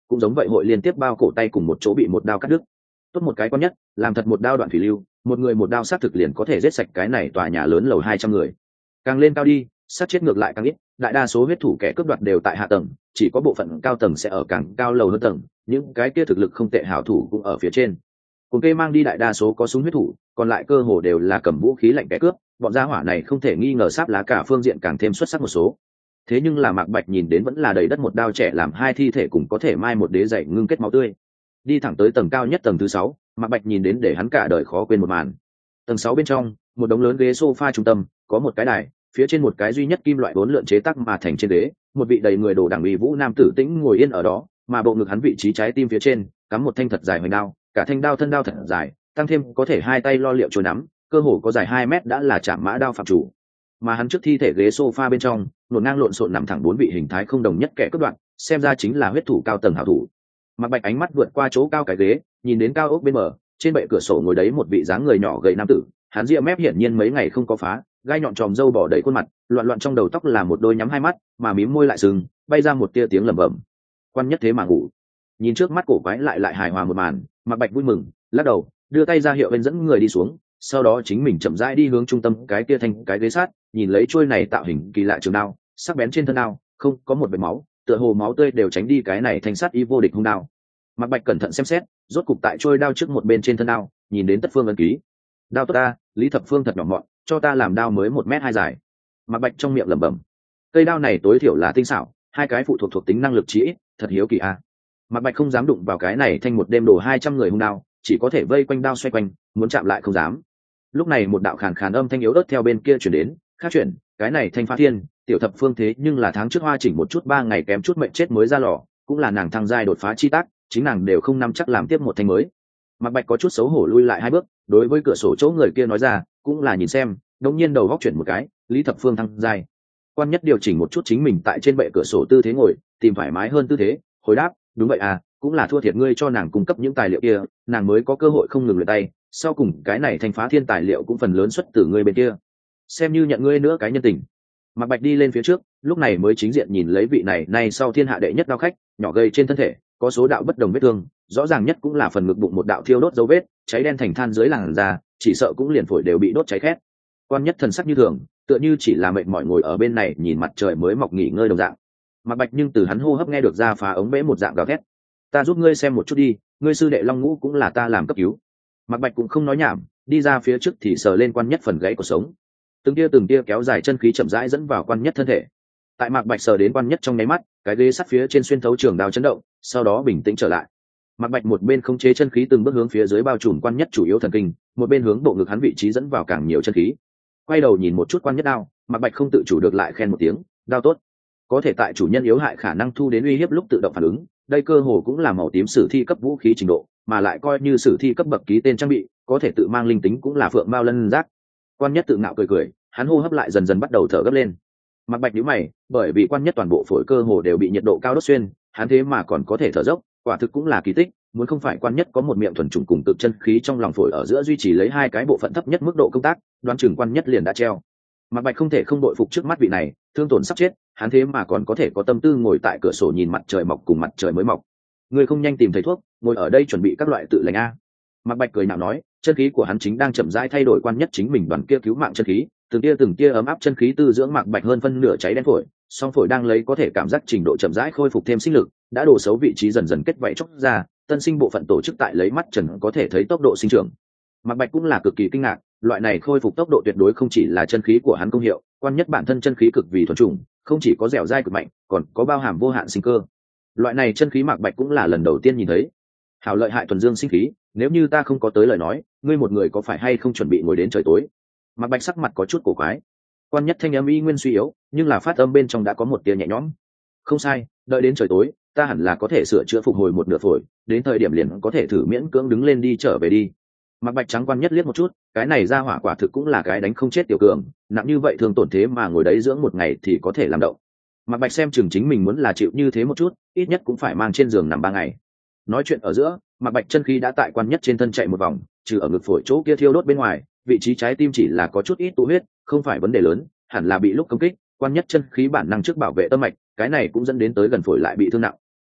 cũng giống vậy hội liên tiếp bao cổ tay cùng một chỗ bị một đao cắt đứt. Tốt một cái quan nhất, làm thật một đao đoạn thủy lưu, một người một đao sát thực liền có thể giết sạch cái này tòa nhà lớn lầu hai trăm người. Càng lên cao đi, sát chết ngược lại càng ít, đại đa số huyết thủ kẻ cướp đoạt đều tại hạ tầng, chỉ có bộ phận cao tầng sẽ ở càng cao lầu hơn tầng, những cái kia thực lực không tệ hảo thủ cũng ở phía trên. Cùng kê mang đi đại đa số có súng huyết thủ, còn lại cơ hồ đều là cầm vũ khí lạnh kẻ cướp, bọn gia hỏa này không thể nghi ngờ sáp lá cả phương diện càng thêm xuất sắc một số. Thế nhưng là Mạc Bạch nhìn đến vẫn là đầy đất một đao trẻ làm hai thi thể cùng có thể mai một đế dày ngưng kết máu tươi. Đi thẳng tới tầng cao nhất tầng thứ sáu, Mạc Bạch nhìn đến để hắn cả đời khó quên một màn. Tầng sáu bên trong, một đống lớn ghế sofa trung tâm, có một cái đài, phía trên một cái duy nhất kim loại bốn lượn chế tác mà thành trên ghế, một vị đầy người đồ đảng uy vũ nam tử tĩnh ngồi yên ở đó, mà bộ ngực hắn vị trí trái tim phía trên cắm một thanh thật dài hoành đao, cả thanh đao thân đao thật dài, tăng thêm có thể hai tay lo liệu trôi nắm, cơ hồ có dài hai mét đã là chạm mã đao phạm chủ. Mà hắn trước thi thể ghế sofa bên trong, nổn ngang lộn xộn nằm thẳng bốn vị hình thái không đồng nhất kẻ cướp đoạn, xem ra chính là huyết thủ cao tầng hảo thủ. Mạc Bạch ánh mắt vượt qua chỗ cao cái ghế, nhìn đến cao ốc bên mở, trên bệ cửa sổ ngồi đấy một vị dáng người nhỏ gầy nam tử, hắn ria mép hiển nhiên mấy ngày không có phá, gai nhọn tròm râu bỏ đầy khuôn mặt, loạn loạn trong đầu tóc là một đôi nhắm hai mắt, mà mím môi lại sưng, bay ra một tia tiếng lẩm bẩm. Quan nhất thế mà ngủ. Nhìn trước mắt cổ quái lại lại hài hòa một màn, Mạc Bạch vui mừng, lắc đầu, đưa tay ra hiệu bên dẫn người đi xuống, sau đó chính mình chậm rãi đi hướng trung tâm cái tia thành cái ghế sát, nhìn lấy chuôi này tạo hình kỳ lạ trường đao, sắc bén trên thân đao, không có một vệt máu, tựa hồ máu tươi đều tránh đi cái này thanh sắt y vô địch hung đao. Mạc Bạch cẩn thận xem xét, rốt cục tại chuôi đao trước một bên trên thân đao, nhìn đến tất phương ấn ký. Đao tốt ta, Lý Thập Phương thật nhỏ mọn, cho ta làm đao mới một mét hai dài. Mạc Bạch trong miệng lẩm bẩm. Cây đao này tối thiểu là tinh xảo, hai cái phụ thuộc thuộc tính năng lực chí ít, thật hiếu kỳ a. À. Mạc Bạch không dám đụng vào cái này thanh một đêm đổ hai trăm người hung đao, chỉ có thể vây quanh đao xoay quanh, muốn chạm lại không dám. Lúc này một đạo khàn khàn âm thanh yếu ớt theo bên kia truyền đến, khác chuyển, cái này thanh phá thiên, tiểu thập phương thế nhưng là tháng trước hoa chỉnh một chút ba ngày kém chút mệnh chết mới ra lò, cũng là nàng thăng giai đột phá chi tác, chính nàng đều không nắm chắc làm tiếp một thanh mới. Mạc Bạch có chút xấu hổ lui lại hai bước, đối với cửa sổ chỗ người kia nói ra, cũng là nhìn xem, đống nhiên đầu góc chuyển một cái, Lý Thập Phương thăng giai. Quan nhất điều chỉnh một chút chính mình tại trên bệ cửa sổ tư thế ngồi, tìm thoải mái hơn tư thế, hồi đáp, đúng vậy à, cũng là thua thiệt ngươi cho nàng cung cấp những tài liệu kia, nàng mới có cơ hội không ngừng luyện tay, sau cùng cái này thành phá thiên tài liệu cũng phần lớn xuất từ ngươi bên kia, xem như nhận ngươi nữa cái nhân tình. Mạc Bạch đi lên phía trước, lúc này mới chính diện nhìn lấy vị này nay sau thiên hạ đệ nhất đao khách, nhỏ gầy trên thân thể, có số đạo bất đồng vết thương, rõ ràng nhất cũng là phần ngực bụng một đạo thiêu đốt dấu vết, cháy đen thành than dưới làn da, chỉ sợ cũng liền phổi đều bị đốt cháy khét. Quan nhất thần sắc như thường, tựa như chỉ là mệt mỏi ngồi ở bên này nhìn mặt trời mới mọc nghỉ ngơi đồng dạng. Mạc Bạch nhưng từ hắn hô hấp nghe được ra phá ống bể một dạng gào thét. Ta giúp ngươi xem một chút đi, ngươi sư đệ Long Ngũ cũng là ta làm cấp cứu. Mạc Bạch cũng không nói nhảm, đi ra phía trước thì sờ lên quan nhất phần gãy của sống. Từng tia từng tia kéo dài chân khí chậm rãi dẫn vào quan nhất thân thể. Tại Mạc Bạch sờ đến quan nhất trong nháy mắt, cái ghế sắt phía trên xuyên thấu trường đao chấn động, sau đó bình tĩnh trở lại. Mạc Bạch một bên khống chế chân khí từng bước hướng phía dưới bao trùm quan nhất chủ yếu thần kinh, một bên hướng bộ ngực hắn vị trí dẫn vào càng nhiều chân khí. Quay đầu nhìn một chút quan nhất đao, Mạc Bạch không tự chủ được lại khen một tiếng, đao tốt. Có thể tại chủ nhân yếu hại khả năng thu đến uy hiếp lúc tự động phản ứng, đây cơ hồ cũng là màu tím sử thi cấp vũ khí trình độ, mà lại coi như sử thi cấp bậc ký tên trang bị, có thể tự mang linh tính cũng là phượng mao lân giác. Quan nhất tự ngạo cười cười, hắn hô hấp lại dần dần bắt đầu thở gấp lên. Mạc Bạch nhíu mày, bởi vì quan nhất toàn bộ phổi cơ hồ đều bị nhiệt độ cao đốt xuyên, hắn thế mà còn có thể thở dốc, quả thực cũng là kỳ tích, muốn không phải quan nhất có một miệng thuần trùng cùng cực chân khí trong lòng phổi ở giữa duy trì lấy hai cái bộ phận thấp nhất mức độ công tác, đoán chừng quan nhất liền đã treo. Mạc Bạch không thể không đội phục trước mắt vị này, thương tổn sắp chết, hắn thế mà còn có thể có tâm tư ngồi tại cửa sổ nhìn mặt trời mọc cùng mặt trời mới mọc. Ngươi không nhanh tìm thầy thuốc, ngồi ở đây chuẩn bị các loại tự lành a. Mạc Bạch cười nhạo nói, chân khí của hắn chính đang chậm rãi thay đổi quan nhất chính mình đoàn kia cứu mạng chân khí, từng tia từng tia ấm áp chân khí tư dưỡng Mạc Bạch hơn phân nửa cháy đen phổi, song phổi đang lấy có thể cảm giác trình độ chậm rãi khôi phục thêm sinh lực, đã đổ xấu vị trí dần dần kết vảy chốc ra, tân sinh bộ phận tổ chức tại lấy mắt trần có thể thấy tốc độ sinh trưởng. Mạc Bạch cũng là cực kỳ kinh ngạc, loại này khôi phục tốc độ tuyệt đối không chỉ là chân khí của hắn công hiệu, quan nhất bản thân chân khí cực vì thuần chủng, không chỉ có dẻo dai cực mạnh, còn có bao hàm vô hạn sinh cơ. Loại này chân khí Mạc Bạch cũng là lần đầu tiên nhìn thấy. Hảo lợi hại thuần dương sinh khí, nếu như ta không có tới lời nói, ngươi một người có phải hay không chuẩn bị ngồi đến trời tối? Mạc Bạch sắc mặt có chút cổ quái. Quan nhất thanh âm y nguyên suy yếu, nhưng là phát âm bên trong đã có một tia nhẹ nhõm. Không sai, đợi đến trời tối, ta hẳn là có thể sửa chữa phục hồi một nửa phổi, đến thời điểm liền có thể thử miễn cưỡng đứng lên đi trở về đi. Mạc Bạch trắng quan nhất liếc một chút, cái này ra hỏa quả thực cũng là cái đánh không chết tiểu cường, nặng như vậy thường tổn thế mà ngồi đấy dưỡng một ngày thì có thể làm động. Mạc Bạch xem chừng chính mình muốn là chịu như thế một chút, ít nhất cũng phải mang trên giường nằm ba ngày. Nói chuyện ở giữa, Mạc Bạch chân khí đã tại quan nhất trên thân chạy một vòng, trừ ở ngực phổi chỗ kia thiêu đốt bên ngoài, vị trí trái tim chỉ là có chút ít tụ huyết, không phải vấn đề lớn, hẳn là bị lúc công kích, quan nhất chân khí bản năng trước bảo vệ tâm mạch, cái này cũng dẫn đến tới gần phổi lại bị thương nặng.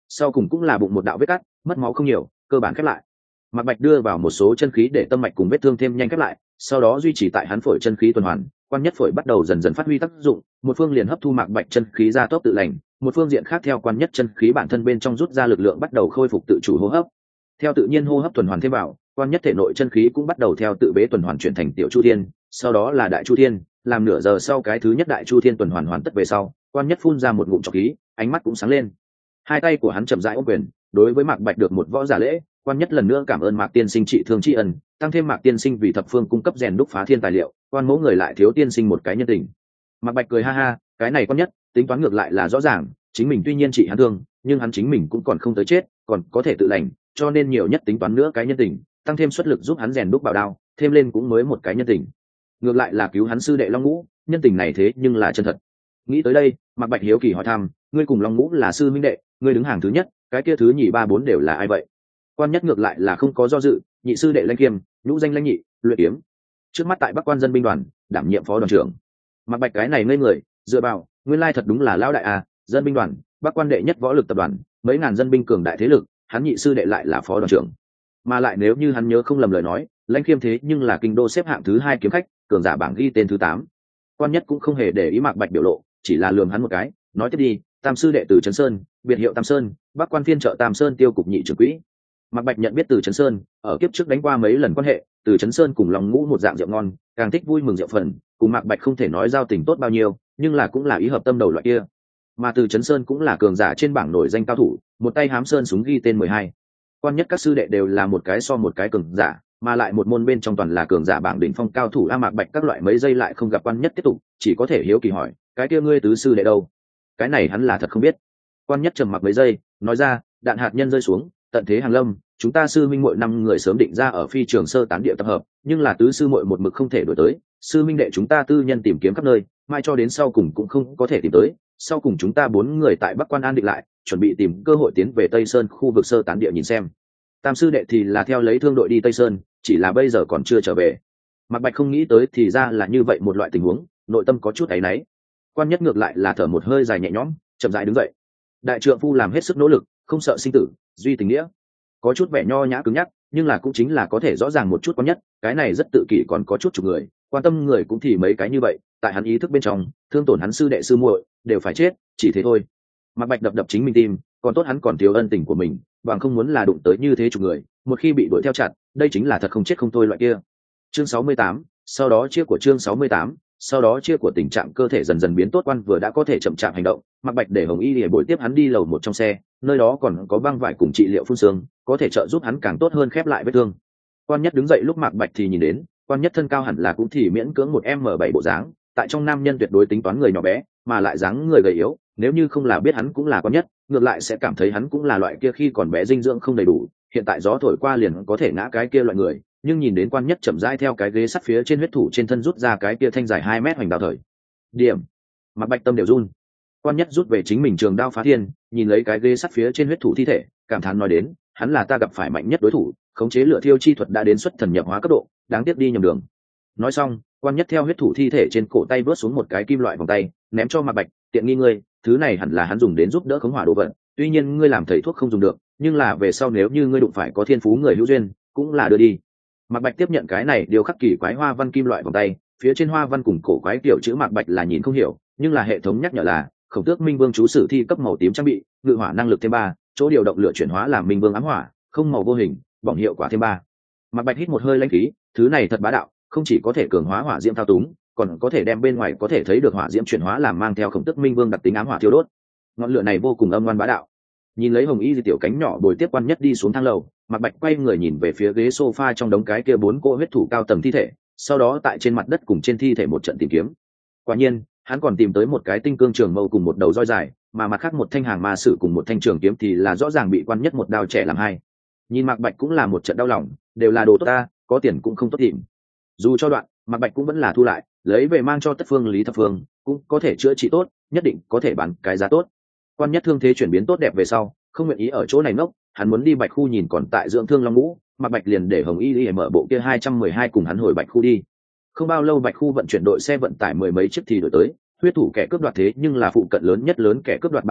sau cùng cũng là bụng một đạo vết cắt, mất máu không nhiều, cơ bản khép lại. Mạc Bạch đưa vào một số chân khí để tâm mạch cùng vết thương thêm nhanh khép lại, sau đó duy trì tại hắn phổi chân khí tuần hoàn, quan nhất phổi bắt đầu dần dần phát huy tác dụng, một phương liền hấp thu Mạc Bạch chân khí ra tốc tự lành, một phương diện khác theo quan nhất chân khí bản thân bên trong rút ra lực lượng bắt đầu khôi phục tự chủ hô hấp. Theo tự nhiên hô hấp tuần hoàn thêm vào, quan nhất thể nội chân khí cũng bắt đầu theo tự bế tuần hoàn chuyển thành tiểu chu thiên, sau đó là đại chu thiên, làm nửa giờ sau cái thứ nhất đại chu thiên tuần hoàn hoàn tất về sau, quan nhất phun ra một ngụm trọc khí, ánh mắt cũng sáng lên. Hai tay của hắn chậm rãi ôm quyền, đối với Mạc Bạch được một võ giả lễ, quan nhất lần nữa cảm ơn Mạc tiên sinh trị thương tri ân, tăng thêm Mạc tiên sinh vì thập phương cung cấp rèn đúc phá thiên tài liệu, quan mẫu người lại thiếu tiên sinh một cái nhân tình. Mạc Bạch cười ha ha, cái này quan nhất tính toán ngược lại là rõ ràng, chính mình tuy nhiên trị hắn thương, nhưng hắn chính mình cũng còn không tới chết, còn có thể tự lành, cho nên nhiều nhất tính toán nữa cái nhân tình, tăng thêm xuất lực giúp hắn rèn đúc bảo đao, thêm lên cũng mới một cái nhân tình. Ngược lại là cứu hắn sư đệ Long Ngũ, nhân tình này thế nhưng là chân thật. Nghĩ tới đây, Mạc Bạch hiếu kỳ hỏi thăm, ngươi cùng Long Ngũ là sư minh đệ, ngươi đứng hàng thứ nhất, cái kia thứ nhì ba bốn đều là ai vậy? Quan nhất ngược lại là không có do dự, nhị sư đệ Lãnh Kiêm, nhũ danh Lãnh Nhị, luyện kiếm. Trước mắt tại Bắc Quan dân binh đoàn, đảm nhiệm phó đoàn trưởng. Mạc Bạch cái này ngây người, dựa vào, nguyên lai thật đúng là lão đại à, dân binh đoàn, Bắc Quan đệ nhất võ lực tập đoàn, mấy ngàn dân binh cường đại thế lực, hắn nhị sư đệ lại là phó đoàn trưởng. Mà lại nếu như hắn nhớ không lầm lời nói, Lãnh Kiêm thế nhưng là kinh đô xếp hạng thứ hai kiếm khách, cường giả bảng ghi tên thứ tám. Quan nhất cũng không hề để ý Mạc Bạch biểu lộ, chỉ là lườm hắn một cái, nói tiếp đi, tam sư đệ từ Trấn Sơn, biệt hiệu Tam Sơn, Bắc Quan phiên trợ Tam Sơn tiêu cục nhị trưởng quỹ. Mạc Bạch nhận biết từ Trấn Sơn, ở kiếp trước đánh qua mấy lần quan hệ, từ Trấn Sơn cùng Long Ngũ một dạng rượu ngon, càng thích vui mừng rượu phần, cùng Mạc Bạch không thể nói giao tình tốt bao nhiêu, nhưng là cũng là ý hợp tâm đầu loại kia. Mà từ Trấn Sơn cũng là cường giả trên bảng nổi danh cao thủ, một tay hám sơn súng ghi tên mười hai. Quan nhất các sư đệ đều là một cái so một cái cường giả, mà lại một môn bên trong toàn là cường giả bảng đỉnh phong cao thủ. A Mạc Bạch các loại mấy giây lại không gặp quan nhất tiếp tục, chỉ có thể hiếu kỳ hỏi, cái kia ngươi tứ sư đệ đâu? Cái này hắn là thật không biết. Quan nhất trầm mặc mấy giây, nói ra, đạn hạt nhân rơi xuống, tận thế hàng lâm, chúng ta sư minh muội năm người sớm định ra ở phi trường sơ tán địa tập hợp, nhưng là tứ sư muội một mực không thể đuổi tới, sư minh đệ chúng ta tư nhân tìm kiếm khắp nơi, mai cho đến sau cùng cũng không có thể tìm tới, sau cùng chúng ta bốn người tại Bắc Quan an định lại, chuẩn bị tìm cơ hội tiến về Tây Sơn khu vực sơ tán địa nhìn xem. Tam sư đệ thì là theo lấy thương đội đi Tây Sơn, chỉ là bây giờ còn chưa trở về. Mạc Bạch không nghĩ tới thì ra là như vậy một loại tình huống, nội tâm có chút áy náy. Quan nhất ngược lại là thở một hơi dài nhẹ nhõm, chậm rãi đứng dậy. Đại trượng phu làm hết sức nỗ lực, không sợ sinh tử, duy tình nghĩa. Có chút vẻ nho nhã cứng nhắc, nhưng là cũng chính là có thể rõ ràng một chút. Quan nhất, cái này rất tự kỷ, còn có chút chục người, quan tâm người cũng thì mấy cái như vậy, tại hắn ý thức bên trong, thương tổn hắn sư đệ sư muội đều phải chết, chỉ thế thôi. Mạc Bạch đập đập chính mình tim, còn tốt hắn còn thiếu ân tình của mình, bằng không muốn là đụng tới như thế chục người, một khi bị đuổi theo chặt, đây chính là thật không chết không thôi loại kia. Chương sáu mươi tám, sau đó chia của chương sáu mươi tám, sau đó chia của tình trạng cơ thể dần dần biến tốt. Quan vừa đã có thể chậm chạp hành động, Mạc Bạch để Hồng Y để bồi tiếp hắn đi lầu một trong xe, nơi đó còn có băng vải cùng trị liệu phun xương, có thể trợ giúp hắn càng tốt hơn khép lại vết thương. Quan nhất đứng dậy lúc Mạc Bạch thì nhìn đến, quan nhất thân cao hẳn là cũng thì miễn cưỡng một m bảy bộ dáng, tại trong nam nhân tuyệt đối tính toán người nhỏ bé, mà lại dáng người gầy yếu, nếu như không là biết hắn cũng là quan nhất, ngược lại sẽ cảm thấy hắn cũng là loại kia khi còn bé dinh dưỡng không đầy đủ, hiện tại gió thổi qua liền có thể ngã cái kia loại người. Nhưng nhìn đến quan nhất chậm rãi theo cái ghế sắt phía trên huyết thủ trên thân rút ra cái kia thanh dài hai mét hoành đao thời điểm, Mạc Bạch tâm đều run. Quan nhất rút về chính mình trường đao phá thiên, nhìn lấy cái ghế sắt phía trên huyết thủ thi thể, cảm thán nói đến, hắn là ta gặp phải mạnh nhất đối thủ, khống chế lửa thiêu chi thuật đã đến xuất thần nhập hóa cấp độ, đáng tiếc đi nhầm đường. Nói xong, quan nhất theo huyết thủ thi thể trên cổ tay vớt xuống một cái kim loại vòng tay, ném cho Mạc Bạch, tiện nghi ngươi, thứ này hẳn là hắn dùng đến giúp đỡ khống hỏa đồ vật, tuy nhiên ngươi làm thầy thuốc không dùng được, nhưng là về sau nếu như ngươi đụng phải có thiên phú người hữu duyên, cũng là đưa đi. Mạc Bạch tiếp nhận cái này điều khắc kỳ quái hoa văn kim loại vòng tay, phía trên hoa văn cùng cổ quái kiểu chữ Mạc Bạch là nhìn không hiểu, nhưng là hệ thống nhắc nhở là Khổng Tước Minh Vương chú sử thi cấp màu tím trang bị, ngự hỏa năng lực thêm ba, chỗ điều động lửa chuyển hóa làm Minh Vương ám hỏa, không màu vô hình, bỏng hiệu quả thêm ba. Mạc Bạch hít một hơi lãnh khí, thứ này thật bá đạo, không chỉ có thể cường hóa hỏa diễm thao túng, còn có thể đem bên ngoài có thể thấy được hỏa diễm chuyển hóa làm mang theo Khổng Tước Minh Vương đặc tính ám hỏa thiêu đốt. Ngọn lửa này vô cùng âm ngoan bá đạo. Nhìn lấy Hồng Y di tiểu cánh nhỏ bồi tiếp quan nhất đi xuống thang lầu, Mạc Bạch quay người nhìn về phía ghế sofa trong đống cái kia bốn cô huyết thủ cao tầng thi thể, sau đó tại trên mặt đất cùng trên thi thể một trận tìm kiếm. Quả nhiên, hắn còn tìm tới một cái tinh cương trường mâu cùng một đầu roi dài, mà mặt khác một thanh hàng ma sử cùng một thanh trường kiếm thì là rõ ràng bị quan nhất một đao trẻ làm hai. Nhìn Mạc Bạch cũng là một trận đau lòng, đều là đồ tốt ta, có tiền cũng không tốt tìm. Dù cho đoạn, Mạc Bạch cũng vẫn là thu lại, lấy về mang cho Tất Phương Lý Thập Phương, cũng có thể chữa trị tốt, nhất định có thể bán cái giá tốt. Quan nhất thương thế chuyển biến tốt đẹp về sau, không nguyện ý ở chỗ này ngốc, hắn muốn đi Bạch khu nhìn còn tại dưỡng thương Long Ngũ. Mạc Bạch liền để Hồng Y đi mở bộ kia hai trăm mười hai cùng hắn hồi Bạch khu đi. Không bao lâu Bạch khu vận chuyển đội xe vận tải mười mấy chiếc thì đổi tới, huyết thủ kẻ cướp đoạt thế nhưng là phụ cận lớn nhất lớn kẻ cướp đoạt bang phái,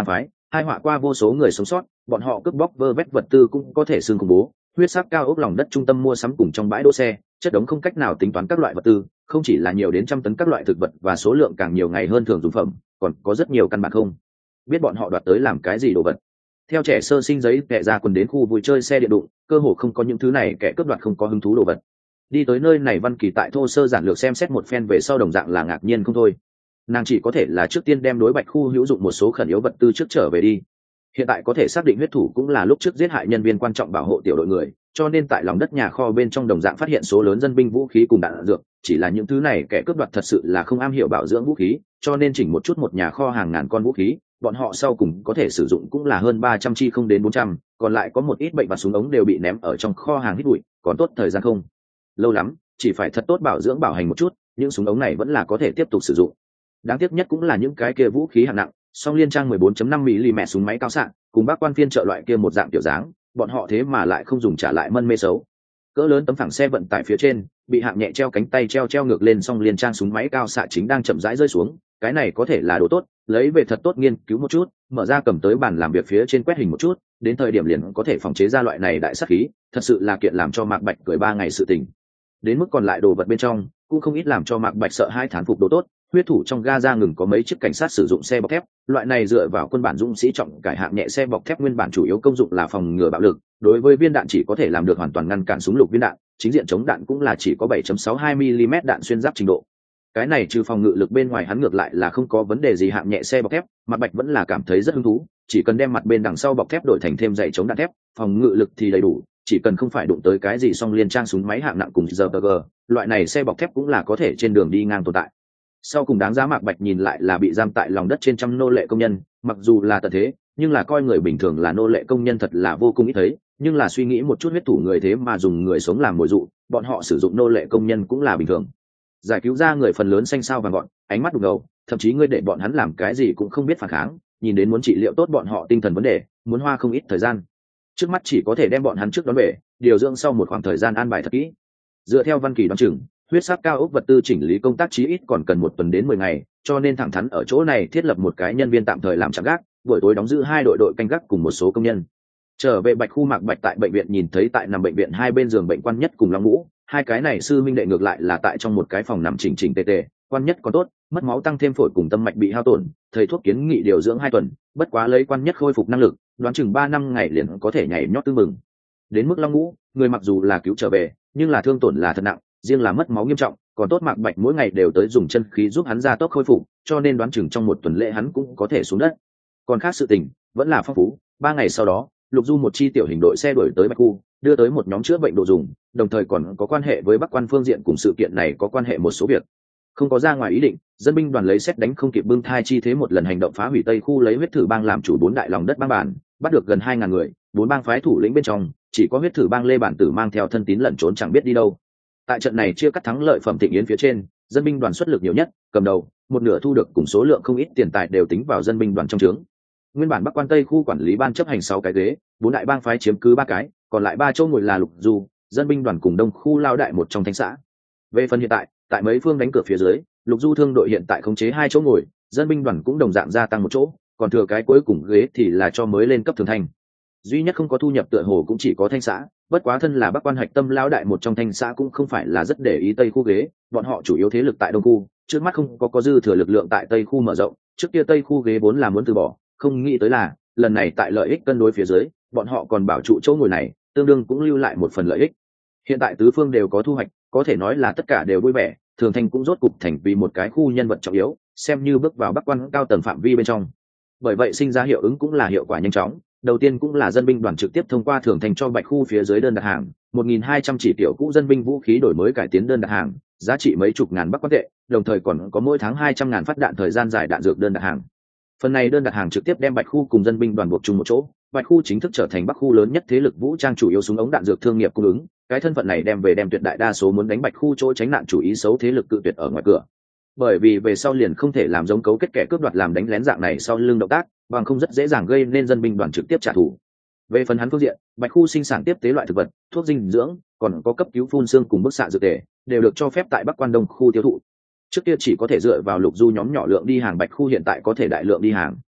hai họa qua vô số người sống sót, bọn họ cướp bóc vơ vét vật tư cũng có thể xương khủng bố. Huyết sắc cao ốc lòng đất trung tâm mua sắm cùng trong bãi đỗ xe, chất đống không cách nào tính toán các loại vật tư, không chỉ là nhiều đến trăm tấn các loại thực vật và số lượng càng nhiều ngày hơn thường dùng phẩm, còn có rất nhiều căn bản không biết bọn họ đoạt tới làm cái gì đồ vật. Theo trẻ sơ sinh giấy kẻ ra quần đến khu vui chơi xe điện đụng, cơ hồ không có những thứ này kẻ cướp đoạt không có hứng thú đồ vật. Đi tới nơi này Văn Kỳ tại thô sơ giản lược xem xét một phen về sau đồng dạng là ngạc nhiên không thôi. Nàng chỉ có thể là trước tiên đem đối bạch khu hữu dụng một số khẩn yếu vật tư trước trở về đi. Hiện tại có thể xác định huyết thủ cũng là lúc trước giết hại nhân viên quan trọng bảo hộ tiểu đội người, cho nên tại lòng đất nhà kho bên trong đồng dạng phát hiện số lớn dân binh vũ khí cùng đạn dược, chỉ là những thứ này kẻ cướp đoạt thật sự là không am hiểu bảo dưỡng vũ khí, cho nên chỉnh một chút một nhà kho hàng ngàn con vũ khí, bọn họ sau cùng có thể sử dụng cũng là hơn ba trăm chi không đến bốn trăm, còn lại có một ít bệnh và súng ống đều bị ném ở trong kho hàng hít bụi, còn tốt thời gian không lâu lắm, chỉ phải thật tốt bảo dưỡng bảo hành một chút, những súng ống này vẫn là có thể tiếp tục sử dụng. Đáng tiếc nhất cũng là những cái kia vũ khí hạng nặng, song liên trang mười bốn chấm năm mi-li-mét súng máy cao xạ, cùng bác quan phiên trợ loại kia một dạng tiểu dáng, bọn họ thế mà lại không dùng trả lại mân mê xấu. Cỡ lớn tấm phẳng xe vận tải phía trên, bị hạng nhẹ treo cánh tay treo treo ngược lên, song liên trang súng máy cao xạ chính đang chậm rãi rơi xuống, cái này có thể là đồ tốt, lấy về thật tốt nghiên cứu một chút, mở ra cầm tới bàn làm việc phía trên quét hình một chút, đến thời điểm liền có thể phòng chế ra loại này đại sát khí, thật sự là kiện làm cho Mạc Bạch cười ba ngày sự tình. Đến mức còn lại đồ vật bên trong, cũng không ít làm cho Mạc Bạch sợ hai thán phục đồ tốt. Huyết thủ trong Gaza ngừng có mấy chiếc cảnh sát sử dụng xe bọc thép, loại này dựa vào quân bản dũng sĩ trọng cải hạng nhẹ xe bọc thép nguyên bản chủ yếu công dụng là phòng ngừa bạo lực, đối với viên đạn chỉ có thể làm được hoàn toàn ngăn cản súng lục viên đạn, chính diện chống đạn cũng là chỉ có bảy chấm sáu hai mi-li-mét đạn xuyên giáp trình độ. Cái này trừ phòng ngự lực bên ngoài hắn ngược lại là không có vấn đề gì hạng nhẹ xe bọc thép, Mạc Bạch vẫn là cảm thấy rất hứng thú, chỉ cần đem mặt bên đằng sau bọc thép đổi thành thêm dày chống đạn thép, phòng ngự lực thì đầy đủ, chỉ cần không phải đụng tới cái gì song liên trang súng máy hạng nặng cùng rờ pê giê, loại này xe bọc thép cũng là có thể trên đường đi ngang tồn tại. Sau cùng đáng giá Mạc Bạch nhìn lại là bị giam tại lòng đất trên trăm nô lệ công nhân, mặc dù là tận thế, nhưng là coi người bình thường là nô lệ công nhân thật là vô cùng ít thấy, nhưng là suy nghĩ một chút huyết thủ người thế mà dùng người sống làm mồi dụ, bọn họ sử dụng nô lệ công nhân cũng là bình thường. Giải cứu ra người phần lớn xanh sao vàng gọn, ánh mắt đục ngầu, thậm chí ngươi để bọn hắn làm cái gì cũng không biết phản kháng, nhìn đến muốn trị liệu tốt bọn họ tinh thần vấn đề, muốn hoa không ít thời gian. Trước mắt chỉ có thể đem bọn hắn trước đón về, điều dưỡng sau một khoảng thời gian an bài thật kỹ. Dựa theo Văn Kỳ đoán chừng, huyết sắc cao ốc vật tư chỉnh lý công tác chí ít còn cần một tuần đến mười ngày, cho nên thẳng thắn ở chỗ này thiết lập một cái nhân viên tạm thời làm chạm gác, buổi tối đóng giữ hai đội đội canh gác cùng một số công nhân. Trở về Bạch khu Mạc Bạch tại bệnh viện nhìn thấy tại nằm bệnh viện hai bên giường bệnh quan nhất cùng Long Ngũ, hai cái này sư minh đệ ngược lại là tại trong một cái phòng nằm chỉnh chỉnh tề tề, quan nhất còn tốt, mất máu tăng thêm phổi cùng tâm mạch bị hao tổn, thầy thuốc kiến nghị điều dưỡng hai tuần, bất quá lấy quan nhất khôi phục năng lực, đoán chừng ba năm ngày liền có thể nhảy nhót tương mừng. Đến mức Long Ngũ, người mặc dù là cứu trở về, nhưng là thương tổn là thật nặng, riêng là mất máu nghiêm trọng, còn tốt Mạc Bạch mỗi ngày đều tới dùng chân khí giúp hắn gia tốc khôi phục, cho nên đoán chừng trong một tuần lễ hắn cũng có thể xuống đất. Còn khác sự tình vẫn là phong phú. Ba ngày sau đó, Lục Du một chi tiểu hình đội xe đuổi tới Bạch khu, đưa tới một nhóm chữa bệnh đồ dùng, đồng thời còn có quan hệ với Bắc Quan phương diện cùng sự kiện này có quan hệ một số việc. Không có ra ngoài ý định, dân binh đoàn lấy xét đánh không kịp bưng thai chi thế một lần hành động phá hủy Tây khu lấy huyết thử bang làm chủ bốn đại lòng đất bang bản, bắt được gần hai ngàn người, bốn bang phái thủ lĩnh bên trong, chỉ có huyết thử bang Lê Bản Tử mang theo thân tín lẩn trốn chẳng biết đi đâu. Tại trận này chia cắt thắng lợi phẩm thịnh yến phía trên, dân binh đoàn xuất lực nhiều nhất, cầm đầu, một nửa thu được cùng số lượng không ít tiền tài đều tính vào dân binh đoàn trong trướng. Nguyên bản Bắc Quan Tây khu quản lý ban chấp hành sáu cái ghế, bốn đại bang phái chiếm cứ ba cái, còn lại ba chỗ ngồi là Lục Du, dân binh đoàn cùng Đông khu lao đại một trong thánh xã. Về phần hiện tại, tại mấy phương đánh cược phía dưới, Lục Du thương đội hiện tại khống chế hai chỗ ngồi, dân binh đoàn cũng đồng dạng gia tăng một chỗ, còn thừa cái cuối cùng ghế thì là cho mới lên cấp thường thành. Duy nhất không có thu nhập tựa hồ cũng chỉ có thanh xã, bất quá thân là Bắc Quan hạch tâm lão đại một trong thanh xã cũng không phải là rất để ý Tây khu ghế, bọn họ chủ yếu thế lực tại Đông khu, trước mắt không có có dư thừa lực lượng tại Tây khu mở rộng, trước kia Tây khu ghế vốn là muốn từ bỏ, không nghĩ tới là lần này tại lợi ích cân đối phía dưới, bọn họ còn bảo trụ chỗ ngồi này, tương đương cũng lưu lại một phần lợi ích. Hiện tại tứ phương đều có thu hoạch, có thể nói là tất cả đều vui vẻ, Thường Thành cũng rốt cục thành vì một cái khu nhân vật trọng yếu, xem như bước vào Bắc Quan cao tầng phạm vi bên trong. Bởi vậy sinh ra hiệu ứng cũng là hiệu quả nhanh chóng. Đầu tiên cũng là dân binh đoàn trực tiếp thông qua Thường Thành cho Bạch khu phía dưới đơn đặt hàng, một nghìn hai trăm chỉ tiểu cũ dân binh vũ khí đổi mới cải tiến đơn đặt hàng, giá trị mấy chục ngàn Bắc Quan tệ, đồng thời còn có mỗi tháng hai trăm ngàn phát đạn thời gian dài đạn dược đơn đặt hàng. Phần này đơn đặt hàng trực tiếp đem Bạch khu cùng dân binh đoàn buộc chung một chỗ, Bạch khu chính thức trở thành Bắc khu lớn nhất thế lực vũ trang chủ yếu súng ống đạn dược thương nghiệp cung ứng, cái thân phận này đem về đem tuyệt đại đa số muốn đánh Bạch khu chỗ tránh nạn chủ ý xấu thế lực cự tuyệt ở ngoài cửa. Bởi vì về sau liền không thể làm giống cấu kết kẻ cướp đoạt làm đánh lén dạng này sau lưng động tác, bằng không rất dễ dàng gây nên dân binh đoàn trực tiếp trả thù. Về phần hắn phương diện, Bạch khu sinh sản tiếp tế loại thực vật, thuốc dinh dưỡng, còn có cấp cứu phun xương cùng bức xạ dược tề, đều được cho phép tại Bắc Quan Đông khu tiêu thụ. Trước kia chỉ có thể dựa vào Lục Du nhóm nhỏ lượng đi hàng, Bạch khu hiện tại có thể đại lượng đi hàng.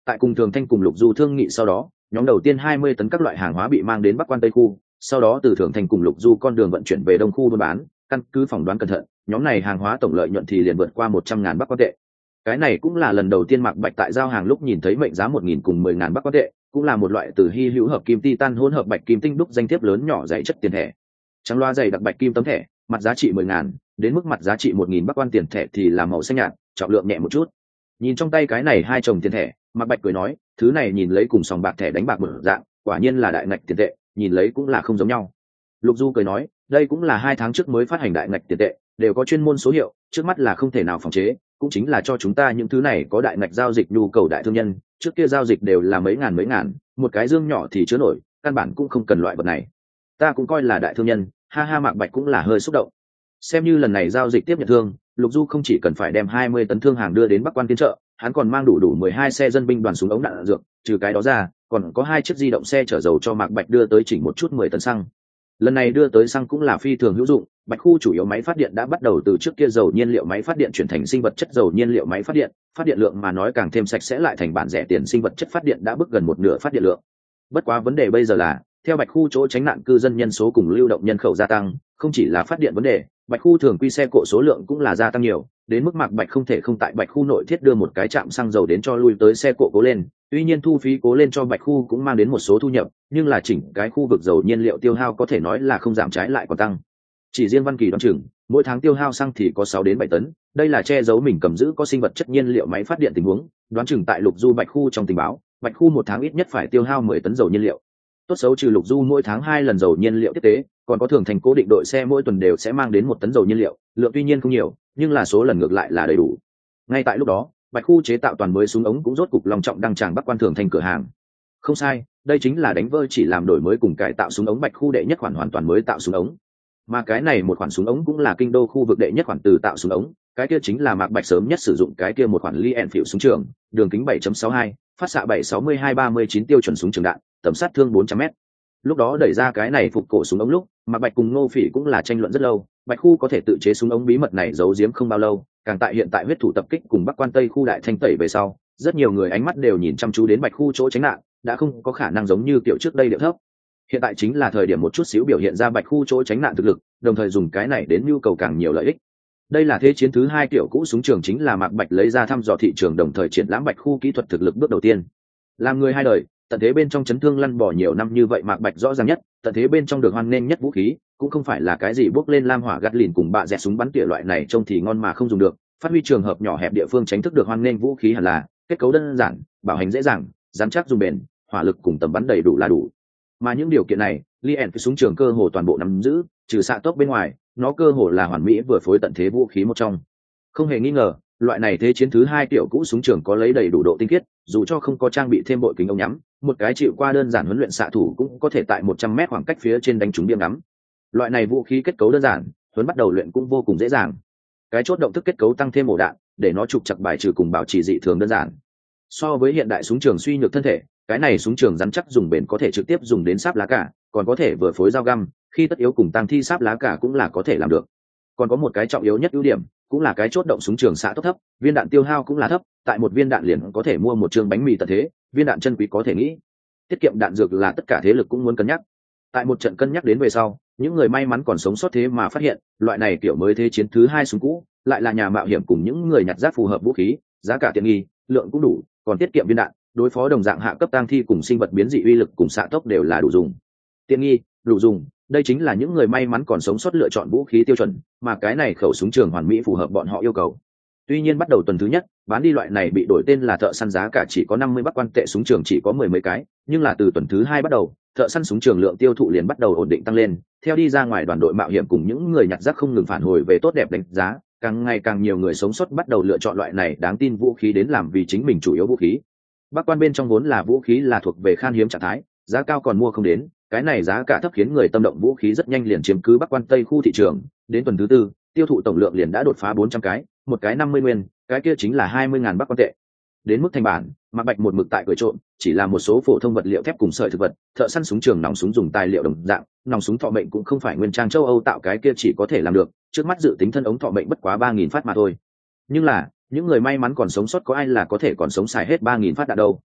Tại cùng Thường Thanh cùng Lục Du thương nghị sau đó, nhóm đầu tiên hai mươi tấn các loại hàng hóa bị mang đến Bắc Quan Tây khu, sau đó từ Thường Thanh cùng Lục Du con đường vận chuyển về Đông khu buôn bán, căn cứ phỏng đoán cẩn thận, nhóm này hàng hóa tổng lợi nhuận thì liền vượt qua một trăm ngàn Bắc Quan tệ. Cái này cũng là lần đầu tiên Mạc Bạch tại giao hàng lúc nhìn thấy mệnh giá một nghìn cùng mười ngàn Bắc Quan tệ, cũng là một loại từ hy hữu hợp kim titan hỗn hợp bạch kim tinh đúc danh thiếp lớn nhỏ dày chất tiền thẻ. Trắng loa dày đặc bạch kim tấm thẻ, mặt giá trị mười ngàn, đến mức mặt giá trị một nghìn Bắc Quan tiền thẻ thì là màu xanh nhạt, trọng lượng nhẹ một chút. Nhìn trong tay cái này hai chồng tiền thẻ, Mạc Bạch cười nói, thứ này nhìn lấy cùng sòng bạc thẻ đánh bạc một dạng, quả nhiên là đại ngạch tiền tệ, nhìn lấy cũng là không giống nhau. Lục Du cười nói, đây cũng là hai tháng trước mới phát hành đại ngạch tiền tệ, đều có chuyên môn số hiệu, trước mắt là không thể nào phòng chế, cũng chính là cho chúng ta những thứ này có đại ngạch giao dịch nhu cầu đại thương nhân, trước kia giao dịch đều là mấy ngàn mấy ngàn, một cái dương nhỏ thì chứa nổi, căn bản cũng không cần loại vật này. Ta cũng coi là đại thương nhân, ha ha. Mạc Bạch cũng là hơi xúc động. Xem như lần này giao dịch tiếp nhận thương, Lục Du không chỉ cần phải đem hai mươi tấn thương hàng đưa đến Bắc Quan phiên chợ, hắn còn mang đủ đủ mười hai xe dân binh đoàn súng ống đạn dược, trừ cái đó ra, còn có hai chiếc di động xe chở dầu cho Mạc Bạch đưa tới chỉnh một chút mười tấn xăng. Lần này đưa tới xăng cũng là phi thường hữu dụng, Bạch khu chủ yếu máy phát điện đã bắt đầu từ trước kia dầu nhiên liệu máy phát điện chuyển thành sinh vật chất dầu nhiên liệu máy phát điện, phát điện lượng mà nói càng thêm sạch sẽ lại thành bản rẻ tiền sinh vật chất phát điện đã bước gần một nửa phát điện lượng. Bất quá vấn đề bây giờ là, theo Bạch khu chỗ tránh nạn cư dân nhân số cùng lưu động nhân khẩu gia tăng, không chỉ là phát điện vấn đề, Bạch khu thường quy xe cộ số lượng cũng là gia tăng nhiều, đến mức Mạc Bạch không thể không tại Bạch khu nội thiết đưa một cái trạm xăng dầu đến cho lui tới xe cộ cố lên. Tuy nhiên thu phí cố lên cho Bạch khu cũng mang đến một số thu nhập, nhưng là chỉnh cái khu vực dầu nhiên liệu tiêu hao có thể nói là không giảm trái lại còn tăng. Chỉ riêng Văn Kỳ đoán chừng, mỗi tháng tiêu hao xăng thì có sáu đến bảy tấn, đây là che giấu mình cầm giữ có sinh vật chất nhiên liệu máy phát điện tình huống, đoán chừng tại Lục Du Bạch khu trong tình báo, Bạch khu một tháng ít nhất phải tiêu hao mười tấn dầu nhiên liệu. Tốt xấu trừ Lục Du mỗi tháng hai lần dầu nhiên liệu tiếp tế, còn có Thường Thành cố định đội xe mỗi tuần đều sẽ mang đến một tấn dầu nhiên liệu, lượng tuy nhiên không nhiều, nhưng là số lần ngược lại là đầy đủ. Ngay tại lúc đó, Bạch khu chế tạo toàn mới súng ống cũng rốt cục long trọng đăng tràng Bắc Quan Thường Thành cửa hàng. Không sai, đây chính là đánh vơi chỉ làm đổi mới cùng cải tạo súng ống Bạch khu đệ nhất khoản hoàn toàn mới tạo súng ống. Mà cái này một khoản súng ống cũng là kinh đô khu vực đệ nhất khoản từ tạo súng ống, cái kia chính là Mạc Bạch sớm nhất sử dụng cái kia một khoản Lee Enfield súng trường, đường kính bảy chấm sáu hai, phát xạ bảy sáu mươi hai ba mươi chín tiêu chuẩn súng trường đạn, tầm sát thương bốn trăm mét. Lúc đó đẩy ra cái này phục cổ súng ống lúc, Mạc Bạch cùng Ngô Phỉ cũng là tranh luận rất lâu, Bạch khu có thể tự chế súng ống bí mật này giấu giếm không bao lâu, càng tại hiện tại huyết thủ tập kích cùng Bắc Quan Tây khu đại thanh tẩy về sau, rất nhiều người ánh mắt đều nhìn chăm chú đến Bạch khu chỗ tránh nạn, đã không có khả năng giống như kiểu trước đây điệu thấp. Hiện tại chính là thời điểm một chút xíu biểu hiện ra Bạch khu chỗ tránh nạn thực lực, đồng thời dùng cái này đến nhu cầu càng nhiều lợi ích. Đây là thế chiến thứ hai kiểu cũ súng trường, chính là Mạc Bạch lấy ra thăm dò thị trường đồng thời triển lãm Bạch khu kỹ thuật thực lực bước đầu tiên. Làm người hai đời, tận thế bên trong chấn thương lăn bỏ nhiều năm như vậy, Mạc Bạch rõ ràng nhất, tận thế bên trong được hoan nghênh nhất vũ khí cũng không phải là cái gì bước lên lam hỏa gắt lìn cùng bạ dẹt súng bắn tỉa loại này trông thì ngon mà không dùng được, phát huy trường hợp nhỏ hẹp địa phương tránh thức được hoan nghênh vũ khí hẳn là kết cấu đơn giản, bảo hành dễ dàng, dán chắc dùng bền, hỏa lực cùng tầm bắn đầy đủ là đủ. Mà những điều kiện này, Lee Enfield súng trường cơ hồ toàn bộ nắm giữ, trừ xạ tốc bên ngoài, nó cơ hồ là hoàn mỹ vừa phối tận thế vũ khí một trong. Không hề nghi ngờ, loại này thế chiến thứ hai kiểu cũ súng trường có lấy đầy đủ độ tinh khiết, dù cho không có trang bị thêm bội kính ống nhắm, một cái chịu qua đơn giản huấn luyện xạ thủ cũng có thể tại một trăm mét khoảng cách phía trên đánh trúng điểm ngắm. Loại này vũ khí kết cấu đơn giản, huấn bắt đầu luyện cũng vô cùng dễ dàng. Cái chốt động thức kết cấu tăng thêm ổ đạn, để nó trục chặt bài trừ cùng bảo trì dị thường đơn giản. So với hiện đại súng trường suy nhược thân thể, cái này súng trường rắn chắc dùng bền có thể trực tiếp dùng đến sáp lá cả, còn có thể vừa phối dao găm, khi tất yếu cùng tăng thi sáp lá cả cũng là có thể làm được. Còn có một cái trọng yếu nhất ưu điểm, cũng là cái chốt động súng trường xạ tốc thấp, viên đạn tiêu hao cũng là thấp, tại một viên đạn liền có thể mua một chương bánh mì tận thế, viên đạn chân quý có thể nghĩ. Tiết kiệm đạn dược là tất cả thế lực cũng muốn cân nhắc. Tại một trận cân nhắc đến về sau, những người may mắn còn sống sót thế mà phát hiện, loại này kiểu mới thế chiến thứ hai súng cũ, lại là nhà mạo hiểm cùng những người nhặt rác phù hợp vũ khí, giá cả tiện nghi, lượng cũng đủ, còn tiết kiệm viên đạn, đối phó đồng dạng hạ cấp tang thi cùng sinh vật biến dị uy lực cùng xạ tốc đều là đủ dùng. Tiện nghi, đủ dùng, đây chính là những người may mắn còn sống sót lựa chọn vũ khí tiêu chuẩn, mà cái này khẩu súng trường hoàn mỹ phù hợp bọn họ yêu cầu. Tuy nhiên bắt đầu tuần thứ nhất, bán đi loại này bị đổi tên là thợ săn giá cả chỉ có năm mươi Bắc Quan tệ súng trường chỉ có mười mấy cái, nhưng là từ tuần thứ hai bắt đầu, thợ săn súng trường lượng tiêu thụ liền bắt đầu ổn định tăng lên, theo đi ra ngoài đoàn đội mạo hiểm cùng những người nhặt rác không ngừng phản hồi về tốt đẹp đánh giá, càng ngày càng nhiều người sống sót bắt đầu lựa chọn loại này đáng tin vũ khí đến làm vì chính mình chủ yếu vũ khí. Bắc Quan bên trong vốn là vũ khí là thuộc về khan hiếm trạng thái, giá cao còn mua không đến, cái này giá cả thấp khiến người tâm động vũ khí rất nhanh liền chiếm cứ Bắc Quan Tây khu thị trường, đến tuần thứ tư, tiêu thụ tổng lượng liền đã đột phá bốn trăm cái, một cái năm mươi nguyên, cái kia chính là hai mươi ngàn Bắc Quan tệ. Đến mức thành bản, Mạc Bạch một mực tại cười trộm, chỉ là một số phổ thông vật liệu thép cùng sợi thực vật, thợ săn súng trường nòng súng dùng tài liệu đồng dạng, nòng súng thọ mệnh cũng không phải nguyên trang châu Âu tạo, cái kia chỉ có thể làm được, trước mắt dự tính thân ống thọ mệnh bất quá ba nghìn phát mà thôi. Nhưng là, những người may mắn còn sống sót có ai là có thể còn sống xài hết ba nghìn phát đạn đâu?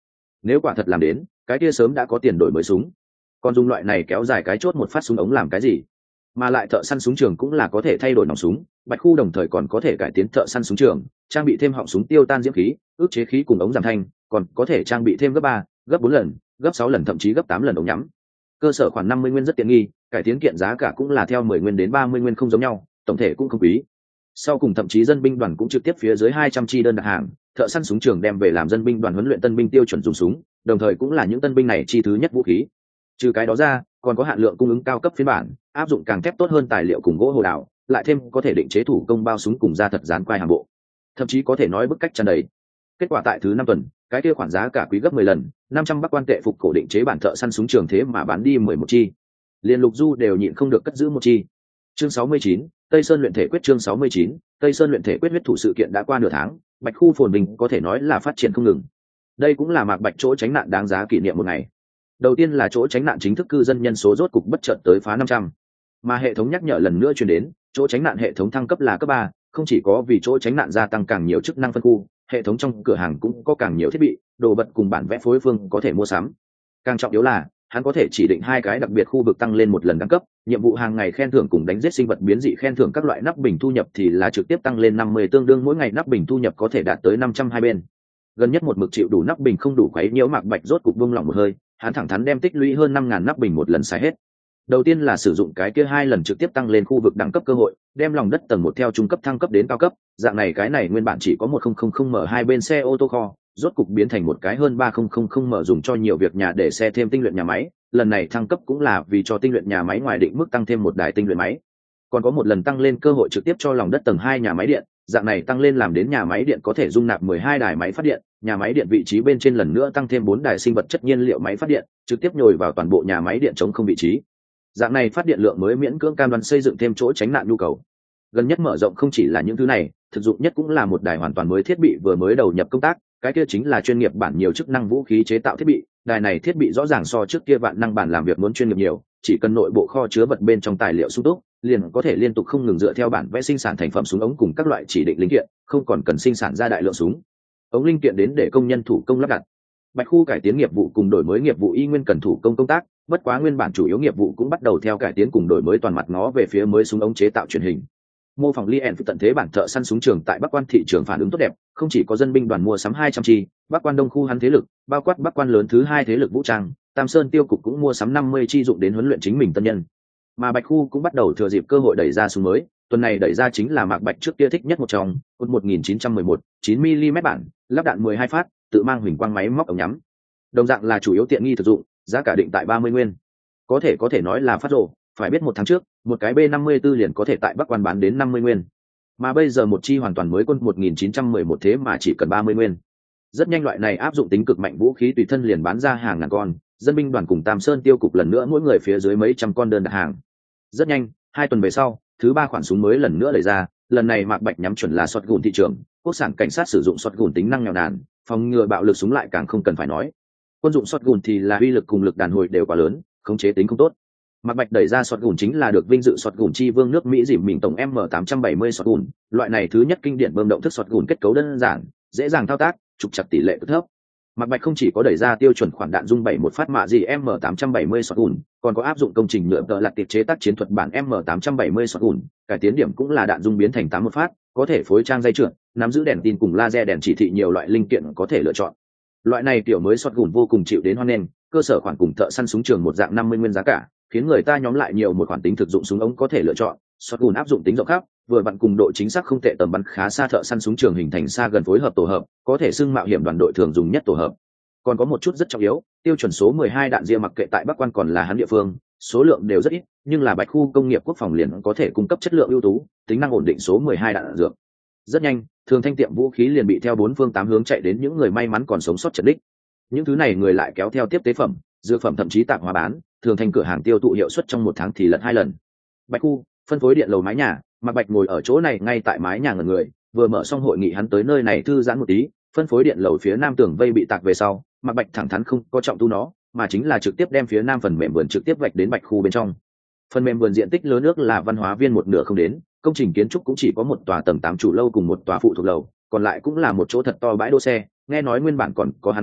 Nếu quả thật làm đến, cái kia sớm đã có tiền đổi mới súng. Còn dùng loại này kéo dài cái chốt một phát súng ống làm cái gì? Mà lại thợ săn súng trường cũng là có thể thay đổi nòng súng, Bạch Khu đồng thời còn có thể cải tiến thợ săn súng trường, trang bị thêm họng súng tiêu tan diễm khí, ức chế khí cùng ống giảm thanh, còn có thể trang bị thêm gấp ba, gấp bốn lần, gấp sáu lần thậm chí gấp tám lần ống nhắm. Cơ sở khoảng năm mươi nguyên rất tiện nghi, cải tiến kiện giá cả cũng là theo mười nguyên đến ba mươi nguyên không giống nhau, tổng thể cũng không quý. Sau cùng thậm chí dân binh đoàn cũng trực tiếp phía dưới hai trăm chi đơn đặt hàng, thợ săn súng trường đem về làm dân binh đoàn huấn luyện tân binh tiêu chuẩn dùng súng, đồng thời cũng là những tân binh này chi thứ nhất vũ khí. Trừ cái đó ra, còn có hạn lượng cung ứng cao cấp phiên bản, áp dụng càng thép tốt hơn tài liệu cùng gỗ hồ đào, lại thêm có thể định chế thủ công bao súng cùng da thật dán quai hàng bộ, thậm chí có thể nói bức cách tràn đầy. Kết quả tại thứ năm tuần, cái kia khoản giá cả quý gấp mười lần, năm trăm bắc quan tệ phục cổ định chế bản thợ săn súng trường thế mà bán đi mười một chi, liên Lục Du đều nhịn không được cất giữ một chi. Chương sáu mươi chín, Tây Sơn luyện thể quyết. Chương sáu mươi chín, Tây Sơn luyện thể quyết. Huyết thủ sự kiện đã qua nửa tháng, Bạch Khu phồn bình có thể nói là phát triển không ngừng. Đây cũng là Mạc Bạch chỗ tránh nạn đáng giá kỷ niệm một ngày. Đầu tiên là chỗ tránh nạn chính thức cư dân nhân số rốt cục bất chợt tới phá năm trăm, mà hệ thống nhắc nhở lần nữa truyền đến, chỗ tránh nạn hệ thống thăng cấp là cấp ba, không chỉ có vì chỗ tránh nạn gia tăng càng nhiều chức năng phân khu, hệ thống trong cửa hàng cũng có càng nhiều thiết bị, đồ vật cùng bản vẽ phối phương có thể mua sắm. Càng trọng yếu là, hắn có thể chỉ định hai cái đặc biệt khu vực tăng lên một lần đẳng cấp, nhiệm vụ hàng ngày khen thưởng cùng đánh giết sinh vật biến dị khen thưởng các loại nắp bình thu nhập thì là trực tiếp tăng lên năm mươi, tương đương mỗi ngày nắp bình thu nhập có thể đạt tới năm trăm hai bên. Gần nhất một mực chịu đủ nắp bình không đủ quấy nhiễu Mạc Bạch rốt cục buông lỏng một hơi, hắn thẳng thắn đem tích lũy hơn năm ngàn nắp bình một lần xài hết. Đầu tiên là sử dụng cái kia hai lần trực tiếp tăng lên khu vực đẳng cấp cơ hội, đem lòng đất tầng một theo trung cấp thăng cấp đến cao cấp, dạng này cái này nguyên bản chỉ có một nghìn m hai bên xe ô tô kho, rốt cục biến thành một cái hơn ba nghìn m dùng cho nhiều việc nhà để xe thêm tinh luyện nhà máy, lần này thăng cấp cũng là vì cho tinh luyện nhà máy ngoài định mức tăng thêm một đài tinh luyện máy. Còn có một lần tăng lên cơ hội trực tiếp cho lòng đất tầng hai nhà máy điện, dạng này tăng lên làm đến nhà máy điện có thể dung nạp mười hai đài máy phát điện, nhà máy điện vị trí bên trên lần nữa tăng thêm bốn đài sinh vật chất nhiên liệu máy phát điện, trực tiếp nhồi vào toàn bộ nhà máy điện chống không vị trí. Dạng này phát điện lượng mới miễn cưỡng cam đoan xây dựng thêm chỗ tránh nạn nhu cầu. Gần nhất mở rộng không chỉ là những thứ này, thực dụng nhất cũng là một đài hoàn toàn mới thiết bị vừa mới đầu nhập công tác, cái kia chính là chuyên nghiệp bản nhiều chức năng vũ khí chế tạo thiết bị. Đài này thiết bị rõ ràng so trước kia vạn năng bản làm việc muốn chuyên nghiệp nhiều, chỉ cần nội bộ kho chứa vật bên trong tài liệu sung túc, liền có thể liên tục không ngừng dựa theo bản vẽ sinh sản thành phẩm súng ống cùng các loại chỉ định linh kiện, không còn cần sinh sản ra đại lượng súng ống linh kiện đến để công nhân thủ công lắp đặt. Bạch Khu cải tiến nghiệp vụ cùng đổi mới nghiệp vụ y nguyên cần thủ công công tác, bất quá nguyên bản chủ yếu nghiệp vụ cũng bắt đầu theo cải tiến cùng đổi mới toàn mặt ngó về phía mới súng ống chế tạo truyền hình. Mô phỏng Lien tận thế bản thợ săn súng trường tại Bắc Quan thị trường phản ứng tốt đẹp, không chỉ có dân binh đoàn mua sắm hai trăm chi, Bắc Quan Đông khu hắn thế lực, bao quát Bắc Quan lớn thứ hai thế lực vũ trang, Tam Sơn tiêu cục cũng mua sắm năm mươi chi dụng đến huấn luyện chính mình tân nhân. Mà Bạch Khu cũng bắt đầu thừa dịp cơ hội đẩy ra súng mới, tuần này đẩy ra chính là Mạc Bạch trước kia thích nhất một trong, cốt một nghìn chín trăm mười một, chín mi li mét bản, lắp đạn mười hai phát, tự mang huỳnh quang máy móc ống nhắm. Đồng dạng là chủ yếu tiện nghi thực dụng, giá cả định tại ba mươi nguyên. Có thể có thể nói là phát rồ, phải biết một tháng trước, một cái B năm mươi tư liền có thể tại Bắc Quan bán đến năm mươi nguyên. Mà bây giờ một chi hoàn toàn mới quân một nghìn chín trăm mười một thế mà chỉ cần ba mươi nguyên. Rất nhanh loại này áp dụng tính cực mạnh vũ khí tùy thân liền bán ra hàng ngàn con, dân binh đoàn cùng Tam Sơn tiêu cục lần nữa mỗi người phía dưới mấy trăm con đơn đặt hàng. Rất nhanh, hai tuần về sau, thứ ba khoản súng mới lần nữa đẩy ra, lần này Mạc Bạch nhắm chuẩn là shotgun thị trường, quốc sản cảnh sát sử dụng shotgun tính năng nghèo nàn, phòng ngừa bạo lực súng lại càng không cần phải nói. Quân dụng shotgun thì là uy lực cùng lực đàn hồi đều quá lớn, khống chế tính không tốt. Mạc Bạch đẩy ra shotgun chính là được vinh dự shotgun chi vương nước Mỹ dìm mình tổng M tám trăm bảy mươi shotgun, loại này thứ nhất kinh điển bơm động thức shotgun kết cấu đơn giản, dễ dàng thao tác, trục chặt tỷ lệ cực thấp. Mạc Bạch không chỉ có đẩy ra tiêu chuẩn khoản đạn dung bảy một phát mạ gì M tám trăm bảy mươi shotgun, còn có áp dụng công trình nhựa tợ lạt tiệp chế tác chiến thuật bản M tám trăm bảy mươi shotgun, cải tiến điểm cũng là đạn dung biến thành tám một phát, có thể phối trang dây trượt, nắm giữ đèn tin cùng laser đèn chỉ thị nhiều loại linh kiện có thể lựa chọn. Loại này tiểu mới shotgun vô cùng chịu đến hoan nghênh, cơ sở khoản cùng thợ săn súng trường một dạng năm mươi nguyên giá cả, khiến người ta nhóm lại nhiều một khoản tính thực dụng súng ống có thể lựa chọn. Shotgun áp dụng tính rộng khắp, vừa vặn cùng độ chính xác không tệ, tầm bắn khá xa, thợ săn súng trường hình thành xa gần phối hợp tổ hợp, có thể xưng mạo hiểm đoàn đội thường dùng nhất tổ hợp. Còn có một chút rất trọng yếu, tiêu chuẩn số mười hai đạn ria mặc kệ tại Bắc Quan còn là hắn địa phương, số lượng đều rất ít, nhưng là Bạch Khu công nghiệp quốc phòng liền có thể cung cấp chất lượng ưu tú, tính năng ổn định số mười hai đạn dược. Rất nhanh, Thường Thanh tiệm vũ khí liền bị theo bốn phương tám hướng chạy đến những người may mắn còn sống sót trận đích. Những thứ này người lại kéo theo tiếp tế phẩm, dược phẩm thậm chí tạp hóa bán, Thường Thanh cửa hàng tiêu thụ hiệu suất trong một tháng thì lật hai lần. Bạch Khu, phân phối điện lầu mái nhà, Mạc Bạch ngồi ở chỗ này ngay tại mái nhà ngẩn người, vừa mở xong hội nghị hắn tới nơi này thư giãn một tí, phân phối điện lầu phía nam tường vây bị tạc về sau, Mạc Bạch thẳng thắn không có trọng tu nó, mà chính là trực tiếp đem phía nam phần mềm vườn trực tiếp vạch đến Bạch Khu bên trong. Phần mềm vườn diện tích lớn nước là văn hóa viên một nửa không đến, công trình kiến trúc cũng chỉ có một tòa tầng tám chủ lâu cùng một tòa phụ thuộc lầu, còn lại cũng là một chỗ thật to bãi đỗ xe, nghe nói nguyên bản còn có hắn kiến trúc,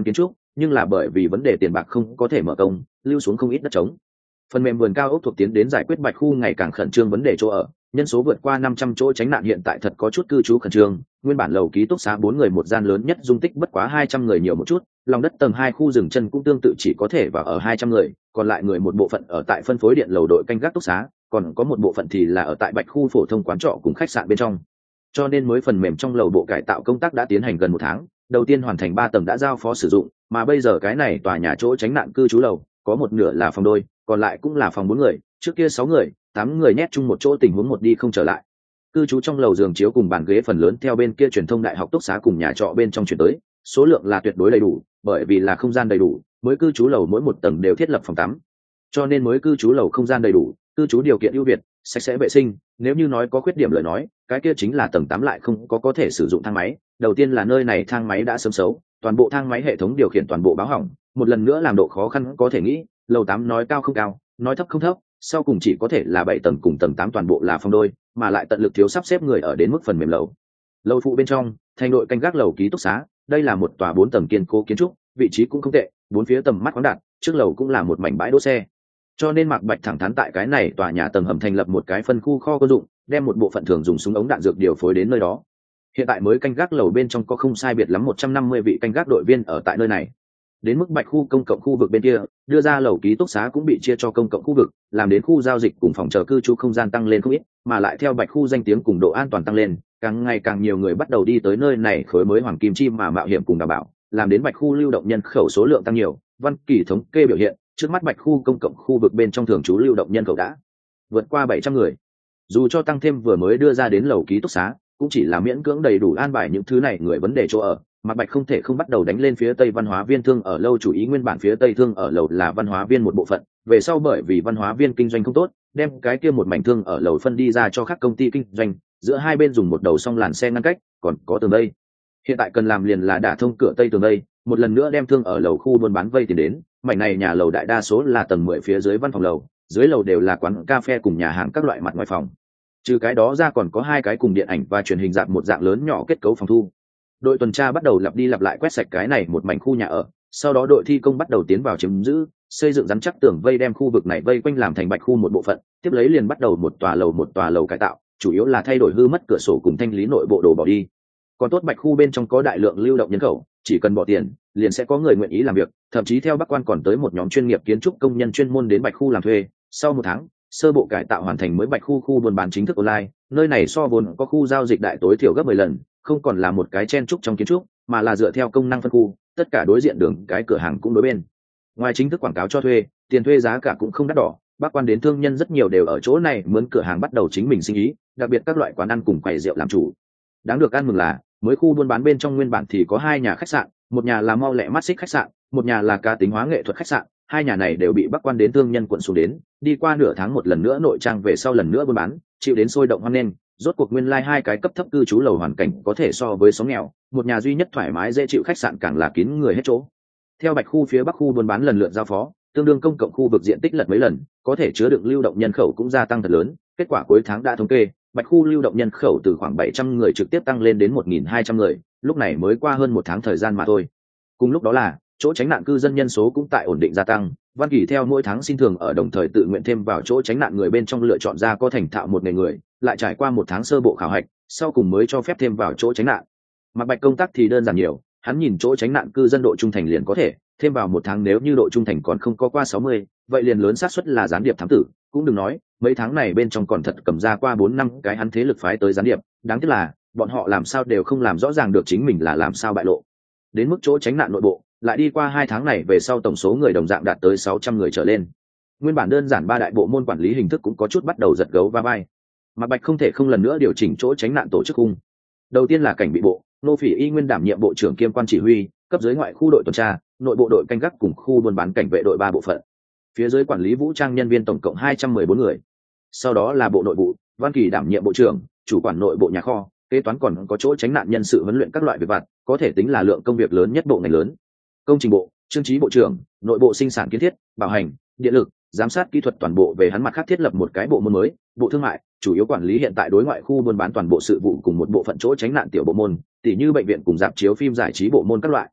nhưng là bởi vì vấn đề tiền bạc không có thể mở công, lưu xuống không ít đất trống. Phần mềm vườn cao ốc thuộc tiến đến giải quyết bạch khu ngày càng khẩn trương vấn đề chỗ ở, nhân số vượt qua năm trăm chỗ tránh nạn hiện tại thật có chút cư trú khẩn trương. Nguyên bản lầu ký túc xá bốn người một gian lớn nhất dung tích bất quá hai trăm người nhiều một chút, lòng đất tầng hai khu rừng chân cũng tương tự chỉ có thể vào ở hai trăm người, còn lại người một bộ phận ở tại phân phối điện lầu đội canh gác túc xá, còn có một bộ phận thì là ở tại bạch khu phổ thông quán trọ cùng khách sạn bên trong. Cho nên mới phần mềm trong lầu bộ cải tạo công tác đã tiến hành gần một tháng, đầu tiên hoàn thành ba tầng đã giao phó sử dụng, mà bây giờ cái này tòa nhà chỗ tránh nạn cư trú lầu có một nửa là phòng đôi, còn lại cũng là phòng bốn người, trước kia sáu người tám người nhét chung một chỗ, tình huống một đi không trở lại. Cư trú trong lầu giường chiếu cùng bàn ghế phần lớn theo bên kia truyền thông đại học túc xá cùng nhà trọ bên trong chuyển tới, số lượng là tuyệt đối đầy đủ, bởi vì là không gian đầy đủ, mới cư trú lầu mỗi một tầng đều thiết lập phòng tắm, cho nên mới cư trú lầu không gian đầy đủ, cư trú điều kiện ưu việt, sạch sẽ vệ sinh. Nếu như nói có khuyết điểm lời nói, cái kia chính là tầng tám lại không có có thể sử dụng thang máy. Đầu tiên là nơi này thang máy đã sớm xấu, toàn bộ thang máy hệ thống điều khiển toàn bộ báo hỏng, một lần nữa làm độ khó khăn có thể nghĩ. Lầu tám nói cao không cao, nói thấp không thấp, sau cùng chỉ có thể là bảy tầng cùng tầng tám toàn bộ là phòng đôi, mà lại tận lực thiếu sắp xếp người ở đến mức phần mềm lầu. Lầu phụ bên trong, thành đội canh gác lầu ký túc xá, đây là một tòa bốn tầng kiên cố kiến trúc, vị trí cũng không tệ, bốn phía tầm mắt khoáng đạt, trước lầu cũng là một mảnh bãi đỗ xe. Cho nên Mạc Bạch thẳng thắn tại cái này tòa nhà tầng hầm thành lập một cái phân khu kho quân dụng, đem một bộ phận thường dùng súng ống đạn dược điều phối đến nơi đó. Hiện tại mới canh gác lầu bên trong có không sai biệt lắm một trăm năm mươi vị canh gác đội viên ở tại nơi này. Đến mức Bạch khu công cộng khu vực bên kia, đưa ra lầu ký túc xá cũng bị chia cho công cộng khu vực, làm đến khu giao dịch cùng phòng chờ cư trú không gian tăng lên không ít, mà lại theo Bạch khu danh tiếng cùng độ an toàn tăng lên, càng ngày càng nhiều người bắt đầu đi tới nơi này khối mới hoàng kim chi mà mạo hiểm cùng đảm bảo, làm đến Bạch khu lưu động nhân khẩu số lượng tăng nhiều. Văn Kỳ thống kê biểu hiện, trước mắt Bạch khu công cộng khu vực bên trong thường trú lưu động nhân khẩu đã vượt qua bảy trăm người. Dù cho tăng thêm vừa mới đưa ra đến lầu ký túc xá, cũng chỉ là miễn cưỡng đầy đủ an bài những thứ này người vấn đề chỗ ở. Mạc Bạch không thể không bắt đầu đánh lên phía tây văn hóa viên thương ở lâu, chủ ý nguyên bản phía tây thương ở lầu là văn hóa viên một bộ phận, về sau bởi vì văn hóa viên kinh doanh không tốt, đem cái kia một mảnh thương ở lầu phân đi ra cho các công ty kinh doanh, giữa hai bên dùng một đầu song làn xe ngăn cách, còn có tường đây. Hiện tại cần làm liền là đả thông cửa tây tường đây, một lần nữa đem thương ở lầu khu buôn bán vây tiền đến. Mảnh này nhà lầu đại đa số là tầng mười phía dưới văn phòng lầu, dưới lầu đều là quán cà phê cùng nhà hàng các loại mặt ngoài phòng. Trừ cái đó ra còn có hai cái cùng điện ảnh và truyền hình dạng một dạng lớn nhỏ kết cấu phòng thu. Đội tuần tra bắt đầu lặp đi lặp lại quét sạch cái này một mảnh khu nhà ở, sau đó đội thi công bắt đầu tiến vào chiếm giữ, xây dựng rắn chắc tường vây đem khu vực này vây quanh làm thành Bạch khu một bộ phận, tiếp lấy liền bắt đầu một tòa lầu một tòa lầu cải tạo, chủ yếu là thay đổi hư mất cửa sổ cùng thanh lý nội bộ đồ bỏ đi. Còn tốt Bạch khu bên trong có đại lượng lưu động nhân khẩu, chỉ cần bỏ tiền liền sẽ có người nguyện ý làm việc, thậm chí theo Bắc Quan còn tới một nhóm chuyên nghiệp kiến trúc công nhân chuyên môn đến Bạch khu làm thuê. Sau một tháng, sơ bộ cải tạo hoàn thành, mới Bạch khu khu buôn bán chính thức online, nơi này so vốn có khu giao dịch đại tối thiểu gấp mười lần, không còn là một cái chen trúc trong kiến trúc, mà là dựa theo công năng phân khu, tất cả đối diện đường cái cửa hàng cũng đối bên. Ngoài chính thức quảng cáo cho thuê, tiền thuê giá cả cũng không đắt đỏ, Bắc Quan đến thương nhân rất nhiều đều ở chỗ này mướn cửa hàng bắt đầu chính mình sinh ý, đặc biệt các loại quán ăn cùng quầy rượu làm chủ. Đáng được ăn mừng là, mới khu buôn bán bên trong nguyên bản thì có hai nhà khách sạn, một nhà là mau lẹ mắt xích khách sạn, một nhà là cá tính hóa nghệ thuật khách sạn, hai nhà này đều bị Bắc Quan đến thương nhân quận xuống đến, đi qua nửa tháng một lần nữa nội trang về sau lần nữa buôn bán, chịu đến sôi động hoan nghênh. Rốt cuộc nguyên lai like hai cái cấp thấp cư trú lầu hoàn cảnh có thể so với xóm nghèo, một nhà duy nhất thoải mái dễ chịu khách sạn càng là kín người hết chỗ. Theo Bạch khu phía Bắc khu buôn bán lần lượt giao phó, tương đương công cộng khu vực diện tích lật mấy lần, có thể chứa đựng lưu động nhân khẩu cũng gia tăng thật lớn. Kết quả cuối tháng đã thống kê, Bạch khu lưu động nhân khẩu từ khoảng bảy trăm người trực tiếp tăng lên đến một nghìn hai trăm người, lúc này mới qua hơn một tháng thời gian mà thôi. Cùng lúc đó là, chỗ tránh nạn cư dân nhân số cũng tại ổn định gia tăng. Văn Kỳ theo mỗi tháng xin thường ở đồng thời tự nguyện thêm vào chỗ tránh nạn người bên trong lựa chọn ra có thành thạo một nghề người, lại trải qua một tháng sơ bộ khảo hạch, sau cùng mới cho phép thêm vào chỗ tránh nạn. Mạc Bạch công tác thì đơn giản nhiều, hắn nhìn chỗ tránh nạn cư dân độ trung thành liền có thể, thêm vào một tháng nếu như độ trung thành còn không có qua sáu mươi, vậy liền lớn xác suất là gián điệp thám tử, cũng đừng nói, mấy tháng này bên trong còn thật cầm ra qua bốn năm cái hắn thế lực phái tới gián điệp, đáng tiếc là, bọn họ làm sao đều không làm rõ ràng được chính mình là làm sao bại lộ. Đến mức chỗ tránh nạn nội bộ, lại đi qua hai tháng này về sau tổng số người đồng dạng đạt tới sáu trăm người trở lên. Nguyên bản đơn giản ba đại bộ môn quản lý hình thức cũng có chút bắt đầu giật gấu va vai. Mạc Bạch không thể không lần nữa điều chỉnh chỗ tránh nạn tổ chức khung. Đầu tiên là cảnh bị bộ, Nô Phỉ Y nguyên đảm nhiệm bộ trưởng kiêm quan chỉ huy, cấp dưới ngoại khu đội tuần tra, nội bộ đội canh gác cùng khu buôn bán cảnh vệ đội ba bộ phận. Phía dưới quản lý vũ trang nhân viên tổng cộng hai trăm mười bốn người. Sau đó là bộ nội vụ, Văn Kỳ đảm nhiệm bộ trưởng, chủ quản nội bộ nhà kho, kế toán, còn có chỗ tránh nạn nhân sự huấn luyện các loại việc vặt, có thể tính là lượng công việc lớn nhất bộ ngành lớn. Công trình bộ, Trương Chí bộ trưởng, nội bộ sinh sản kiến thiết, bảo hành, điện lực, giám sát kỹ thuật toàn bộ về hắn mặt khác thiết lập một cái bộ môn mới, bộ thương mại, chủ yếu quản lý hiện tại đối ngoại khu buôn bán toàn bộ sự vụ cùng một bộ phận chỗ tránh nạn tiểu bộ môn, tỉ như bệnh viện cùng rạp chiếu phim giải trí bộ môn các loại.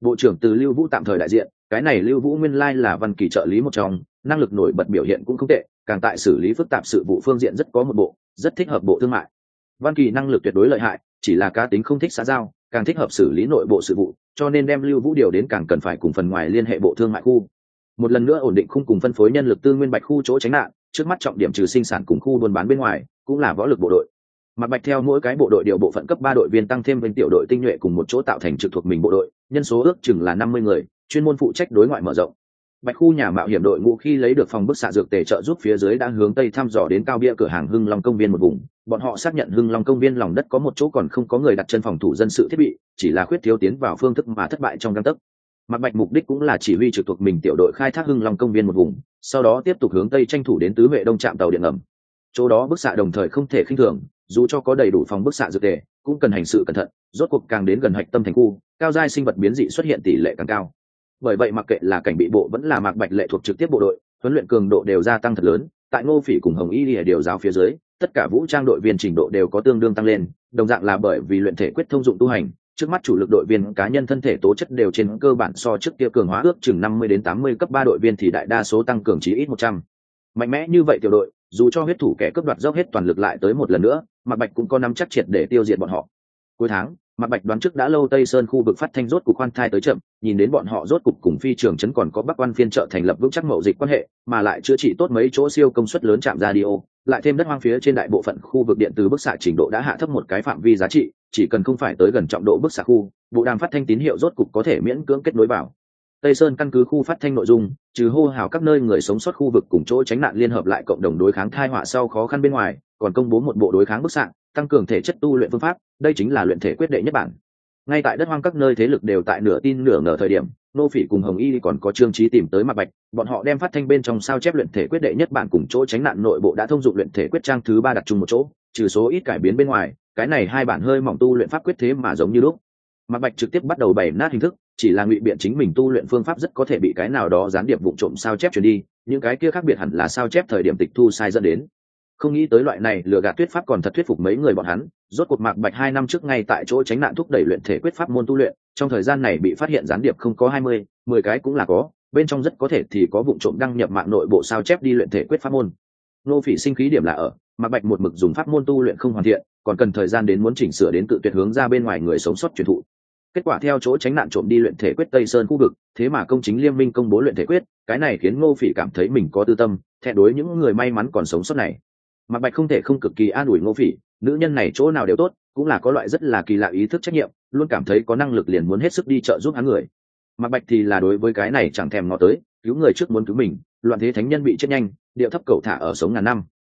bộ trưởng từ Lưu Vũ tạm thời đại diện, cái này Lưu Vũ nguyên lai là Văn Kỳ trợ lý một trong, năng lực nổi bật biểu hiện cũng không tệ, càng tại xử lý phức tạp sự vụ phương diện rất có một bộ, rất thích hợp bộ thương mại. Văn Kỳ năng lực tuyệt đối lợi hại, chỉ là cá tính không thích xã giao, càng thích hợp xử lý nội bộ sự vụ, cho nên đem Lưu Vũ điều đến càng cần phải cùng phần ngoài liên hệ bộ thương mại khu. Một lần nữa ổn định khung cùng phân phối nhân lực tư nguyên Bạch khu chỗ tránh nạn, trước mắt trọng điểm trừ sinh sản cùng khu buôn bán bên ngoài, cũng là võ lực bộ đội. Mạc Bạch theo mỗi cái bộ đội điều bộ phận cấp ba đội viên tăng thêm bên tiểu đội tinh nhuệ cùng một chỗ tạo thành trực thuộc mình bộ đội, nhân số ước chừng là năm mươi người, chuyên môn phụ trách đối ngoại mở rộng. Bạch khu nhà mạo hiểm đội ngũ khi lấy được phòng bức xạ dược tề trợ giúp phía dưới đang hướng tây thăm dò đến cao bia cửa hàng Hưng Long công viên một vùng, bọn họ xác nhận Hưng Long công viên lòng đất có một chỗ còn không có người đặt chân phòng thủ dân sự thiết bị, chỉ là khuyết thiếu tiến vào phương thức mà thất bại trong gang tấc. Mạc Bạch mục đích cũng là chỉ huy trực thuộc mình tiểu đội khai thác Hưng Long công viên một vùng, sau đó tiếp tục hướng tây tranh thủ đến tứ Huệ Đông trạm tàu điện ngầm. Chỗ đó bức xạ đồng thời không thể khinh thường, dù cho có đầy đủ phòng bức xạ dược tề, cũng cần hành sự cẩn thận, rốt cuộc càng đến gần hạch tâm thành khu, cao giai sinh vật biến dị xuất hiện tỷ lệ càng cao. Bởi vậy mặc kệ là cảnh bị bộ vẫn là Mạc Bạch lệ thuộc trực tiếp bộ đội, huấn luyện cường độ đều gia tăng thật lớn, tại Ngô Phỉ cùng Hồng Y Lìa điều giáo phía dưới, tất cả vũ trang đội viên trình độ đều có tương đương tăng lên, đồng dạng là bởi vì luyện thể quyết thông dụng tu hành, trước mắt chủ lực đội viên cá nhân thân thể tố chất đều trên cơ bản so trước kia cường hóa ước chừng năm mươi đến tám mươi cấp ba đội viên thì đại đa số tăng cường chí ít một trăm. Mạnh mẽ như vậy tiểu đội, dù cho huyết thủ kẻ cướp đoạt dốc hết toàn lực lại tới một lần nữa, Mạc Bạch cũng có nắm chắc triệt để tiêu diệt bọn họ. Cuối tháng, Mạc Bạch đoán trước đã lâu Tây Sơn khu vực phát thanh rốt cục khoan thai tới chậm, nhìn đến bọn họ rốt cục cùng phi trường trấn còn có Bắc Quan phiên trợ thành lập vững chắc mậu dịch quan hệ, mà lại chữa trị tốt mấy chỗ siêu công suất lớn chạm radio, lại thêm đất hoang phía trên đại bộ phận khu vực điện từ bức xạ trình độ đã hạ thấp một cái phạm vi giá trị, chỉ cần không phải tới gần trọng độ bức xạ khu, bộ đàm phát thanh tín hiệu rốt cục có thể miễn cưỡng kết nối vào. Tây Sơn căn cứ khu phát thanh nội dung, trừ hô hào các nơi người sống sót khu vực cùng chỗ tránh nạn liên hợp lại cộng đồng đối kháng tai họa sau khó khăn bên ngoài, còn công bố một bộ đối kháng bức xạ, tăng cường thể chất tu luyện phương pháp, đây chính là luyện thể quyết đệ nhất bản. Ngay tại đất hoang các nơi thế lực đều tại nửa tin nửa ngờ thời điểm, Nô Phỉ cùng Hồng Y còn có Trương Chí tìm tới Mạc Bạch, bọn họ đem phát thanh bên trong sao chép luyện thể quyết đệ nhất bản cùng chỗ tránh nạn nội bộ đã thông dụng luyện thể quyết trang thứ ba đặt chung một chỗ, trừ số ít cải biến bên ngoài, cái này hai bản hơi mỏng tu luyện pháp quyết thế mà giống như lúc. Mạc Bạch trực tiếp bắt đầu bày nát hình thức, chỉ là ngụy biện chính mình tu luyện phương pháp rất có thể bị cái nào đó gián điệp vụ trộm sao chép truyền đi, những cái kia khác biệt hẳn là sao chép thời điểm tịch thu sai dẫn đến. Không nghĩ tới loại này lừa gạt thuyết pháp còn thật thuyết phục mấy người bọn hắn, rốt cuộc Mạc Bạch hai năm trước ngay tại chỗ tránh nạn thúc đẩy luyện thể quyết pháp môn tu luyện, trong thời gian này bị phát hiện gián điệp không có hai mươi, mười cái cũng là có, bên trong rất có thể thì có vụ trộm đăng nhập mạng nội bộ sao chép đi luyện thể quyết pháp môn. Nô Phỉ sinh khí điểm là ở, Mạc Bạch một mực dùng pháp môn tu luyện không hoàn thiện, còn cần thời gian đến muốn chỉnh sửa đến cự tuyệt hướng ra bên ngoài người sống sót truyền thụ. Kết quả theo chỗ tránh nạn trộm đi luyện thể quyết Tây Sơn khu vực, thế mà công chính liên minh công bố luyện thể quyết, cái này khiến Ngô Phỉ cảm thấy mình có tư tâm, thẹn đối những người may mắn còn sống sót này. Mạc Bạch không thể không cực kỳ an ủi Ngô Phỉ, nữ nhân này chỗ nào đều tốt, cũng là có loại rất là kỳ lạ ý thức trách nhiệm, luôn cảm thấy có năng lực liền muốn hết sức đi trợ giúp hắn người. Mạc Bạch thì là đối với cái này chẳng thèm ngó tới, cứu người trước muốn cứu mình, loạn thế thánh nhân bị chết nhanh, điệu thấp cầu thả ở sống ngàn năm.